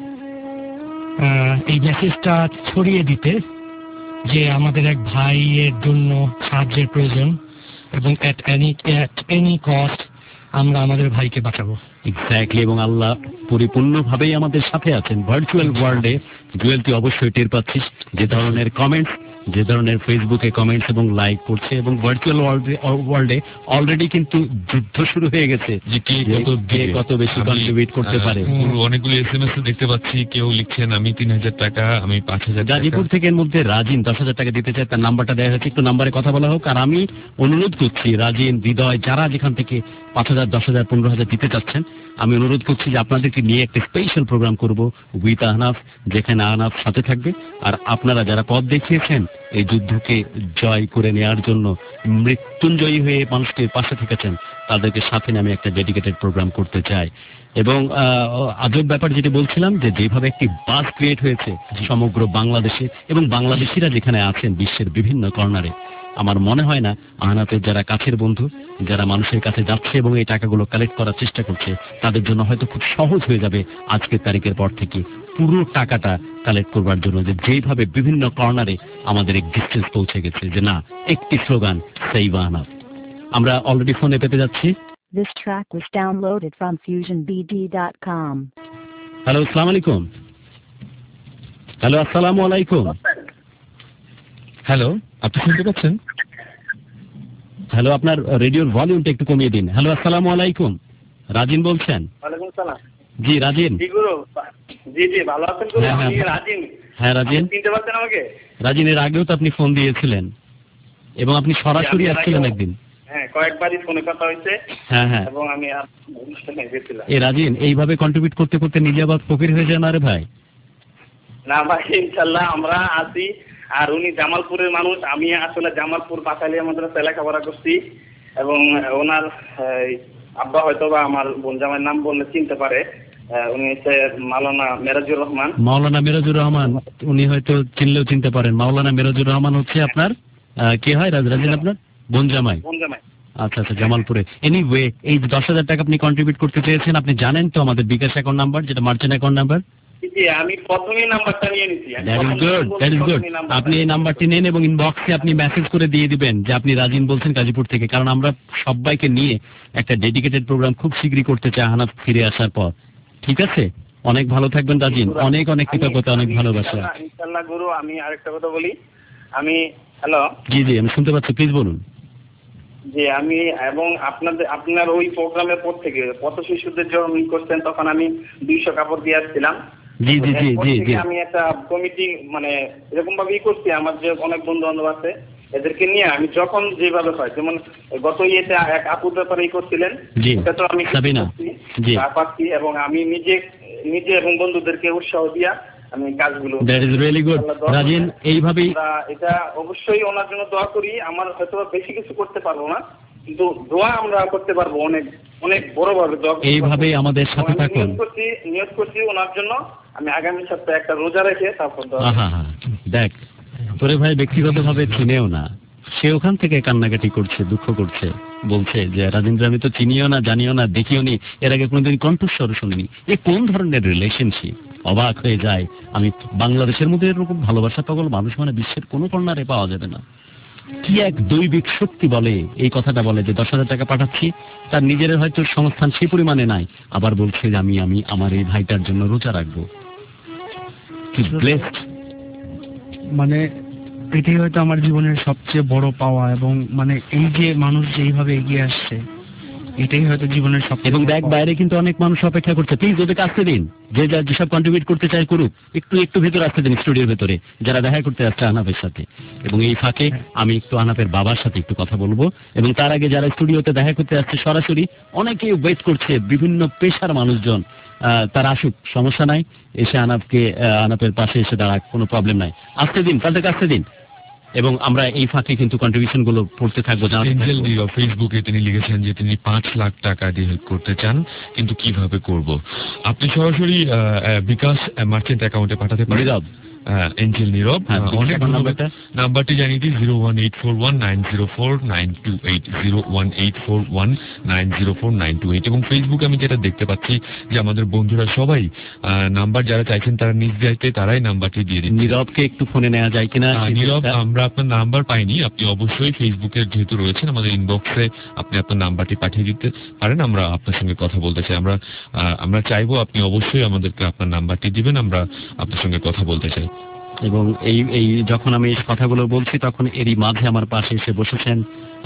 Speaker 15: এই মেসেজটা ছড়িয়ে দিতে যে আমাদের এক ভাইয়ের জন্য সাহায্যের প্রয়োজন এবং at any cost আমরা আমাদের ভাইকে বাঁচাবো।
Speaker 4: এক্স্যাক্টলি, এবং আল্লাহ পরিপূর্ণভাবেই আমাদের সাথে আছেন। ভার্চুয়াল ওয়ার্ল্ডে জুয়েল, তুই অবশ্যই টের পাচ্ছিস যে ধরনের কমেন্টস, যে ধরনের ফেসবুকে কমেন্টস এবং লাইক পড়ছে, এবং ভার্চুয়াল ওয়ার্ল্ডে অলরেডি কিন্তু যুদ্ধ শুরু হয়ে গেছে যে কে কত বেশি কন্ট্রিবিউট করতে পারে।
Speaker 3: অনেকগুলো SMS দেখতে পাচ্ছি, কেউ লিখছেন আমি 3000 টাকা, আমি 5000 টাকা।
Speaker 4: গাজীপুর থেকে এর মধ্যে রাজিন 10,000 টাকা দিতে চায়, তার নাম্বারটা দেওয়া হয়েছে, একটু নাম্বারে কথা বলা হোক। আর আমি অনুরোধ করছি রাজিন, হৃদয়, যারা যেখান থেকে 5,000, 10,000, 15,000 দিতে চাচ্ছেন, আমি অনুরোধ করছি যে আপনাদেরকে নিয়ে একটা স্পেশাল প্রোগ্রাম করব উইথ আহনাফ, যেখানে আহনাফ সাথে থাকবে। আর আপনারা যারা পথ দেখিয়েছেন এই যুদ্ধকে জয় করে নেওয়ার জন্য, মৃত্যুঞ্জয়ী হয়ে মানুষকে পাশে থেকেছেন, তাদেরকে সাথে নিয়ে আমি একটা ডেডিকেটেড প্রোগ্রাম করতে চাই। এবং আজব ব্যাপার যেটা বলছিলাম, যে যেভাবে একটি বাস ক্রিয়েট হয়েছে সমগ্র বাংলাদেশে, এবং বাংলাদেশিরা যেখানে আছেন বিশ্বের বিভিন্ন কর্নারে, আমার মনে হয় না আহনাফের যারা কাছের বন্ধু, যারা মানুষের কাছে যাচ্ছে এবং এই টাকাগুলো কালেক্ট করার চেষ্টা করছে, তাদের জন্য হয়তো খুব সহজ হয়ে যাবে আজকের তারিখের পর থেকে পুরো টাকাটা কালেক্ট করবার জন্য, যে যেভাবে বিভিন্ন কর্নারে আমাদের এক্সিস্টেন্স পৌঁছে গেছে, যে না, একটি স্লোগান, সেভ আহনাফ। আমরা অলরেডি ফোনে পেতে যাচ্ছি।
Speaker 1: This track was downloaded from FusionBD.com.
Speaker 4: Hello, আসসালামু আলাইকুম। হ্যালো, আসসালামু আলাইকুম।
Speaker 3: হ্যালো, আপনি শুনতে পাচ্ছেন?
Speaker 4: হ্যালো, আপনার রেডিওর ভলিউমটা একটু কমিয়ে দিন। হ্যালো, আসসালামু আলাইকুম। রাজিন বলছেন?
Speaker 10: ওয়ালাইকুম সালাম।
Speaker 4: জি রাজিন।
Speaker 10: জি গুরু, জি ভালো আছেন গুরু? আমি রাজিন।
Speaker 4: হ্যাঁ রাজিন।
Speaker 10: চিনতে পারছেন আমাকে?
Speaker 4: রাজিন, এর আগেও তো আপনি ফোন দিয়েছিলেন এবং আপনি সরাসরি আসছিলেন একদিন।
Speaker 10: হ্যাঁ, কয়েকবারই ফোনে কথা হয়েছে।
Speaker 4: হ্যাঁ হ্যাঁ,
Speaker 10: এবং আমি অনুষ্ঠানে গেছিলাম।
Speaker 4: এই রাজিন, এইভাবে কন্ট্রিবিউট করতে করতে নিজে আবার ফকির হয়ে যান। আরে ভাই
Speaker 10: না ভাই, ইনশাল্লাহ আমরা আছি। আর উনি জামালপুরের মানুষ, আমি আসলে জামালপুর পাতালিয়া মাদ্রাসায় লেখাপড়া করছি, এবং ওনার আব্বা হয়তো বা আমার বোন জামাইয়ের নাম বললে চিনতে পারে। উনি হচ্ছে মাওলানা মেরাজুর রহমান।
Speaker 4: মাওলানা মেরাজুর রহমান, উনি হয়তো চিনলেও চিনতে পারেন। মাওলানা মেরাজুর রহমান হচ্ছে আপনার কে হয় রাজিন? আপনার বোন জামাই? আচ্ছা আচ্ছা, জামালপুরে। এনিওয়ে, এই 10,000 টাকা আপনি কন্ট্রিবিউট করতে চেয়েছেন, আপনি জানেন তো আমাদের বিকাশ অ্যাকাউন্ট নাম্বার, যেটা মার্চেন্ট অ্যাকাউন্ট নাম্বার?
Speaker 10: আমি প্রথমেই নাম্বারটা নিয়ে নিছি।
Speaker 4: That is good. আপনি এই নাম্বারটি নেন এবং ইনবক্সে আপনি মেসেজ করে দিয়ে দিবেন যে আপনি রাজিন বলছেন গাজীপুর থেকে, কারণ আমরা সবাইকে নিয়ে একটা ডেডিকেটেড প্রোগ্রাম খুব শীঘ্রই করতে চাই আহনাফ ফিরে আসার পর। ঠিক আছে, অনেক ভালো থাকবেন রাজিন, অনেক অনেক কৃতজ্ঞতা, অনেক ভালোবাসা।
Speaker 10: ইনশাআল্লাহ গুরু, আমি আরেকটা কথা বলি। হ্যালো,
Speaker 4: জি জি, আমি শুনতে পাচ্ছি, প্লিজ বলুন।
Speaker 10: যে আমি এবং আপনার ওই প্রোগ্রামের পর থেকে পথ শিশুদের যখন করছেন, তখন আমি 200 কাপড় দিয়ে আসছিলাম।
Speaker 4: জি জি জি জি জি,
Speaker 10: আমি একটা কমিটি মানে এরকম ভাবেই করছি। আমার যে অনেক বন্ধু বান্ধব আছে,
Speaker 16: এদেরকে নিয়ে আমি যখন যেভাবে হয়, যেমন গত ইয়েতে এক আপুর ব্যাপারে করছিলেন, এটা তো আমি পাচ্ছি এবং আমি নিজে এবং বন্ধুদেরকে উৎসাহ দিয়া আমি কাজগুলো।
Speaker 4: That is really good Rajin. এইভাবেই
Speaker 16: এটা অবশ্যই ওনার জন্য দোয়া করি। আমার হয়তো বেশি কিছু করতে পারবো না, কিন্তু দোয়া আমরা করতে পারবো অনেক অনেক বড় ভাবে।
Speaker 4: এইভাবেই আমাদের সাথে থাকুন।
Speaker 16: নিয়োগ করছি ওনার জন্য। আমি আগামী সপ্তাহে একটা রোজা রেখে তারপর
Speaker 4: দেখ, তোরে ভাই ব্যক্তিগতভাবে চিনেও না, সে ওখান থেকে কান্নাকাটি করছে, দুঃখ করছে, বলছে যে রাজেন্দ্র আমি তো চিনিও না, জানিও না, দেখিও নি, এর আগে কোনোদিন কণ্ঠস্বর শুনিনি। এ কোন ধরনের রিলেশনশিপ? অবাক হয়ে যায় আমি। বাংলাদেশের মধ্যে এরকম ভালোবাসা পাগল মানুষ মানে বিশ্বের কোনো কর্নারে পাওয়া যাবে না। কি এক দৈবিক শক্তি বলে এই কথাটা, বলে যে 10,000 টাকা পাঠাচ্ছি, তার নিজের হয়তো সংস্থান সেই পরিমাণে নাই, আবার বলছে যে আমি আমার এই ভাইটার জন্য রোজা রাখবো। কি ব্লেসড!
Speaker 5: মানে এটাই হয়তো আমার জীবনের সবচেয়ে বড় পাওয়া, এবং মানে এই যে মানুষ যে এইভাবে এগিয়ে আসছে, এটাই হয়তো জীবনের সবচেয়ে।
Speaker 4: এবং দেখ, বাইরে কিন্তু অনেক মানুষ অপেক্ষা করছে। প্লিজ ওদেরকে আসতে দিন, যেসব কন্ট্রিবিউট করতে চায় করুক, একটু ভেতরে আসতে দিন, স্টুডিওর ভেতরে, যারা দেখা করতে আসছে আহনাফের সাথে। এবং এই ফাঁকে আমি একটু আহনাফের বাবার সাথে একটু কথা বলবো, এবং তার আগে যারা স্টুডিওতে দেখা করতে আসছে সরাসরি, অনেকেই ওয়েট করছে, বিভিন্ন পেশার মানুষজন, তারা আসুক, সমস্যা নাই, এসে আহনাফের পাশে এসে দাঁড়াক, কোনো প্রবলেম নাই। আসতে দিন, তাদেরকে আসতে দিন। এবং আমরা এই ফাঁকে কিন্তু কন্ট্রিবিউশন গুলো পড়তে থাকবো।
Speaker 3: এঞ্জেল নীরব ফেসবুকে তিনি লিখেছেন যে তিনি 5 লাখ টাকা দিয়ে হেল্প করতে চান, কিন্তু কিভাবে করব। আপনি সরাসরি বিকাশ মার্চেন্ট অ্যাকাউন্টে পাঠাতে পারেন। এঞ্জেল নীরব। অনেক ধন্যবাদ। নাম্বারটি জানিয়ে দিই 01841904928, 01841904928। এবং ফেসবুকে আমি যেটা দেখতে পাচ্ছি যে আমাদের বন্ধুরা সবাই নাম্বার যারা চাইছেন তারা নিজ দায়িত্বে তারাই নাম্বারটি দিয়ে দিন।
Speaker 4: নীরবকে একটু ফোনে নেওয়া যায় কিনা?
Speaker 3: নীরব, আমরা আপনার নাম্বার পাইনি। আপনি অবশ্যই ফেসবুকের যেহেতু রয়েছেন আমাদের ইনবক্সে আপনি আপনার নাম্বারটি পাঠিয়ে দিতে পারেন, আমরা আপনার সঙ্গে কথা বলতে চাই। আমরা চাইবো আপনি অবশ্যই আমাদেরকে আপনার নাম্বারটি দিবেন, আমরা আপনার সঙ্গে কথা বলতে চাই।
Speaker 4: এবং এই যখন আমি এই কথাগুলো বলছি তখন এরই মাঝে আমার পাশে এসে বসেছেন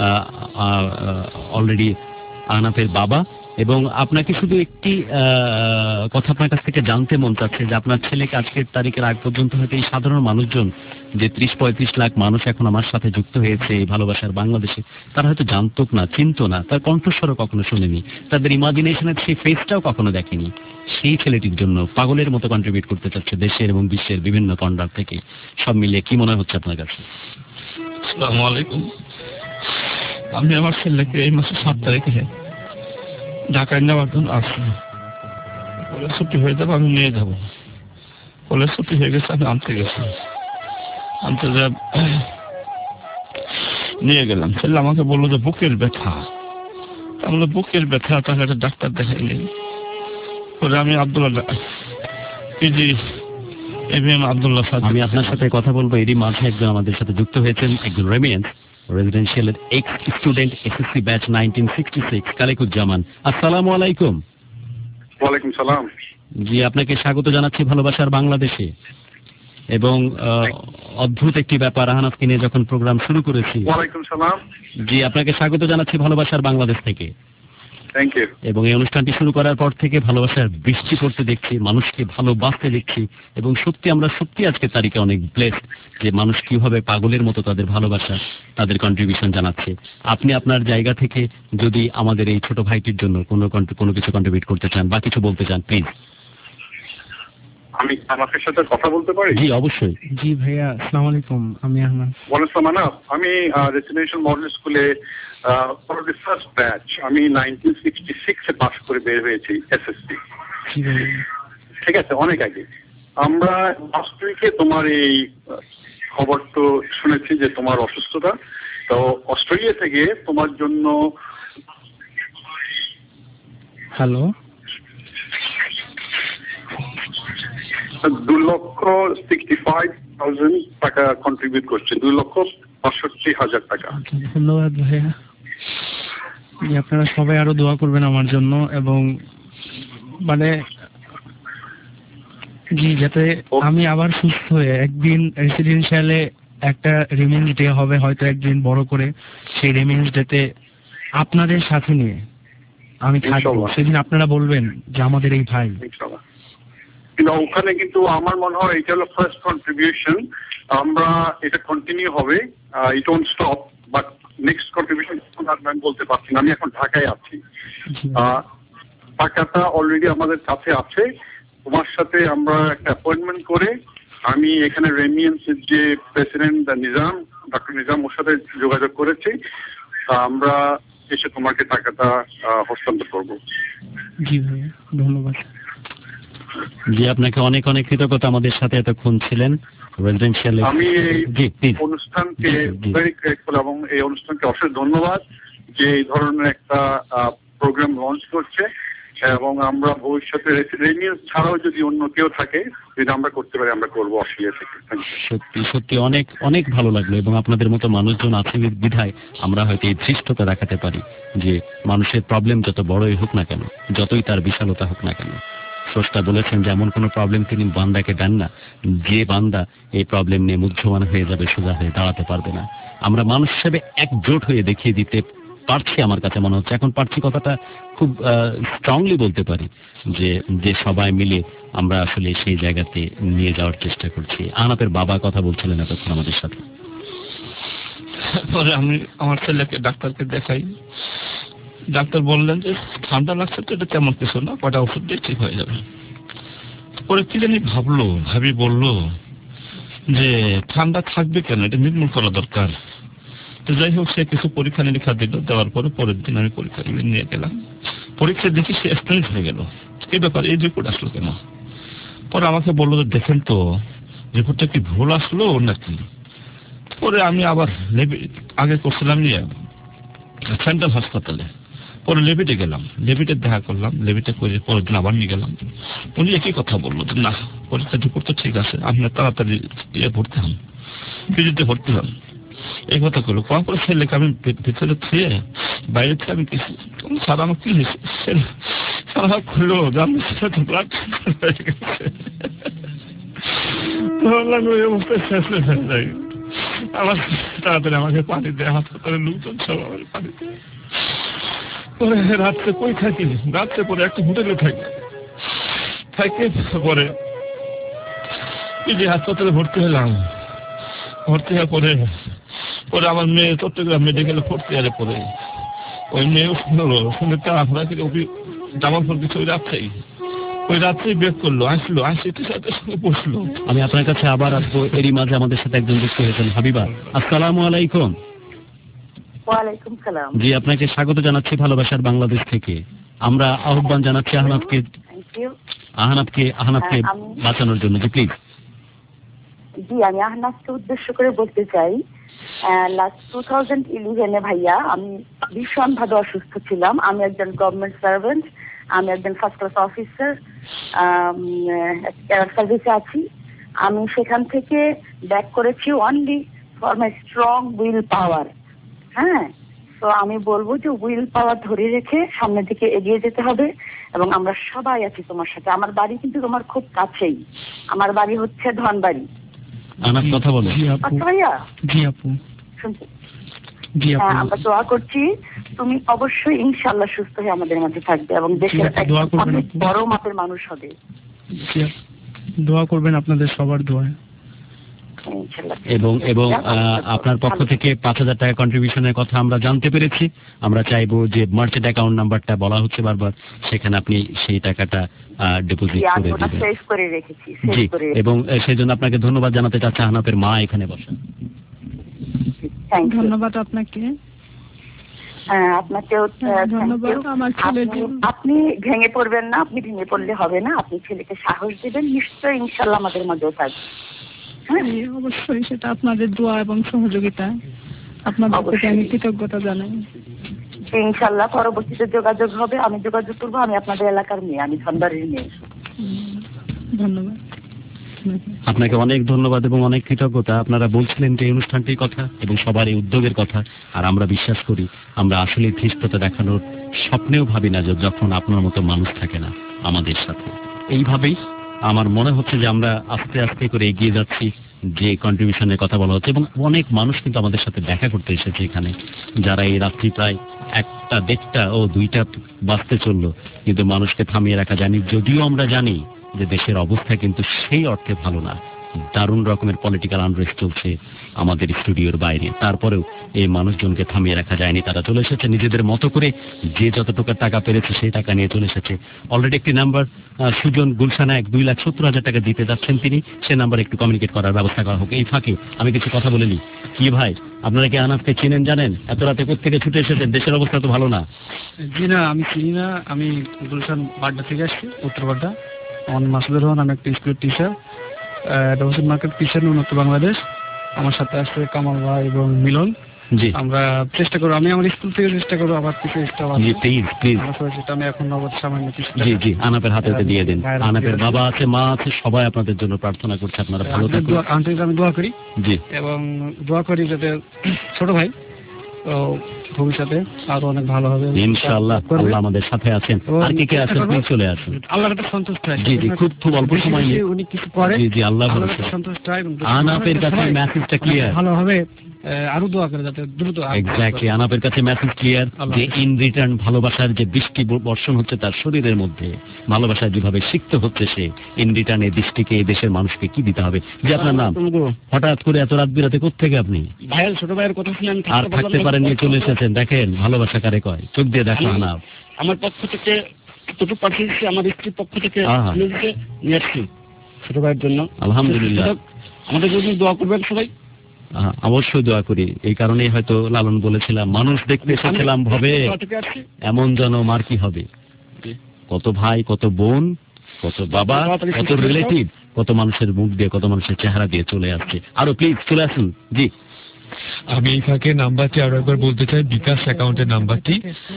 Speaker 4: অলরেডি আহনাফের বাবা। এবং আপনাকে শুধু একটি কথা আপনার কাছ থেকে জানতে মন চাচ্ছে যে আপনার ছেলেকে আজকের তারিখের আগ পর্যন্ত হয়তো এই সাধারণ মানুষজন যে 30-35 লাখ মানুষ এখন আমার সাথে যুক্ত হয়েছে এই ভালোবাসার বাংলাদেশে, তারা হয়তো জানতো না, চিনতো না, তার কণ্ঠস্বরও কখনো শুনেনি, তাদের ইমাজিনেশনের সেই ফেসটাও কখনো দেখেনি। সেই ছেলেটির জন্য পাগলের মতো কন্ট্রিবিউট করতে চাচ্ছে দেশের এবং বিশ্বের বিভিন্ন কর্নার থেকে। সব মিলিয়ে কি মনে হচ্ছে আপনার কাছে?
Speaker 17: আসসালামু আলাইকুম। আমি আমার ছেলেকে এই মাসের 7 তারিখে ঢাকায় নেওয়ার জন্য আসছি। কলেজ ছুটি হয়ে যাবে, আমি নিয়ে যাবো। কলেজ ছুটি হয়ে গেছে, আমি আনতে গেছি। আনতে যা নিয়ে গেলাম, ছেলে আমাকে বললো যে বুকের ব্যথা। তাহলে বুকের ব্যথা, তাহলে একটা ডাক্তার দেখাইনি। পরে আমি আব্দুল্লাহ
Speaker 4: আমি আপনার সাথে কথা বলবো। এরই মাঝে একজন আমাদের সাথে যুক্ত হয়েছেন, একজন রেসিডেন্সিয়ালের ex student, SSC batch 1966, Kalikuzzaman. আসসালামু আলাইকুম।
Speaker 8: ওয়ালাইকুম সালাম।
Speaker 4: জি, আপনাকে স্বাগত জানাচ্ছি ভালোবাসার বাংলাদেশে। এবং অদ্ভুত একটি ব্যাপার, আহনাফকে নিয়ে যখন প্রোগ্রাম শুরু করেছি।
Speaker 8: ওয়ালাইকুম সালাম।
Speaker 4: জি, আপনাকে স্বাগত জানাচ্ছি ভালোবাসার বাংলাদেশ থেকে।
Speaker 8: Thank you.
Speaker 4: এবং এই অনুষ্ঠানটি শুরু করার পর থেকে ভালোবাসার বৃষ্টি পড়তে দেখছি, মানুষকে ভালোবাসতে দেখছি। এবং আমরা সত্যি আজকের তারিখে অনেক ব্লেসড যে মানুষ কিভাবে পাগলের মতো তাদের ভালোবাসা, তাদের কন্ট্রিবিউশন জানাচ্ছে। আপনি আপনার জায়গা থেকে যদি আমাদের এই ছোট ভাইটির জন্য কোনো কিছু কন্ট্রিবিউট করতে চান বা কিছু বলতে চান, প্লিজ।
Speaker 8: আমি আহনাফের সাথে কথা বলতে পারি?
Speaker 4: জি অবশ্যই।
Speaker 5: জি ভাইয়া, আসসালামু আলাইকুম। আমি আহনাফ।
Speaker 8: ওয়ালাইকুম আহনাফ। আমি রেসিডেন্সিয়াল মডেল স্কুলে ফার্স্ট ব্যাচ, আমি 1966 পাস করে বের হয়েছি এসএসসি। ঠিক আছে, অনেক আগে। আমরা লাস্ট উইকে তোমার এই খবর তো শুনেছি যে তোমার অসুস্থতা, তো অস্ট্রেলিয়া থেকে তোমার জন্য
Speaker 5: হ্যালো
Speaker 8: 2,65,000 টাকা কন্ট্রিবিউট করছে, 2,65,000 টাকা।
Speaker 5: ধন্যবাদ ভাইয়া। আপনারা সবাই আরো দোয়া করবেন আমার জন্য, এবং মানে জি, যাতে আমি আবার সুস্থ হয়ে একদিন রেসিডেন্সিয়ালে একটা রিমেন্স ডে হবে হয়তো একদিন বড় করে, সেই রিমেন্স ডেতে আপনাদের সাথে নিয়ে আমি থাকবো। সেদিন আপনারা বলবেন যে আমাদের এই ভাই।
Speaker 8: কিন্তু ওখানে কিন্তু আমার মনে হয় এটা হলো ফার্স্ট কন্ট্রিবিউশন। আমরা এটা কন্টিনিউ হবে, it won't stop, but next contribution আমি বলতে পারছি না। আমি এখন ঢাকায় আছি, টাকাটা অলরেডি আমাদের কাছে আছে। তোমার সাথে আমরা একটা অ্যাপয়েন্টমেন্ট করে আমি এখানে রেমিয়েন্সের যে প্রেসিডেন্ট নিজাম, ডক্টর নিজাম, ওর সাথে যোগাযোগ করেছি। আমরা এসে তোমাকে টাকাটা হস্তান্তর করবো।
Speaker 5: জি ভাইয়া, ধন্যবাদ।
Speaker 4: জি, আপনাকে অনেক অনেক কৃতজ্ঞতা আমাদের সাথে এতক্ষণ ছিলেন। রেসিডেন্সিয়াল
Speaker 8: আমি এই অনুষ্ঠানকে ভেরি গ্রেটফুল এবং এই অনুষ্ঠানকে অশেষ ধন্যবাদ যে এই ধরনের একটা প্রোগ্রাম লঞ্চ করছে, এবং আমরা ভবিষ্যতে রেসিডেন্স ছাড়াও যদি অন্য কেউ থাকে যদি আমরা করতে পারি আমরা করবো অস্ট্রেলিয়া থেকে।
Speaker 4: সত্যি সত্যি অনেক অনেক ভালো লাগলো, এবং আপনাদের মতো মানুষজন আছেন বিধায় আমরা হয়তো এই ধৃষ্টতা দেখাতে পারি যে মানুষের প্রবলেম যত বড়ই হোক না কেন, যতই তার বিশালতা হোক না কেন, স্রষ্টা বলেছেন যে এমন কোন প্রবলেম তিনি বান্দাকে দেন না যে বান্দা এই প্রবলেম নিয়ে মুহ্যমান হয়ে যাবে, সোজা হয়ে দাঁড়াতে পারবে না। আমরা মানুষ হিসেবে একজোট হয়ে দেখিয়ে দিতে পারছি, আমার কাছে মনে হচ্ছে এখন পারছি, কথাটা খুব স্ট্রংলি বলতে পারি যে সবাই মিলে আমরা আসলে সেই জায়গাতে নিয়ে যাওয়ার চেষ্টা করছি। আহনাফের বাবা কথা বলছিলেন এতক্ষণ আমাদের সাথে।
Speaker 17: পরে আমি আমার ছেলেকে ডাক্তারকে দেখাই, ডাক্তার বললেন যে ঠান্ডা লাগছে তো এটা তেমন কিছু না, কটা ওষুধ দিয়ে ঠিক হয়ে যাবে। পরে কি জানি ভাবি বললো যে ঠান্ডা থাকবে কেন, এটা নির্মূল করা দরকার। তো যাই হোক, সে কিছু পরীক্ষা নিরীক্ষা দিল, দেওয়ার পরে পরের দিন আমি পরীক্ষা নিয়ে গেলাম। পরীক্ষা দেখি সে অ্যাস্টনিশ হয়ে গেল, এই ব্যাপার এই রিপোর্ট আসলো কেন। পরে আমাকে বললো যে দেখেন তো রিপোর্টটা কি ভুল আসলো নাকি। পরে আমি আবার আগে করছিলাম নিয়ে সেন্ট্রাল হাসপাতালে, পরে লেভিটে গেলাম, লেভিটে দেখা করলাম, লেভিটে করে পরের দিন আবার নিয়ে গেলাম। উনি একই কথা বললো যে না, পরীক্ষার রিপোর্ট তো ঠিক আছে, আপনার তাড়াতাড়ি ভর্তি হন, পিজিতে ভর্তি হন, এই কথা করলো। কোয়া করে ছেলেকে আমি ভিতরে থুয়ে বাইরে থেকে আমি কিছু সারা আমার কি হয়েছে সারা খুললো আমার তাড়াতাড়ি আমাকে পানি দেয়, হাসপাতালের লোকজন সব আমার পানি দেয়। পরে রাত্রে কই থাকি, রাত্রে পরে একটা হোটেলে থাকি, পরে হাসপাতালে ভর্তি হলাম। ভর্তি হওয়ার পরে আমার মেয়ে চট্টগ্রাম মেডিকেলে ভর্তি হলে পরে ওই মেয়েও শুনলো, শুনে তাড়াহুড়া করে জামা পর কিছু ওই রাত্রেই বের করলো, আসলো, আসে সাথে সঙ্গে বসলো।
Speaker 4: আমি আপনার কাছে আবার আসবো, এরই মাঝে আমাদের সাথে একজন যুক্ত হয়েছেন। হাবিবা, আসসালামু আলাইকুম।
Speaker 18: ওয়ালাইকুম সালাম।
Speaker 4: জি, আপনাকে স্বাগত জানাচ্ছি ভালোবাসার বাংলাদেশ থেকে। আমরা আহ্বান জানাচ্ছি আহনাফকে বাঁচানোর জন্য। জি প্লিজ।
Speaker 18: জি, আমি আহনাফকে উদ্দেশ্য করে বলতে চাই, লাস্ট 2011 ভাইয়া আমি ভীষণ ভাবে অসুস্থ ছিলাম। আমি একজন গভর্নমেন্ট সার্ভেন্ট, আমি একজন ফার্স্ট ক্লাস অফিসার, এয়ার সার্ভিসে আছি। আমি সেখান থেকে ব্যাক করেছি only for my strong will power. হ্যাঁ, তো আমি বলবো যে উইল পাওয়ার ধরে রেখে সামনের দিকে এগিয়ে যেতে হবে, এবং আমরা সবাই আছি তোমার সাথে। আমার বাড়ি কিন্তু তোমার খুব কাছেই, আমার বাড়ি হচ্ছে ধনবাড়ি।
Speaker 4: কথা বলো।
Speaker 18: আচ্ছা ভাইয়া।
Speaker 5: জি আপু।
Speaker 18: হ্যাঁ, আমরা দোয়া করছি তুমি অবশ্যই ইনশাআল্লাহ সুস্থ হয়ে আমাদের মাঝে থাকবে এবং দেশের অনেক বড় মাপের মানুষ হবে।
Speaker 5: দোয়া করবেন, আপনাদের সবার দোয়া।
Speaker 4: এবং আপনার পক্ষ থেকে 5,000 টাকা কন্ট্রিবিউশনের কথা আমরা জানতে পেরেছি। আমরা চাইবো যে মার্চেন্ট অ্যাকাউন্ট নাম্বারটা বলা হচ্ছে বারবার, সেখানে আপনি সেই টাকাটা ডিপোজিট করে দিবেন। জি, এবং সেই জন্য আপনাকে ধন্যবাদ জানাতে চাচ্ছি। আহনাফের মা এখানে বসেন।
Speaker 12: ধন্যবাদ আপনাকে।
Speaker 18: আপনাকেও ধন্যবাদ। আপনি ভেঙে পড়বেন না, আপনি ভেঙে পড়লে হবে না, আপনি ছেলেকে সাহস দেবেন, নিশ্চয়ই ইনশাআল্লাহ আমাদের মধ্যেও থাকবে।
Speaker 12: অবশ্যই, সেটা আপনাদের দোয়া এবং সহযোগিতা, আপনাদের প্রতি আমি কৃতজ্ঞতা জানাই।
Speaker 18: ইনশাআল্লাহ পরবর্তীতে যোগাযোগ হবে, আমি যোগাযোগ করবো। আমি আপনাদের এলাকার মেয়ে, আমি ধনবাড়ির মেয়ে।
Speaker 12: ধন্যবাদ
Speaker 4: আপনাকে, অনেক ধন্যবাদ এবং অনেক কৃতজ্ঞতা। আপনারা বলছিলেন যে এই অনুষ্ঠানটির কথা এবং সবার এই উদ্যোগের কথা, আর আমরা বিশ্বাস করি, আমরা আসলে ধৃষ্টতা দেখানোর স্বপ্নেও ভাবি না যখন আপনার মতো মানুষ থাকে না আমাদের সাথে। এইভাবেই আমার মনে হচ্ছে যে আমরা আস্তে আস্তে করে এগিয়ে যাচ্ছি যে কন্ট্রিবিউশনের কথা বলা হচ্ছে, এবং অনেক মানুষ কিন্তু আমাদের সাথে দেখা করতে এসেছে এখানে, যারা এই রাত্রি প্রায় 1টা, 1:30 ও 2টা বাজতে চললো, কিন্তু মানুষকে থামিয়ে রাখা যায়নি। যদিও আমরা জানি যে দেশের অবস্থা কিন্তু সেই অর্থে ভালো না, দারুণ রকমের পলিটিক্যাল আনরেস্ট চলছে আমাদের স্টুডিওর বাইরে, তারপরেও এই মানুষজনকে থামিয়ে রাখা যায়নি। তারা চলে এসেছে নিজেদের মতো করে, যে যতটুকু টাকা পেরেছে সেই টাকা নিয়ে চলে এসেছে। অলরেডি একটি নাম্বার সুজন গুলশানা 2,70,000 টাকা দিতে যাচ্ছেন তিনি, সে নাম্বার একটু কমিউনিকেট করার ব্যবস্থা করা হোক। এই ফাঁকে আমি কিছু কথা বলে নিই। কি ভাই, আপনারা কি আহনাফকে চিনেন, জানেন? এত রাতে কোত্থেকে ছুটে এসেছেন? দেশের অবস্থা তো ভালো না।
Speaker 5: জি না, আমি চিনি না। আমি গুলশান বাড্ডা থেকে আসছি, উত্তর বাড্ডা। আমার মাসুদুর রহমান, আমি একটা স্কুলের টিচার, হোসেন মার্কেট পিছনে উন্নত বাংলাদেশ। আমার সাথে আসছে কামাল ভাই এবং মিলন। আমরা চেষ্টা করবো, আমি আমার স্কুল থেকে চেষ্টা করবো আবার কিছু এক্সট্রা আমি এখন নগদ সামান্য কিছু। জি জি, আনাপের হাতে দিয়ে দিন। আনাপের বাবা আছে, মা আছে, সবাই আপনাদের জন্য প্রার্থনা করছে, আপনারা ভালো থাকুন। আমি দোয়া করি জি, এবং দোয়া করি যাতে ছোট ভাই ভবিষ্যতে আরো অনেক ভালো হবে ইনশাআল্লাহ। আল্লাহ আমাদের সাথে আছেন। আর কে কে আছেন প্লিজ চলে আসুন। আল্লাহর কাছে সন্তুষ্ট হয়। জি জি, খুব অল্প সময় নিয়ে উনি কিছু করে। জি জি, আল্লাহ ভরসা সন্তুষ্ট হয়। আনাপের কাছে মেসেজটা ক্লিয়ার, ভালো হবে, আরো দোয়া করে যাতে দ্রুত। এক্স্যাক্টলি, আনাপের কাছে মেসেজ ক্লিয়ার যে ইন রিটার্ন ভালোবাসার যে বৃষ্টি বর্ষণ হচ্ছে তার শরীরের মধ্যে, ভালোবাসার যেভাবে শিখতে হচ্ছে সে, ইন রিটার্ন এই দৃষ্টিকে, এই দেশের মানুষকে কি দিতে হবে। যে আপনার নাম, হঠাৎ করে এত রাত বিরাতে কোত্থেকে আপনি? ভাইয়ের ছোট ভাইয়ের কথা শুনে আমি আর থাকতে পারেন, নিয়ে চলে এসেছেন। দেখেন ভালোবাসা কারে কয়, চোখ দিয়ে দেখো না। আমার পক্ষ থেকে দুটো পাঠিয়েছি, আমার স্ত্রীর পক্ষ থেকে নিয়ে আসছি ছোট ভাইয়ের জন্য। আলহামদুলিল্লাহ, আমাদের জন্য দোয়া করবেন সবাই। অবশ্যই দোয়া করি। এই কারণেই হয়তো লালন বলেছিলাম, মানুষ দেখতে এসেছিলাম ভবে, এমন যেন মার কি হবে। কত ভাই, কত বোন, কত বাবা, কত রিলেটিভ, কত মানুষের মুখ দিয়ে, কত মানুষের চেহারা দিয়ে চলে আসছে। আরো প্লিজ চলে আসুন। জি,
Speaker 3: আমি এই ফাঁকে নাম্বারটি আরো একবার বলতে চাই, বিকাশ অ্যাকাউন্টের নাম্বারটি।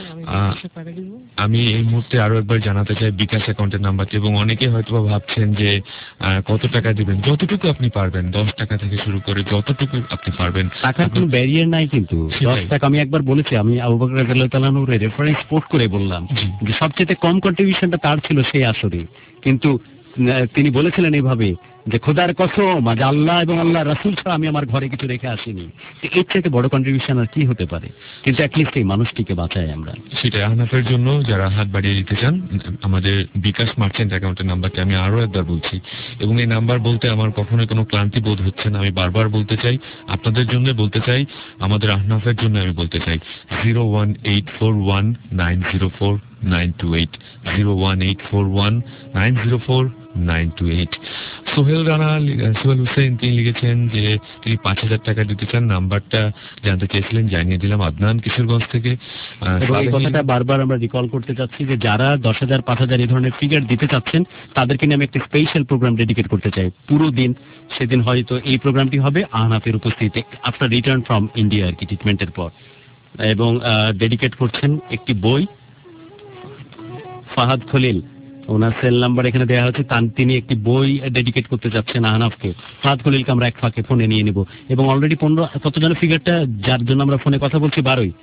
Speaker 3: আমি এই মুহূর্তে আরো একবার জানাতে চাই বিকাশ অ্যাকাউন্টের নাম্বারটি। এবং অনেকে হয়তো ভাবছেন যে কত টাকা দিবেন, যতটুকু আপনি পারবেন, 10 টাকা থেকে শুরু করে যতটুকু আপনি পারবেন।
Speaker 4: টাকার কোনো ব্যারিয়ার নাই, কিন্তু 10 টাকা আমি একবার বলেছি, আমি আবু বকর রাদিয়াল্লাহু তাআলা আনহুর রেফারেন্স কোট করে বললাম যে সবচেয়ে কম কন্ট্রিবিউশনটা তার ছিল সেই আসরে, কিন্তু তিনি বলেছিলেন এইভাবে যে খোদার কসম, আজ আল্লাহ এবং আল্লাহ রাসূল ছাড়া আমি আমার ঘরে কিছু রেখে আসিনি। এর চাইতে বড় কন্ট্রিবিউশন আর কি হতে পারে? কিন্তু অ্যাটলিস্ট এই মানুষটিকে বাঁচাই আমরা।
Speaker 3: সেটাই আহনাফের জন্য যারা হাত বাড়িয়ে দিতে চান, আমাদের বিকাশ মার্চেন্ট অ্যাকাউন্টের নাম্বারটি আমি আরো একবার বলছি, এবং এই নাম্বার বলতে আমার কখনোই কোনো ক্লান্তি বোধ হচ্ছে না। আমি বারবার বলতে চাই, আপনাদের জন্য বলতে চাই, আমাদের আহনাফের জন্য আমি বলতে চাই 01841904928, 01841904928। সোহেল হোসেন তিনি লিখেছেন যে তিনি 5,000 টাকা দিতে চান। নাম্বারটা জানতে চেয়েছিলেন, জানিয়ে দিলাম। আদনান কিশোরগঞ্জ থেকে।
Speaker 4: এই কথাটা বারবার আমরা রিকল করতে চাচ্ছি যে যারা 10,000 5,000 এই ধরনের ফিগার দিতে চাচ্ছেন তাদেরকে নিয়ে আমি একটা স্পেশাল প্রোগ্রাম ডেডিকেট করতে চাই পুরো দিন। সেদিন হয়তো এই প্রোগ্রামটি হবে আহনাফের উপস্থিতিতে, আফটার রিটার্ন ফ্রম ইন্ডিয়া আর কি, ট্রিটমেন্টের পর। এবং ডেডিকেট করছেন একটি বই, ফাহাদ খলিল, ওনার সেল নাম্বার এখানে দেওয়া হচ্ছে, তিনি একটি বই ডেডিকেট করতে যাচ্ছেন আহনাফকে। ফাহাদ খলিলকে আমরা এক ফাঁকে ফোনে নিয়ে নিব। এবং অলরেডি 15 কত যেন ফিগারটা যার জন্য আমরা ফোনে কথা বলছি,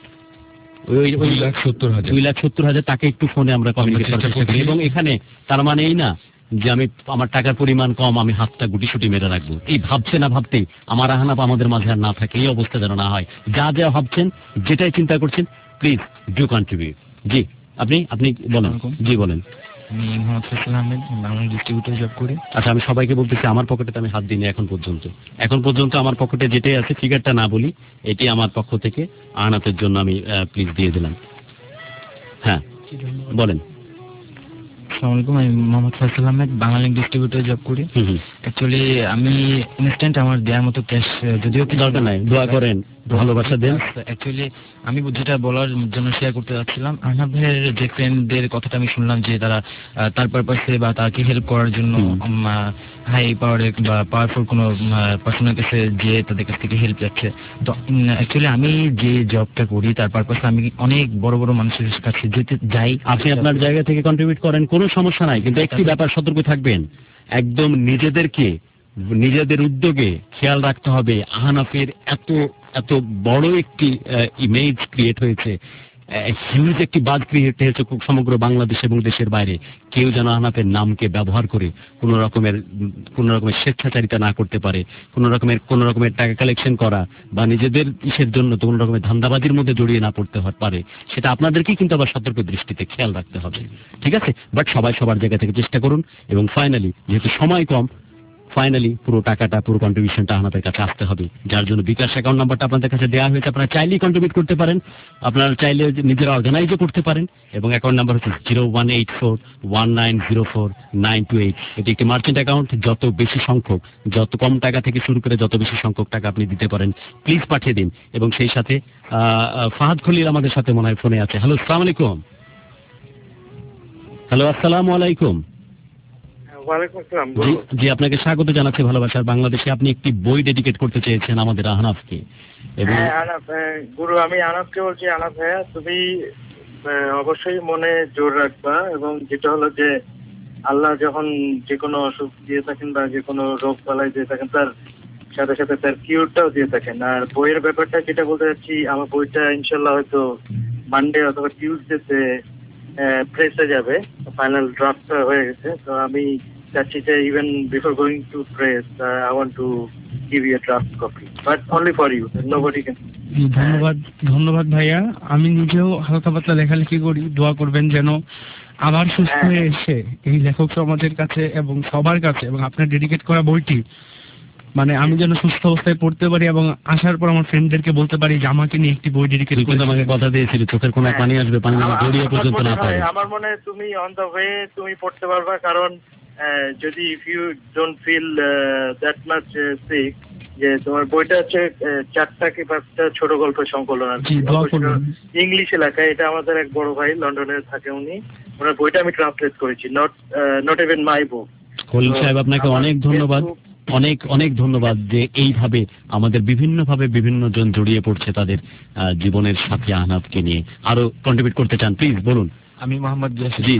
Speaker 4: 2,70,000 তাকে একটু ফোনে আমরা কমিউনিকেট করার চেষ্টা করি। এবং এখানে তার মানে এই না যে আমি আমার টাকার পরিমাণ কম, আমি হাতটা গুটিসুটি মেরে রাখবো। এই ভাবছে না ভাবতেই আমার আহনাফ আমাদের মাঝে আর না থাকে, এই অবস্থা যেন না হয়। যা যা ভাবছেন, যেটাই চিন্তা করছেন, প্লিজ ডু কন্ট্রিবিউট। জি, আপনি বলেন। জি বলেন।
Speaker 19: আমি মোহাম্মদ ফয়সাল আহমেদ, বাংলা ডিস্ট্রিবিউটর জব করি।
Speaker 4: আচ্ছা, আমি সবাইকে বলতেছি আমার পকেটে আমি হাত দিইনি এখন পর্যন্ত আমার পকেটে যেটাই আছে, ফিগারটা না বলি, এটি আমার পক্ষ থেকে আহনাফের জন্য আমি প্লিজ দিয়ে দিলাম। হ্যাঁ বলেন।
Speaker 19: আসসালামু আলাইকুম, আমি মোহাম্মদ ফয়সাল আহমেদ, বাংলা ডিস্ট্রিবিউটর জব করি। অ্যাকচুয়ালি আমি ইনস্ট্যান্ট আমার দেওয়ার মতো ক্যাশ যদিও কি দরকার নাই, দোয়া করেন, ভালোবাসা দেন। অ্যাকচুয়ালি আমি যেটা বলার জন্য শেয়ার করতে যাচ্ছিলাম, আহনাফ ভাইয়ের যে ফ্রেন্ডদের কথাটা আমি শুনলাম যে তারা তার পারপাসে বা তাকে হেল্প করার জন্য হাই পাওয়ারের বা পাওয়ারফুল কোনো পার্সনের কাছে যে তাদের কাছ থেকে হেল্প যাচ্ছে। তো অ্যাকচুয়ালি আমি যে জবটা করি তার পারপাসে আমি অনেক বড় বড় মানুষের কাছে যেতে যাই।
Speaker 4: আপনি আপনার জায়গা থেকে কন্ট্রিবিউট করেন, কোনো সমস্যা নাই, কিন্তু একটি ব্যাপার সতর্ক থাকবেন, একদম নিজেদের উদ্যোগে খেয়াল রাখতে হবে। আহনাফের এত বড় একটি ইমেজ ক্রিয়েট হয়েছে, হিউজ একটি বাজ ক্রিয়েট হয়েছে সমগ্র বাংলাদেশ এবং দেশের বাইরে। কেউ যেন আহনাফের নামকে ব্যবহার করে কোনো রকমের স্বেচ্ছাচারিতা না করতে পারে, কোনো রকমের টাকা কালেকশন করা বা নিজেদের ইসের জন্য কোনো রকমের ধান্দাবাজির মধ্যে জড়িয়ে না পড়তে পারে, সেটা আপনাদেরকেই কিন্তু আবার সতর্ক দৃষ্টিতে খেয়াল রাখতে হবে, ঠিক আছে? বাট সবাই সবার জায়গা থেকে চেষ্টা করুন, এবং ফাইনালি যেহেতু সময় কম, ফাইনালি পুরো টাকাটা, পুরো কন্ট্রিবিউশনটা আহনাফের কাছে আসতে হবে, যার জন্য বিকাশ অ্যাকাউন্ট নাম্বারটা আপনাদের কাছে দেওয়া হয়েছে। আপনারা চাইলেই কন্ট্রিবিউট করতে পারেন, আপনারা চাইলে নিজেরা অর্গানাইজও করতে পারেন, এবং অ্যাকাউন্ট নাম্বার হচ্ছে 018419049228। এটি একটি মার্চেন্ট অ্যাকাউন্ট। যত বেশি সংখ্যক, যত কম টাকা থেকে শুরু করে যত বেশি সংখ্যক টাকা আপনি দিতে পারেন প্লিজ পাঠিয়ে দিন। এবং সেই সাথে ফাহাদ খলিল আমাদের সাথে মনে হয় ফোনে আছে। হ্যালো, আসসালামু আলাইকুম। হ্যালো, আসসালামু আলাইকুম। জি, আপনাকে স্বাগত জানাচ্ছি ভালোবাসার বাংলাদেশে। আপনি একটি বই ডেডিকেট করতে চেয়েছেন আমাদের আহনাফকে।
Speaker 20: গুরু, আমি আহনাফকে বলছি, আহনাফ ভাইয়া তুমি অবশ্যই মনে জোর রাখবা, এবং যেটা হলো যে আল্লাহ যখন যে কোনো অসুখ দিয়ে থাকেন বা যে কোনো রোগ বালাই দিয়ে থাকেন, তার সাথে সাথে তার কিউরটাও দিয়ে থাকেন। আর বইয়ের ব্যাপারটা যেটা বলতে চাচ্ছি, আমার বইটা ইনশাল্লাহ হয়তো মানডে অথবা টিউসডেতে প্রেসে যাবে, ফাইনাল ড্রাফটটা হয়ে গেছে। তো আমি চাচ্ছি যে even before going to press I want to give you a draft copy, but only for you, nobody can.
Speaker 5: ধন্যবাদ ভাইয়া। আমি নিজেও হালকা পাতলা লেখালেখি করি, দোয়া করবেন যেন আবার সুস্থ হয়ে এসে এই লেখক সমাজের কাছে এবং সবার কাছে, এবং আপনার ডেডিকেট করা বইটি মানে আমি যেন সুস্থ অবস্থায় পড়তে পারি, এবং আসার পর আমার ফ্রেন্ডদেরকে বলতে পারি যে আমাকে নিয়ে একটি বই ডেডিকেট করে। আমাকে
Speaker 4: কথা দিয়েছিল চোখের কোণায় পানি আসবে, পানি গড়িয়ে পর্যন্ত না পাবে।
Speaker 20: আমার মনে হয় তুমি অন দ্য ওয়ে তুমি পড়তে পারবা, কারণ যদি if you don't feel that much sick, যে তোমার বইটা হচ্ছে 4টা কি 5টা ছোট গল্পের সংকলন আর ইংলিশে লেখা। এটা আমাদের এক বড় ভাই লন্ডনে থাকে, ওনার বইটা আমি ট্রান্সলেট করেছি, not even my book.
Speaker 4: Khalil সাহেব, আপনাকে অনেক ধন্যবাদ, অনেক অনেক ধন্যবাদ যে এইভাবে আমাদের বিভিন্নভাবে বিভিন্ন জন জড়িয়ে পড়ছে তাদের জীবনের সাথে আহনাফকে নিয়ে। আরো কন্ট্রিবিউট করতে চান প্লিজ বলুন।
Speaker 19: আমি মোহাম্মদ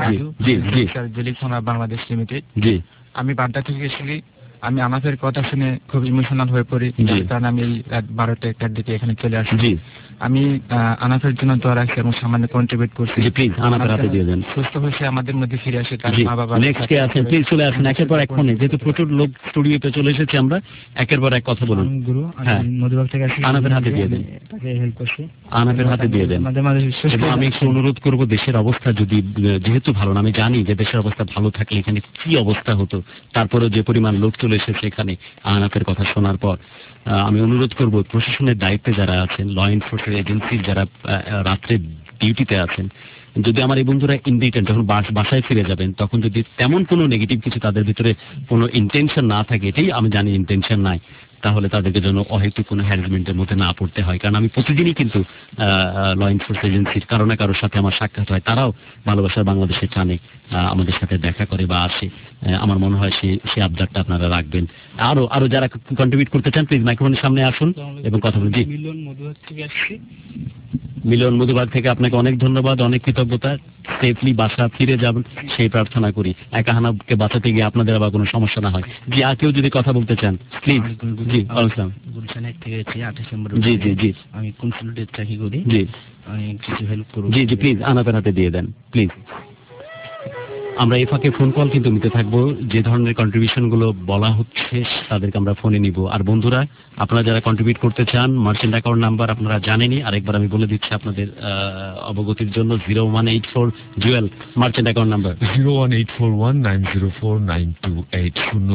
Speaker 19: বাংলাদেশ লিমিটেড।
Speaker 4: জি,
Speaker 19: আমি বাড্ডা থেকে এসেছি। আমি আহনাফের কথা শুনে খুব ইমোশনাল হয়ে পড়ি, কারণ আমি রাত 12টার দিকে এখানে চলে আসি। আমি আহনাফের জন্য দোয়া রাখছি এবং সামান্য কন্ট্রিবিউট করছি।
Speaker 4: প্লিজ আহনাফের হাতে দিয়ে দেন।
Speaker 19: সুস্থ হয়েছে আমাদের মধ্যে ফিরে আসে, তার মা বাবা।
Speaker 4: নেক্সট কে আছেন প্লিজ চলে আসেন একের পর এক ফোনে, যেহেতু প্রচুর লোক স্টুডিওতে চলে এসেছে, আমরা একের পর এক কথা বলুন।
Speaker 19: গুরু,
Speaker 4: হ্যাঁ,
Speaker 19: মধুবাগ থেকে আসি।
Speaker 4: আহনাফের হাতে দিয়ে দেন,
Speaker 19: তাকে হেল্প করছি।
Speaker 4: আহনাফের হাতে দিয়ে দেন। এবং আমি একটু অনুরোধ করব, দেশের অবস্থা যদি যেহেতু ভালো না, আমি জানি যে দেশের অবস্থা ভালো থাকলে এখানে কি অবস্থা হতো, তারপরেও যে পরিমাণ লোক চলে এসেছে এখানে আহনাফের কথা শোনার পর, আমি অনুরোধ করব প্রশাসনের দায়িত্বে যারা আছেন, ল এনফোর্সমেন্ট এজেন্সির যারা রাত্রে ডিউটিতে আছেন, যদি আমার এই বন্ধুরা ইন রিটার্ন যখন বাসায় ফিরে যাবেন, তখন যদি তেমন কোনো নেগেটিভ কিছু তাদের ভিতরে কোনো ইন্টেনশন না থাকে, এটাই আমি জানি ইন্টেনশন নাই, তাহলে তাদেরকে যেন অহেতুক কোনো হ্যারাসমেন্টের মধ্যে না পড়তে হয়। কারণ আমি প্রতিদিনই কিন্তু ল এনফোর্স এজেন্সির কারো না কারোর সাথে আমার সাক্ষাৎ হয়, তারাও ভালোবাসার বাংলাদেশের টানে আমাদের সাথে দেখা করে বা আসে। আমার মনে হয় সে আবদারটা আপনারা রাখবেন। আরো যারা কন্ট্রিবিউট করতে চান প্লিজ মাইক্রোফোনের সামনে আসুন এবং কথা বলুন। জি, মিলন মধুবাগ থেকে আপনাকে অনেক ধন্যবাদ, অনেক কৃতজ্ঞতা। সেফলি বাসা ফিরে যাবেন সেই প্রার্থনা করি, একা আহনাফকে বাঁচাতে গিয়ে আপনাদের আবার কোনো সমস্যা না হয়। জি, আর কেউ যদি কথা বলতে চান প্লিজ। জি, আসসালাম। জি জি জি,
Speaker 19: আমি কনসুলেটের চাকরি করি।
Speaker 4: জি,
Speaker 19: আমি কিছু হেল্প করব।
Speaker 4: জি জি, প্লিজ আহনাফের হাতে দিয়ে দেন প্লিজ। আমরা এই ফাঁকে ফোন কল কিন্তু নিতে থাকবো, যে ধরনের কন্ট্রিবিউশন গুলো বলা হচ্ছে তাদেরকে আমরা ফোনে নিব। আর বন্ধুরা, আপনারা যারা কন্ট্রিবিউট করতে চান, মার্চেন্ট অ্যাকাউন্ট নাম্বার আপনারা জানেনই, আরেকবার আমি বলে দিচ্ছি আপনাদের অবগতির জন্য। 0184 জুয়েল মার্চেন্ট অ্যাকাউন্ট নাম্বার
Speaker 3: 01841904928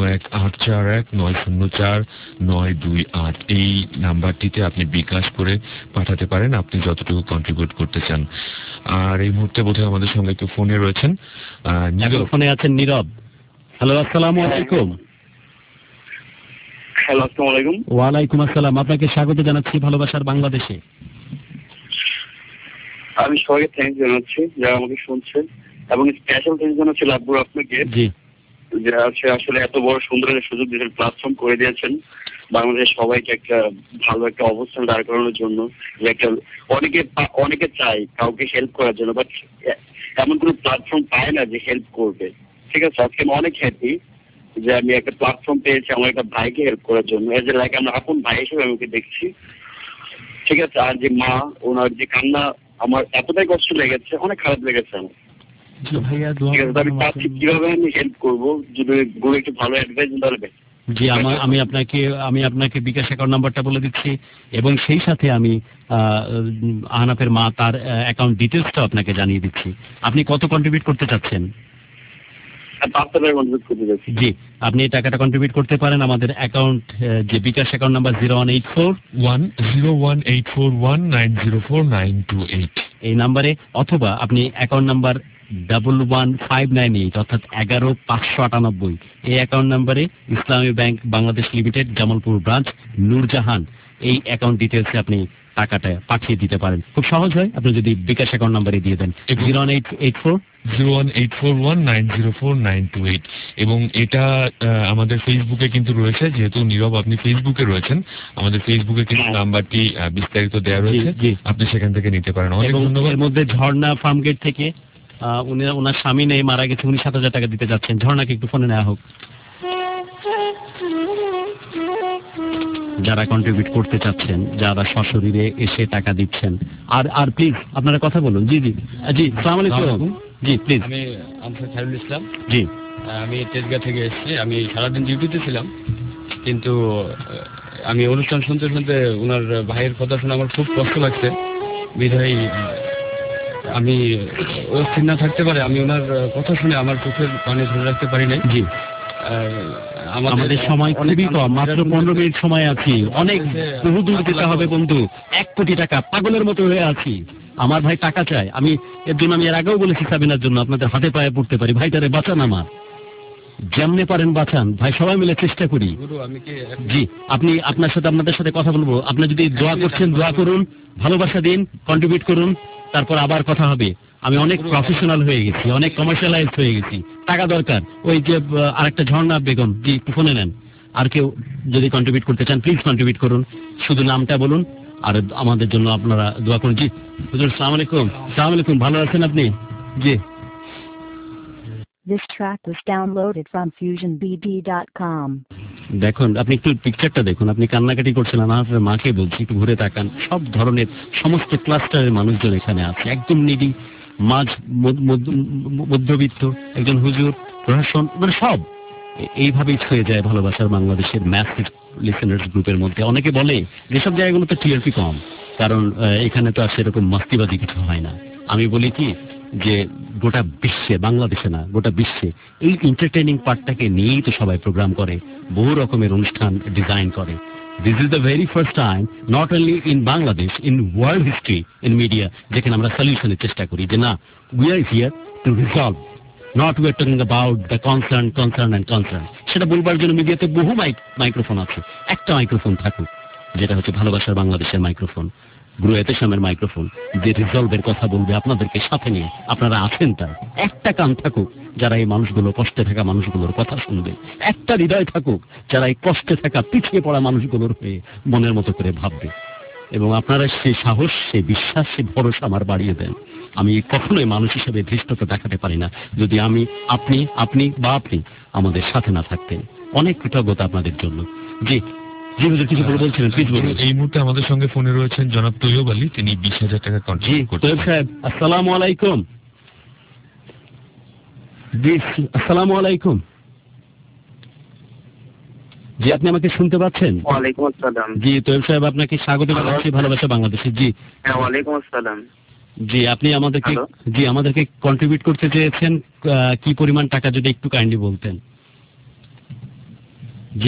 Speaker 3: 01841904928। এই নাম্বারটিতে আপনি বিকাশ করে পাঠাতে পারেন আপনি যতটুকু কন্ট্রিবিউট করতে চান। আর এই মুহূর্তে বোধহয় আমাদের সঙ্গে একটু ফোনে রয়েছেন,
Speaker 4: ফোনে আছেন নীরব। হ্যালো, আসসালামু আলাইকুম।
Speaker 21: হ্যালো, আসসালামু আলাইকুম।
Speaker 4: ওয়ালাইকুম আসসালাম। আপনাকে স্বাগত জানাচ্ছি ভালোবাসার বাংলাদেশে।
Speaker 21: আমি সবাইকে থ্যাংক জানাচ্ছি যারা আমাকে শুনছেন, এবং স্পেশাল থ্যাংক জানাচ্ছি লাভবুর আপনাকে, যে আসলে এত বড় সুন্দর একটা সুযোগ দিয়েছেন, প্ল্যাটফর্ম করে দিয়েছেন বাংলাদেশ সবাইকে একটা ভালো একটা অবস্থান দাঁড় করানোর জন্য। যে একটা অনেকে চাই কাউকে হেল্প করার জন্য, বাট এমন কোনো প্ল্যাটফর্ম পায় না যে হেল্প করবে। ঠিক আছে, আজকে আমি অনেক হ্যাপি যে আমি একটা প্ল্যাটফর্ম পেয়েছি আমার একটা ভাইকে হেল্প করার জন্য। এজ এ লাইক আমরা আপন ভাই হিসেবে আমি ওকে দেখছি। ঠিক আছে, আর যে মা, ওনার যে কান্না আমার এতটাই কষ্ট লেগেছে, অনেক খারাপ লেগেছে আমার।
Speaker 4: ভাইয়া
Speaker 21: আমি চাচ্ছি কিভাবে আমি হেল্প করবো, যদি গুরু একটু ভালো অ্যাডভাইস দিতে।
Speaker 4: জি, আমি আপনাকে বিকাশ অ্যাকাউন্ট নাম্বারটা বলে দিচ্ছি এবং সেই সাথে আমি আহনাফের মা তার অ্যাকাউন্ট ডিটেলসটা আপনাকে জানিয়ে দিচ্ছি। আপনি কত কন্ট্রিবিউট করতে চাচ্ছেন? জি, আপনি এই টাকাটা কন্ট্রিবিউট করতে পারেন আমাদের অ্যাকাউন্ট, যে বিকাশ অ্যাকাউন্ট নাম্বার
Speaker 3: 018410109049228
Speaker 4: এই নাম্বারে, অথবা আপনি অ্যাকাউন্ট নাম্বার 11598 অর্থাৎ 11598 এই অ্যাকাউন্ট নাম্বারে Islami bank Bangladesh limited Jamalpur branch Nurjahan এই অ্যাকাউন্ট ডিটেলসে আপনি টাকাটা পাঠিয়ে দিতে পারেন। খুব সহজ হয়, আপনি যদি বিকাশ অ্যাকাউন্ট নাম্বারে দিয়ে দেন
Speaker 3: 0184109049228। এবং এটা আমাদের ফেসবুকে কিন্তু রয়েছে, যেহেতু নীরব আপনি ফেসবুকে রয়েছেন, আমাদের ফেসবুকে কিন্তু নাম্বারটি বিস্তারিত দেওয়া রয়েছে, আপনি সেখান থেকে নিতে পারেন। অনেক ধন্যবাদ।
Speaker 4: এর মধ্যে ঝর্ণা ফার্মগেট থেকে ওনার স্বামী নেই, মারা গেছে, উনি 7,000 টাকা দিতে যাচ্ছেন। ঝর্ণাকে একটু ফোনে নেওয়া হোক। যারা কন্ট্রিবিউট করতে চাচ্ছেন, যারা সশরীরে এসে টাকা দিচ্ছেন, আর প্লিজ আপনারা কথা বলুন। জি জি জি, আসসালামু আলাইকুম। জি প্লিজ।
Speaker 6: আমি আনসার খায়রুল ইসলাম।
Speaker 4: জি,
Speaker 6: আমি তেজগাঁ থেকে এসেছি। আমি সারাদিন ডিউটিতে ছিলাম, কিন্তু আমি অনুষ্ঠান শুনতে শুনতে ওনার ভাইয়ের কথা শুনে আমার খুব কষ্ট লাগছে। বিধায় আমি অস্থির না থাকতে পারে, আমি ওনার কথা শুনে আমার চোখের পানি ধরে রাখতে পারি নাই।
Speaker 4: জি, আমাদের সময় খুবই কম, মাত্র 15 মিনিট সময় আছি। অনেক বহু দূর যেতে হবে বন্ধু। 1 কোটি টাকা পাগলের মতো হয়ে আছি। আমার ভাই টাকা চায়। আমি এর জন্য আমি এর আগেও বলেছি সাবিনার জন্য আপনাদের হাতে পায়ে পড়তে পারি, ভাইটারে বাঁচান, আমার যেমনে পারেন বাঁচান ভাই, সবাই মিলে চেষ্টা করি। জি, আপনার সাথে আপনাদের সাথে কথা বলবো। আপনি যদি দোয়া করছেন দোয়া করুন, ভালোবাসা দিন, কন্ট্রিবিউট করুন, তারপর আবার কথা হবে। আমি অনেক প্রফেশনাল হয়ে গেছি, অনেক কমার্শিয়ালাইজ হয়ে গেছি। টাকা দরকার। ওই যে আরেকটা ঝর্ণা বেগম, জি একটু ফোনে নেন। আর কেউ যদি কন্ট্রিবিউট করতে চান প্লিজ কন্ট্রিবিউট করুন, শুধু নামটা বলুন আর আমাদের জন্য আপনারা দোয়া করুন। জি হুজুর, আসসালামু আলাইকুম। আসসালামু আলাইকুম, ভালো আছেন আপনি? জি।
Speaker 1: This track was downloaded from fusionbd.com.
Speaker 4: দেখুন, আপনি একটু পিকচারটা দেখুন। আপনি কান্নাকাটি করছেন, আমার মাকে বলছি একটু ঘুরে তাকান। সব ধরনের সমস্ত ক্লাস্টারের মানুষজন এখানে আছে। একদম নিডি, মধ্যবিত্ত, একজন হুজুর, প্রশাসন, মানে সব এইভাবেই ছুঁয়ে যায় ভালোবাসার বাংলাদেশের ম্যাসিভ লিসেনার্স গ্রুপের মধ্যে। অনেকে বলে যেসব জায়গাগুলোতে টিআরপি কম, কারণ এখানে তো আর সেরকম মস্তিবাদী কিছু হয় না। আমি বলি কি যে গোটা বিশ্বে, বাংলাদেশে না গোটা বিশ্বে এই এন্টারটেইনিং পার্টটাকে নিয়েই তো সবাই প্রোগ্রাম করে, বহু রকমের অনুষ্ঠান ডিজাইন করে। This is the very first time, not only in Bangladesh, in world history, in media, যেখানে আমরা সলিউশনের চেষ্টা করি যে না, we are here to resolve, not we are talking about the concern and concern. সেটা বলবার জন্য মিডিয়াতে বহু মাইক্রোফোন আছে। একটা মাইক্রোফোন থাকুক, যেটা হচ্ছে ভালোবাসার বাংলাদেশের মাইক্রোফোন, গুরু এতেশামের মাইক্রোফোন, যে রিজলভের কথা বলবে আপনাদেরকে সাথে নিয়ে। আপনারা আছেন তার। একটা কান থাকুক যারা এই মানুষগুলো, কষ্টে থাকা মানুষগুলোর কথা শুনবে। একটা হৃদয় থাকুক যারা এই কষ্টে থাকা পিছিয়ে পড়া মানুষগুলোর হয়ে মনের মতো করে ভাববে। এবং আপনারা সেই সাহস, সেই বিশ্বাস, সেই ভরসা আমার বাড়িয়ে দেন। আমি কখনোই মানুষ হিসেবে ধৃষ্টতা দেখাতে পারি না যদি আপনি আমাদের সাথে না থাকতেন। অনেক কৃতজ্ঞতা আপনাদের জন্য। জি জি হুজুর, কিছু বলছিলেন, প্লিজ বলুন।
Speaker 3: এই মুহূর্তে আমাদের সঙ্গে ফোনে রয়েছেন জনাব তৈয়ব আলী, তিনি 20,000 টাকা কন্ট্রিবিউট করছেন।
Speaker 4: তৈয়ব সাহেব, আসসালামু আলাইকুম। জি আসসালামু আলাইকুম। জি, আপনি আমাকে শুনতে পাচ্ছেন?
Speaker 22: ওয়ালাইকুম আসসালাম।
Speaker 4: জি তৈয়ব সাহেব, আপনাকে স্বাগত জানাচ্ছি ভালোবাসা বাংলাদেশে। জি
Speaker 22: হ্যাঁ, ওয়ালাইকুম আসসালাম।
Speaker 4: জি, আপনি আমাদেরকে কন্ট্রিবিউট করতে চেয়েছেন, কি পরিমাণ টাকা যদি একটু কাইন্ডলি বলতেন। জি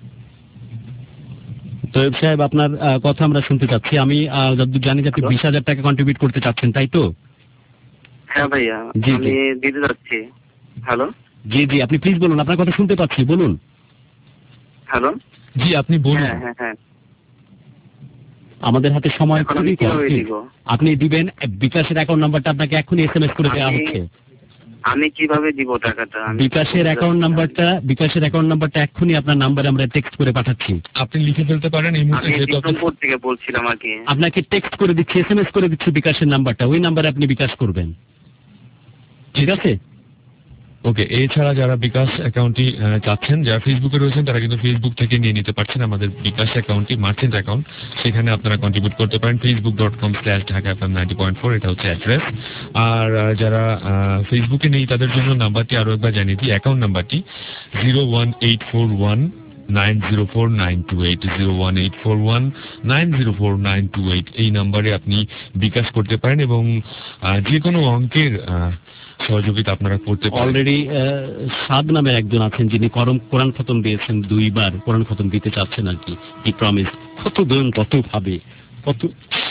Speaker 4: তৈয়ব সাহেব, আপনার কথা আমরা শুনতে চাচ্ছি। আমি যতদূর জানি যে আপনি 20,000 টাকা কন্ট্রিবিউট করতে চাচ্ছেন, তাই তো?
Speaker 22: হ্যাঁ ভাইয়া, আমি দিতে যাচ্ছি। হ্যালো।
Speaker 4: জি জি, আপনি প্লিজ বলুন, আপনার কথা শুনতে পাচ্ছি, বলুন।
Speaker 22: হ্যালো।
Speaker 3: জি আপনি বলুন।
Speaker 22: হ্যাঁ হ্যাঁ,
Speaker 4: আমাদের হাতে সময় খুবই কম। আপনি দিবেন বিকাশের অ্যাকাউন্ট নাম্বারটা আপনাকে এখনই এসএমএস করে দেওয়া হচ্ছে।
Speaker 22: আমি কিভাবে দিব টাকাটা?
Speaker 4: বিকাশের অ্যাকাউন্ট নাম্বারটা এখনই আপনার নাম্বারে আমরা টেক্সট করে পাঠাচ্ছি।
Speaker 3: আপনি লিখে ফেলতে পারেন এই মুহূর্তে, যেহেতু আপনি
Speaker 22: থেকে বলছিলাম আগে।
Speaker 4: আপনাকে টেক্সট করে দিচ্ছি, এসএমএস করে দিচ্ছি বিকাশের নাম্বারটা, ওই নাম্বারে আপনি বিকাশ করবেন, ঠিক আছে?
Speaker 3: ওকে, এছাড়া যারা বিকাশ অ্যাকাউন্টটি চাচ্ছেন, যারা ফেসবুকে রয়েছেন তারা কিন্তু ফেসবুক থেকে নিয়ে নিতে পারছেন আমাদের বিকাশ অ্যাকাউন্টটি, মার্চেন্ট অ্যাকাউন্ট, সেখানে আপনারা কন্ট্রিবিউট করতে পারেন facebook.com/ঢাকা_FM90.4, এটা হচ্ছে অ্যাড্রেস। আর যারা ফেসবুকে নেই তাদের জন্য নাম্বারটি আরো একবার জানিয়ে দিই, অ্যাকাউন্ট নাম্বারটি 01841904928, 01841904928, এই নাম্বারে আপনি বিকাশ করতে পারেন এবং যে কোনো অঙ্কের সহযোগিতা আপনারা করতে পারেন।
Speaker 4: অলরেডি সাদ নামের একজন আছেন যিনি কোরআন খতম দিয়েছেন, 2 বার কোরআন খতম দিতে চাচ্ছেন আর কি, হি প্রমিস। কত দিন, কত ভাবে, কত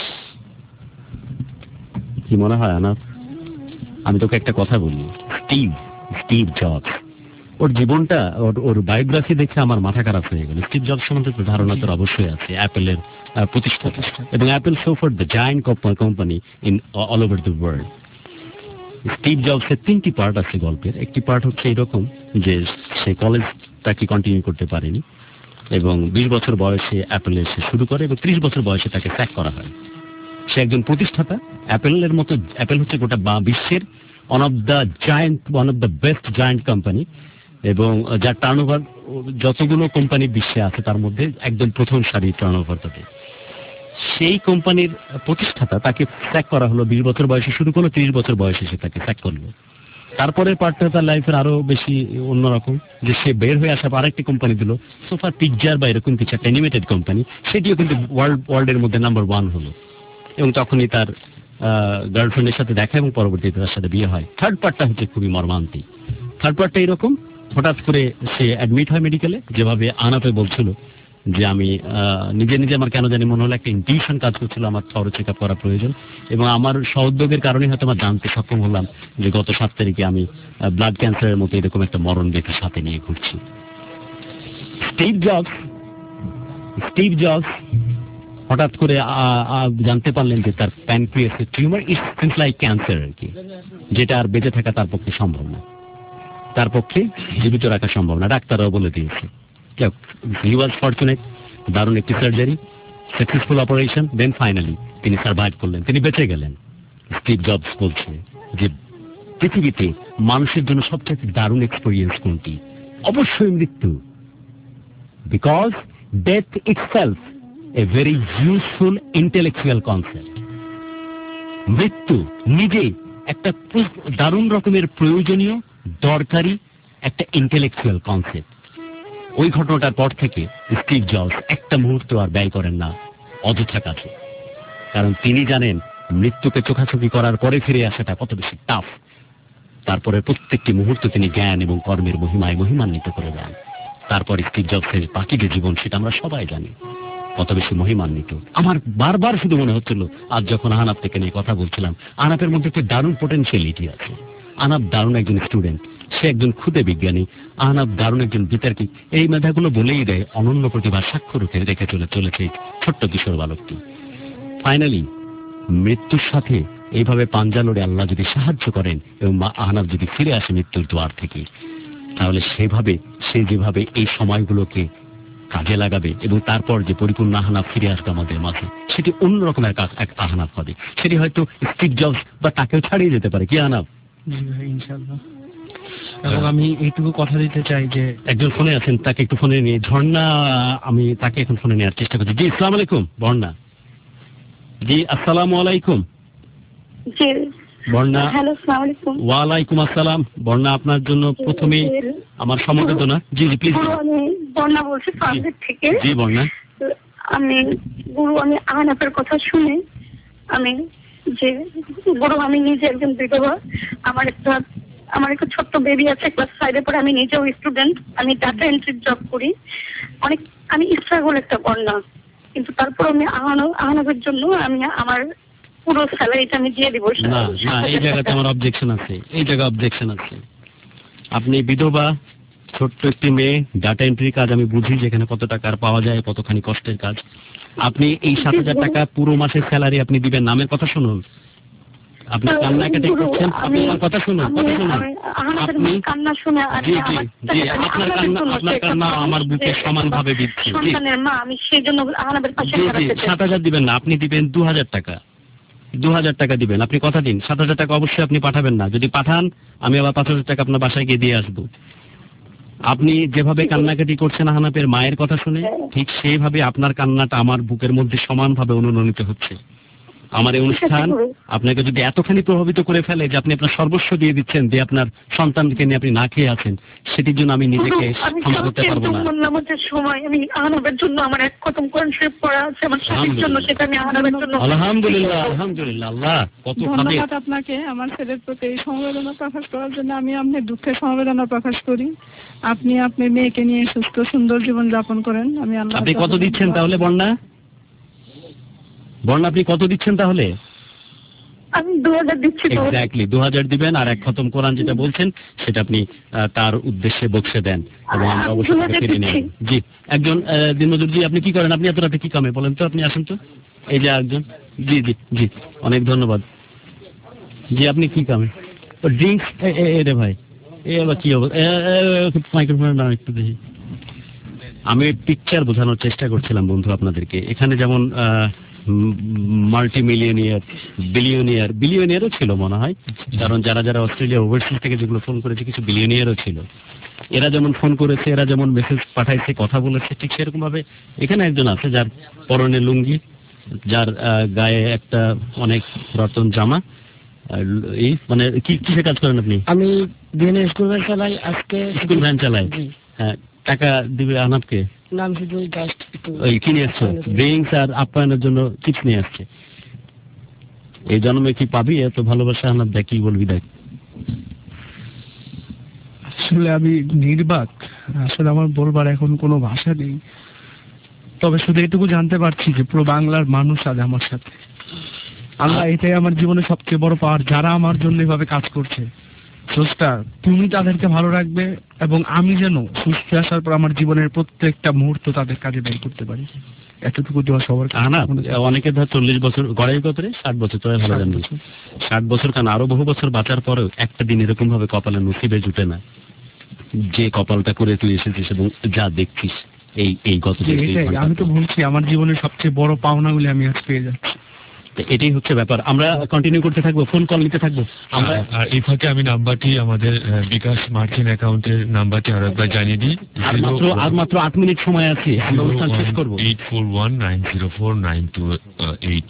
Speaker 4: কি মনে হয় না। আমি তোকে একটা কথা বলি, স্টিভ জবস, ওর জীবনটা, ওর বায়োগ্রাফি দেখে আমার মাথা খারাপ হয়ে গেল। স্টিভ জবস সম্বন্ধে তো ধারণা তোর অবশ্যই আছে, অ্যাপেলের প্রতিষ্ঠাতা, এবং Apple so far the giant company in all over the world. Steve জবসের 3টি পার্ট আছে গল্পের। একটি পার্ট হচ্ছে এরকম যে সে কলেজটাকে কন্টিনিউ করতে পারেনি এবং 20 বছর বয়সে অ্যাপেলে সে শুরু করে এবং 30 বছর বয়সে তাকে স্যাক করা হয়। সে একজন প্রতিষ্ঠাতা, অ্যাপেলের মতো। অ্যাপেল হচ্ছে গোটা বিশ্বের one of the best giant company, এবং যার টার্নওভার যতগুলো কোম্পানি বিশ্বে আছে তার মধ্যে একদম প্রথম সারি টার্নওভার তাদের। সেই কোম্পানির প্রতিষ্ঠাতা, তাকে স্যাক করা হলো। 20 বছর বয়সে শুরু করলো, 30 বছর বয়সে সে তাকে স্যাক করলো। তারপরের পার্টটা তার লাইফের আরো বেশি অন্যরকম, যে সে বের হয়ে আসা আরেকটি কোম্পানি দিল, সোফার পিকচার বা এরকম কিছু একটা অ্যানিমেটেড কোম্পানি, সেটিও কিন্তু ওয়ার্ল্ডের মধ্যে নাম্বার 1 হলো, এবং তখনই তার গার্লফ্রেন্ডের সাথে দেখা এবং পরবর্তীতে তার সাথে বিয়ে হয়। থার্ড পার্টটা হচ্ছে খুবই মর্মান্তিক। থার্ড পার্টটা এরকম, হঠাৎ করে সে অ্যাডমিট হয় মেডিকেলে, যেভাবে আনাপে বলছিল যে আমি নিজে আমার কেন জানি মনে হলো একটা ইনটিউশন কাজ করছিল, আমার থরো চেক আপ করা প্রয়োজন, এবং আমার সহোদ্যোগের কারণে হয়তো আমার জানতে সক্ষম হলাম যে গত 7 তারিখে আমি ব্লাড ক্যান্সারের মতো এরকম একটা মরণ ব্যক্তি সাথে নিয়ে ঘুরছি। স্টিভ জবস হঠাৎ করে জানতে পারলেন যে তার প্যানক্রিয়াসের tumour is seems like cancer আর কি, যেটা আর বেঁচে থাকা তার পক্ষে সম্ভব না, তার পক্ষে জীবিত রাখা সম্ভব না, ডাক্তাররাও বলে দিয়েছে। হি ওয়াজ ফরচুনেট, দারুণ একটি surgery, successful operation, then finally তিনি সার্ভাইভ করলেন, তিনি বেঁচে গেলেন। স্টিভ জবস বলছে যে পৃথিবীতে মানুষের জন্য সবচেয়ে দারুণ এক্সপেরিয়েন্স কোনটি? অবশ্যই মৃত্যু, because death itself a very useful intellectual concept. মৃত্যু নিজেই একটা দারুণ রকমের প্রয়োজনীয়, দরকারি একটা ইন্টেলেকচুয়াল কনসেপ্ট। ওই ঘটনাটার পর থেকে স্টিভ জবস একটা মুহূর্ত আর ব্যয় করেন না অযথা কাছে, কারণ তিনি জানেন মৃত্যুকে চোখাচোখি করার পরে ফিরে আসাটা কত বেশি টাফ। তারপরে প্রত্যেকটি মুহূর্ত তিনি জ্ঞান এবং কর্মের মহিমায় মহিমান্বিত করে দেন। তারপর স্টিভ জবসের বাকি যে জীবন, সেটা আমরা সবাই জানি কত বেশি মহিমান্বিত। আমার বারবার শুধু মনে হচ্ছিল, আজ যখন আহনাফ থেকে নিয়ে কথা বলছিলাম, আহনাফের মধ্যে একটা দারুণ পোটেনশিয়ালিটি আছে। আহনাফ দারুণ একজন স্টুডেন্ট, সে একজন ক্ষুদে বিজ্ঞানী, আহনাফ দারুণ একজন বিতার্কিক। এই মেধাগুলো বলেই দেয় অনন্য প্রতিভা সাক্ষ্য রেখে চলেছে এই ছোট্ট কিশোর বালকটি। ফাইনালি মৃত্যুর সাথে এইভাবে পাঞ্জা লড়ে আল্লাহ যদি সাহায্য করেন এবং আহনাফ যদি ফিরে আসে মৃত্যুর দুয়ার থেকে, তাহলে সে যেভাবে এই সময়গুলোকে কাজে লাগাবে এবং তারপর যে পরিপূর্ণ আহনাফ ফিরে আসবে আমাদের মাঝে, সেটি অন্যরকম এক আহনাফ হবে। সেটি হয়তো স্টিভ জবস বা তাকেও ছাড়িয়ে যেতে পারে। কি আহনাফ?
Speaker 5: জি ভাই, ইনশাআল্লাহ। এবং আমি এইটুকু কথা দিতে চাই যে
Speaker 4: একজন ফোনে আছেন, তাকে একটু ফোনে নিয়ে, ঝর্ণা, আমি তাকে এখন ফোনে নেওয়ার চেষ্টা করছি। জি, আসসালামু আলাইকুম বর্ণা। জি, আসসালামু আলাইকুম।
Speaker 2: জি
Speaker 4: বর্ণা।
Speaker 2: হ্যালো, আসসালামু আলাইকুম।
Speaker 4: ওয়ালাইকুম আসসালাম। বর্ণা, আপনার জন্য প্রথমে আমার সমবেদনা। জি জি প্লিজ।
Speaker 2: আমি বর্ণা বলছি ফ্রান্সের থেকে।
Speaker 4: জি বর্ণা।
Speaker 2: আমি আহনাফের কথা শুনে আমি আমি নিজে একজন বিধবা, আমার একটা ছোট্ট বেবি আছে, ক্লাস 5-এ পড়ে। আমি নিজেও স্টুডেন্ট, আমি ডাটা এন্ট্রির জব করি। আমি স্ট্রাগল একটা বর্ণা, কিন্তু তারপর আমি আহনাফের জন্য আমি আমার পুরো স্যালারিটা আমি দিয়ে দিব।
Speaker 4: না না, এই জায়গাতে আমার অবজেকশন আছে। আপনি বিধবা, ছোট্ট একটি মেয়ে, ডাটা এন্ট্রি কাজ আমি বুঝি যেখানে কত টাকার পাওয়া যায়, কতখানি কষ্টের কাজ। আপনি এই 7,000 টাকা পুরো মাসের স্যালারি আপনি দিবেন, নামের কথা শুনুন। আপনি কান্নাকাটি করছেন, আপনি আমার কথা শুনুন। আপনি
Speaker 2: কান্না শুনে
Speaker 4: আপনার কান্না আমার বুকে সমানভাবে বিচ্ছে।
Speaker 2: মা, আমি সেই জন্য আহনাফের পাশে
Speaker 4: 7,000 দিবেন না, আপনি দিবেন 2,000 টাকা। 2000 টাকা দিবেন, আপনি কথা দিন। 7000 টাকা অবশ্যই আপনি পাঠাবেন না, যদি পাঠান আমি আবার 5000 টাকা আপনার বাসায় গিয়ে দিয়ে আসবো। আপনি যেভাবে কান্নাকাটি করছেন আহনাফের মায়ের কথা শুনে, ঠিক সেইভাবে আপনার কান্নাটা আমার বুকের মধ্যে সমানভাবে অনুরণিত হচ্ছে। আমার এই অনুষ্ঠান আপনাকে যদি এতখানি প্রভাবিত করে ফেলে যে আপনি আপনার সর্বস্ব দিয়ে দিচ্ছেন, যে আপনার সন্তানকে নিয়ে আপনি না খেয়ে আছেন, সেটির জন্য আমি নিজেকে ক্ষমা করতে পারবো না।
Speaker 2: সময় আমি আহনাবের জন্য আমার এক খতম কোরআন শরীফ পড়া আছে, আমার স্বামীর জন্য সেটা আমি আহনাবের জন্য।
Speaker 4: আলহামদুলিল্লাহ, আলহামদুলিল্লাহ। আল্লাহ কত
Speaker 9: ধন্যবাদ আপনাকে আমার ছেলের প্রতি এই সমবেদনা প্রকাশ করার জন্য। আমি আপনার দুঃখের সমবেদনা প্রকাশ করি। আপনি আপনার মেয়েকে নিয়ে সুস্থ সুন্দর জীবন যাপন করেন। আমি আল্লাহ।
Speaker 4: আপনি কত দিচ্ছেন তাহলে বন্যা? বন্যা আপনি কত দিচ্ছেন তাহলে?
Speaker 2: আমি 2000 দিচ্ছি।
Speaker 4: এক্স্যাক্টলি 2000 দিবেন, আর এক খতম কোরআন যেটা বলছেন সেটা আপনি তার উদ্দেশ্যে বকশে দেন এবং আমরা অবশ্যই ফিরে নেব। জি, একজন দিনমজুর জি, আপনি কি করেন? আপনি এত রাতে কি কামে বলেন তো? আপনি আসেন তো, এই যে একজন। জি জি জি, অনেক ধন্যবাদ। জি, আপনি কি কামে? ড্রিঙ্কস রে ভাই, এ আবার কি অবস্থা? মাইক্রোফোন না একটু দেখি। আমি পিকচার বোঝানোর চেষ্টা করছিলাম বন্ধু আপনাদেরকে। এখানে যেমন মাল্টি মিলিয়নিয়ার, বিলিয়নিয়ারও ছিল মনে হয়, কারণ যারা যারা অস্ট্রেলিয়া ওভারসিজ থেকে যেগুলো ফোন করেছে কিছু বিলিয়নিয়ারও ছিল। এরা যেমন ফোন করেছে, এরা যেমন মেসেজ পাঠাইছে, কথা বলেছে, ঠিক সেরকম ভাবে এখানে একজন আছে যার পরনে লুঙ্গি, যার গায়ে একটা অনেক পুরাতন জামা। এই মানে কিসে কাজ করেন আপনি?
Speaker 7: আমি স্কুল ভ্যান চালাই। আজকে
Speaker 4: স্কুল ভ্যান চালাই। হ্যাঁ, টাকা দিবে আহনাফকে?
Speaker 7: নাম শুধু জাস্ট
Speaker 4: ওই কি নিয়ে আসছো? ড্রিঙ্কস আর আপ্যায়নের জন্য চিপস নিয়ে আসছে। এই জন্মে কি পাবি এত ভালোবাসা আহনাফ? দেখ কি বলবি, দেখ।
Speaker 5: আসলে আমি নির্বাক, আসলে আমার বলবার এখন কোনো ভাষা নেই। তবে শুধু এটুকু জানতে পারছি যে পুরো বাংলার মানুষ আজ আমার সাথে। আল্লাহ, এটাই আমার জীবনে সবচেয়ে বড় পাওয়ার, যারা আমার জন্য এভাবে কাজ করছে। স্রষ্টা, তুমি তাদেরকে ভালো রাখবে এবং আমি যেন সুস্থ আসার পর আমার জীবনের প্রত্যেকটা মুহূর্ত তাদের কাজে ব্যয় করতে পারি, এতটুকু দেওয়া সবার।
Speaker 4: অনেকে ধর 40 বছর গড়াই কত রে, 60 বছর, তোরা ভালো জানবি। 60 বছর কেন, আরো বহু বছর বাঁচার পরেও একটা দিন এরকম ভাবে কপালে নসিবে জুটে না যে কপালটা করে তুই এসেছিস এবং যা দেখছিস এই গত।
Speaker 5: আমি তো বলছি আমার জীবনের সবচেয়ে বড় পাওনাগুলি আমি আজ পেয়ে যাচ্ছি।
Speaker 4: এটাই হচ্ছে ব্যাপার। আমরা কন্টিনিউ করতে থাকবো, ফোন কল নিতে থাকবো আমরা।
Speaker 3: আর এই ফাঁকে আমি নাম্বারটি, আমাদের বিকাশ মার্চেন্ট অ্যাকাউন্টের নাম্বারটি আরো একবার জানিয়ে দিই।
Speaker 4: আর মাত্র 8 মিনিট সময় আছে, আমরা অনুষ্ঠান শেষ করব।
Speaker 3: 8419049228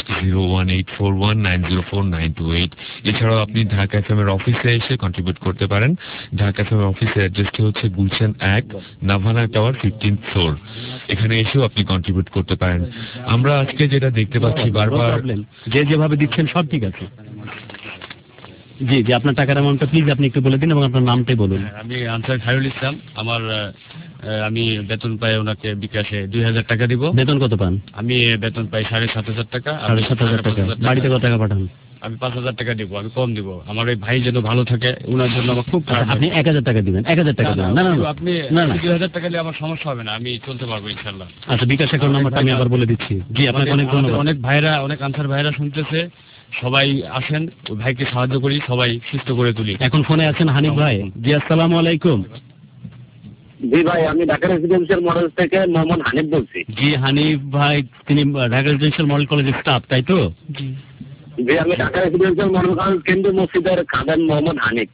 Speaker 3: 01841904928। এছাড়াও আপনি ঢাকা এফএম এর অফিসে এসে কন্ট্রিবিউট করতে পারেন। ঢাকা এফএম এর অফিসের অ্যাড্রেসটি হচ্ছে Gulshan 1, Navana tower, 15th floor. এখানে এসেও আপনি কন্ট্রিবিউট করতে পারেন। আমরা আজকে যেটা দেখতে পাচ্ছি, বারবার
Speaker 4: যে যেভাবে দিচ্ছেন সব ঠিক আছে। জি জি, আপনার টাকার অ্যামাউন্টটা প্লিজ আপনি একটু বলে দিন এবং আপনার নামটাই বলুন।
Speaker 6: আমি আনসার খায়রুল ইসলাম। আমি বেতন পাই ওনাকে বিকাশে 2000 টাকা দিব।
Speaker 4: বেতন কত পান?
Speaker 6: আমি বেতন পাই 7500 টাকা।
Speaker 4: 7500 টাকা। বাড়িতে কত টাকা পাঠান?
Speaker 6: আমি 5000 টাকা দিব। আমি কম দিব, আমার ওই ভাই যেন ভালো থাকে, ওনার জন্য আমার খুব।
Speaker 4: আপনি 1000 টাকা দিবেন? 1000 টাকা দিবেন? না না,
Speaker 6: আপনি 2000 টাকা দিলে আমার সমস্যা হবে না, আমি চলতে পারবো ইনশাআল্লাহ।
Speaker 4: আচ্ছা, বিকাশ অ্যাকাউন্ট নাম্বারটা আমি আবার বলে দিচ্ছি। জি, আপনাকে অনেক ধন্যবাদ।
Speaker 6: অনেক ভাইরা, অনেক আনসার ভাইরা শুনতেছে, সবাই আসেন, ওই ভাইকে সাহায্য করি, সবাই সুস্থ করে তুলি।
Speaker 4: এখন ফোনে আছেন হানিফ ভাই। জি, আসসালামু আলাইকুম।
Speaker 21: জি ভাই, আমি ঢাকা রেসিডেন্সিয়াল মডেল থেকে মোহাম্মদ হানিফ বলছি।
Speaker 4: জি হানিফ ভাই, তিনি ঢাকা রেসিডেন্সিয়াল মডেল কলেজের স্টাফ, তাই তো?
Speaker 21: জি, আমি ঢাকা রেসিডেন্সিয়াল মডেল কলেজ কেন্দ্রীয় মসজিদের খাদেম মোহাম্মদ হানিফ।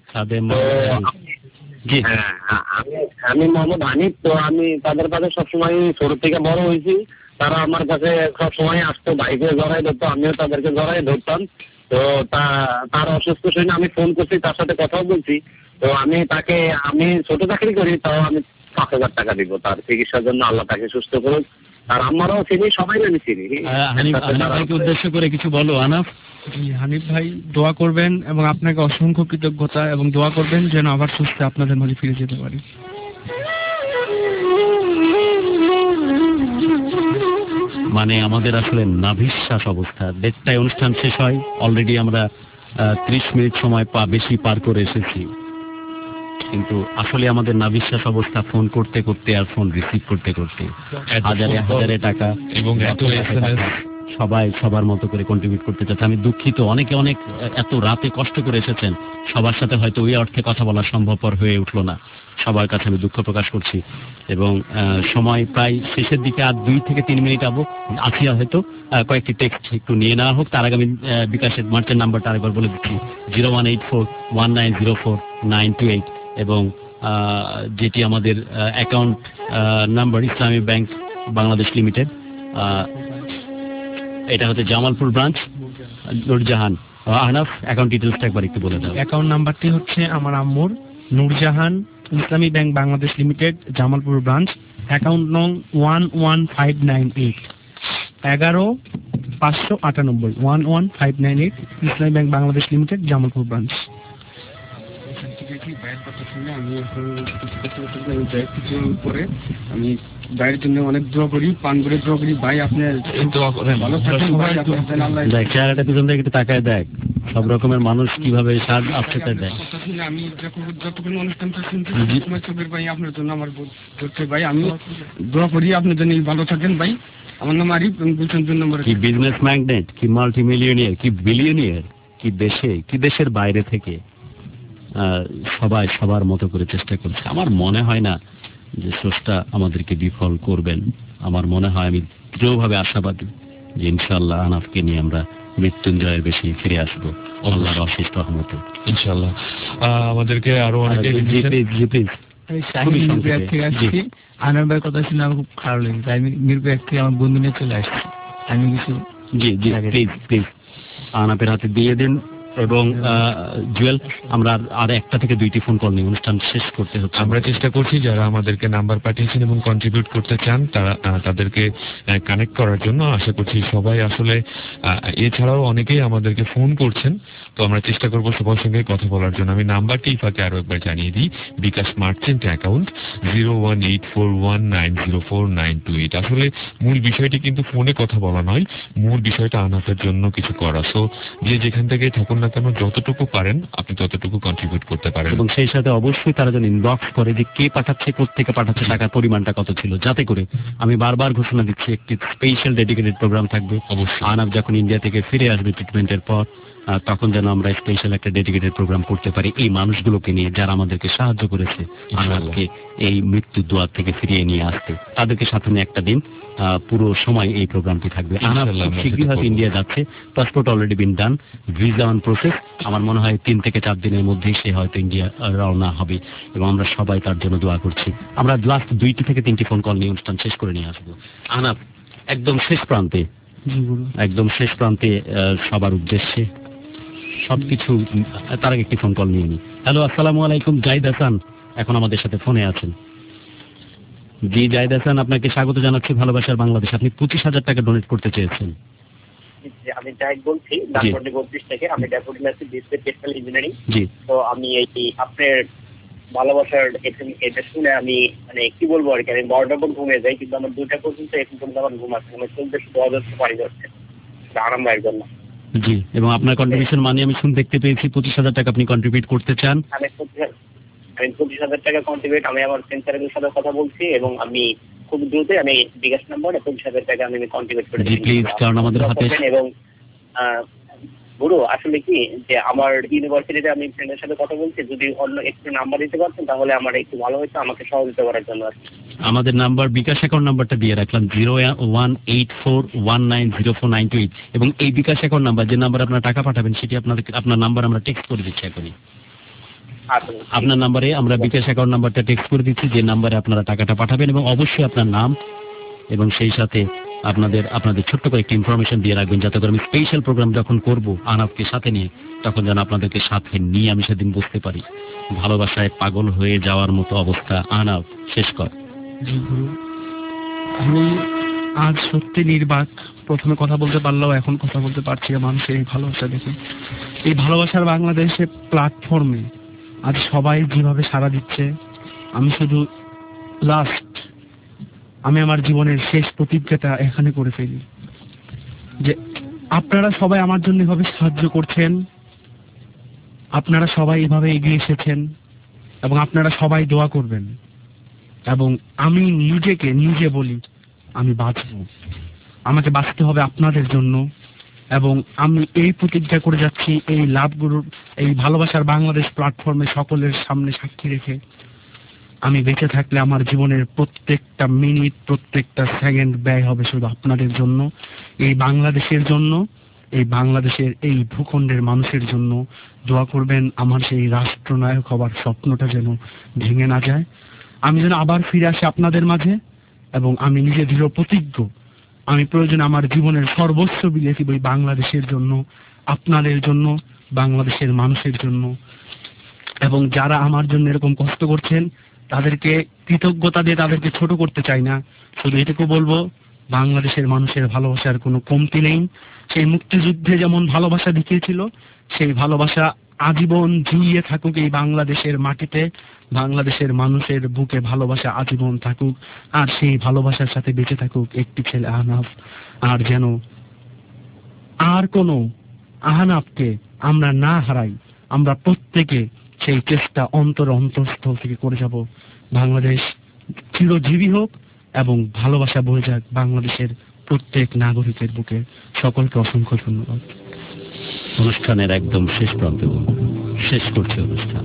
Speaker 21: আমি মোহাম্মদ হানিফ। তো আমি তাদের কাছে সবসময় ছোট থেকে বড় হয়েছি। তারা আমার কাছে সবসময় আসতো, বাইকে জড়াই ধরতো, আমিও তাদেরকে জড়াই ধরতাম। তো তার অসুস্থ শুনে আমি ফোন করছি, তার সাথে কথাও বলছি। তো আমি ছোট চাকরি করি, তাও আমি 5000 টাকা দিব তার চিকিৎসার জন্য। আল্লাহ তাকে সুস্থ করুক। আর আমারও চিনি, সবাই আমি চিনি।
Speaker 4: হানিফ ভাইকে উদ্দেশ্য করে কিছু বলো আনাফ।
Speaker 5: জি, হানিফ ভাই দোয়া করবেন এবং আপনাকে অসংখ্য কৃতজ্ঞতা, এবং দোয়া করবেন যেন আবার সুস্থ আপনাদের মাঝে ফিরে যেতে পারি।
Speaker 4: মানে আমাদের আসলে নাভিশ্বাস অবস্থা। 1:30টায় অনুষ্ঠান শেষ হয়, অলরেডি আমরা 30 মিনিট সময় বেশি পার করে এসেছি, কিন্তু আসলে আমাদের নাভিশ্বাস অবস্থা। ফোন করতে করতে আর ফোন রিসিভ করতে করতে হাজারে হাজারে টাকা
Speaker 3: এবং এত এসএমএস
Speaker 4: সবাই সবার মতো করে কন্ট্রিবিউট করতে চাচ্ছে। আমি দুঃখিত, অনেকে অনেক এত রাতে কষ্ট করে এসেছেন, সবার সাথে হয়তো ওই অর্থে কথা বলা সম্ভবপর হয়ে উঠলো না। সবার কাছে আমি দুঃখ প্রকাশ করছি এবং সময় প্রায় শেষের দিকে আর 2 থেকে 3 মিনিট আছি, হয়তো কয়েকটি টেক্সট একটু নিয়ে নেওয়া হোক। তার আগে আমি বিকাশের মার্চেন্ট নাম্বারটা আরেকবার বলে দিচ্ছি 01841904-928 এবং যেটি আমাদের account number Islami bank Bangladesh limited, এটা হচ্ছে জামালপুর ব্রাঞ্চ, নুরজাহান। আহনাফ, অ্যাকাউন্ট ডিটেলসটা একবার একটু বলে দাও।
Speaker 5: অ্যাকাউন্ট নাম্বারটি হচ্ছে আমার আম্মুর, Nurjahan, Islami bank Bangladesh limited, Jamalpur branch, account নং 11598 11,598 11598 Islami bank Bangladesh limited, Jamalpur branch.
Speaker 6: আমি ভাইয়ের জন্য অনেক দোয়া করি, পান করে দোয়া করি। ভাই আপনি দোয়া করেন, ভালো থাকেন ভাই।
Speaker 4: দেখ চেহারাটা পিছন থেকে একটু তাকায় দেখ, সব রকমের মানুষ কিভাবে সাজ আপসেটে দেয়।
Speaker 6: আমি যতক্ষণ অনুষ্ঠানটা শুনছি চোখের ভাই আপনার জন্য আমার করতে ভাই, আমি দোয়া করি আপনার জন্য ভালো থাকেন ভাই। আমার নাম আরিফ, গুলশান নম্বর।
Speaker 4: কি বিজনেস ম্যাগনেট, কি মাল্টি মিলিয়নিয়ার, কি বিলিয়নিয়ার, কি দেশে কি দেশের বাইরে থেকে সবাই সবার মতো করে চেষ্টা করছে। আমার মনে হয় না যে স্রষ্টা আমাদেরকে বিফল করবেন। আমার মনে হয়, আমি দৃঢ়ভাবে আশাবাদী যে ইনশাআল্লাহ আনাফকে নিয়ে আমরা মৃত্যুঞ্জয়ের বেশি ফিরে আসবো আল্লাহর অশেষ রহমতে ইনশাআল্লাহ।
Speaker 3: আমাদেরকে আরো অনেকে
Speaker 19: আনার কথা শুনে আমার খুব খারাপ লেগেছে। আমি নির্ভয় থেকে আমার বন্ধু নিয়ে চলে আসছি। আমি কিছু
Speaker 4: প্লিজ আনাপের হাতে দিয়ে দিন। এবং জুয়েল, আমরা আর 1টা থেকে 2টি ফোন কল নিয়ে অনুষ্ঠান শেষ করতে হচ্ছে।
Speaker 3: আমরা চেষ্টা করছি যারা আমাদেরকে নাম্বার পাঠিয়েছেন এবং কন্ট্রিবিউট করতে চান তাদেরকে কানেক্ট করার জন্য। আশা করছি সবাই আসলে, এছাড়াও অনেকেই আমাদেরকে ফোন করছেন, তো আমরা চেষ্টা করবো সবার সঙ্গে কথা বলার জন্য। আমি নাম্বারটি ফাঁকে আরো একবার জানিয়ে দিই, বিকাশ মার্চেন্ট অ্যাকাউন্ট 01841904-928। আসলে মূল বিষয়টি কিন্তু ফোনে কথা বলা নয়, মূল বিষয়টা আনাফের জন্য কিছু করা। সো যে যেখান থেকে থাকুন না কেন, যতটুকু পারেন আপনি ততটুকু কন্ট্রিবিউট করতে পারেন।
Speaker 4: এবং সেই সাথে অবশ্যই তারা যেন ইনবক্স করে যে কে পাঠাচ্ছে, কোত্থেকে পাঠাচ্ছে, টাকার পরিমাণটা কত ছিল, যাতে করে আমি বারবার ঘোষণা দিচ্ছি একটি স্পেশাল ডেডিকেটেড প্রোগ্রাম থাকবে। অবশ্যই আনাফ যখন ইন্ডিয়া থেকে ফিরে আসবে ট্রিটমেন্টের পর, তখন যেন আমরা স্পেশাল একটা ডেডিকেটেড প্রোগ্রাম করতে পারি এই মানুষগুলোকে নিয়ে যারা আমাদেরকে সাহায্য করেছে আনাফকে এই মৃত্যুর দুয়ার থেকে ফিরিয়ে নিয়ে আসতে। তাদেরকে সাথে নিয়ে একটা দিন পুরো সময় এই প্রোগ্রামটি থাকবে। আনাফ শীঘ্রই হয়তো ইন্ডিয়া যাচ্ছে, passport already been done, visa on process. আমার মনে হয় 3 থেকে 4 দিনের মধ্যেই সে হয়তো ইন্ডিয়া রওনা হবে এবং আমরা সবাই তার জন্য দোয়া করছি। আমরা লাস্ট 2টি থেকে 3টি ফোন কল নিয়ে অনুষ্ঠান শেষ করে নিয়ে আসবো। আনাফ একদম শেষ প্রান্তে সবার উদ্দেশ্যে সবকিছু, তার আগে একটি ফোন কল নিয়ে নি। হ্যালো, আসসালামু আলাইকুম। জাহিদ হাসান এখন আমাদের সাথে ফোনে আছেন। জি জাহিদ হাসান, আপনাকে স্বাগত জানাচ্ছি ভালোবাসার বাংলাদেশ। আপনি 25,000 টাকা ডোনেট করতে চেয়েছেন।
Speaker 11: আমি জাহিদ বলছি, ডাকপন্ডি 32 থেকে। আমি ডেপুটি ম্যানেজার টেকনিক্যাল ইঞ্জিনিয়ারিং। তো আমি এই আপনার ভালোবাসার এটা শুনে আমি মানে কি বলবো আর কি, আমি 12টা পর্যন্ত ঘুমিয়ে যাই, কিন্তু আমার 2টা পর্যন্ত এখন পর্যন্ত আমার ঘুম আসছে। আমার চলতে শুধু অজস্র পানি যাচ্ছে আরাম ভাইয়ের জন্য।
Speaker 4: জি, এবং আপনার কন্ট্রিবিউশন মানে আমি দেখতে পেয়েছি 25,000 টাকা আপনি কন্ট্রিবিউট করতে চান।
Speaker 11: আমি 25,000 টাকা কন্ট্রিবিউট, আমি আমার সেন্টারের সাথে কথা বলছি এবং আমি খুব দ্রুতই আমি বিকাশ নম্বরে 25,000 টাকা আমি কন্ট্রিবিউট করে দিচ্ছি।
Speaker 4: প্লিজ, কারণ আমাদের হাতে
Speaker 11: এবং গুরু আসলে কি যে আমার ইউনিভার্সিটিতে আমি ফ্রেন্ডের সাথে কথা বলছি, যদি অন্য একটু নাম্বার দিতে পারতেন তাহলে আমার একটু ভালো হতো, আমাকে সহযোগিতা করার জন্য।
Speaker 4: আমাদের নাম্বার বিকাশ অ্যাকাউন্ট নাম্বারটা দিয়ে রাখলাম 01841904-928 এবং এই বিকাশ অ্যাকাউন্ট নাম্বার যে নাম্বার আপনার টাকা পাঠাবেন সেটি আপনার নাম্বার আমরা টেক্সট করে দিচ্ছি এখনই। আপনার নাম্বারে আমরা বিকাশ অ্যাকাউন্ট নাম্বারটা টেক্সট করে দিচ্ছি, যে নাম্বারে আপনারা টাকাটা পাঠাবেন এবং অবশ্যই আপনার নাম এবং সেই সাথে আপনাদের ছোট্ট করে একটি ইনফরমেশন দিয়ে রাখবেন, যাতে করে আমি স্পেশাল প্রোগ্রাম যখন করব আনাফকে সাথে নিয়ে, তখন যেন আপনাদেরকে সাথে নিয়ে আমি সেদিন বুঝতে পারি। ভালোবাসায় পাগল হয়ে যাওয়ার মতো অবস্থা। আনাফ, শেষ কর।
Speaker 5: আমি আজ সত্যি নির্বাক, প্রথমে কথা বলতে পারলেও এখন কথা বলতে পারছি মানুষের এই ভালোবাসা দেখে। এই ভালোবাসার বাংলাদেশে প্ল্যাটফর্মে আজ সবাই যেভাবে সাড়া দিচ্ছে, আমি শুধু আমি আমার জীবনের শেষ প্রতিজ্ঞাটা এখানে করে ফেলি যে আপনারা সবাই আমার জন্য এভাবে সাহায্য করছেন, আপনারা সবাই এভাবে এগিয়ে এসেছেন এবং আপনারা সবাই দোয়া করবেন। এবং আমি নিজে বলি আমি বাঁচব, আমাকে বাঁচতে হবে আপনাদের জন্য, এবং আমি এই প্রতিজ্ঞা করে যাচ্ছি এই লাভগুলোর, এই ভালোবাসার বাংলাদেশ প্ল্যাটফর্মে সকলের সামনে সাক্ষী রেখে, আমি বেঁচে থাকলে আমার জীবনের প্রত্যেকটা মিনিট, প্রত্যেকটা সেকেন্ড ব্যয় হবে শুধু আপনাদের জন্য, এই বাংলাদেশের জন্য, এই বাংলাদেশের এই ভূখণ্ডের মানুষের জন্য। দোয়া করবেন আমার সেই রাষ্ট্রনায়ক হবার স্বপ্নটা যেন ভেঙে না যায়, আমি যেন আবার ফিরে আসি আপনাদের মাঝে, এবং আমি নিজে দৃঢ় প্রতিজ্ঞ আমি প্রয়োজনে আমার জীবনের সর্বস্ব বিলিয়ে দিব এই বাংলাদেশের জন্য, আপনাদের জন্য, বাংলাদেশের মানুষের জন্য। এবং যারা আমার জন্য এরকম কষ্ট করছেন তাদেরকে কৃতজ্ঞতা দিয়ে তাদেরকে ছোট করতে চাই না, শুধু এটুকু বলবো বাংলাদেশের মানুষের ভালোবাসার কোনো কমতি নেই। সেই মুক্তিযুদ্ধে যেমন ভালোবাসা দেখিয়েছিল, সেই ভালোবাসা আজীবন ঝুলিয়ে থাকুক এই বাংলাদেশের মাটিতে, বাংলাদেশের মানুষের বুকে ভালোবাসা আজীবন থাকুক, আর সেই ভালোবাসার সাথে বেঁচে থাকুক একটি ছেলে আহনাফ। আর যেন আর কোনো আহনাফকে আমরা না হারাই, আমরা প্রত্যেকে সেই চেষ্টা অন্তরস্থল থেকে করে যাব। বাংলাদেশ চিরজীবী হোক এবং ভালোবাসা বয়ে যাক বাংলাদেশের প্রত্যেক নাগরিকের বুকে। সকলকে অসংখ্য ধন্যবাদ।
Speaker 4: অনুষ্ঠানের একদম শেষ প্রান্তে শেষ করছে অনুষ্ঠান।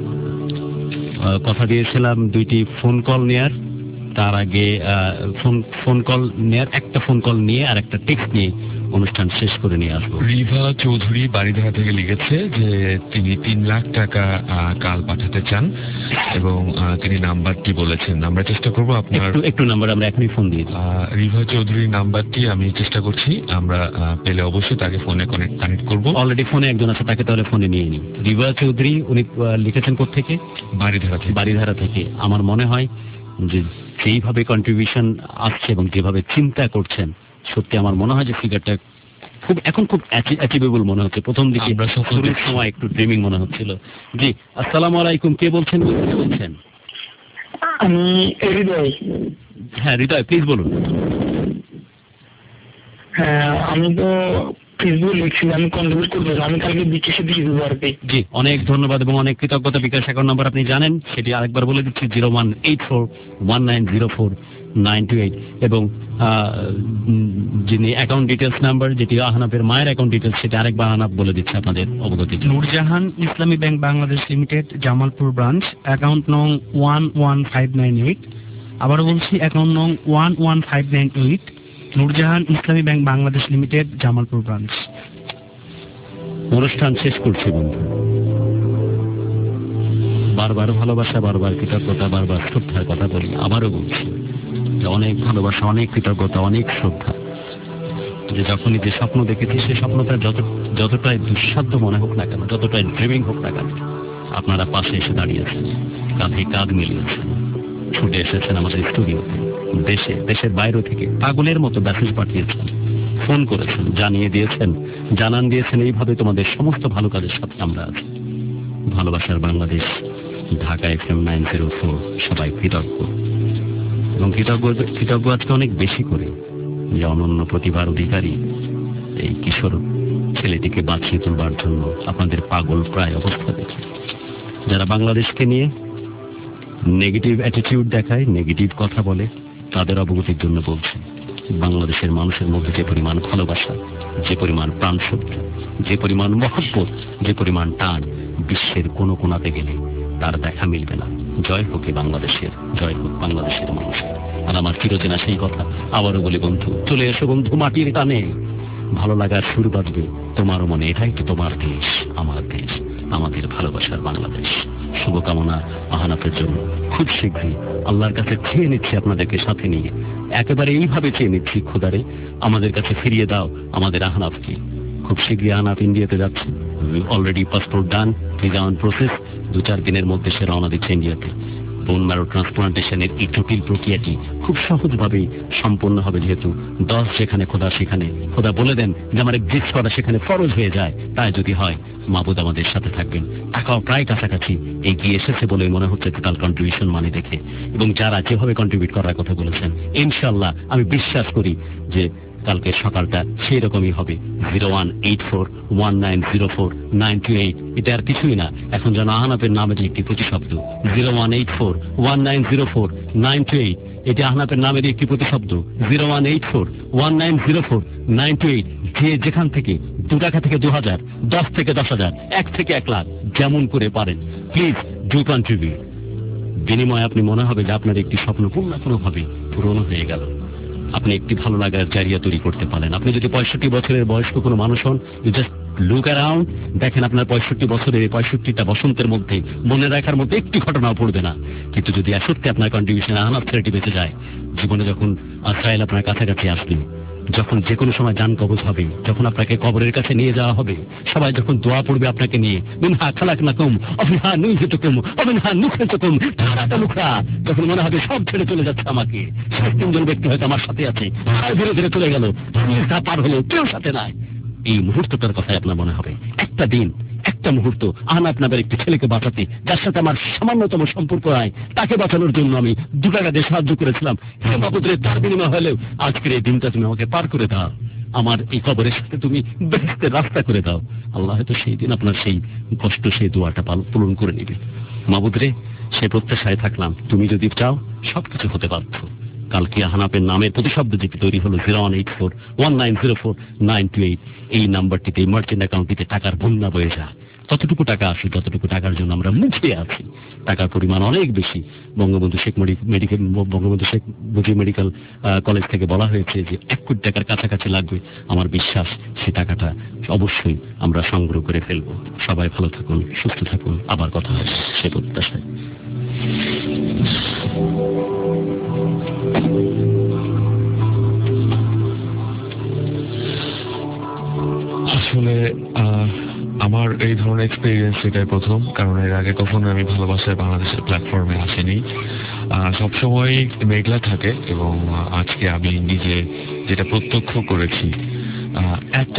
Speaker 4: কথা দিয়েছিলাম 2টি ফোন কল নেয়ার, তার আগে ফোন কল নেয়ার, একটা ফোন কল নিয়ে আর একটা টেক্সট নিয়ে অনুষ্ঠান শেষ করে নিয়ে আসবো।
Speaker 3: রিভা চৌধুরী বাড়িধারা থেকে লিখেছে যে তিনি 3 লাখ টাকা কাল পাঠাতে চান, এবং তিনি নাম্বারটি বলেছেন। আমরা চেষ্টা করবো আপনার
Speaker 4: একটু নাম্বার আমরা এখনই ফোন দিই।
Speaker 3: রিভা চৌধুরীর নাম্বারটি আমি চেষ্টা করছি, আমরা পেলে অবশ্যই তাকে ফোনে কানেক্ট করবো।
Speaker 4: অলরেডি ফোনে একজন আছে, তাকে তাহলে ফোনে নিয়ে নিই। রিভা চৌধুরী, উনি লিখেছেন কোত্থেকে? বাড়িধারা থেকে। আমার মনে হয় যে যেইভাবে কন্ট্রিবিউশন আসছে এবং যেভাবে চিন্তা করছেন, সত্যি আমার মনে হয় যে ফিগারটা এখন খুব অ্যাচিভেবল মনে হচ্ছে। প্রথম দিকে শুরুর সময় একটু ড্রিমিং মনে হচ্ছিল। জি, আসসালামু আলাইকুম, কে বলছেন?
Speaker 13: আমি হৃদয়।
Speaker 4: হ্যাঁ হৃদয়, প্লিজ বলুন।
Speaker 13: হ্যাঁ, আমি তো ফেসবুক লিখছিলাম, আমি কন্ট্রিবিউট করতে, আমি কালকে বিকাশে দিয়ে দেবো আর কি।
Speaker 4: জি, অনেক ধন্যবাদ এবং অনেক কৃতজ্ঞতা। বিকাশ অ্যাকাউন্ট নাম্বার আপনি জানেন, সেটি আরেকবার বলে দিচ্ছি 01841904-928, এবং যিনি অ্যাকাউন্ট ডিটেলস নাম্বার, যেটি আহনাফের মায়ের অ্যাকাউন্ট ডিটেলস, সেটা আরেকবার আহনাফ বলে দিচ্ছে আপনাদের অবগতি।
Speaker 5: Nurjahan Islami bank Bangladesh limited, Jamalpur branch, account নং 11598। আবারও বলছি, অ্যাকাউন্ট নং 11598, Nurjahan Islami bank Bangladesh limited, Jamalpur branch.
Speaker 4: অনুষ্ঠান শেষ করছি বন্ধু। বারবার ভালোবাসা, বারবার কৃতজ্ঞতা, বারবার শ্রদ্ধার কথা বলি। আবারও বলছি যে অনেক ভালোবাসা, অনেক কৃতজ্ঞতা, অনেক শ্রদ্ধা। যে যখনই যে স্বপ্ন দেখেছি, সেই স্বপ্নটা যতটাই দুঃসাধ্য মনে হোক না কেন, যতটাই ড্রিমিং হোক না কেন, আপনারা পাশে এসে দাঁড়িয়েছেন, কাঁধে কাঁধ মিলিয়েছেন, ছুটে এসেছেন আমাদের স্টুডিওতে। দেশের বাইরে থেকে পাগলের মতো মেসেজ পাঠিয়েছেন, ফোন করেছেন, জানান দিয়েছেন। এইভাবে তোমাদের সমস্ত ভালো কাজের সাথে আমরা আছি। ভালোবাসার বাংলাদেশ, ঢাকা FM 904 সবাই কৃতজ্ঞ, এবং কৃতজ্ঞ আজকে অনেক বেশি করে যে অনন্য প্রতিভার অধিকারী এই কিশোর ছেলেটিকে বাঁচিয়ে তোলবার জন্য আপনাদের পাগল প্রায় অবস্থা দেখে, যারা বাংলাদেশকে নিয়ে নেগেটিভ অ্যাটিটিউড দেখায়, নেগেটিভ কথা বলে, তাদের অবগতির জন্য বলছি, বাংলাদেশের মানুষের মধ্যে যে পরিমাণ ভালোবাসা, যে পরিমাণ প্রাণশক্তি, যে পরিমাণ মহব্বত, যে পরিমাণ টান, বিশ্বের কোনো কোণাতে গেলে তার দেখা মিলবে না। জয় হোক বাংলাদেশের, জয় হোক বাংলাদেশের মানুষের। আর আমার চিরচেনা সেই কথা আবারও বলি, বন্ধু চলে এসো বন্ধু, মাটির টানে ভালো লাগার সুর বাজবে তোমার মনে। এটাই তো তোমার দেশ, আমার দেশ, আমাদের ভালোবাসার বাংলাদেশ। শুভকামনা আহনাফের জন্য। খুব শীঘ্রই আল্লাহর কাছে চেয়ে নিচ্ছি আপনাদেরকে সাথে নিয়ে, একেবারে এইভাবে চেয়ে নিচ্ছি, খোদারে আমাদের কাছে ফিরিয়ে দাও আমাদের আহনাফকে। খুব শীঘ্রই আহনাফ ইন্ডিয়াতে যাচ্ছে, already passport done, visa on process. 2-4 দিনের মধ্যে সে রওনা দিচ্ছে ইন্ডিয়াতে। বোন ম্যারো ট্রান্সপ্লান্টেশনের এই জটিল প্রক্রিয়াটি খুব সহজভাবেই সম্পন্ন হবে, যেহেতু 10 যেখানে খোদা সেখানে, খোদা বলে দেন যে আমার এক্সিস্ট করা সেখানে ফরজ হয়ে যায়। তাই যদি হয়, মাবুদ আমাদের সাথে থাকবেন। টাকাও প্রায় কাছাকাছি এগিয়ে এসেছে বলে মনে হচ্ছে টোটাল কন্ট্রিবিউশন মানি দেখে, এবং যারা যেভাবে কন্ট্রিবিউট করার কথা বলেছেন, ইনশাআল্লাহ আমি বিশ্বাস করি যে কালকে সকালটা সেই রকমই হবে। 01841904-928, এটা আর কিছুই না, এখন যেন আহনাফের নামে যে একটি প্রতিশব্দ, 01841904-928। এটি আহনাফের নামের একটি প্রতিশব্দ 018419049228। যে যেখান থেকে 2 টাকা থেকে 2000, 10 থেকে 10,000, 1 থেকে 1 লাখ যেমন করে পারেন প্লিজ ডু কন্ট্রিবিউট। বিনিময়ে আপনি মনে হবে যে আপনার একটি স্বপ্ন কোনোভাবে পূরণ হয়ে গেল, আপনি একটি ভালো লাগার জারিয়া তৈরি করতে পারেন। আপনি যদি 65 বছরের বয়স্ক কোনো মানুষ হন, ইউ জাস্ট লুক অ্যারাউন্ড, দেখেন আপনার 65 বছরের 65টা বসন্তের মধ্যে মনে রাখার মধ্যে একটি ঘটনাও পড়বে না। কিন্তু যদি সত্যি আপনার কন্ট্রিবিউশন আহনাফ ছেলেটি বেঁচে যায়, জীবনে যখন আজরাইল আপনার কাছাকাছি আসবে, যখন যে কোনো সময় জান কবজ হবে, যখন আপনাকে কবরের কাছে নিয়ে যাওয়া হবে, সবাই যখন দোয়া পড়বে আপনাকে নিয়ে, মিনহা খালাকনাকুম ওয়া ফিহা নুইতুকুম ওয়া মিনহা নুখরিজুকুম তারাতান উখরা, তখন মনে হবে সব ছেড়ে চলে যাচ্ছে আমাকে, 3জন ব্যক্তি হয়তো আমার সাথে আছে, আর ধীরে ধীরে চলে গেল, পার হলো, কেউ সাথে নাই। এই মুহূর্তটার কথা আপনার মনে হবে, একটা দিন, একটা মুহূর্ত আহনাফ নামের একটি ছেলেকে বাঁচাতে, যার সাথে আমার সামান্যতম সম্পর্ক নাই, তাকে বাঁচানোর জন্য আমি 2 টাকা দিয়ে সাহায্য করেছিলাম। হে বাবুদ্রে, তার বিনিময় হলেও আজকের এই দিনটা তুমি আমাকে পার করে দাও, আমার এই কবরের সাথে তুমি বেহেশতের রাস্তা করে দাও। আল্লাহ হয়তো সেই দিন আপনার সেই কষ্ট, সেই দোয়াটা পূরণ করে নিবে। মাবুদরে, সে প্রত্যাশায় থাকলাম, তুমি যদি চাও সবকিছু হতে বাধ্য। কালকে আহনাফের নামের প্রতিশব্দ যেটি তৈরি হলো 018419049228, এই নাম্বারটিতে মার্চেন্ট অ্যাকাউন্টটিতে টাকার বন্যা বয়ে যায়। ততটুকু টাকা আসে যতটুকু টাকার জন্য আমরা মুখিয়ে আছি। টাকার পরিমাণ অনেক বেশি। বঙ্গবন্ধু শেখ মুজিব মেডিকেল কলেজ থেকে বলা হয়েছে যে 1 কোটি টাকার কাছাকাছি লাগবে। আমার বিশ্বাস সে টাকাটা অবশ্যই আমরা সংগ্রহ করে ফেলবো। সবাই ভালো থাকুন, সুস্থ থাকুন, আবার কথা হবে সে প্রত্যাশায়।
Speaker 3: আসলে আমার এই ধরনের এক্সপিরিয়েন্স এটাই প্রথম, কারণ এর আগে কখনো আমি ভালোবাসার বাংলাদেশের প্ল্যাটফর্মে আসিনি। সবসময় মেঘলা থাকে, এবং আজকে আমি নিজে যেটা প্রত্যক্ষ করেছি, এত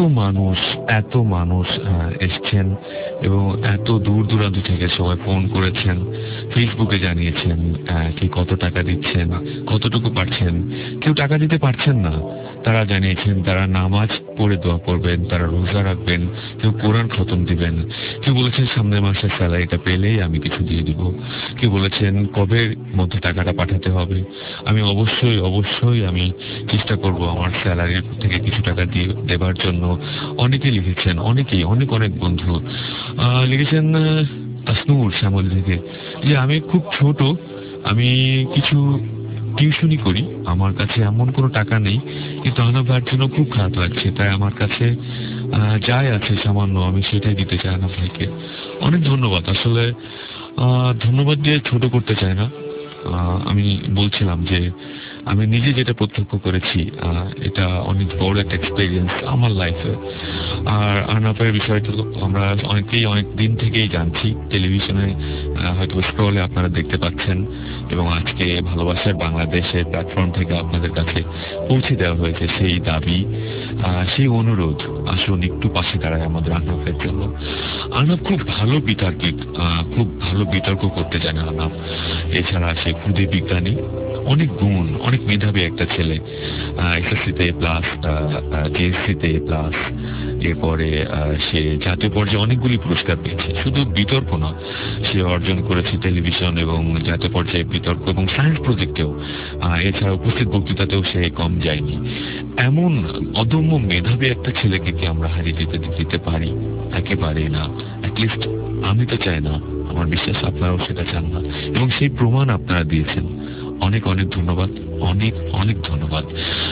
Speaker 3: মানুষ এসছেন এবং এত দূর দূরান্ত থেকে সবাই ফোন করেছেন, ফেসবুকে জানিয়েছেন কি কত টাকা দিচ্ছেন, কতটুকু পারছেন। কেউ টাকা দিতে পারছেন না, তারা জানিয়েছেন তারা নামাজ পড়ে দোয়া করবেন, তারা রোজা রাখবেন, কেউ কোরআন খতম দিবেন, কেউ বলেছেন সামনের মাসের স্যালারিটা পেলেই আমি কিছু দিয়ে দিব, কেউ বলেছেন কবের মধ্যে টাকাটা পাঠাতে হবে। আমি অবশ্যই আমি চেষ্টা করব আমার স্যালারির থেকে কিছু টাকা দিয়ে দেবার জন্য। অনেকে লিখেছেন, অনেক বন্ধু লিখেছেন, তাসনুর শ্যামল থেকে, যে আমি খুব ছোট, আমি কিছু টিউশনি করি, আমার কাছে এমন কোনো টাকা নেই, কিন্তু আহনাফ ভাইয়ের জন্য খুব খারাপ লাগছে, তাই আমার কাছে যাই আছে সামান্য আমি সেটাই দিতে চাই আহনাফ ভাইকে। অনেক ধন্যবাদ। আসলে ধন্যবাদ দিয়ে ছোট করতে চাই না। আমি বলছিলাম যে আমি নিজে যেটা প্রত্যক্ষ করেছি, এটা অনেক বড় একটা এক্সপেরিয়েন্স আমার লাইফে। আর আহনাফের বিষয়টা আমরা অনেকেই অনেক দিন থেকেই জানছি, টেলিভিশনে হয়তো স্ক্রলে আপনারা দেখতে পাচ্ছেন, এবং আজকে ভালোবাসার বাংলাদেশের প্ল্যাটফর্ম থেকে আপনাদের কাছে পৌঁছে দেওয়া হয়েছে সেই দাবি, সেই অনুরোধ, আসুন একটু পাশে দাঁড়ায় আমাদের আহনাফের জন্য। আহনাফ খুব ভালো বিতার্কিক, খুব ভালো বিতর্ক করতে জানে আহনাফ। এছাড়া সে খুদে বিজ্ঞানী, অনেক গুণ, অনেক মেধাবী একটা ছেলে। এসএসসিতে প্লাস, জিএসসিতে প্লাস, এরপরে সে জাতীয় পর্যায়ে অনেকগুলি পুরস্কার পেয়েছে। শুধু বিতর্ক না, সে অর্জন করেছে টেলিভিশন এবং জাতীয় পর্যায়ে বিতর্ক এবং সায়েন্স প্রজেক্টেও। এছাড়া উপস্থিত বক্তৃতাতেও সে কম যায়নি। এমন অদম্য মেধাবী একটা ছেলেকে কি আমরা হারিয়ে দিতে পারি? একেবারে না। অ্যাটলিস্ট আমি তো চাই না, আমার বিশ্বাস আপনারাও সেটা চান না, এবং সেই প্রমাণ আপনারা দিয়েছেন। অনেক ধন্যবাদ, অনেক ধন্যবাদ।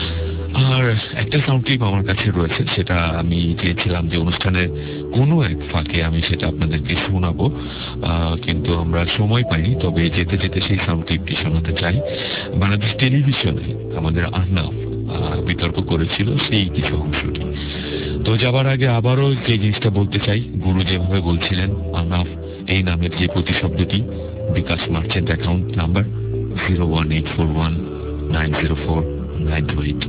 Speaker 3: আর একটা সাউন্ড ক্লিপ আমার কাছে রয়েছে, সেটা আমি চেয়েছিলাম যে অনুষ্ঠানের কোনো এক ফাঁকে আমি সেটা আপনাদেরকে শোনাবো, কিন্তু আমরা সময় পাইনি। তবে যেতে যেতে সেই সাউন্ড ক্লিপটি শোনাতে চাই। বাংলাদেশ টেলিভিশনে আমাদের আহনাফ বিতর্ক করেছিল সেই কিছু অংশটি। তো যাবার আগে আবারও যে জিনিসটা বলতে চাই, গুরু যেভাবে বলছিলেন, আহনাফ এই নামের যে প্রতিশব্দটি, বিকাশ মার্চেন্ট অ্যাকাউন্ট নাম্বার 01841904928,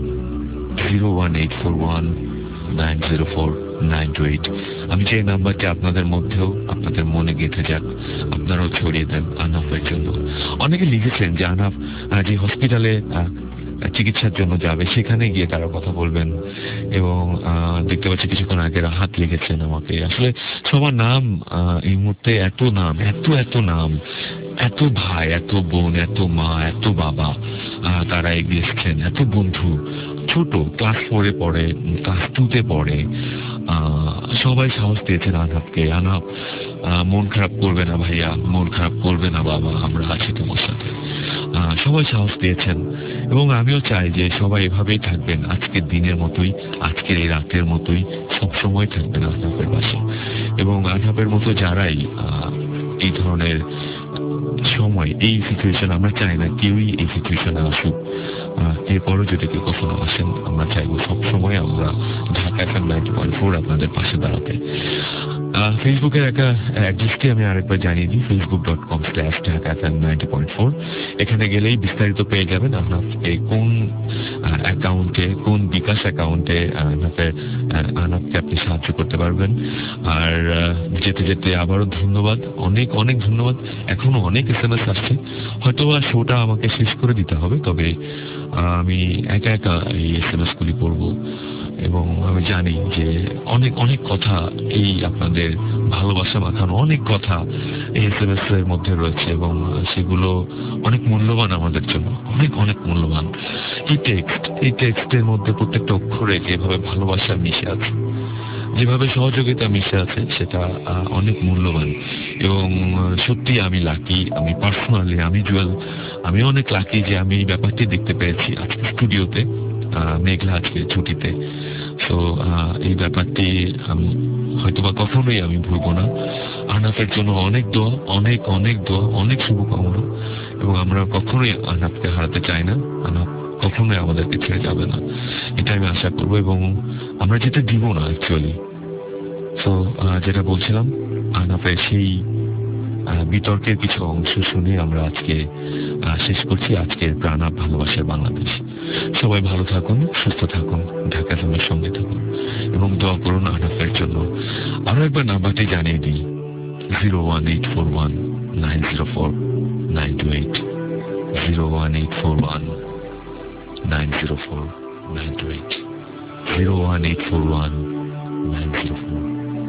Speaker 3: 01841904928। আমি যে নাম্বারটি আপনাদের মধ্যেও, আপনাদের মনে গেঁথে যাক, আপনারাও ছড়িয়ে দেন আহনাফের জন্য। অনেকে লিখেছেন যে আহনাফ যে হসপিটালে চিকিৎসার জন্য যাবে সেখানে গিয়ে তারা কথা বলবেন, এবং দেখতে পাচ্ছি কিছুক্ষণ আগে রাহাত লিখেছেন আমাকে। আসলে সবার নাম এই মুহূর্তে এত নাম এত ভাই, এত বোন, এত মা, এত বাবা, তারা এগিয়ে এসছেন, এত বন্ধু, ছোট ক্লাস 4-এ পড়ে, ক্লাস 2-তে পড়ে, সবাই সাহস দিয়েছেন আনাফকে, আনাফ মন খারাপ করবে না ভাইয়া, মন খারাপ করবে না বাবা, আমরা আছি তোমার সাথে, সবাই সাহস দিয়েছেন। এবং আমিও চাই যে সবাই এভাবেই থাকবেন, আজকের দিনের মতোই, আজকের এই রাতের মতোই সবসময় থাকবেন আনাফের পাশে। এবং আনাফের মতো যারাই এই ধরনের সময়, এই সিচুয়েশন, আমরা চাই না কেউই এই সিচুয়েশনে আসুক, এরপরও যদি কেউ কখনো আসেন, আমরা চাইবো সবসময় আমরা ঢাকা FM 90.4 আপনাদের পাশে দাঁড়াতে। ফেসবুকের একটা অ্যাড্রেসটি আমি আরেকবার জানিয়ে দিই, facebook.com/ঢাকা FM 90.4। এখানে গেলেই বিস্তারিত পেয়ে যাবেন আপনাকে কোন অ্যাকাউন্টে, কোন বিকাশ অ্যাকাউন্টে আনাফকে আপনি সাহায্য করতে পারবেন। আর যেতে যেতে আবারও ধন্যবাদ, অনেক অনেক ধন্যবাদ। এখনো অনেক SMS আসছে, হয়তো শোটা আমাকে শেষ করে দিতে হবে, তবে আমি একা একা এই SMS গুলি পড়বো। এবং আমি জানি যে অনেক অনেক কথা, এই আপনাদের ভালোবাসা মাখানো অনেক কথা এই SMS এর মধ্যে রয়েছে, এবং সেগুলো অনেক মূল্যবান আমাদের জন্য, অনেক অনেক মূল্যবান। এই টেক্সটের মধ্যে প্রত্যেকটা অক্ষরে যেভাবে ভালোবাসা মিশে আছে, যেভাবে সহযোগিতা মিশে আছে, সেটা অনেক মূল্যবান। এবং সত্যি আমি লাকি, আমি পার্সোনালি, আমি জুয়েল, আমি অনেক লাকি যে আমি এই ব্যাপারটি দেখতে পেরেছি আজকে স্টুডিওতে, মেঘলা আজকে ছুটিতে। তো এই ব্যাপারটি আমি হয়তোবা কখনোই আমি ভুলবো না। আনাফের জন্য অনেক দোয়া, অনেক অনেক দোয়া, অনেক শুভকামনা। এবং আমরা কখনোই আনাফকে হারাতে চাই না, আনাফ কখনোই আমাদেরকে ছেড়ে যাবে না, এটা আমি আশা করবো। এবং আমরা যেটা দিব না অ্যাকচুয়ালি। তো যেটা বলছিলাম, আনাফের সেই বিতর্কের কিছু অংশ শুনে আমরা আজকে শেষ করছি আজকের প্রাণ আপ ভালোবাসার বাংলাদেশ। সবাই ভালো থাকুন, সুস্থ থাকুন, ঢাকা FM-এর সঙ্গে থাকুন এবং দোয়া করুন আনাফের জন্য। আরো একবার নাম্বারটি জানিয়ে দিই, 01841904928, 01841904928, 01841904928।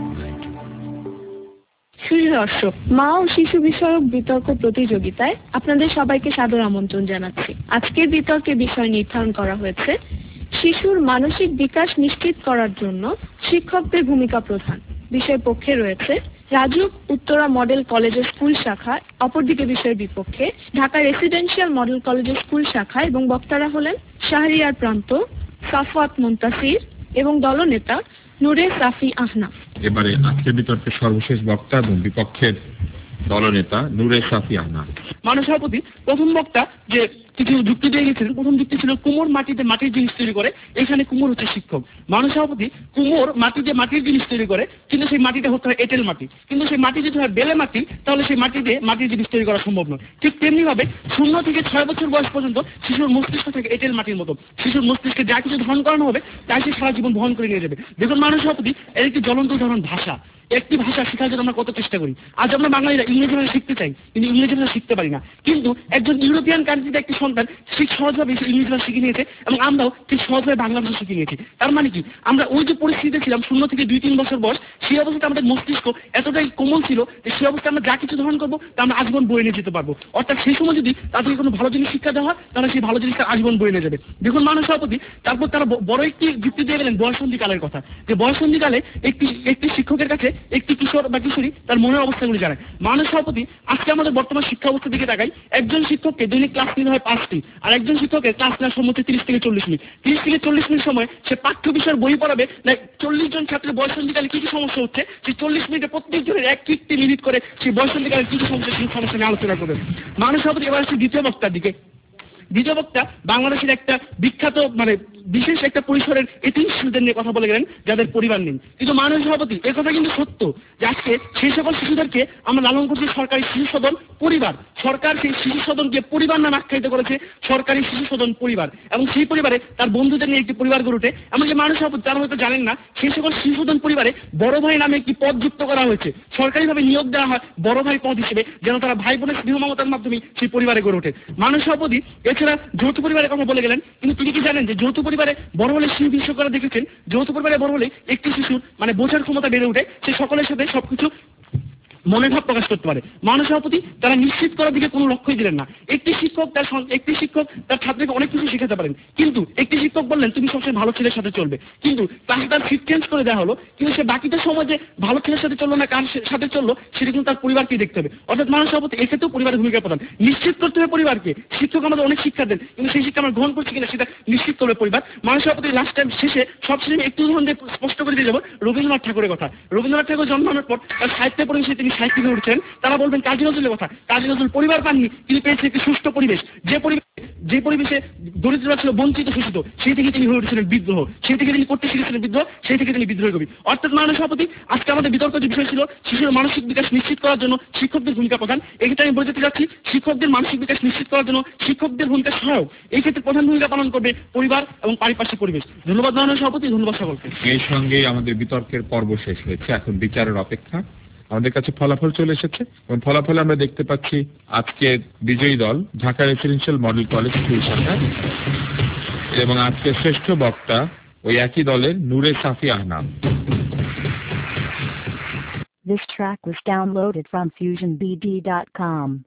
Speaker 14: সুপ্রিয় দর্শক, মা ও শিশু বিষয়ক বিতর্ক প্রতিযোগিতায় আপনাদের সবাইকে সাদর আমন্ত্রণ জানাচ্ছি। আজকের বিতর্কের বিষয় নির্ধারণ করা হয়েছে শিশুর মানসিক বিকাশ নিশ্চিত করার জন্য শিক্ষকদের ভূমিকা প্রধান। বিষয়ের পক্ষে রয়েছে রাজু উত্তরা মডেল কলেজের স্কুল শাখা, অপরদিকে বিষয়ের বিপক্ষে ঢাকা রেসিডেন্সিয়াল মডেল কলেজের স্কুল শাখা, এবং বক্তারা হলেন শাহরিয়ার প্রান্ত, সাফওয়াত মুনতাসির এবং দলনেতা নূরে সাফি আহনাফ।
Speaker 15: এবারে আজকের বিতর্কের সর্বশেষ বক্তা এবং বিপক্ষের দলনেতা নূরে সাফি আহনাফ।
Speaker 5: মাননীয় সভাপতি, প্রথম বক্তা যে কিছু যুক্তি দিয়ে গেছিলেন, প্রথম যুক্তি ছিল কুমোর মাটিতে মাটির জিনিস তৈরি করে, এখানে কুমোর হচ্ছে শিক্ষক। মাননীয় সভাপতি, কুমোর মাটিতে মাটির জিনিস তৈরি করে, কিন্তু সেই মাটিটা হতে হয় এঁটেল মাটি, কিন্তু সেই মাটি যদি হয় বেলে মাটি, তাহলে সেই মাটি দিয়ে মাটির জিনিস তৈরি করা সম্ভব নয়। ঠিক তেমনি ভাবে 0 থেকে 6 বছর বয়স পর্যন্ত শিশুর মস্তিষ্ক থেকে এঁটেল মাটির মতো, শিশুর মস্তিষ্কে যা কিছু ধারণ করানো হবে তাই সে সারা জীবন বহন করে নিয়ে যাবে। দেখুন মাননীয় সভাপতি, এর একটি জ্বলন্ত উদাহরণ ভাষা। একটি ভাষা শেখার জন্য আমরা কত চেষ্টা করি। আজ আমরা বাঙালিরা ইংরেজি ভাষা শিখতে চাই, কিন্তু ইংরেজি ভাষা শিখতে পারি না। কিন্তু একজন ইউরোপিয়ান কান্ট্রিতে একটি সন্তান ঠিক সহজভাবে ইংরেজি ভাষা শিখে নিয়েছে, এবং আমরাও ঠিক সহজভাবে বাংলা ভাষা শিখে নিয়েছি। তার মানে কি, আমরা ওই যে পরিস্থিতিতে ছিলাম 0 থেকে 2-3 বছর বয়স, সেই অবস্থায় আমাদের মস্তিষ্ক এতটাই কোমল ছিল যে সেই অবস্থায় আমরা যা কিছু ধারণ করবো তা আমরা আজীবন বয়ে নিয়ে যেতে পারবো। অর্থাৎ সেই সময় যদি তাদেরকে কোনো ভালো জিনিস শিক্ষা দেওয়া হয়, তাহলে সেই ভালো জিনিসটা আজীবন বয়ে নিয়ে যাবে। দেখুন মাননীয় সভাপতি, তারপর তারা বড় একটি যুক্তি দিয়ে গেলেন বয়ঃসন্ধিকালের কথা, যে বয়ঃসন্ধিকালে একটি শিক্ষকের কাছে একটি কিশোর বা কিশোরী তার মনের অবস্থাগুলি জানায়। মাননীয় সভাপতি, আজকে আমাদের বর্তমান শিক্ষা অবস্থার দিকে তাকাই, একজন শিক্ষককে দৈনিক ক্লাস নিতে হয় 5টি, আর একজন শিক্ষকের ক্লাস নেওয়ার সময় 30 থেকে 40 মিনিট। 30 থেকে 40 মিনিট সময় সে পাঠ্য বিষয়ের বই পড়াবে না 40 জন ছাত্রের বয়ঃসন্ধিকালে কি কি সমস্যা হচ্ছে, সেই 40 মিনিটে প্রত্যেকজনের 1-1 মিনিট করে সেই বয়ঃসন্ধিকালে কি কি সমস্যা, সেই সমস্যা নিয়ে আলোচনা করবে। মাননীয় সভাপতি, এবার আসছে দ্বিতীয় বক্তার দিকে। দ্বিতীয় বক্তা বাংলাদেশের একটা বিখ্যাত বিশেষ একটা পরিসরের এতিম শিশুদের নিয়ে কথা বলে গেলেন যাদের পরিবার নেই। কিন্তু মাননীয় সভাপতি, এ কথা কিন্তু সত্য যে আজকে সেই সকল শিশুদেরকে আমরা লালন করছি সরকারি শিশু সদন পরিবার। সরকার সেই শিশু সদনকে পরিবার নামে আখ্যায়িত করেছে সরকারি শিশু সদন পরিবার, এবং সেই পরিবারে তার বন্ধুদের নিয়ে একটি পরিবার গড়ে ওঠে। এমনকি মাননীয় সভাপতি, তারা হয়তো জানেন না, সেই সকল শিশু সদন পরিবারে বড় ভাই নামে একটি পদ যুক্ত করা হয়েছে, সরকারিভাবে নিয়োগ দেওয়া হয় বড় ভাই পদ হিসেবে, যেন তারা ভাই বোনের স্নেহ মমতার মাধ্যমে সেই পরিবারে গড়ে ওঠে। মাননীয় সভাপতি, এছাড়া যৌথ পরিবারের কথা বলে গেলেন, কিন্তু তিনি কি জানেন যে যৌথ পরিবারে বড় হলে শিশু বিশেষজ্ঞরা দেখেছেন যৌথ পরিবারে বড় হলে একটি শিশুর বোঝার ক্ষমতা বেড়ে ওঠে, সে সকলের সাথে সবকিছু মনে ভাব প্রকাশ করতে পারে। মাননীয় সভাপতি তারা নিশ্চিত করার দিকে কোনো লক্ষ্যই দিলেন না। একটি শিক্ষক তার ছাত্রকে অনেক কিছু শেখাতে পারেন, কিন্তু একটি শিক্ষক বললেন তুমি সবসময় ভালো ছেলের সাথে চলবে, কিন্তু ক্লাসে তার সিট চেঞ্জ করে দেওয়া হলো, কিন্তু সে বাকিটা সময় যে ভালো ছেলের সাথে চললো না কার সাথে চললো সেটা কিন্তু তার পরিবারকেই দেখতে হবে। অর্থাৎ মাননীয় সভাপতি এক্ষেত্রেও পরিবারের ভূমিকা প্রধান। নিশ্চিত করতে হবে পরিবারকে। শিক্ষক আমাদের অনেক শিক্ষা দেন, কিন্তু সেই শিক্ষা আমরা গ্রহণ করছি কিনা সেটা নিশ্চিত করবে পরিবার। মাননীয় সভাপতি লাস্ট টাইম শেষে সব শেষে একটু উদাহরণ দিয়ে স্পষ্ট করে দিয়ে যাবো রবীন্দ্রনাথ ঠাকুরের কথা। রবীন্দ্রনাথ ঠাকুর জন্মানোর পর তার সাহিত্যের পরিবেশে তিনি সাহিত্যিক হয়ে উঠছেন। তারা বলবেন কাজী নজরুলের কথা। কাজী নজরুল পরিবার পাননি, তিনি পেয়েছেন একটি সুষ্ঠু পরিবেশ। যে পরিবেশে দরিদ্ররা ছিল বঞ্চিত শোষিত, সেই থেকে তিনি হয়ে উঠেছিলেন বিদ্রোহ, সেই থেকে তিনি করতে শিখেছিলেন বিদ্রোহ, সেই থেকে তিনি বিদ্রোহ কবি। অর্থাৎ মাননীয় সভাপতি আজকে আমাদের বিতর্ক যে বিষয় ছিল শিশুর মানসিক বিকাশ নিশ্চিত করার জন্য শিক্ষকদের ভূমিকা প্রধান। এক্ষেত্রে আমি বলতে যাচ্ছি শিক্ষকদের মানসিক বিকাশ নিশ্চিত করার জন্য শিক্ষকদের ভূমিকা সহায়ক। এই ক্ষেত্রে প্রধান ভূমিকা পালন করবে পরিবার এবং পারিপার্শ্বিক পরিবেশ। ধন্যবাদ মাননীয় সভাপতি, ধন্যবাদ সকলকে।
Speaker 15: এর সঙ্গে আমাদের বিতর্কের পর্ব শেষ হয়েছে, এখন বিচারের অপেক্ষা। আমাদের কাছে ফলাফল চলে এসেছে এবং ফলাফলে আমরা দেখতে পাচ্ছি আজকের বিজয়ী দল Dhaka residential model college school শাখা, এবং আজকের শ্রেষ্ঠ বক্তা ওই একই দলের নূরে সাফি Ahnaf.
Speaker 1: This track was downloaded from FusionBD.com.